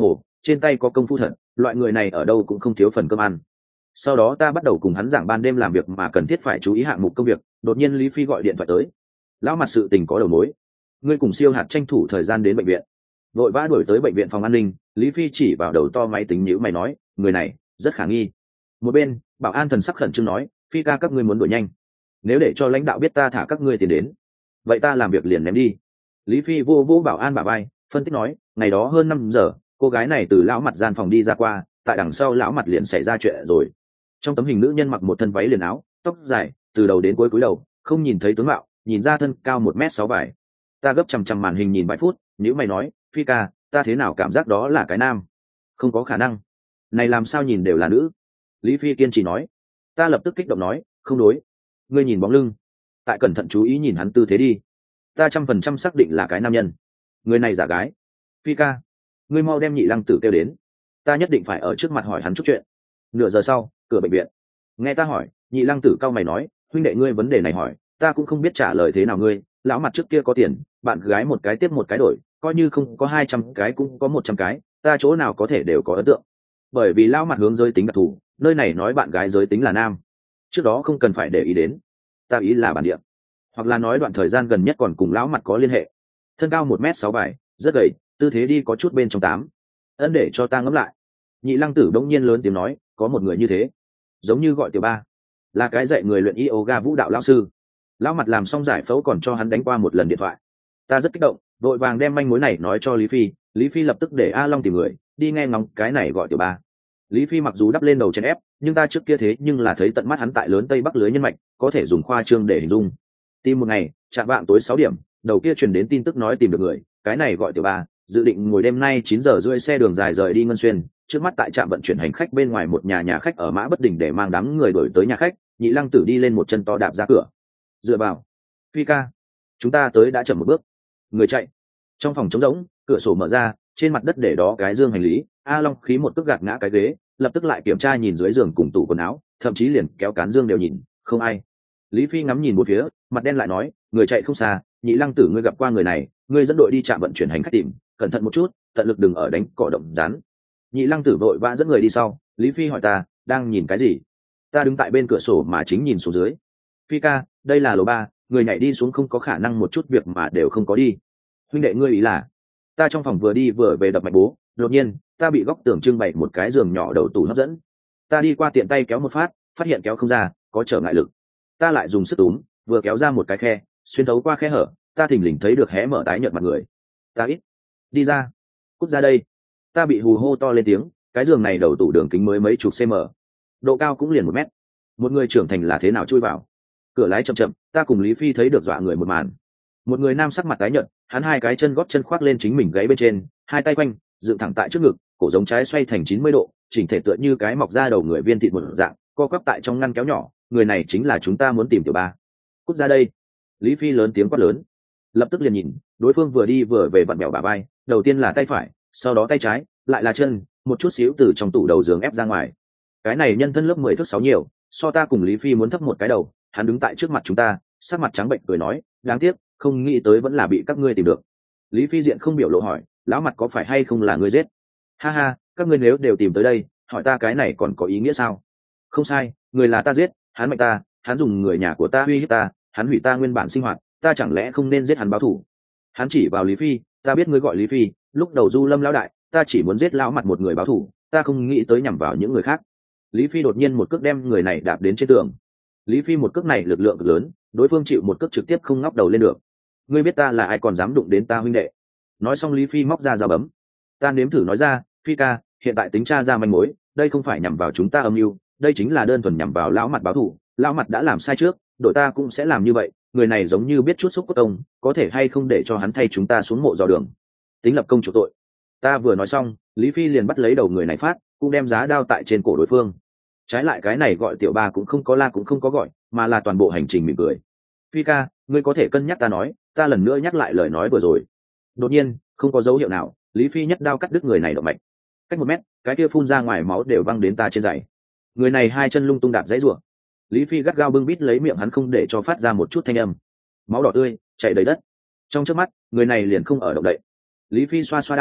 trên tay có công phu thật, loại người này ở đâu cũng không thiếu phần cơm ăn. Sau đó ta bắt đầu cùng hắn giảng ban đêm làm việc mà cần thiết phải chú ý hạng mục công việc, đột nhiên Lý Phi gọi điện thoại tới. Lão mặt sự tình có đầu mối, ngươi cùng Siêu Hạt tranh thủ thời gian đến bệnh viện. Vội vã đuổi tới bệnh viện phòng an ninh, Lý Phi chỉ vào đầu to máy tính nhíu mày nói, người này rất khả nghi. Một bên bảo an thần sắc khẩn trương nói, Phi ca các ngươi muốn đuổi nhanh, nếu để cho lãnh đạo biết ta thả các ngươi tiền đến, vậy ta làm việc liền ném đi. Lý Phi vô vô bảo an bả vai, phân tích nói, ngày đó hơn năm giờ cô gái này từ lão mặt gian phòng đi ra qua, tại đằng sau lão mặt liền xảy ra chuyện rồi. Trong tấm hình nữ nhân mặc một thân váy liền áo, tóc dài từ đầu đến cuối cúi đầu, không nhìn thấy tướng mạo, nhìn ra thân cao một mét sáu vài. Ta gấp chằm chằm màn hình nhìn vài phút, nếu mày nói, Phi ca, ta thế nào cảm giác đó là cái nam? Không có khả năng, này làm sao nhìn đều là nữ. Lý Phi kiên trì nói. Ta lập tức kích động nói, không đối, ngươi nhìn bóng lưng, tại cẩn thận chú ý nhìn hắn tư thế đi, ta trăm phần trăm xác định là cái nam nhân, người này giả gái. Phi ca, ngươi mau đem Nhị Lăng Tử kêu đến, ta nhất định phải ở trước mặt hỏi hắn chút chuyện. Nửa giờ sau, cửa bệnh viện. Nghe ta hỏi, Nhị Lăng Tử cau mày nói, huynh đệ ngươi vấn đề này hỏi ta cũng không biết trả lời thế nào. Ngươi lão mặt trước kia có tiền, bạn gái một cái tiếp một cái đổi, coi như không có hai trăm cái cũng có một trăm cái, ta chỗ nào có thể đều có ấn tượng. Bởi vì lão mặt hướng giới tính đặc thù, nơi này nói bạn gái giới tính là nam, trước đó không cần phải để ý đến, ta ý là bản địa, hoặc là nói đoạn thời gian gần nhất còn cùng lão mặt có liên hệ. Thân cao một mét sáu bảy, rất gầy, tư thế đi có chút bên trong tám. Ấn để cho ta ngẫm lại. Nhị Lăng Tử đống nhiên lớn tiếng nói, có một người như thế, giống như gọi Tiểu Ba, là cái dạy người luyện yoga vũ đạo lão sư. Lão mặt làm xong giải phẫu còn cho hắn đánh qua một lần điện thoại. Ta rất kích động, vội vàng đem manh mối này nói cho Lý Phi. Lý Phi lập tức để A Long tìm người đi nghe ngóng cái này gọi Tiểu Ba. Lý Phi mặc dù đắp lên đầu chèn ép, nhưng ta trước kia thế nhưng là thấy tận mắt hắn tại lớn Tây Bắc lưới nhân mạch, có thể dùng khoa trương để hình dung. Tìm một ngày, chạm vạng tối sáu điểm, đầu kia truyền đến tin tức nói tìm được người, cái này gọi Tiểu Ba, dự định ngồi đêm nay chín giờ rưỡi xe đường dài rời đi Ngân Xuyên, trước mắt tại trạm vận chuyển hành khách bên ngoài một nhà nhà khách ở Mã Bất Đình để mang đám người đuổi tới nhà khách. Nhị Lăng Tử đi lên một chân to đạp ra cửa. Dựa vào, Phi ca, chúng ta tới đã chậm một bước. Người chạy. Trong phòng trống rỗng, cửa sổ mở ra, trên mặt đất để đó cái dương hành lý. A Long khí một cước gạt ngã cái ghế, lập tức lại kiểm tra nhìn dưới giường cùng tủ quần áo, thậm chí liền kéo cán dương đều nhìn, không ai. Lý Phi ngắm nhìn bốn phía, mặt đen lại nói, người chạy không xa, Nhị Lăng Tử ngươi gặp qua người này, ngươi dẫn đội đi trạm vận chuyển hành khách tìm, cẩn thận một chút, tận lực đừng ở đánh cỏ động rắn. Nhị Lăng Tử vội vã dẫn người đi sau. Lý Phi hỏi ta, đang nhìn cái gì? Ta đứng tại bên cửa sổ mà chính nhìn xuống dưới. Phi ca, đây là lầu ba, người nhảy đi xuống không có khả năng một chút việc mà đều không có đi. Huynh đệ ngươi ý là? Ta trong phòng vừa đi vừa về đập mạch bố, đột nhiên ta bị góc tường trưng bày một cái giường nhỏ đầu tủ hấp dẫn. Ta đi qua tiện tay kéo một phát, phát hiện kéo không ra, có trở ngại lực. Ta lại dùng sức túm, vừa kéo ra một cái khe, xuyên thấu qua khe hở, ta thình lình thấy được hé mở tái nhợt mặt người. Ta ít, đi ra, cút ra đây. Ta bị hù hô to lên tiếng. Cái giường này đầu tủ đường kính mới mấy chục cm, độ cao cũng liền một mét, một người trưởng thành là thế nào chui vào. Cửa lái chậm chậm, ta cùng Lý Phi thấy được dọa người một màn. Một người nam sắc mặt tái nhợt, hắn hai cái chân gót chân khoác lên chính mình gáy bên trên, hai tay quanh dựng thẳng tại trước ngực, cổ giống trái xoay thành chín mươi độ, chỉnh thể tựa như cái mọc ra đầu người viên thịt một dạng, co quắp tại trong ngăn kéo nhỏ. Người này chính là chúng ta muốn tìm Tiểu Ba. Cút ra đây. Lý Phi lớn tiếng quát lớn. Lập tức liền nhìn, đối phương vừa đi vừa về vặn bẹo bả vai, đầu tiên là tay phải, sau đó tay trái, lại là chân, một chút xíu từ trong tủ đầu giường ép ra ngoài. Cái này nhân thân lớp mười thước sáu nhiều, so ta cùng Lý Phi muốn thấp một cái đầu. Hắn đứng tại trước mặt chúng ta, sắc mặt trắng bệnh cười nói, đáng tiếc, không nghĩ tới vẫn là bị các ngươi tìm được. Lý Phi diện không biểu lộ hỏi, lão mặt có phải hay không là ngươi giết? Ha ha, các ngươi nếu đều tìm tới đây, hỏi ta cái này còn có ý nghĩa sao? Không sai, người là ta giết, hắn mạnh ta, hắn dùng người nhà của ta uy hiếp ta, hắn hủy ta nguyên bản sinh hoạt, ta chẳng lẽ không nên giết hắn báo thù? Hắn chỉ vào Lý Phi, ta biết ngươi gọi Lý Phi, lúc đầu Du Lâm lão đại, ta chỉ muốn giết lão mặt một người báo thù, ta không nghĩ tới nhằm vào những người khác. Lý Phi đột nhiên một cước đem người này đạp đến trên tường. Lý Phi một cước này lực lượng cực lớn, đối phương chịu một cước trực tiếp không ngóc đầu lên được. Ngươi biết ta là ai còn dám đụng đến ta huynh đệ? Nói xong Lý Phi móc ra dao bấm. Ta nếm thử nói ra, Phi ca, hiện tại tính tra ra manh mối, đây không phải nhằm vào chúng ta âm mưu, đây chính là đơn thuần nhằm vào lão mặt báo thù. Lão mặt đã làm sai trước, đội ta cũng sẽ làm như vậy. Người này giống như biết chút xúc cốt công, có thể hay không để cho hắn thay chúng ta xuống mộ dò đường, tính lập công chủ tội. Ta vừa nói xong, Lý Phi liền bắt lấy đầu người này phát, cũng đem giá đao tại trên cổ đối phương. Trái lại cái này gọi Tiểu Ba cũng không có la cũng không có gọi, mà là toàn bộ hành trình mỉm cười. Phi ca, ngươi có thể cân nhắc ta nói, ta lần nữa nhắc lại lời nói vừa rồi. Đột nhiên, không có dấu hiệu nào, Lý Phi nhất đao cắt đứt người này động mạch. Cách một mét, cái kia phun ra ngoài máu đều văng đến ta trên giày. Người này hai chân lung tung đạp dãy rủa. Lý Phi gắt gao bưng bít lấy miệng hắn không để cho phát ra một chút thanh âm. Máu đỏ tươi chảy đầy đất. Trong chớp mắt, người này liền không ở động đậy. Lý Phi xoa xoa đao,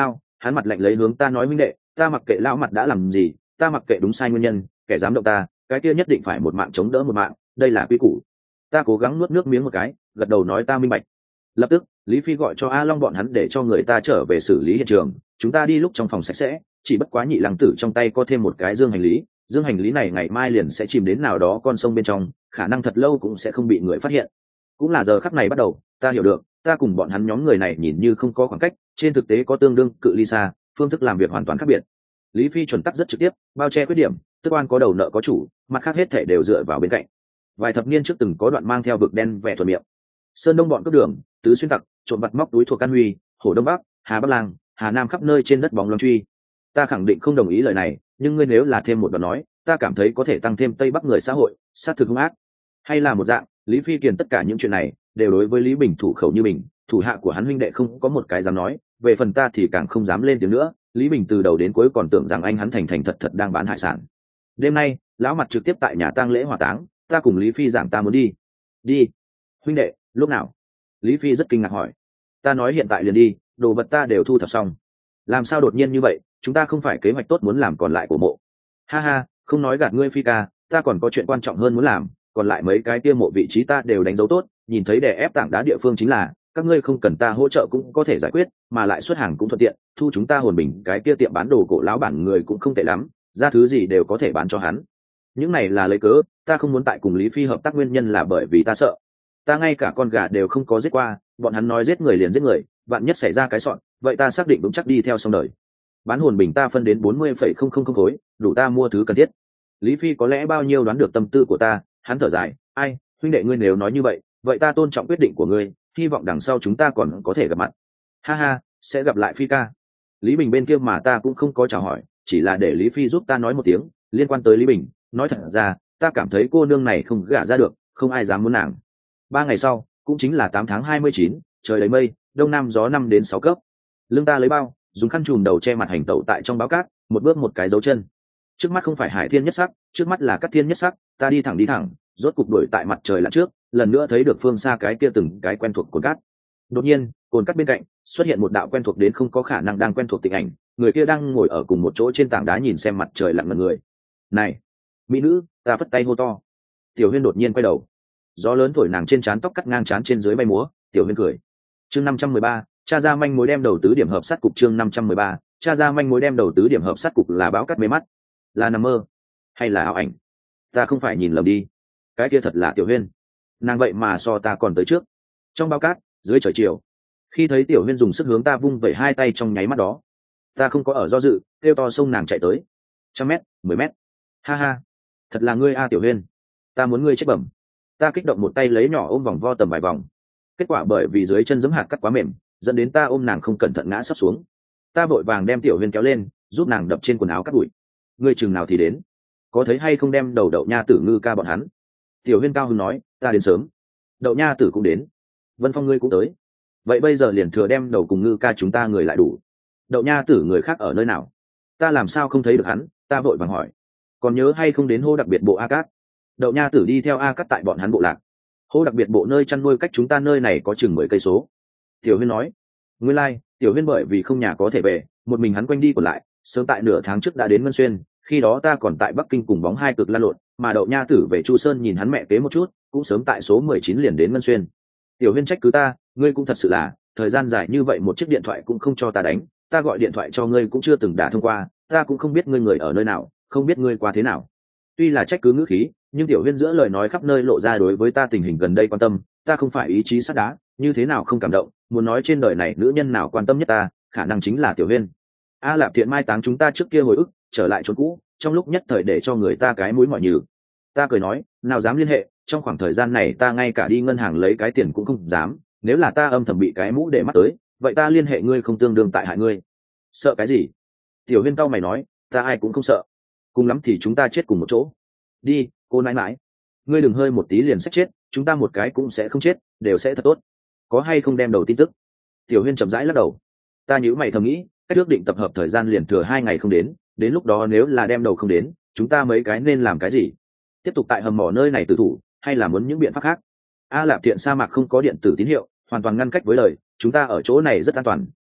hắn mặt lạnh lấy hướng ta nói: huynh đệ, ta mặc kệ lão mặt đã làm gì, ta mặc kệ đúng sai nguyên nhân, kẻ dám động ta, cái kia nhất định phải một mạng chống đỡ một mạng, đây là quy củ. Ta cố gắng nuốt nước miếng một cái, gật đầu nói ta minh bạch. Lập tức Lý Phi gọi cho A Long bọn hắn để cho người ta trở về xử lý hiện trường, chúng ta đi lúc trong phòng sạch sẽ, chỉ bất quá Nhị Lăng Tử trong tay có thêm một cái dương hành lý, dương hành lý này ngày mai liền sẽ chìm đến nào đó con sông bên trong, khả năng thật lâu cũng sẽ không bị người phát hiện. Cũng là giờ khắc này bắt đầu, ta hiểu được, ta cùng bọn hắn nhóm người này nhìn như không có khoảng cách, trên thực tế có tương đương cự ly xa, phương thức làm việc hoàn toàn khác biệt. Lý Phi chuẩn tắc rất trực tiếp, bao che khuyết điểm, tức oan có đầu nợ có chủ, mặt khác hết thể đều dựa vào bên cạnh. Vài thập niên trước từng có đoạn mang theo vực đen vẻ thuần miệng. Sơn Đông bọn cướp đường, tứ xuyên tặc, trộm vặt móc túi thuộc Can Huy, Hồ Đông Bắc, Hà Bắc Lang, Hà Nam khắp nơi trên đất bóng loáng truy. Ta khẳng định không đồng ý lời này, nhưng ngươi nếu là thêm một đoạn nói, ta cảm thấy có thể tăng thêm Tây Bắc người xã hội, sát thực hung ác. Hay là một dạng, Lý Phi Kiền tất cả những chuyện này đều đối với Lý Bình thủ khẩu như mình, thủ hạ của hắn huynh đệ không có một cái dám nói, về phần ta thì càng không dám lên tiếng nữa. Lý Bình từ đầu đến cuối còn tưởng rằng anh hắn thành thành thật thật đang bán hải sản. Đêm nay lão mặt trực tiếp tại nhà tang lễ hỏa táng, ta cùng Lý Phi giảng ta muốn đi. Đi? Huynh đệ, lúc nào? Lý Phi rất kinh ngạc hỏi. Ta nói hiện tại liền đi, đồ vật ta đều thu thập xong. Làm sao đột nhiên như vậy, chúng ta không phải kế hoạch tốt muốn làm còn lại của mộ? Ha ha, không nói gạt ngươi Phi ca, ta còn có chuyện quan trọng hơn muốn làm, còn lại mấy cái kia mộ vị trí ta đều đánh dấu tốt, nhìn thấy đè ép tảng đá địa phương chính là, các ngươi không cần ta hỗ trợ cũng có thể giải quyết, mà lại xuất hàng cũng thuận tiện, thu chúng ta hồn bình cái kia tiệm bán đồ cổ lão bản người cũng không tệ lắm, ra thứ gì đều có thể bán cho hắn. Những này là lấy cớ, ta không muốn tại cùng Lý Phi hợp tác nguyên nhân là bởi vì ta sợ. Ta ngay cả con gà đều không có giết qua, bọn hắn nói giết người liền giết người, vạn nhất xảy ra cái sọn, vậy ta xác định vững chắc đi theo xong đời. Bán hồn bình ta phân đến bốn mươi phẩy không không không khối, đủ ta mua thứ cần thiết. Lý Phi có lẽ bao nhiêu đoán được tâm tư của ta, hắn thở dài, ai, huynh đệ ngươi nếu nói như vậy, vậy ta tôn trọng quyết định của ngươi, hy vọng đằng sau chúng ta còn có thể gặp mặt. Ha ha, sẽ gặp lại Phi ca. Lý Bình bên kia mà ta cũng không có chào hỏi, chỉ là để Lý Phi giúp ta nói một tiếng liên quan tới Lý Bình. Nói thật ra, ta cảm thấy cô nương này không gả ra được, không ai dám muốn nàng. Ba ngày sau, cũng chính là tám tháng hai mươi chín, trời đầy mây, đông nam gió năm đến sáu cấp. Lưng ta lấy bao, dùng khăn trùm đầu che mặt hành tẩu tại trong báo cát, một bước một cái dấu chân. Trước mắt không phải Hải Thiên nhất sắc, trước mắt là Cát Thiên nhất sắc, ta đi thẳng đi thẳng, rốt cục đuổi tại mặt trời lặn trước, lần nữa thấy được phương xa cái kia từng cái quen thuộc cồn cát. Đột nhiên, cồn cát bên cạnh xuất hiện một đạo quen thuộc đến không có khả năng đang quen thuộc tình ảnh, người kia đang ngồi ở cùng một chỗ trên tảng đá nhìn xem mặt trời lặn ngẩn người. Này, mỹ nữ, ta phất tay hô to. Tiểu Huyên đột nhiên quay đầu, gió lớn thổi nàng trên trán tóc cắt ngang trán trên dưới bay múa. Tiểu Huyên cười. Chương năm trăm mười ba, cha ra manh mối đem đầu tứ điểm hợp sát cục. Chương năm trăm mười ba, cha ra manh mối đem đầu tứ điểm hợp sát cục. Là báo cắt mê mắt, là nằm mơ, hay là ảo ảnh? Ta không phải nhìn lầm đi, cái kia thật là Tiểu Huyên. Nàng vậy mà so ta còn tới trước. Trong bao cát, dưới trời chiều, khi thấy Tiểu Huyên dùng sức hướng ta vung vẩy hai tay trong nháy mắt đó, ta không có ở do dự, kêu to xông nàng chạy tới. Trăm mét, mười mét. Ha ha, thật là ngươi a Tiểu Huyên, ta muốn ngươi chết bẩm. Ta kích động một tay lấy nhỏ ôm vòng vo tầm vài vòng, kết quả bởi vì dưới chân giẫm hạt cắt quá mềm, dẫn đến ta ôm nàng không cẩn thận ngã sấp xuống. Ta vội vàng đem Tiểu Huyên kéo lên, giúp nàng đập trên quần áo cắt bụi. Ngươi chừng nào thì đến, có thấy hay không đem đầu đậu nha tử ngư ca bọn hắn? Tiểu Huyên cao hứng nói, ta đến sớm. Đậu nha tử cũng đến, Vân Phong ngươi cũng tới, vậy bây giờ liền thừa đem đầu cùng ngư ca chúng ta người lại đủ. Đậu nha tử người khác ở nơi nào? Ta làm sao không thấy được hắn? Ta vội vàng hỏi, còn nhớ hay không đến hô đặc biệt bộ A Cát? Đậu nha tử đi theo A Cát tại bọn hắn bộ lạc. Hô đặc biệt bộ nơi chăn nuôi cách chúng ta nơi này có chừng mười cây số. Tiểu Huyên nói, nguyên lai, like, Tiểu Huyên bởi vì không nhà có thể về, một mình hắn quanh đi còn lại, sớm tại nửa tháng trước đã đến Ngân Xuyên, khi đó ta còn tại Bắc Kinh cùng bóng hai cực lan lộn, mà Đậu nha tử về Chu Sơn nhìn hắn mẹ kế một chút, cũng sớm tại số mười chín liền đến Ngân Xuyên. Tiểu Huyên trách cứ ta, ngươi cũng thật sự là, thời gian dài như vậy một chiếc điện thoại cũng không cho ta đánh, ta gọi điện thoại cho ngươi cũng chưa từng đả thông qua, ta cũng không biết ngươi người ở nơi nào, không biết ngươi qua thế nào. Tuy là trách cứ ngữ khí, nhưng Tiểu Huyên giữa lời nói khắp nơi lộ ra đối với ta tình hình gần đây quan tâm, ta không phải ý chí sắt đá, như thế nào không cảm động, muốn nói trên đời này nữ nhân nào quan tâm nhất ta, khả năng chính là Tiểu Huyên. A Lạp Thiện mai táng chúng ta trước kia hồi ức, trở lại chốn cũ, trong lúc nhất thời để cho người ta cái mũi mỏi nhừ. Ta cười nói, nào dám liên hệ, trong khoảng thời gian này ta ngay cả đi ngân hàng lấy cái tiền cũng không dám, nếu là ta âm thầm bị cái mũ để mắt tới, vậy ta liên hệ ngươi không tương đương tại hại ngươi. Sợ cái gì? Tiểu Huyên cau mày nói, ta ai cũng không sợ, cùng lắm thì chúng ta chết cùng một chỗ. Đi, cô nãi nãi, ngươi đừng hơi một tí liền xét chết, chúng ta một cái cũng sẽ không chết, đều sẽ thật tốt. Có hay không đem đầu tin tức? Tiểu Huyên chậm rãi lắc đầu. Ta nhíu mày thầm nghĩ, cách ước định tập hợp thời gian liền thừa hai ngày không đến, đến lúc đó nếu là đem đầu không đến, chúng ta mấy cái nên làm cái gì? Tiếp tục tại hầm mỏ nơi này tử thủ, hay là muốn những biện pháp khác? A Lạp Thiện sa mạc không có điện tử tín hiệu, hoàn toàn ngăn cách với lời, chúng ta ở chỗ này rất an toàn,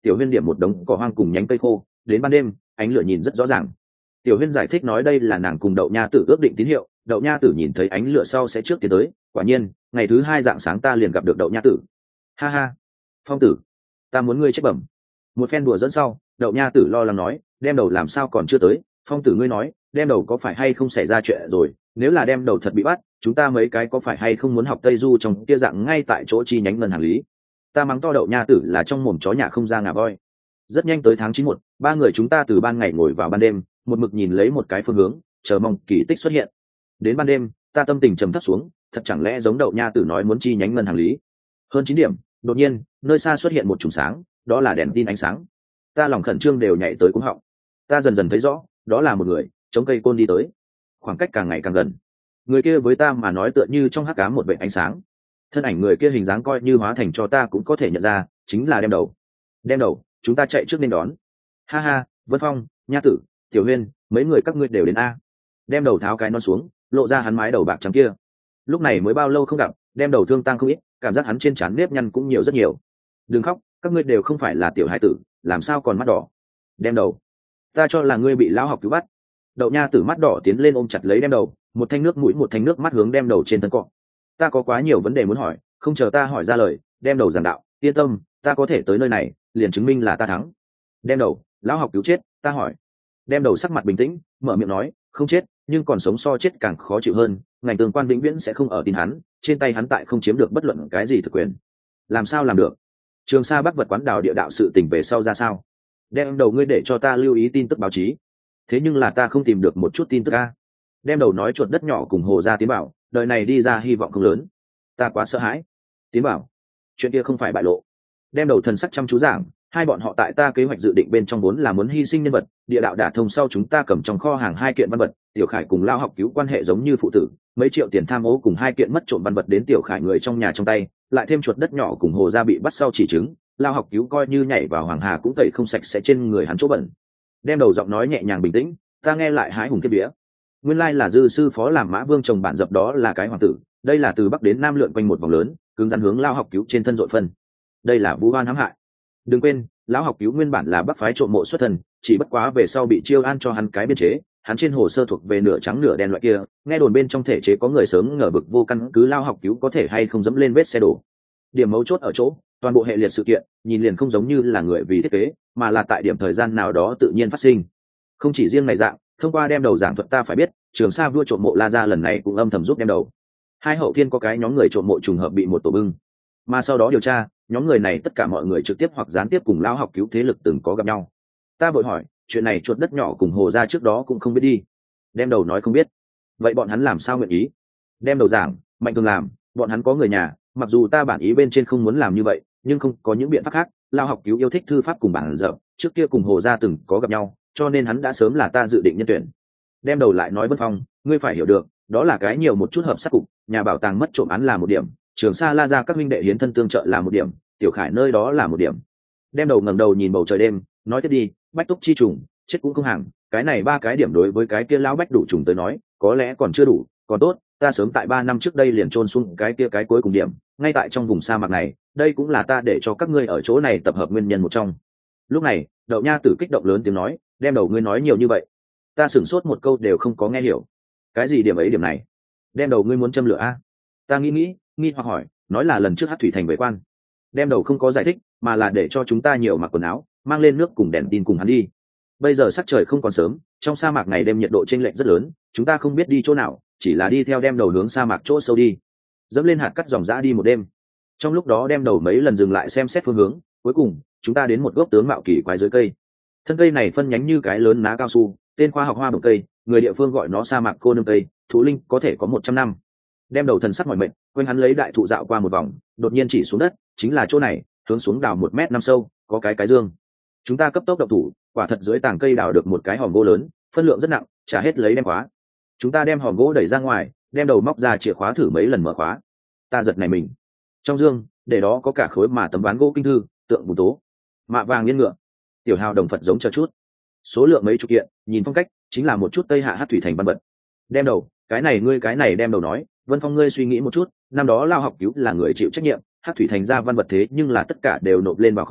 Tiểu Huyên điểm một đống cỏ hoang cùng nhánh cây khô, đến ban đêm ánh lửa nhìn rất rõ ràng. Tiểu Huyên giải thích nói đây là nàng cùng Đậu Nha Tử ước định tín hiệu, Đậu Nha Tử nhìn thấy ánh lửa sau sẽ trước tiến tới. Quả nhiên ngày thứ hai dạng sáng ta liền gặp được Đậu Nha Tử. Ha ha, Phong tử, ta muốn ngươi chết bẩm. Một phen đùa dẫn sau, Đậu Nha Tử lo lắng nói, đem đầu làm sao còn chưa tới. Phong tử ngươi nói đem đầu có phải hay không xảy ra chuyện rồi, nếu là đem đầu thật bị bắt, chúng ta mấy cái có phải hay không muốn học Tây Du trong kia dạng ngay tại chỗ chi nhánh ngân hàng lý. Ta mắng to Đậu Nha Tử là trong mồm chó nhà không ra ngà voi. Rất nhanh tới tháng chín một, ba người chúng ta từ ban ngày ngồi vào ban đêm, một mực nhìn lấy một cái phương hướng, chờ mong kỳ tích xuất hiện. Đến ban đêm ta tâm tình trầm thấp xuống, thật chẳng lẽ giống Đậu Nha Tử nói muốn chi nhánh ngân hàng lý. Hơn chín điểm đột nhiên nơi xa xuất hiện một chùm sáng, đó là đèn tin ánh sáng. Ta lòng khẩn trương đều nhảy tới cuống họng. Ta dần dần thấy rõ, đó là một người chống cây côn đi tới, khoảng cách càng ngày càng gần. Người kia với ta mà nói tựa như trong hắc ám một vệt ánh sáng. Thân ảnh người kia hình dáng coi như hóa thành cho ta cũng có thể nhận ra, chính là đem đầu. Đem đầu, chúng ta chạy trước nên đón. Ha ha, Vân Phong, Nha Tử, Tiểu Huyên, mấy người các ngươi đều đến a. Đem đầu tháo cái non xuống, lộ ra hắn mái đầu bạc trắng kia. Lúc này mới bao lâu không gặp, đem đầu thương tăng không ít, cảm giác hắn trên trán nếp nhăn cũng nhiều rất nhiều. Đừng khóc, các ngươi đều không phải là tiểu hải tử, làm sao còn mắt đỏ. Đem đầu, ta cho là ngươi bị lão học cứu bắt. Đậu Nha Tử mắt đỏ tiến lên ôm chặt lấy đem đầu, một thanh nước mũi một thanh nước mắt hướng đem đầu trên thân cọ. Ta có quá nhiều vấn đề muốn hỏi, không chờ ta hỏi ra lời, đem đầu giảng đạo, yên tâm, ta có thể tới nơi này liền chứng minh là ta thắng. Đem đầu, lão học cứu chết, ta hỏi. Đem đầu sắc mặt bình tĩnh, mở miệng nói, không chết, nhưng còn sống so chết càng khó chịu hơn, ngành tường quan vĩnh viễn sẽ không ở tin hắn, trên tay hắn tại không chiếm được bất luận cái gì thực quyền. Làm sao làm được? Trường Sa Bắc vật quán đào địa đạo sự tình về sau ra sao? Đem đầu ngươi để cho ta lưu ý tin tức báo chí. Thế nhưng là ta không tìm được một chút tin tức a. Đem đầu nói chuột đất nhỏ cùng Hồ Gia Tiến bảo, đời này đi ra hy vọng không lớn. Ta quá sợ hãi. Tiến bảo, chuyện kia không phải bại lộ. Đem đầu thần sắc chăm chú giảng, hai bọn họ tại ta kế hoạch dự định bên trong vốn là muốn hy sinh nhân vật, địa đạo đả thông sau chúng ta cầm trong kho hàng hai kiện văn vật, Tiểu Khải cùng Lao học cứu quan hệ giống như phụ tử, mấy triệu tiền tham ô cùng hai kiện mất trộm văn vật đến Tiểu Khải người trong nhà trong tay, lại thêm chuột đất nhỏ cùng Hồ Gia bị bắt sau chỉ chứng, Lao học cứu coi như nhảy vào hoàng hà cũng tẩy không sạch sẽ trên người hắn chỗ bẩn. Đem đầu giọng nói nhẹ nhàng bình tĩnh, ta nghe lại hái hùng kiếp vía. Nguyên lai là dư sư phó làm Mã Vương chồng bản dập đó là cái hoàng tử, đây là từ bắc đến nam lượn quanh một vòng lớn, cứng rắn hướng Lao học cứu trên thân dội phân. Đây là vu oan hãm hại. Đừng quên, lão học cứu nguyên bản là bắc phái trộm mộ xuất thân, chỉ bất quá về sau bị chiêu an cho hắn cái biên chế, hắn trên hồ sơ thuộc về nửa trắng nửa đen loại kia, nghe đồn bên trong thể chế có người sớm ngờ vực vô căn cứ Lao học cứu có thể hay không dẫm lên vết xe đổ. Điểm mấu chốt ở chỗ, toàn bộ hệ liệt sự kiện nhìn liền không giống như là người vì thiết kế, mà là tại điểm thời gian nào đó tự nhiên phát sinh. Không chỉ riêng này dạng, thông qua đem đầu giảng thuật ta phải biết, Trường Sa vua trộm mộ La Gia lần này cũng âm thầm giúp đem đầu. Hai hậu thiên có cái nhóm người trộm mộ trùng hợp bị một tổ bưng, mà sau đó điều tra, nhóm người này tất cả mọi người trực tiếp hoặc gián tiếp cùng Lao học cứu thế lực từng có gặp nhau. Ta vội hỏi, chuyện này chuột đất nhỏ cùng Hồ Gia trước đó cũng không biết đi. Đem đầu nói không biết. Vậy bọn hắn làm sao nguyện ý? Đem đầu giảng, mạnh thường làm, bọn hắn có người nhà, mặc dù ta bản ý bên trên không muốn làm như vậy, nhưng không có những biện pháp khác. Lao học cứu yêu thích thư pháp cùng bản dở, trước kia cùng Hồ Gia từng có gặp nhau, cho nên hắn đã sớm là ta dự định nhân tuyển. Đem đầu lại nói Vân Phong, ngươi phải hiểu được, đó là cái nhiều một chút hợp sắc cục, nhà bảo tàng mất trộm án là một điểm, Trường Sa La Gia các huynh đệ hiến thân tương trợ là một điểm, Tiểu Khải nơi đó là một điểm. Đem đầu ngẩng đầu nhìn bầu trời đêm, nói tiếp đi, bách túc chi trùng, chết cũng không hàng, cái này ba cái điểm đối với cái kia lão bách đủ trùng tới nói, có lẽ còn chưa đủ, còn tốt, ta sớm tại ba năm trước đây liền chôn xuống cái kia cái cuối cùng điểm, ngay tại trong vùng sa mạc này, đây cũng là ta để cho các ngươi ở chỗ này tập hợp nguyên nhân một trong. Lúc này, Đậu Nha Tử kích động lớn tiếng nói, đem đầu ngươi nói nhiều như vậy, ta sửng sốt một câu đều không có nghe hiểu. Cái gì điểm ấy điểm này? Đem đầu ngươi muốn châm lửa a? Ta nghĩ nghĩ, nghi hoặc hỏi, nói là lần trước hát thủy thành về quan. Đem đầu không có giải thích, mà là để cho chúng ta nhiều mặc quần áo, mang lên nước cùng đèn tin cùng hắn đi. Bây giờ sắc trời không còn sớm, trong sa mạc ngày đêm nhiệt độ chênh lệch rất lớn, chúng ta không biết đi chỗ nào, chỉ là đi theo đem đầu hướng sa mạc chỗ sâu đi, dẫm lên hạt cắt dòng dã đi một đêm. Trong lúc đó đem đầu mấy lần dừng lại xem xét phương hướng, cuối cùng chúng ta đến một gốc tướng mạo kỳ quái dưới cây. Thân cây này phân nhánh như cái lớn ná cao su, tên khoa học hoa bồng cây, người địa phương gọi nó sa mạc cô nương cây, thụ linh có thể có một trăm năm. Đem đầu thần sắc mỏi mệt, quên hắn lấy đại thụ dạo qua một vòng, đột nhiên chỉ xuống đất, chính là chỗ này, hướng xuống đào một mét năm sâu, có cái cái dương. Chúng ta cấp tốc động thủ, quả thật dưới tảng cây đào được một cái hòm gỗ lớn, phân lượng rất nặng, trả hết lấy đem khóa. Chúng ta đem hòm gỗ đẩy ra ngoài, đem đầu móc ra chìa khóa thử mấy lần mở khóa. Ta giật này mình. Trong dương, để đó có cả khối mà tấm ván gỗ kinh thư, tượng bùn tố, mạ vàng yên ngựa, tiểu hào đồng Phật giống cho chút. Số lượng mấy chục kiện, nhìn phong cách, chính là một chút Tây Hạ hát thủy thành văn vật. Đem đầu, cái này ngươi cái này đem đầu nói, Vân Phong ngươi suy nghĩ một chút, năm đó Lao học cứu là người chịu trách nhiệm, hát thủy thành ra văn vật thế nhưng là tất cả đều nộp lên vào kho,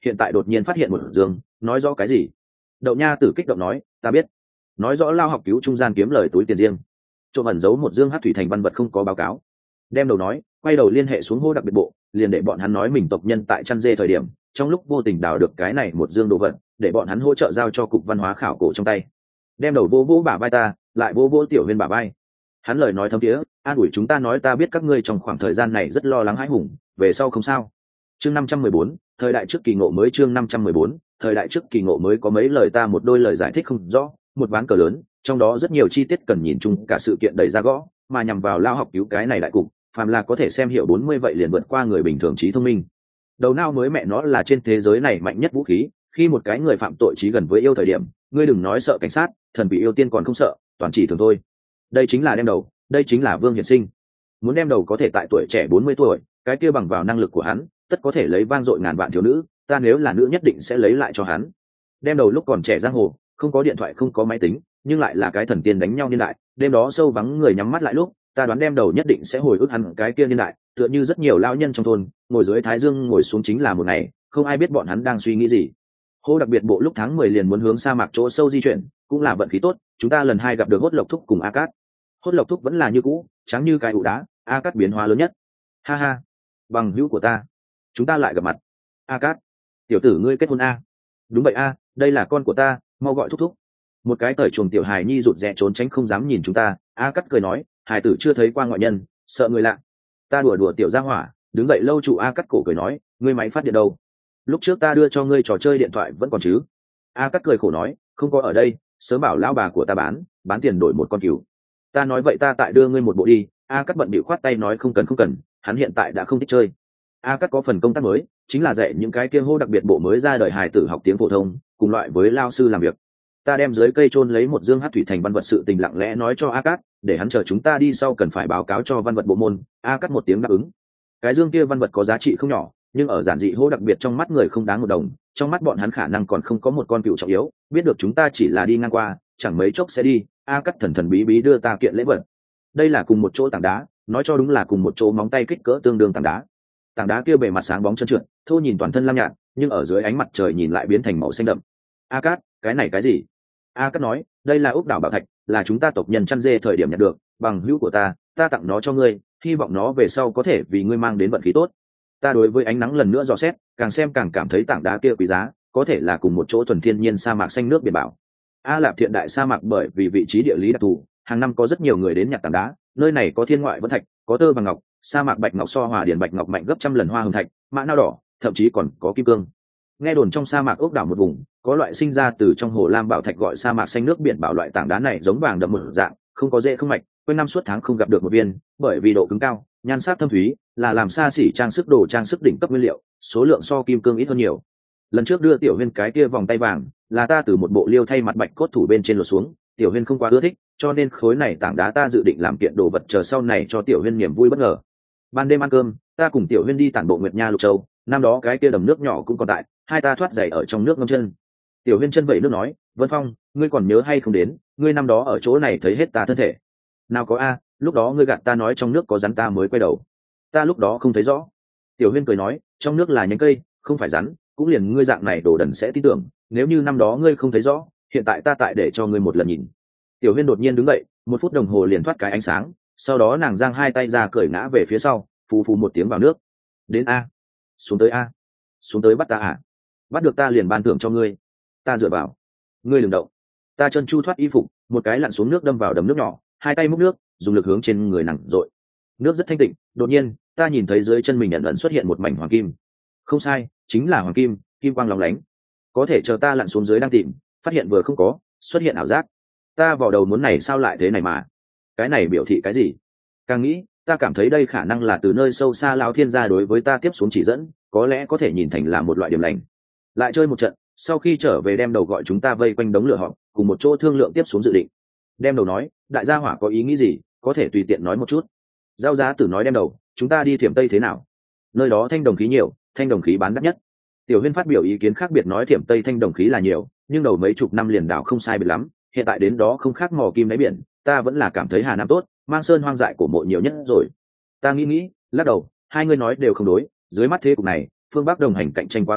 hiện tại đột nhiên phát hiện một dương, nói rõ cái gì? Đậu Nha Tử kích động nói, ta biết, nói rõ Lao học cứu trung gian kiếm lời túi tiền riêng, trộm ẩn giấu một dương hát thủy thành văn vật không có báo cáo. Đem đầu nói, quay đầu liên hệ xuống hô đặc biệt bộ, liền để bọn hắn nói mình tộc nhân tại chăn dê thời điểm trong lúc vô tình đào được cái này một dương đồ vật, để bọn hắn hỗ trợ giao cho cục văn hóa khảo cổ trong tay. Đem đầu vô vô bả vai ta, lại vô vô Tiểu Huyên bả vai. Hắn lời nói thấm thiế, an ủi chúng ta nói, ta biết các ngươi trong khoảng thời gian này rất lo lắng hãi hùng, về sau không sao. Chương năm trăm mười bốn, thời đại trước kỳ ngộ mới. Chương năm trăm mười bốn, thời đại trước kỳ ngộ mới. Có mấy lời ta một đôi lời giải thích không rõ, một ván cờ lớn, trong đó rất nhiều chi tiết cần nhìn chung cả sự kiện đẩy ra gõ, mà nhằm vào Lao học cứu cái này đại cục, phàm là có thể xem hiểu bốn mươi vậy liền vượt qua người bình thường trí thông minh. Đầu não mới mẹ nó là trên thế giới này mạnh nhất vũ khí, khi một cái người phạm tội trí gần với yêu thời điểm, ngươi đừng nói sợ cảnh sát, thần bị yêu tiên còn không sợ, toàn chỉ thường thôi. Đây chính là Đem Đầu, đây chính là Vương Hiển Sinh. Muốn Đem Đầu có thể tại tuổi trẻ bốn mươi tuổi, cái kia bằng vào năng lực của hắn, tất có thể lấy vang dội ngàn vạn thiếu nữ, ta nếu là nữ nhất định sẽ lấy lại cho hắn. Đem Đầu lúc còn trẻ giang hồ, không có điện thoại không có máy tính, nhưng lại là cái thần tiên đánh nhau niên đại, đêm đó sâu vắng người nhắm mắt lại lúc, ta đoán Đem Đầu nhất định sẽ hồi ức hắn cái kia niên đại, tựa như rất nhiều lão nhân trong thôn, ngồi dưới thái dương ngồi xuống chính là một ngày, không ai biết bọn hắn đang suy nghĩ gì. Hô đặc biệt bộ lúc tháng mười liền muốn hướng sa mạc chỗ sâu di chuyển, cũng là vận khí tốt, chúng ta lần hai gặp được Hốt Lộc Thúc cùng A Cát. Hốt Lộc Thúc vẫn là như cũ, trắng như cái ụ đá, A Cát biến hóa lớn nhất. Ha ha, bằng hữu của ta, chúng ta lại gặp mặt. A Cát, tiểu tử ngươi kết hôn a? Đúng vậy a, đây là con của ta, mau gọi thúc thúc. Một cái tởi chuồng tiểu hài nhi rụt rè trốn tránh không dám nhìn chúng ta. A Cát cười nói, hài tử chưa thấy qua ngoại nhân, sợ người lạ. Ta đùa đùa tiểu gia hỏa, đứng dậy lâu trụ. A Cát cổ cười nói, ngươi máy phát điện đâu? Lúc trước ta đưa cho ngươi trò chơi điện thoại vẫn còn chứ? A Cát cười khổ nói, không có ở đây, sớm bảo lão bà của ta bán, bán tiền đổi một con cừu. Ta nói vậy ta tại đưa ngươi một bộ đi. A Cát bận bịu khoát tay nói không cần không cần, hắn hiện tại đã không thích chơi. A Cát có phần công tác mới, chính là dạy những cái kia hô đặc biệt bộ mới ra đời hài tử học tiếng phổ thông, cùng loại với lao sư làm việc. Ta đem dưới cây chôn lấy một dương hát thủy thành văn vật sự tình lặng lẽ nói cho A Cát, để hắn chờ chúng ta đi sau cần phải báo cáo cho văn vật bộ môn. A Cát một tiếng đáp ứng. Cái dương kia văn vật có giá trị không nhỏ, nhưng ở giản dị hô đặc biệt trong mắt người không đáng một đồng, trong mắt bọn hắn khả năng còn không có một con cừu trọng yếu, biết được chúng ta chỉ là đi ngang qua, chẳng mấy chốc sẽ đi. A Cát thần thần bí bí đưa ta kiện lễ vật. Đây là cùng một chỗ tảng đá, nói cho đúng là cùng một chỗ móng tay kích cỡ tương đương tảng đá. Tảng đá kia bề mặt sáng bóng trơn trượt, thô nhìn toàn thân lam nhạt, nhưng ở dưới ánh mặt trời nhìn lại biến thành màu xanh đậm. A Cát, cái này cái gì? A Cát nói, đây là ốc đảo bảo thạch, là chúng ta tộc nhân chăn dê thời điểm nhận được, bằng hữu của ta, ta tặng nó cho ngươi, hy vọng nó về sau có thể vì ngươi mang đến vận khí tốt. Ta đối với ánh nắng lần nữa dò xét, càng xem càng cảm thấy tảng đá kia quý giá, có thể là cùng một chỗ thuần thiên nhiên sa mạc xanh nước biển bảo. A Lạp Thiện Đại sa mạc bởi vì vị trí địa lý đặc thù, hàng năm có rất nhiều người đến nhặt tảng đá, nơi này có thiên ngoại vân thạch, có tơ vàng ngọc, sa mạc bạch ngọc so hòa điển bạch ngọc mạnh gấp trăm lần hoa hồng thạch, mã nao đỏ, thậm chí còn có kim cương. Nghe đồn trong sa mạc ốc đảo một vùng, có loại sinh ra từ trong hồ lam bảo thạch gọi sa mạc xanh nước biển bảo, loại tảng đá này giống vàng đậm một dạng, không có rễ không mạch, quanh năm suốt tháng không gặp được một viên, bởi vì độ cứng cao, nhan sắc thâm thúy, là làm xa xỉ trang sức đồ trang sức đỉnh cấp nguyên liệu, số lượng so kim cương ít hơn nhiều. Lần trước đưa Tiểu Huyên cái kia vòng tay vàng, là ta từ một bộ liêu thay mặt bạch cốt thủ bên trên lột xuống, Tiểu Huyên không quá ưa thích, cho nên khối này tảng đá ta dự định làm kiện đồ vật chờ sau này cho Tiểu Huyên niềm vui bất ngờ. Ban đêm ăn cơm, ta cùng Tiểu Huyên đi tản bộ Nguyệt Nha Lục Châu, năm đó cái kia đầm nước nhỏ cũng còn tại, hai ta thoát giày ở trong nước ngâm chân. Tiểu Huyên chân vẩy nước nói, Vân Phong, ngươi còn nhớ hay không đến, ngươi năm đó ở chỗ này thấy hết ta thân thể. Nào có a, lúc đó ngươi gạt ta nói trong nước có rắn ta mới quay đầu. Ta lúc đó không thấy rõ. Tiểu Huyên cười nói, trong nước là nhánh cây, không phải rắn, cũng liền ngươi dạng này đồ đần sẽ tin tưởng, nếu như năm đó ngươi không thấy rõ, hiện tại ta tại để cho ngươi một lần nhìn. Tiểu Huyên đột nhiên đứng dậy, một phút đồng hồ liền thoát cái ánh sáng, sau đó nàng giang hai tay ra cởi ngã về phía sau, phù phù một tiếng vào nước. Đến a, xuống tới a, xuống tới bắt ta à, bắt được ta liền ban thưởng cho ngươi. Ta dựa vào, ngươi đừng động. Ta chân chu thoát y phục, một cái lặn xuống nước đâm vào đầm nước nhỏ, hai tay múc nước, dùng lực hướng trên người nàng dội. Nước rất thanh tịnh, đột nhiên ta nhìn thấy dưới chân mình ẩn ẩn xuất hiện một mảnh hoàng kim. Không sai, chính là hoàng kim, kim quang lóng lánh. Có thể chờ ta lặn xuống dưới đang tìm, phát hiện vừa không có, xuất hiện ảo giác. Ta vào đầu muốn này sao lại thế này mà, cái này biểu thị cái gì? Càng nghĩ, ta cảm thấy đây khả năng là từ nơi sâu xa lão thiên gia đối với ta tiếp xuống chỉ dẫn, có lẽ có thể nhìn thành là một loại điểm lành. Lại chơi một trận, sau khi trở về Đem Đầu gọi chúng ta vây quanh đống lửa họp, cùng một chỗ thương lượng tiếp xuống dự định. Đem Đầu nói, đại gia hỏa có ý nghĩ gì, có thể tùy tiện nói một chút. Giao Giá Tử nói, Đem Đầu, chúng ta đi Thiểm Tây thế nào? Nơi đó thanh đồng khí nhiều, thanh đồng khí bán đắt nhất. Tiểu Huyên phát biểu ý kiến khác biệt, nói Thiểm Tây thanh đồng khí là nhiều, nhưng đầu mấy chục năm liền đảo không sai biệt lắm, hiện tại đến đó không khác mò kim đáy biển, ta vẫn là cảm thấy Hà Nam tốt, mang sơn hoang dại của mộ nhiều nhất rồi. Ta nghĩ nghĩ, lắc đầu, hai người nói đều không đối, dưới mắt thế cục này, phương Bắc đồng hành cạnh tranh quá kịch liệt,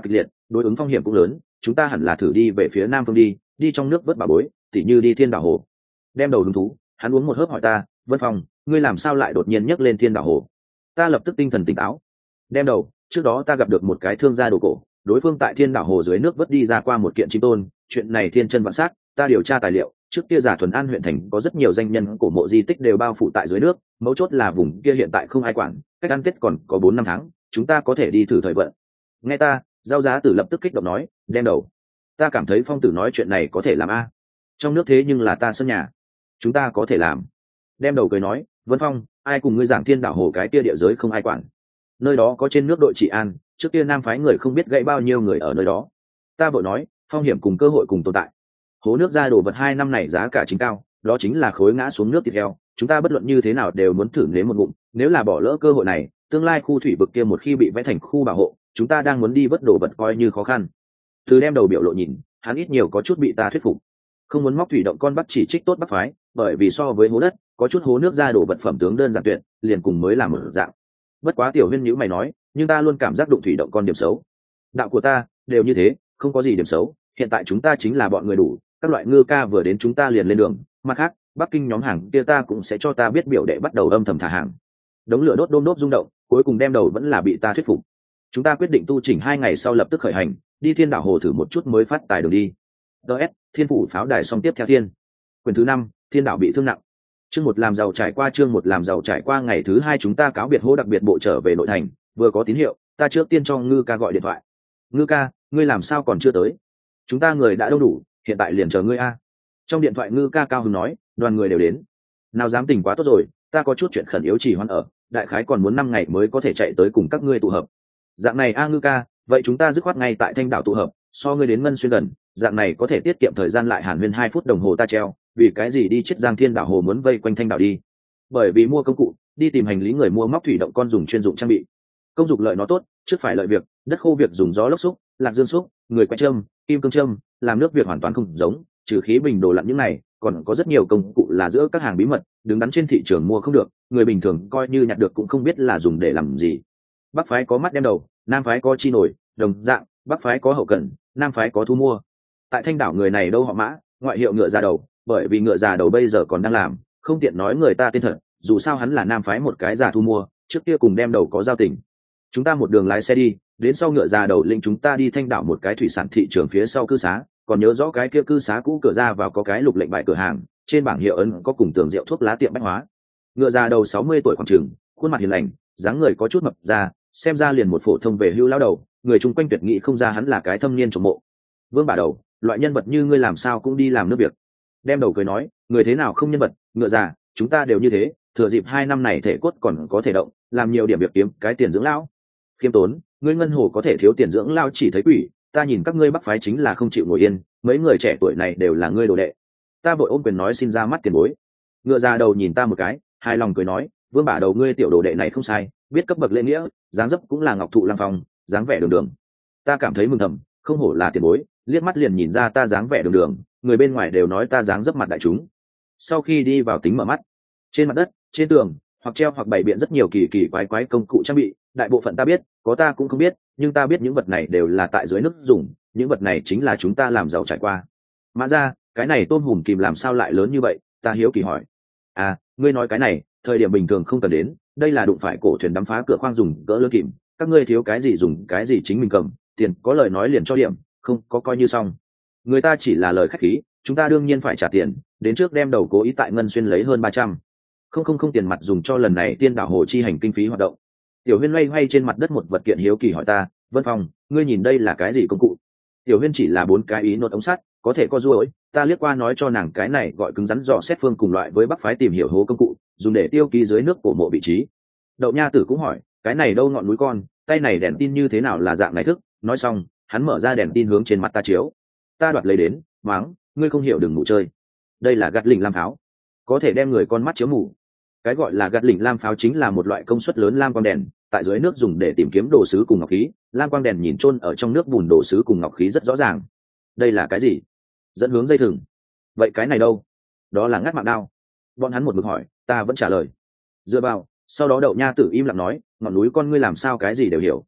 đối ứng phong hiểm cũng lớn, chúng ta hẳn là thử đi về phía nam phương đi, đi trong nước vớt bà bối, tỉ như đi thiên đảo hồ. Đem đầu hứng thú, hắn uống một hớp hỏi ta, Vân Phong, ngươi làm sao lại đột nhiên nhấc lên thiên đảo hồ? Ta lập tức tinh thần tỉnh táo. Đem đầu, trước đó ta gặp được một cái thương gia đồ cổ, đối phương tại thiên đảo hồ dưới nước vớt đi ra qua một kiện chim tôn, chuyện này thiên chân vạn xác, ta điều tra tài liệu, trước kia giả thuần an huyện thành có rất nhiều danh nhân cổ mộ di tích đều bao phủ tại dưới nước, mấu chốt là vùng kia hiện tại không ai quản, cách ăn tết còn có bốn năm tháng, chúng ta có thể đi thử thời vận. Nghe ta, Giao Giá Tử lập tức kích động nói, Đem đầu, ta cảm thấy Phong tử nói chuyện này có thể làm a. Trong nước thế nhưng là ta sân nhà, chúng ta có thể làm. Đem đầu cười nói, Vân Phong, ai cùng ngươi giảng thiên đảo hồ cái kia địa giới không ai quản, nơi đó có trên nước đội trị an, trước kia nam phái người không biết gãy bao nhiêu người ở nơi đó. Ta vội nói, phong hiểm cùng cơ hội cùng tồn tại. Hố nước ra đồ vật hai năm này giá cả chính cao, đó chính là khối ngã xuống nước thịt heo, chúng ta bất luận như thế nào đều muốn thử nếm một ngụm, nếu là bỏ lỡ cơ hội này, tương lai khu thủy vực kia một khi bị vẽ thành khu bảo hộ, chúng ta đang muốn đi vớt đồ vật coi như khó khăn. Từ Đem đầu biểu lộ nhìn, hắn ít nhiều có chút bị ta thuyết phục. Không muốn móc thủy động con bắt chỉ trích tốt bắc phái, bởi vì so với hố đất, có chút hố nước ra đồ vật phẩm tướng đơn giản tuyệt, liền cùng mới làm một dạng. Bất quá Tiểu Huyên nhíu mày nói, nhưng ta luôn cảm giác đụng thủy động con điểm xấu. Đạo của ta đều như thế, không có gì điểm xấu, hiện tại chúng ta chính là bọn người đủ, các loại ngư ca vừa đến chúng ta liền lên đường, mặt khác, Bắc Kinh nhóm hàng kia ta cũng sẽ cho ta biết biểu đệ bắt đầu âm thầm thả hàng. Đống lửa đốt đôm đốt rung động, cuối cùng Đem đầu vẫn là bị ta thuyết phục. Chúng ta quyết định tu chỉnh hai ngày sau lập tức khởi hành, đi thiên đảo hồ thử một chút mới phát tài đường đi. ds Thiên phủ pháo đài xong tiếp theo thiên. Quyền thứ năm, thiên đảo bị thương nặng. Chương một làm giàu trải qua chương một làm giàu trải qua ngày thứ hai chúng ta cáo biệt hô đặc biệt bộ trở về nội thành, vừa có tín hiệu, ta trước tiên cho Ngư ca gọi điện thoại. Ngư ca, ngươi làm sao còn chưa tới? Chúng ta người đã đông đủ, hiện tại liền chờ ngươi a. Trong điện thoại Ngư ca cao hứng nói, đoàn người đều đến. Nào dám tỉnh quá tốt rồi, ta có chút chuyện khẩn yếu trì hoãn ở, đại khái còn muốn năm ngày mới có thể chạy tới cùng các ngươi tụ hợp. Dạng này a Ngư ca, vậy chúng ta dứt khoát ngay tại Thanh đảo tụ hợp, so ngươi đến Ngân Xuyên gần, dạng này có thể tiết kiệm thời gian lại hàn huyên hai phút đồng hồ ta treo, vì cái gì đi chết Giang Thiên đảo hồ muốn vây quanh Thanh đảo đi? Bởi vì mua công cụ, đi tìm hành lý người mua móc thủy động con dùng chuyên dụng trang bị. Công dụng lợi nó tốt, trước phải lợi việc, đất khô việc dùng gió lốc xúc, lạc dương xúc, người quay châm, kim cương châm, làm nước việc hoàn toàn không giống, trừ khí bình đồ lặn những này, còn có rất nhiều công cụ là giữa các hàng bí mật, đứng đắn trên thị trường mua không được, người bình thường coi như nhặt được cũng không biết là dùng để làm gì. Bắc phái có mắt Đem đầu, nam phái có chi nổi, đồng dạng, bắc phái có hậu cần, nam phái có thu mua. Tại Thanh đảo người này đâu họ Mã, ngoại hiệu ngựa già đầu, bởi vì ngựa già đầu bây giờ còn đang làm, không tiện nói người ta tên thật, dù sao hắn là nam phái một cái già thu mua, trước kia cùng Đem đầu có giao tình. Chúng ta một đường lái xe đi, đến sau ngựa già đầu lĩnh chúng ta đi Thanh đảo một cái thủy sản thị trường phía sau cư xá, còn nhớ rõ cái kia cư xá cũ cửa ra vào có cái lục lệnh bài cửa hàng, trên bảng hiệu ấn có cùng tường rượu thuốc lá tiệm bách hóa. Ngựa già đầu sáu mươi tuổi khoảng chừng, khuôn mặt hiền lành, dáng người có chút mập ra, xem ra liền một phổ thông về hưu lão đầu, người chung quanh tuyệt nghị không ra hắn là cái thâm niên trộm mộ. Vương Bà Đầu, loại nhân vật như ngươi làm sao cũng đi làm nước việc. Đem đầu cười nói, người thế nào không nhân vật, ngựa già, chúng ta đều như thế, thừa dịp hai năm này thể cốt còn có thể động, làm nhiều điểm việc kiếm cái tiền dưỡng lão. Khiêm tốn, ngươi ngân hồ có thể thiếu tiền dưỡng lão chỉ thấy quỷ, ta nhìn các ngươi bắc phái chính là không chịu ngồi yên, mấy người trẻ tuổi này đều là ngươi đồ đệ. Ta vội ôm quyền nói xin ra mắt tiền bối. Ngựa già đầu nhìn ta một cái, hài lòng cười nói, Vương Bà Đầu ngươi tiểu đồ đệ này không sai, biết cấp bậc lễ nghĩa, dáng dấp cũng là ngọc thụ lang phong, dáng vẻ đường đường. Ta cảm thấy mừng thầm, không hổ là tiền bối, liếc mắt liền nhìn ra ta dáng vẻ đường đường, người bên ngoài đều nói ta dáng dấp mặt đại chúng. Sau khi đi vào tính mở mắt, trên mặt đất, trên tường, hoặc treo hoặc bày biện rất nhiều kỳ kỳ quái quái công cụ trang bị, đại bộ phận ta biết, có ta cũng không biết, nhưng ta biết những vật này đều là tại dưới nước dùng, những vật này chính là chúng ta làm giàu trải qua. Mã ra, cái này tôm hùm kìm làm sao lại lớn như vậy? Ta hiếu kỳ hỏi. À, ngươi nói cái này, thời điểm bình thường không cần đến, đây là đụng phải cổ thuyền đắm phá cửa khoang dùng cỡ lớn kìm, các ngươi thiếu cái gì dùng cái gì chính mình cầm, tiền có lời nói liền cho điểm, không có coi như xong. Người ta chỉ là lời khách khí, chúng ta đương nhiên phải trả tiền, đến trước đem đầu cố ý tại Ngân Xuyên lấy hơn ba trăm không không không tiền mặt dùng cho lần này tiên đảo hồ chi hành kinh phí hoạt động. Tiểu Huyên loay hoay trên mặt đất một vật kiện hiếu kỳ hỏi ta, Vân Phong, ngươi nhìn đây là cái gì công cụ? Tiểu Huyên chỉ là bốn cái ý nốt ống sắt, có thể co duỗi, ta liếc qua nói cho nàng cái này gọi cứng rắn dò xét phương cùng loại với bắc phái tìm hiểu hố công cụ, dùng để tiêu ký dưới nước cổ mộ vị trí. Đậu Nha Tử cũng hỏi, cái này đâu ngọn núi con, tay này đèn tin như thế nào là dạng này thức? Nói xong, hắn mở ra đèn tin hướng trên mặt ta chiếu. Ta đoạt lấy đến, mắng, ngươi không hiểu đừng ngủ chơi. Đây là gạt lỉnh lam pháo, có thể đem người con mắt chiếu mù. Cái gọi là gạt lỉnh lam pháo chính là một loại công suất lớn lam quang đèn, tại dưới nước dùng để tìm kiếm đồ sứ cùng ngọc khí, lam quang đèn nhìn chôn ở trong nước bùn đồ sứ cùng ngọc khí rất rõ ràng. Đây là cái gì? Dẫn hướng dây thừng. Vậy cái này đâu? Đó là ngắt mạng đao. Bọn hắn một mực hỏi, ta vẫn trả lời. Dựa vào, sau đó Đậu Nha Tử im lặng nói, ngọn núi con ngươi làm sao cái gì đều hiểu.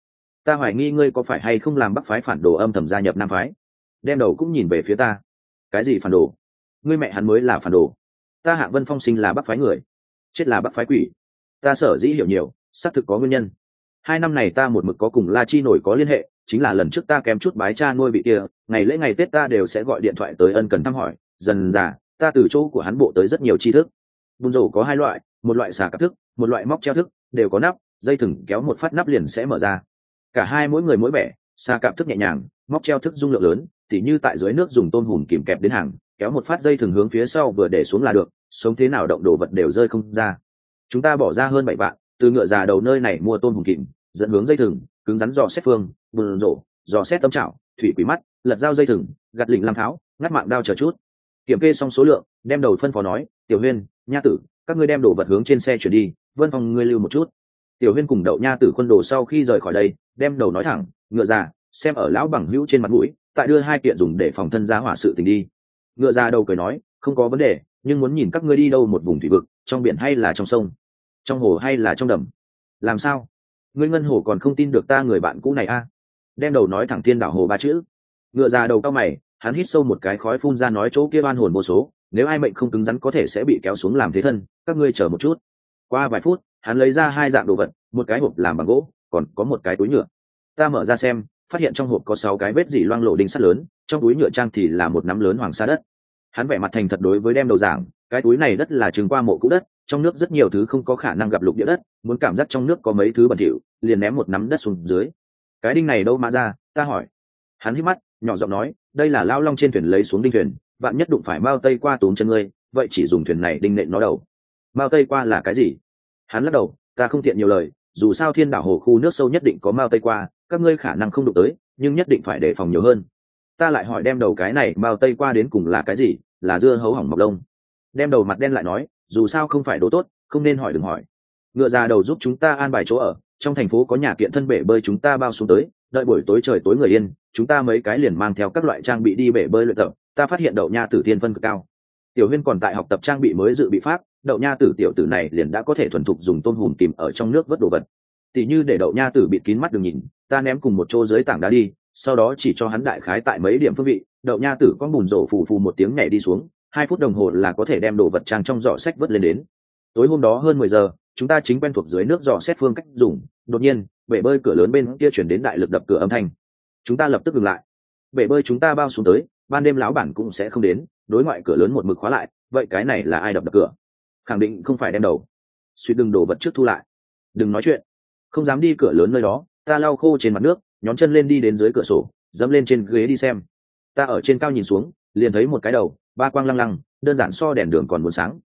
ta hoài nghi ngươi có phải hay không làm Bắc phái phản đồ âm thầm gia nhập Nam phái. Đem đầu cũng nhìn về phía ta. Cái gì phản đồ? Ngươi mẹ hắn mới là phản đồ. Ta Hạng Vân Phong sinh là Bắc phái người, chết là Bắc phái quỷ. Ta sở dĩ hiểu nhiều, xác thực có nguyên nhân. Hai năm này ta một mực có cùng La Chi nổi có liên hệ, chính là lần trước ta kém chút bái cha nuôi vị kia, ngày lễ ngày Tết ta đều sẽ gọi điện thoại tới ân cần thăm hỏi. Dần dà, ta từ chỗ của hắn bộ tới rất nhiều tri thức. Bùn rổ có hai loại, một loại xà cạp thức, một loại móc treo thức, đều có nắp, dây thừng kéo một phát nắp liền sẽ mở ra. Cả hai mỗi người mỗi vẻ, xà cạp thức nhẹ nhàng, móc treo thức dung lượng lớn, tỉ như tại dưới nước dùng tôm hùm kìm kẹp đến hàng, kéo một phát dây thừng hướng phía sau vừa để xuống là được, sống thế nào động đồ vật đều rơi không ra. Chúng ta bỏ ra hơn bảy vạn, từ ngựa già đầu nơi này mua tôm hùm kìm, dẫn hướng dây thừng, cứng rắn dò xét phương, bùn rổ, dò xét tâm chảo, thủy quỷ mắt, lật dao dây thừng, gạt lỉnh làm tháo, ngắt mạng đao chờ chút. Kiểm kê xong số lượng, đem đầu phân phó nói, Tiểu Huyên, Nha Tử, các ngươi đem đồ vật hướng trên xe chuyển đi, Vân Phong ngươi lưu một chút. Tiểu Huyên cùng Đậu Nha Tử quân đồ sau khi rời khỏi đây, đem đầu nói thẳng, ngựa già, xem ở lão bằng hữu trên mặt mũi, tại đưa hai kiện dùng để phòng thân giá hỏa sự tình đi. Ngựa già đầu cười nói, không có vấn đề, nhưng muốn nhìn các ngươi đi đâu một vùng thủy vực, trong biển hay là trong sông, trong hồ hay là trong đầm. Làm sao? Ngươi ngân hồ còn không tin được ta người bạn cũ này a? À? Đem đầu nói thẳng thiên đảo hồ ba chữ. Ngựa già đầu cao mày, hắn hít sâu một cái khói phun ra nói chỗ kia oan hồn vô số, nếu ai mệnh không cứng rắn có thể sẽ bị kéo xuống làm thế thân, các ngươi chờ một chút. Qua vài phút, hắn lấy ra hai dạng đồ vật, một cái hộp làm bằng gỗ, còn có một cái túi nhựa. Ta mở ra xem, phát hiện trong hộp có sáu cái vết dỉ loang lộ đinh sắt lớn, trong túi nhựa trang thì là một nắm lớn hoàng sa đất. Hắn vẻ mặt thành thật đối với đem đầu giảng, cái túi này đất là trừng qua mộ cũ đất, trong nước rất nhiều thứ không có khả năng gặp lục địa đất, muốn cảm giác trong nước có mấy thứ bẩn thỉu, liền ném một nắm đất xuống dưới. Cái đinh này đâu mà ra? Ta hỏi. Hắn hít mắt, nhỏ giọng nói, đây là lao long trên thuyền lấy xuống đinh thuyền, vạn nhất đụng phải mao tây qua túm chân ngươi, vậy chỉ dùng thuyền này đinh nện nó đầu. Mao tây qua là cái gì? Hắn lắc đầu, ta không tiện nhiều lời, dù sao thiên đảo hồ khu nước sâu nhất định có mao tây qua, các ngươi khả năng không đụng tới, nhưng nhất định phải đề phòng nhiều hơn. Ta lại hỏi đem đầu cái này mao tây qua đến cùng là cái gì? Là dưa hấu hỏng mọc lông. Đem đầu mặt đen lại nói, dù sao không phải đồ tốt, không nên hỏi đừng hỏi. Ngựa già đầu giúp chúng ta an bài chỗ ở, trong thành phố có nhà kiện thân bể bơi chúng ta bao xuống tới, đợi buổi tối trời tối người yên, chúng ta mấy cái liền mang theo các loại trang bị đi bể bơi luyện tập. Ta phát hiện Đậu Nha Tử thiên phân cực cao. Tiểu Huyên còn tại học tập trang bị mới dự bị pháp, Đậu Nha Tử tiểu tử này liền đã có thể thuần thục dùng tôm hùm kìm ở trong nước vớt đồ vật. Tỷ như để Đậu Nha Tử bịt kín mắt đừng nhìn, ta ném cùng một chỗ dưới tảng đá đi, sau đó chỉ cho hắn đại khái tại mấy điểm phương vị, Đậu Nha Tử con bùn rổ phù phù một tiếng nhảy đi xuống, hai phút đồng hồ là có thể đem đồ vật trang trong giỏ sách vớt lên đến. Tối hôm đó hơn mười giờ, chúng ta chính quen thuộc dưới nước dò xét phương cách dùng, đột nhiên bể bơi cửa lớn bên kia chuyển đến đại lực đập cửa âm thanh. Chúng ta lập tức dừng lại. Bể bơi chúng ta bao xuống tới, ban đêm lão bản cũng sẽ không đến, đối ngoại cửa lớn một mực khóa lại, vậy cái này là ai đập đập cửa? Khẳng định không phải đem đầu. Suy đừng đổ vật trước thu lại, đừng nói chuyện, không dám đi cửa lớn nơi đó. Ta lau khô trên mặt nước, nhón chân lên đi đến dưới cửa sổ, dẫm lên trên ghế đi xem. Ta ở trên cao nhìn xuống, liền thấy một cái đầu, ba quang lăng lăng, đơn giản so đèn đường còn muốn sáng.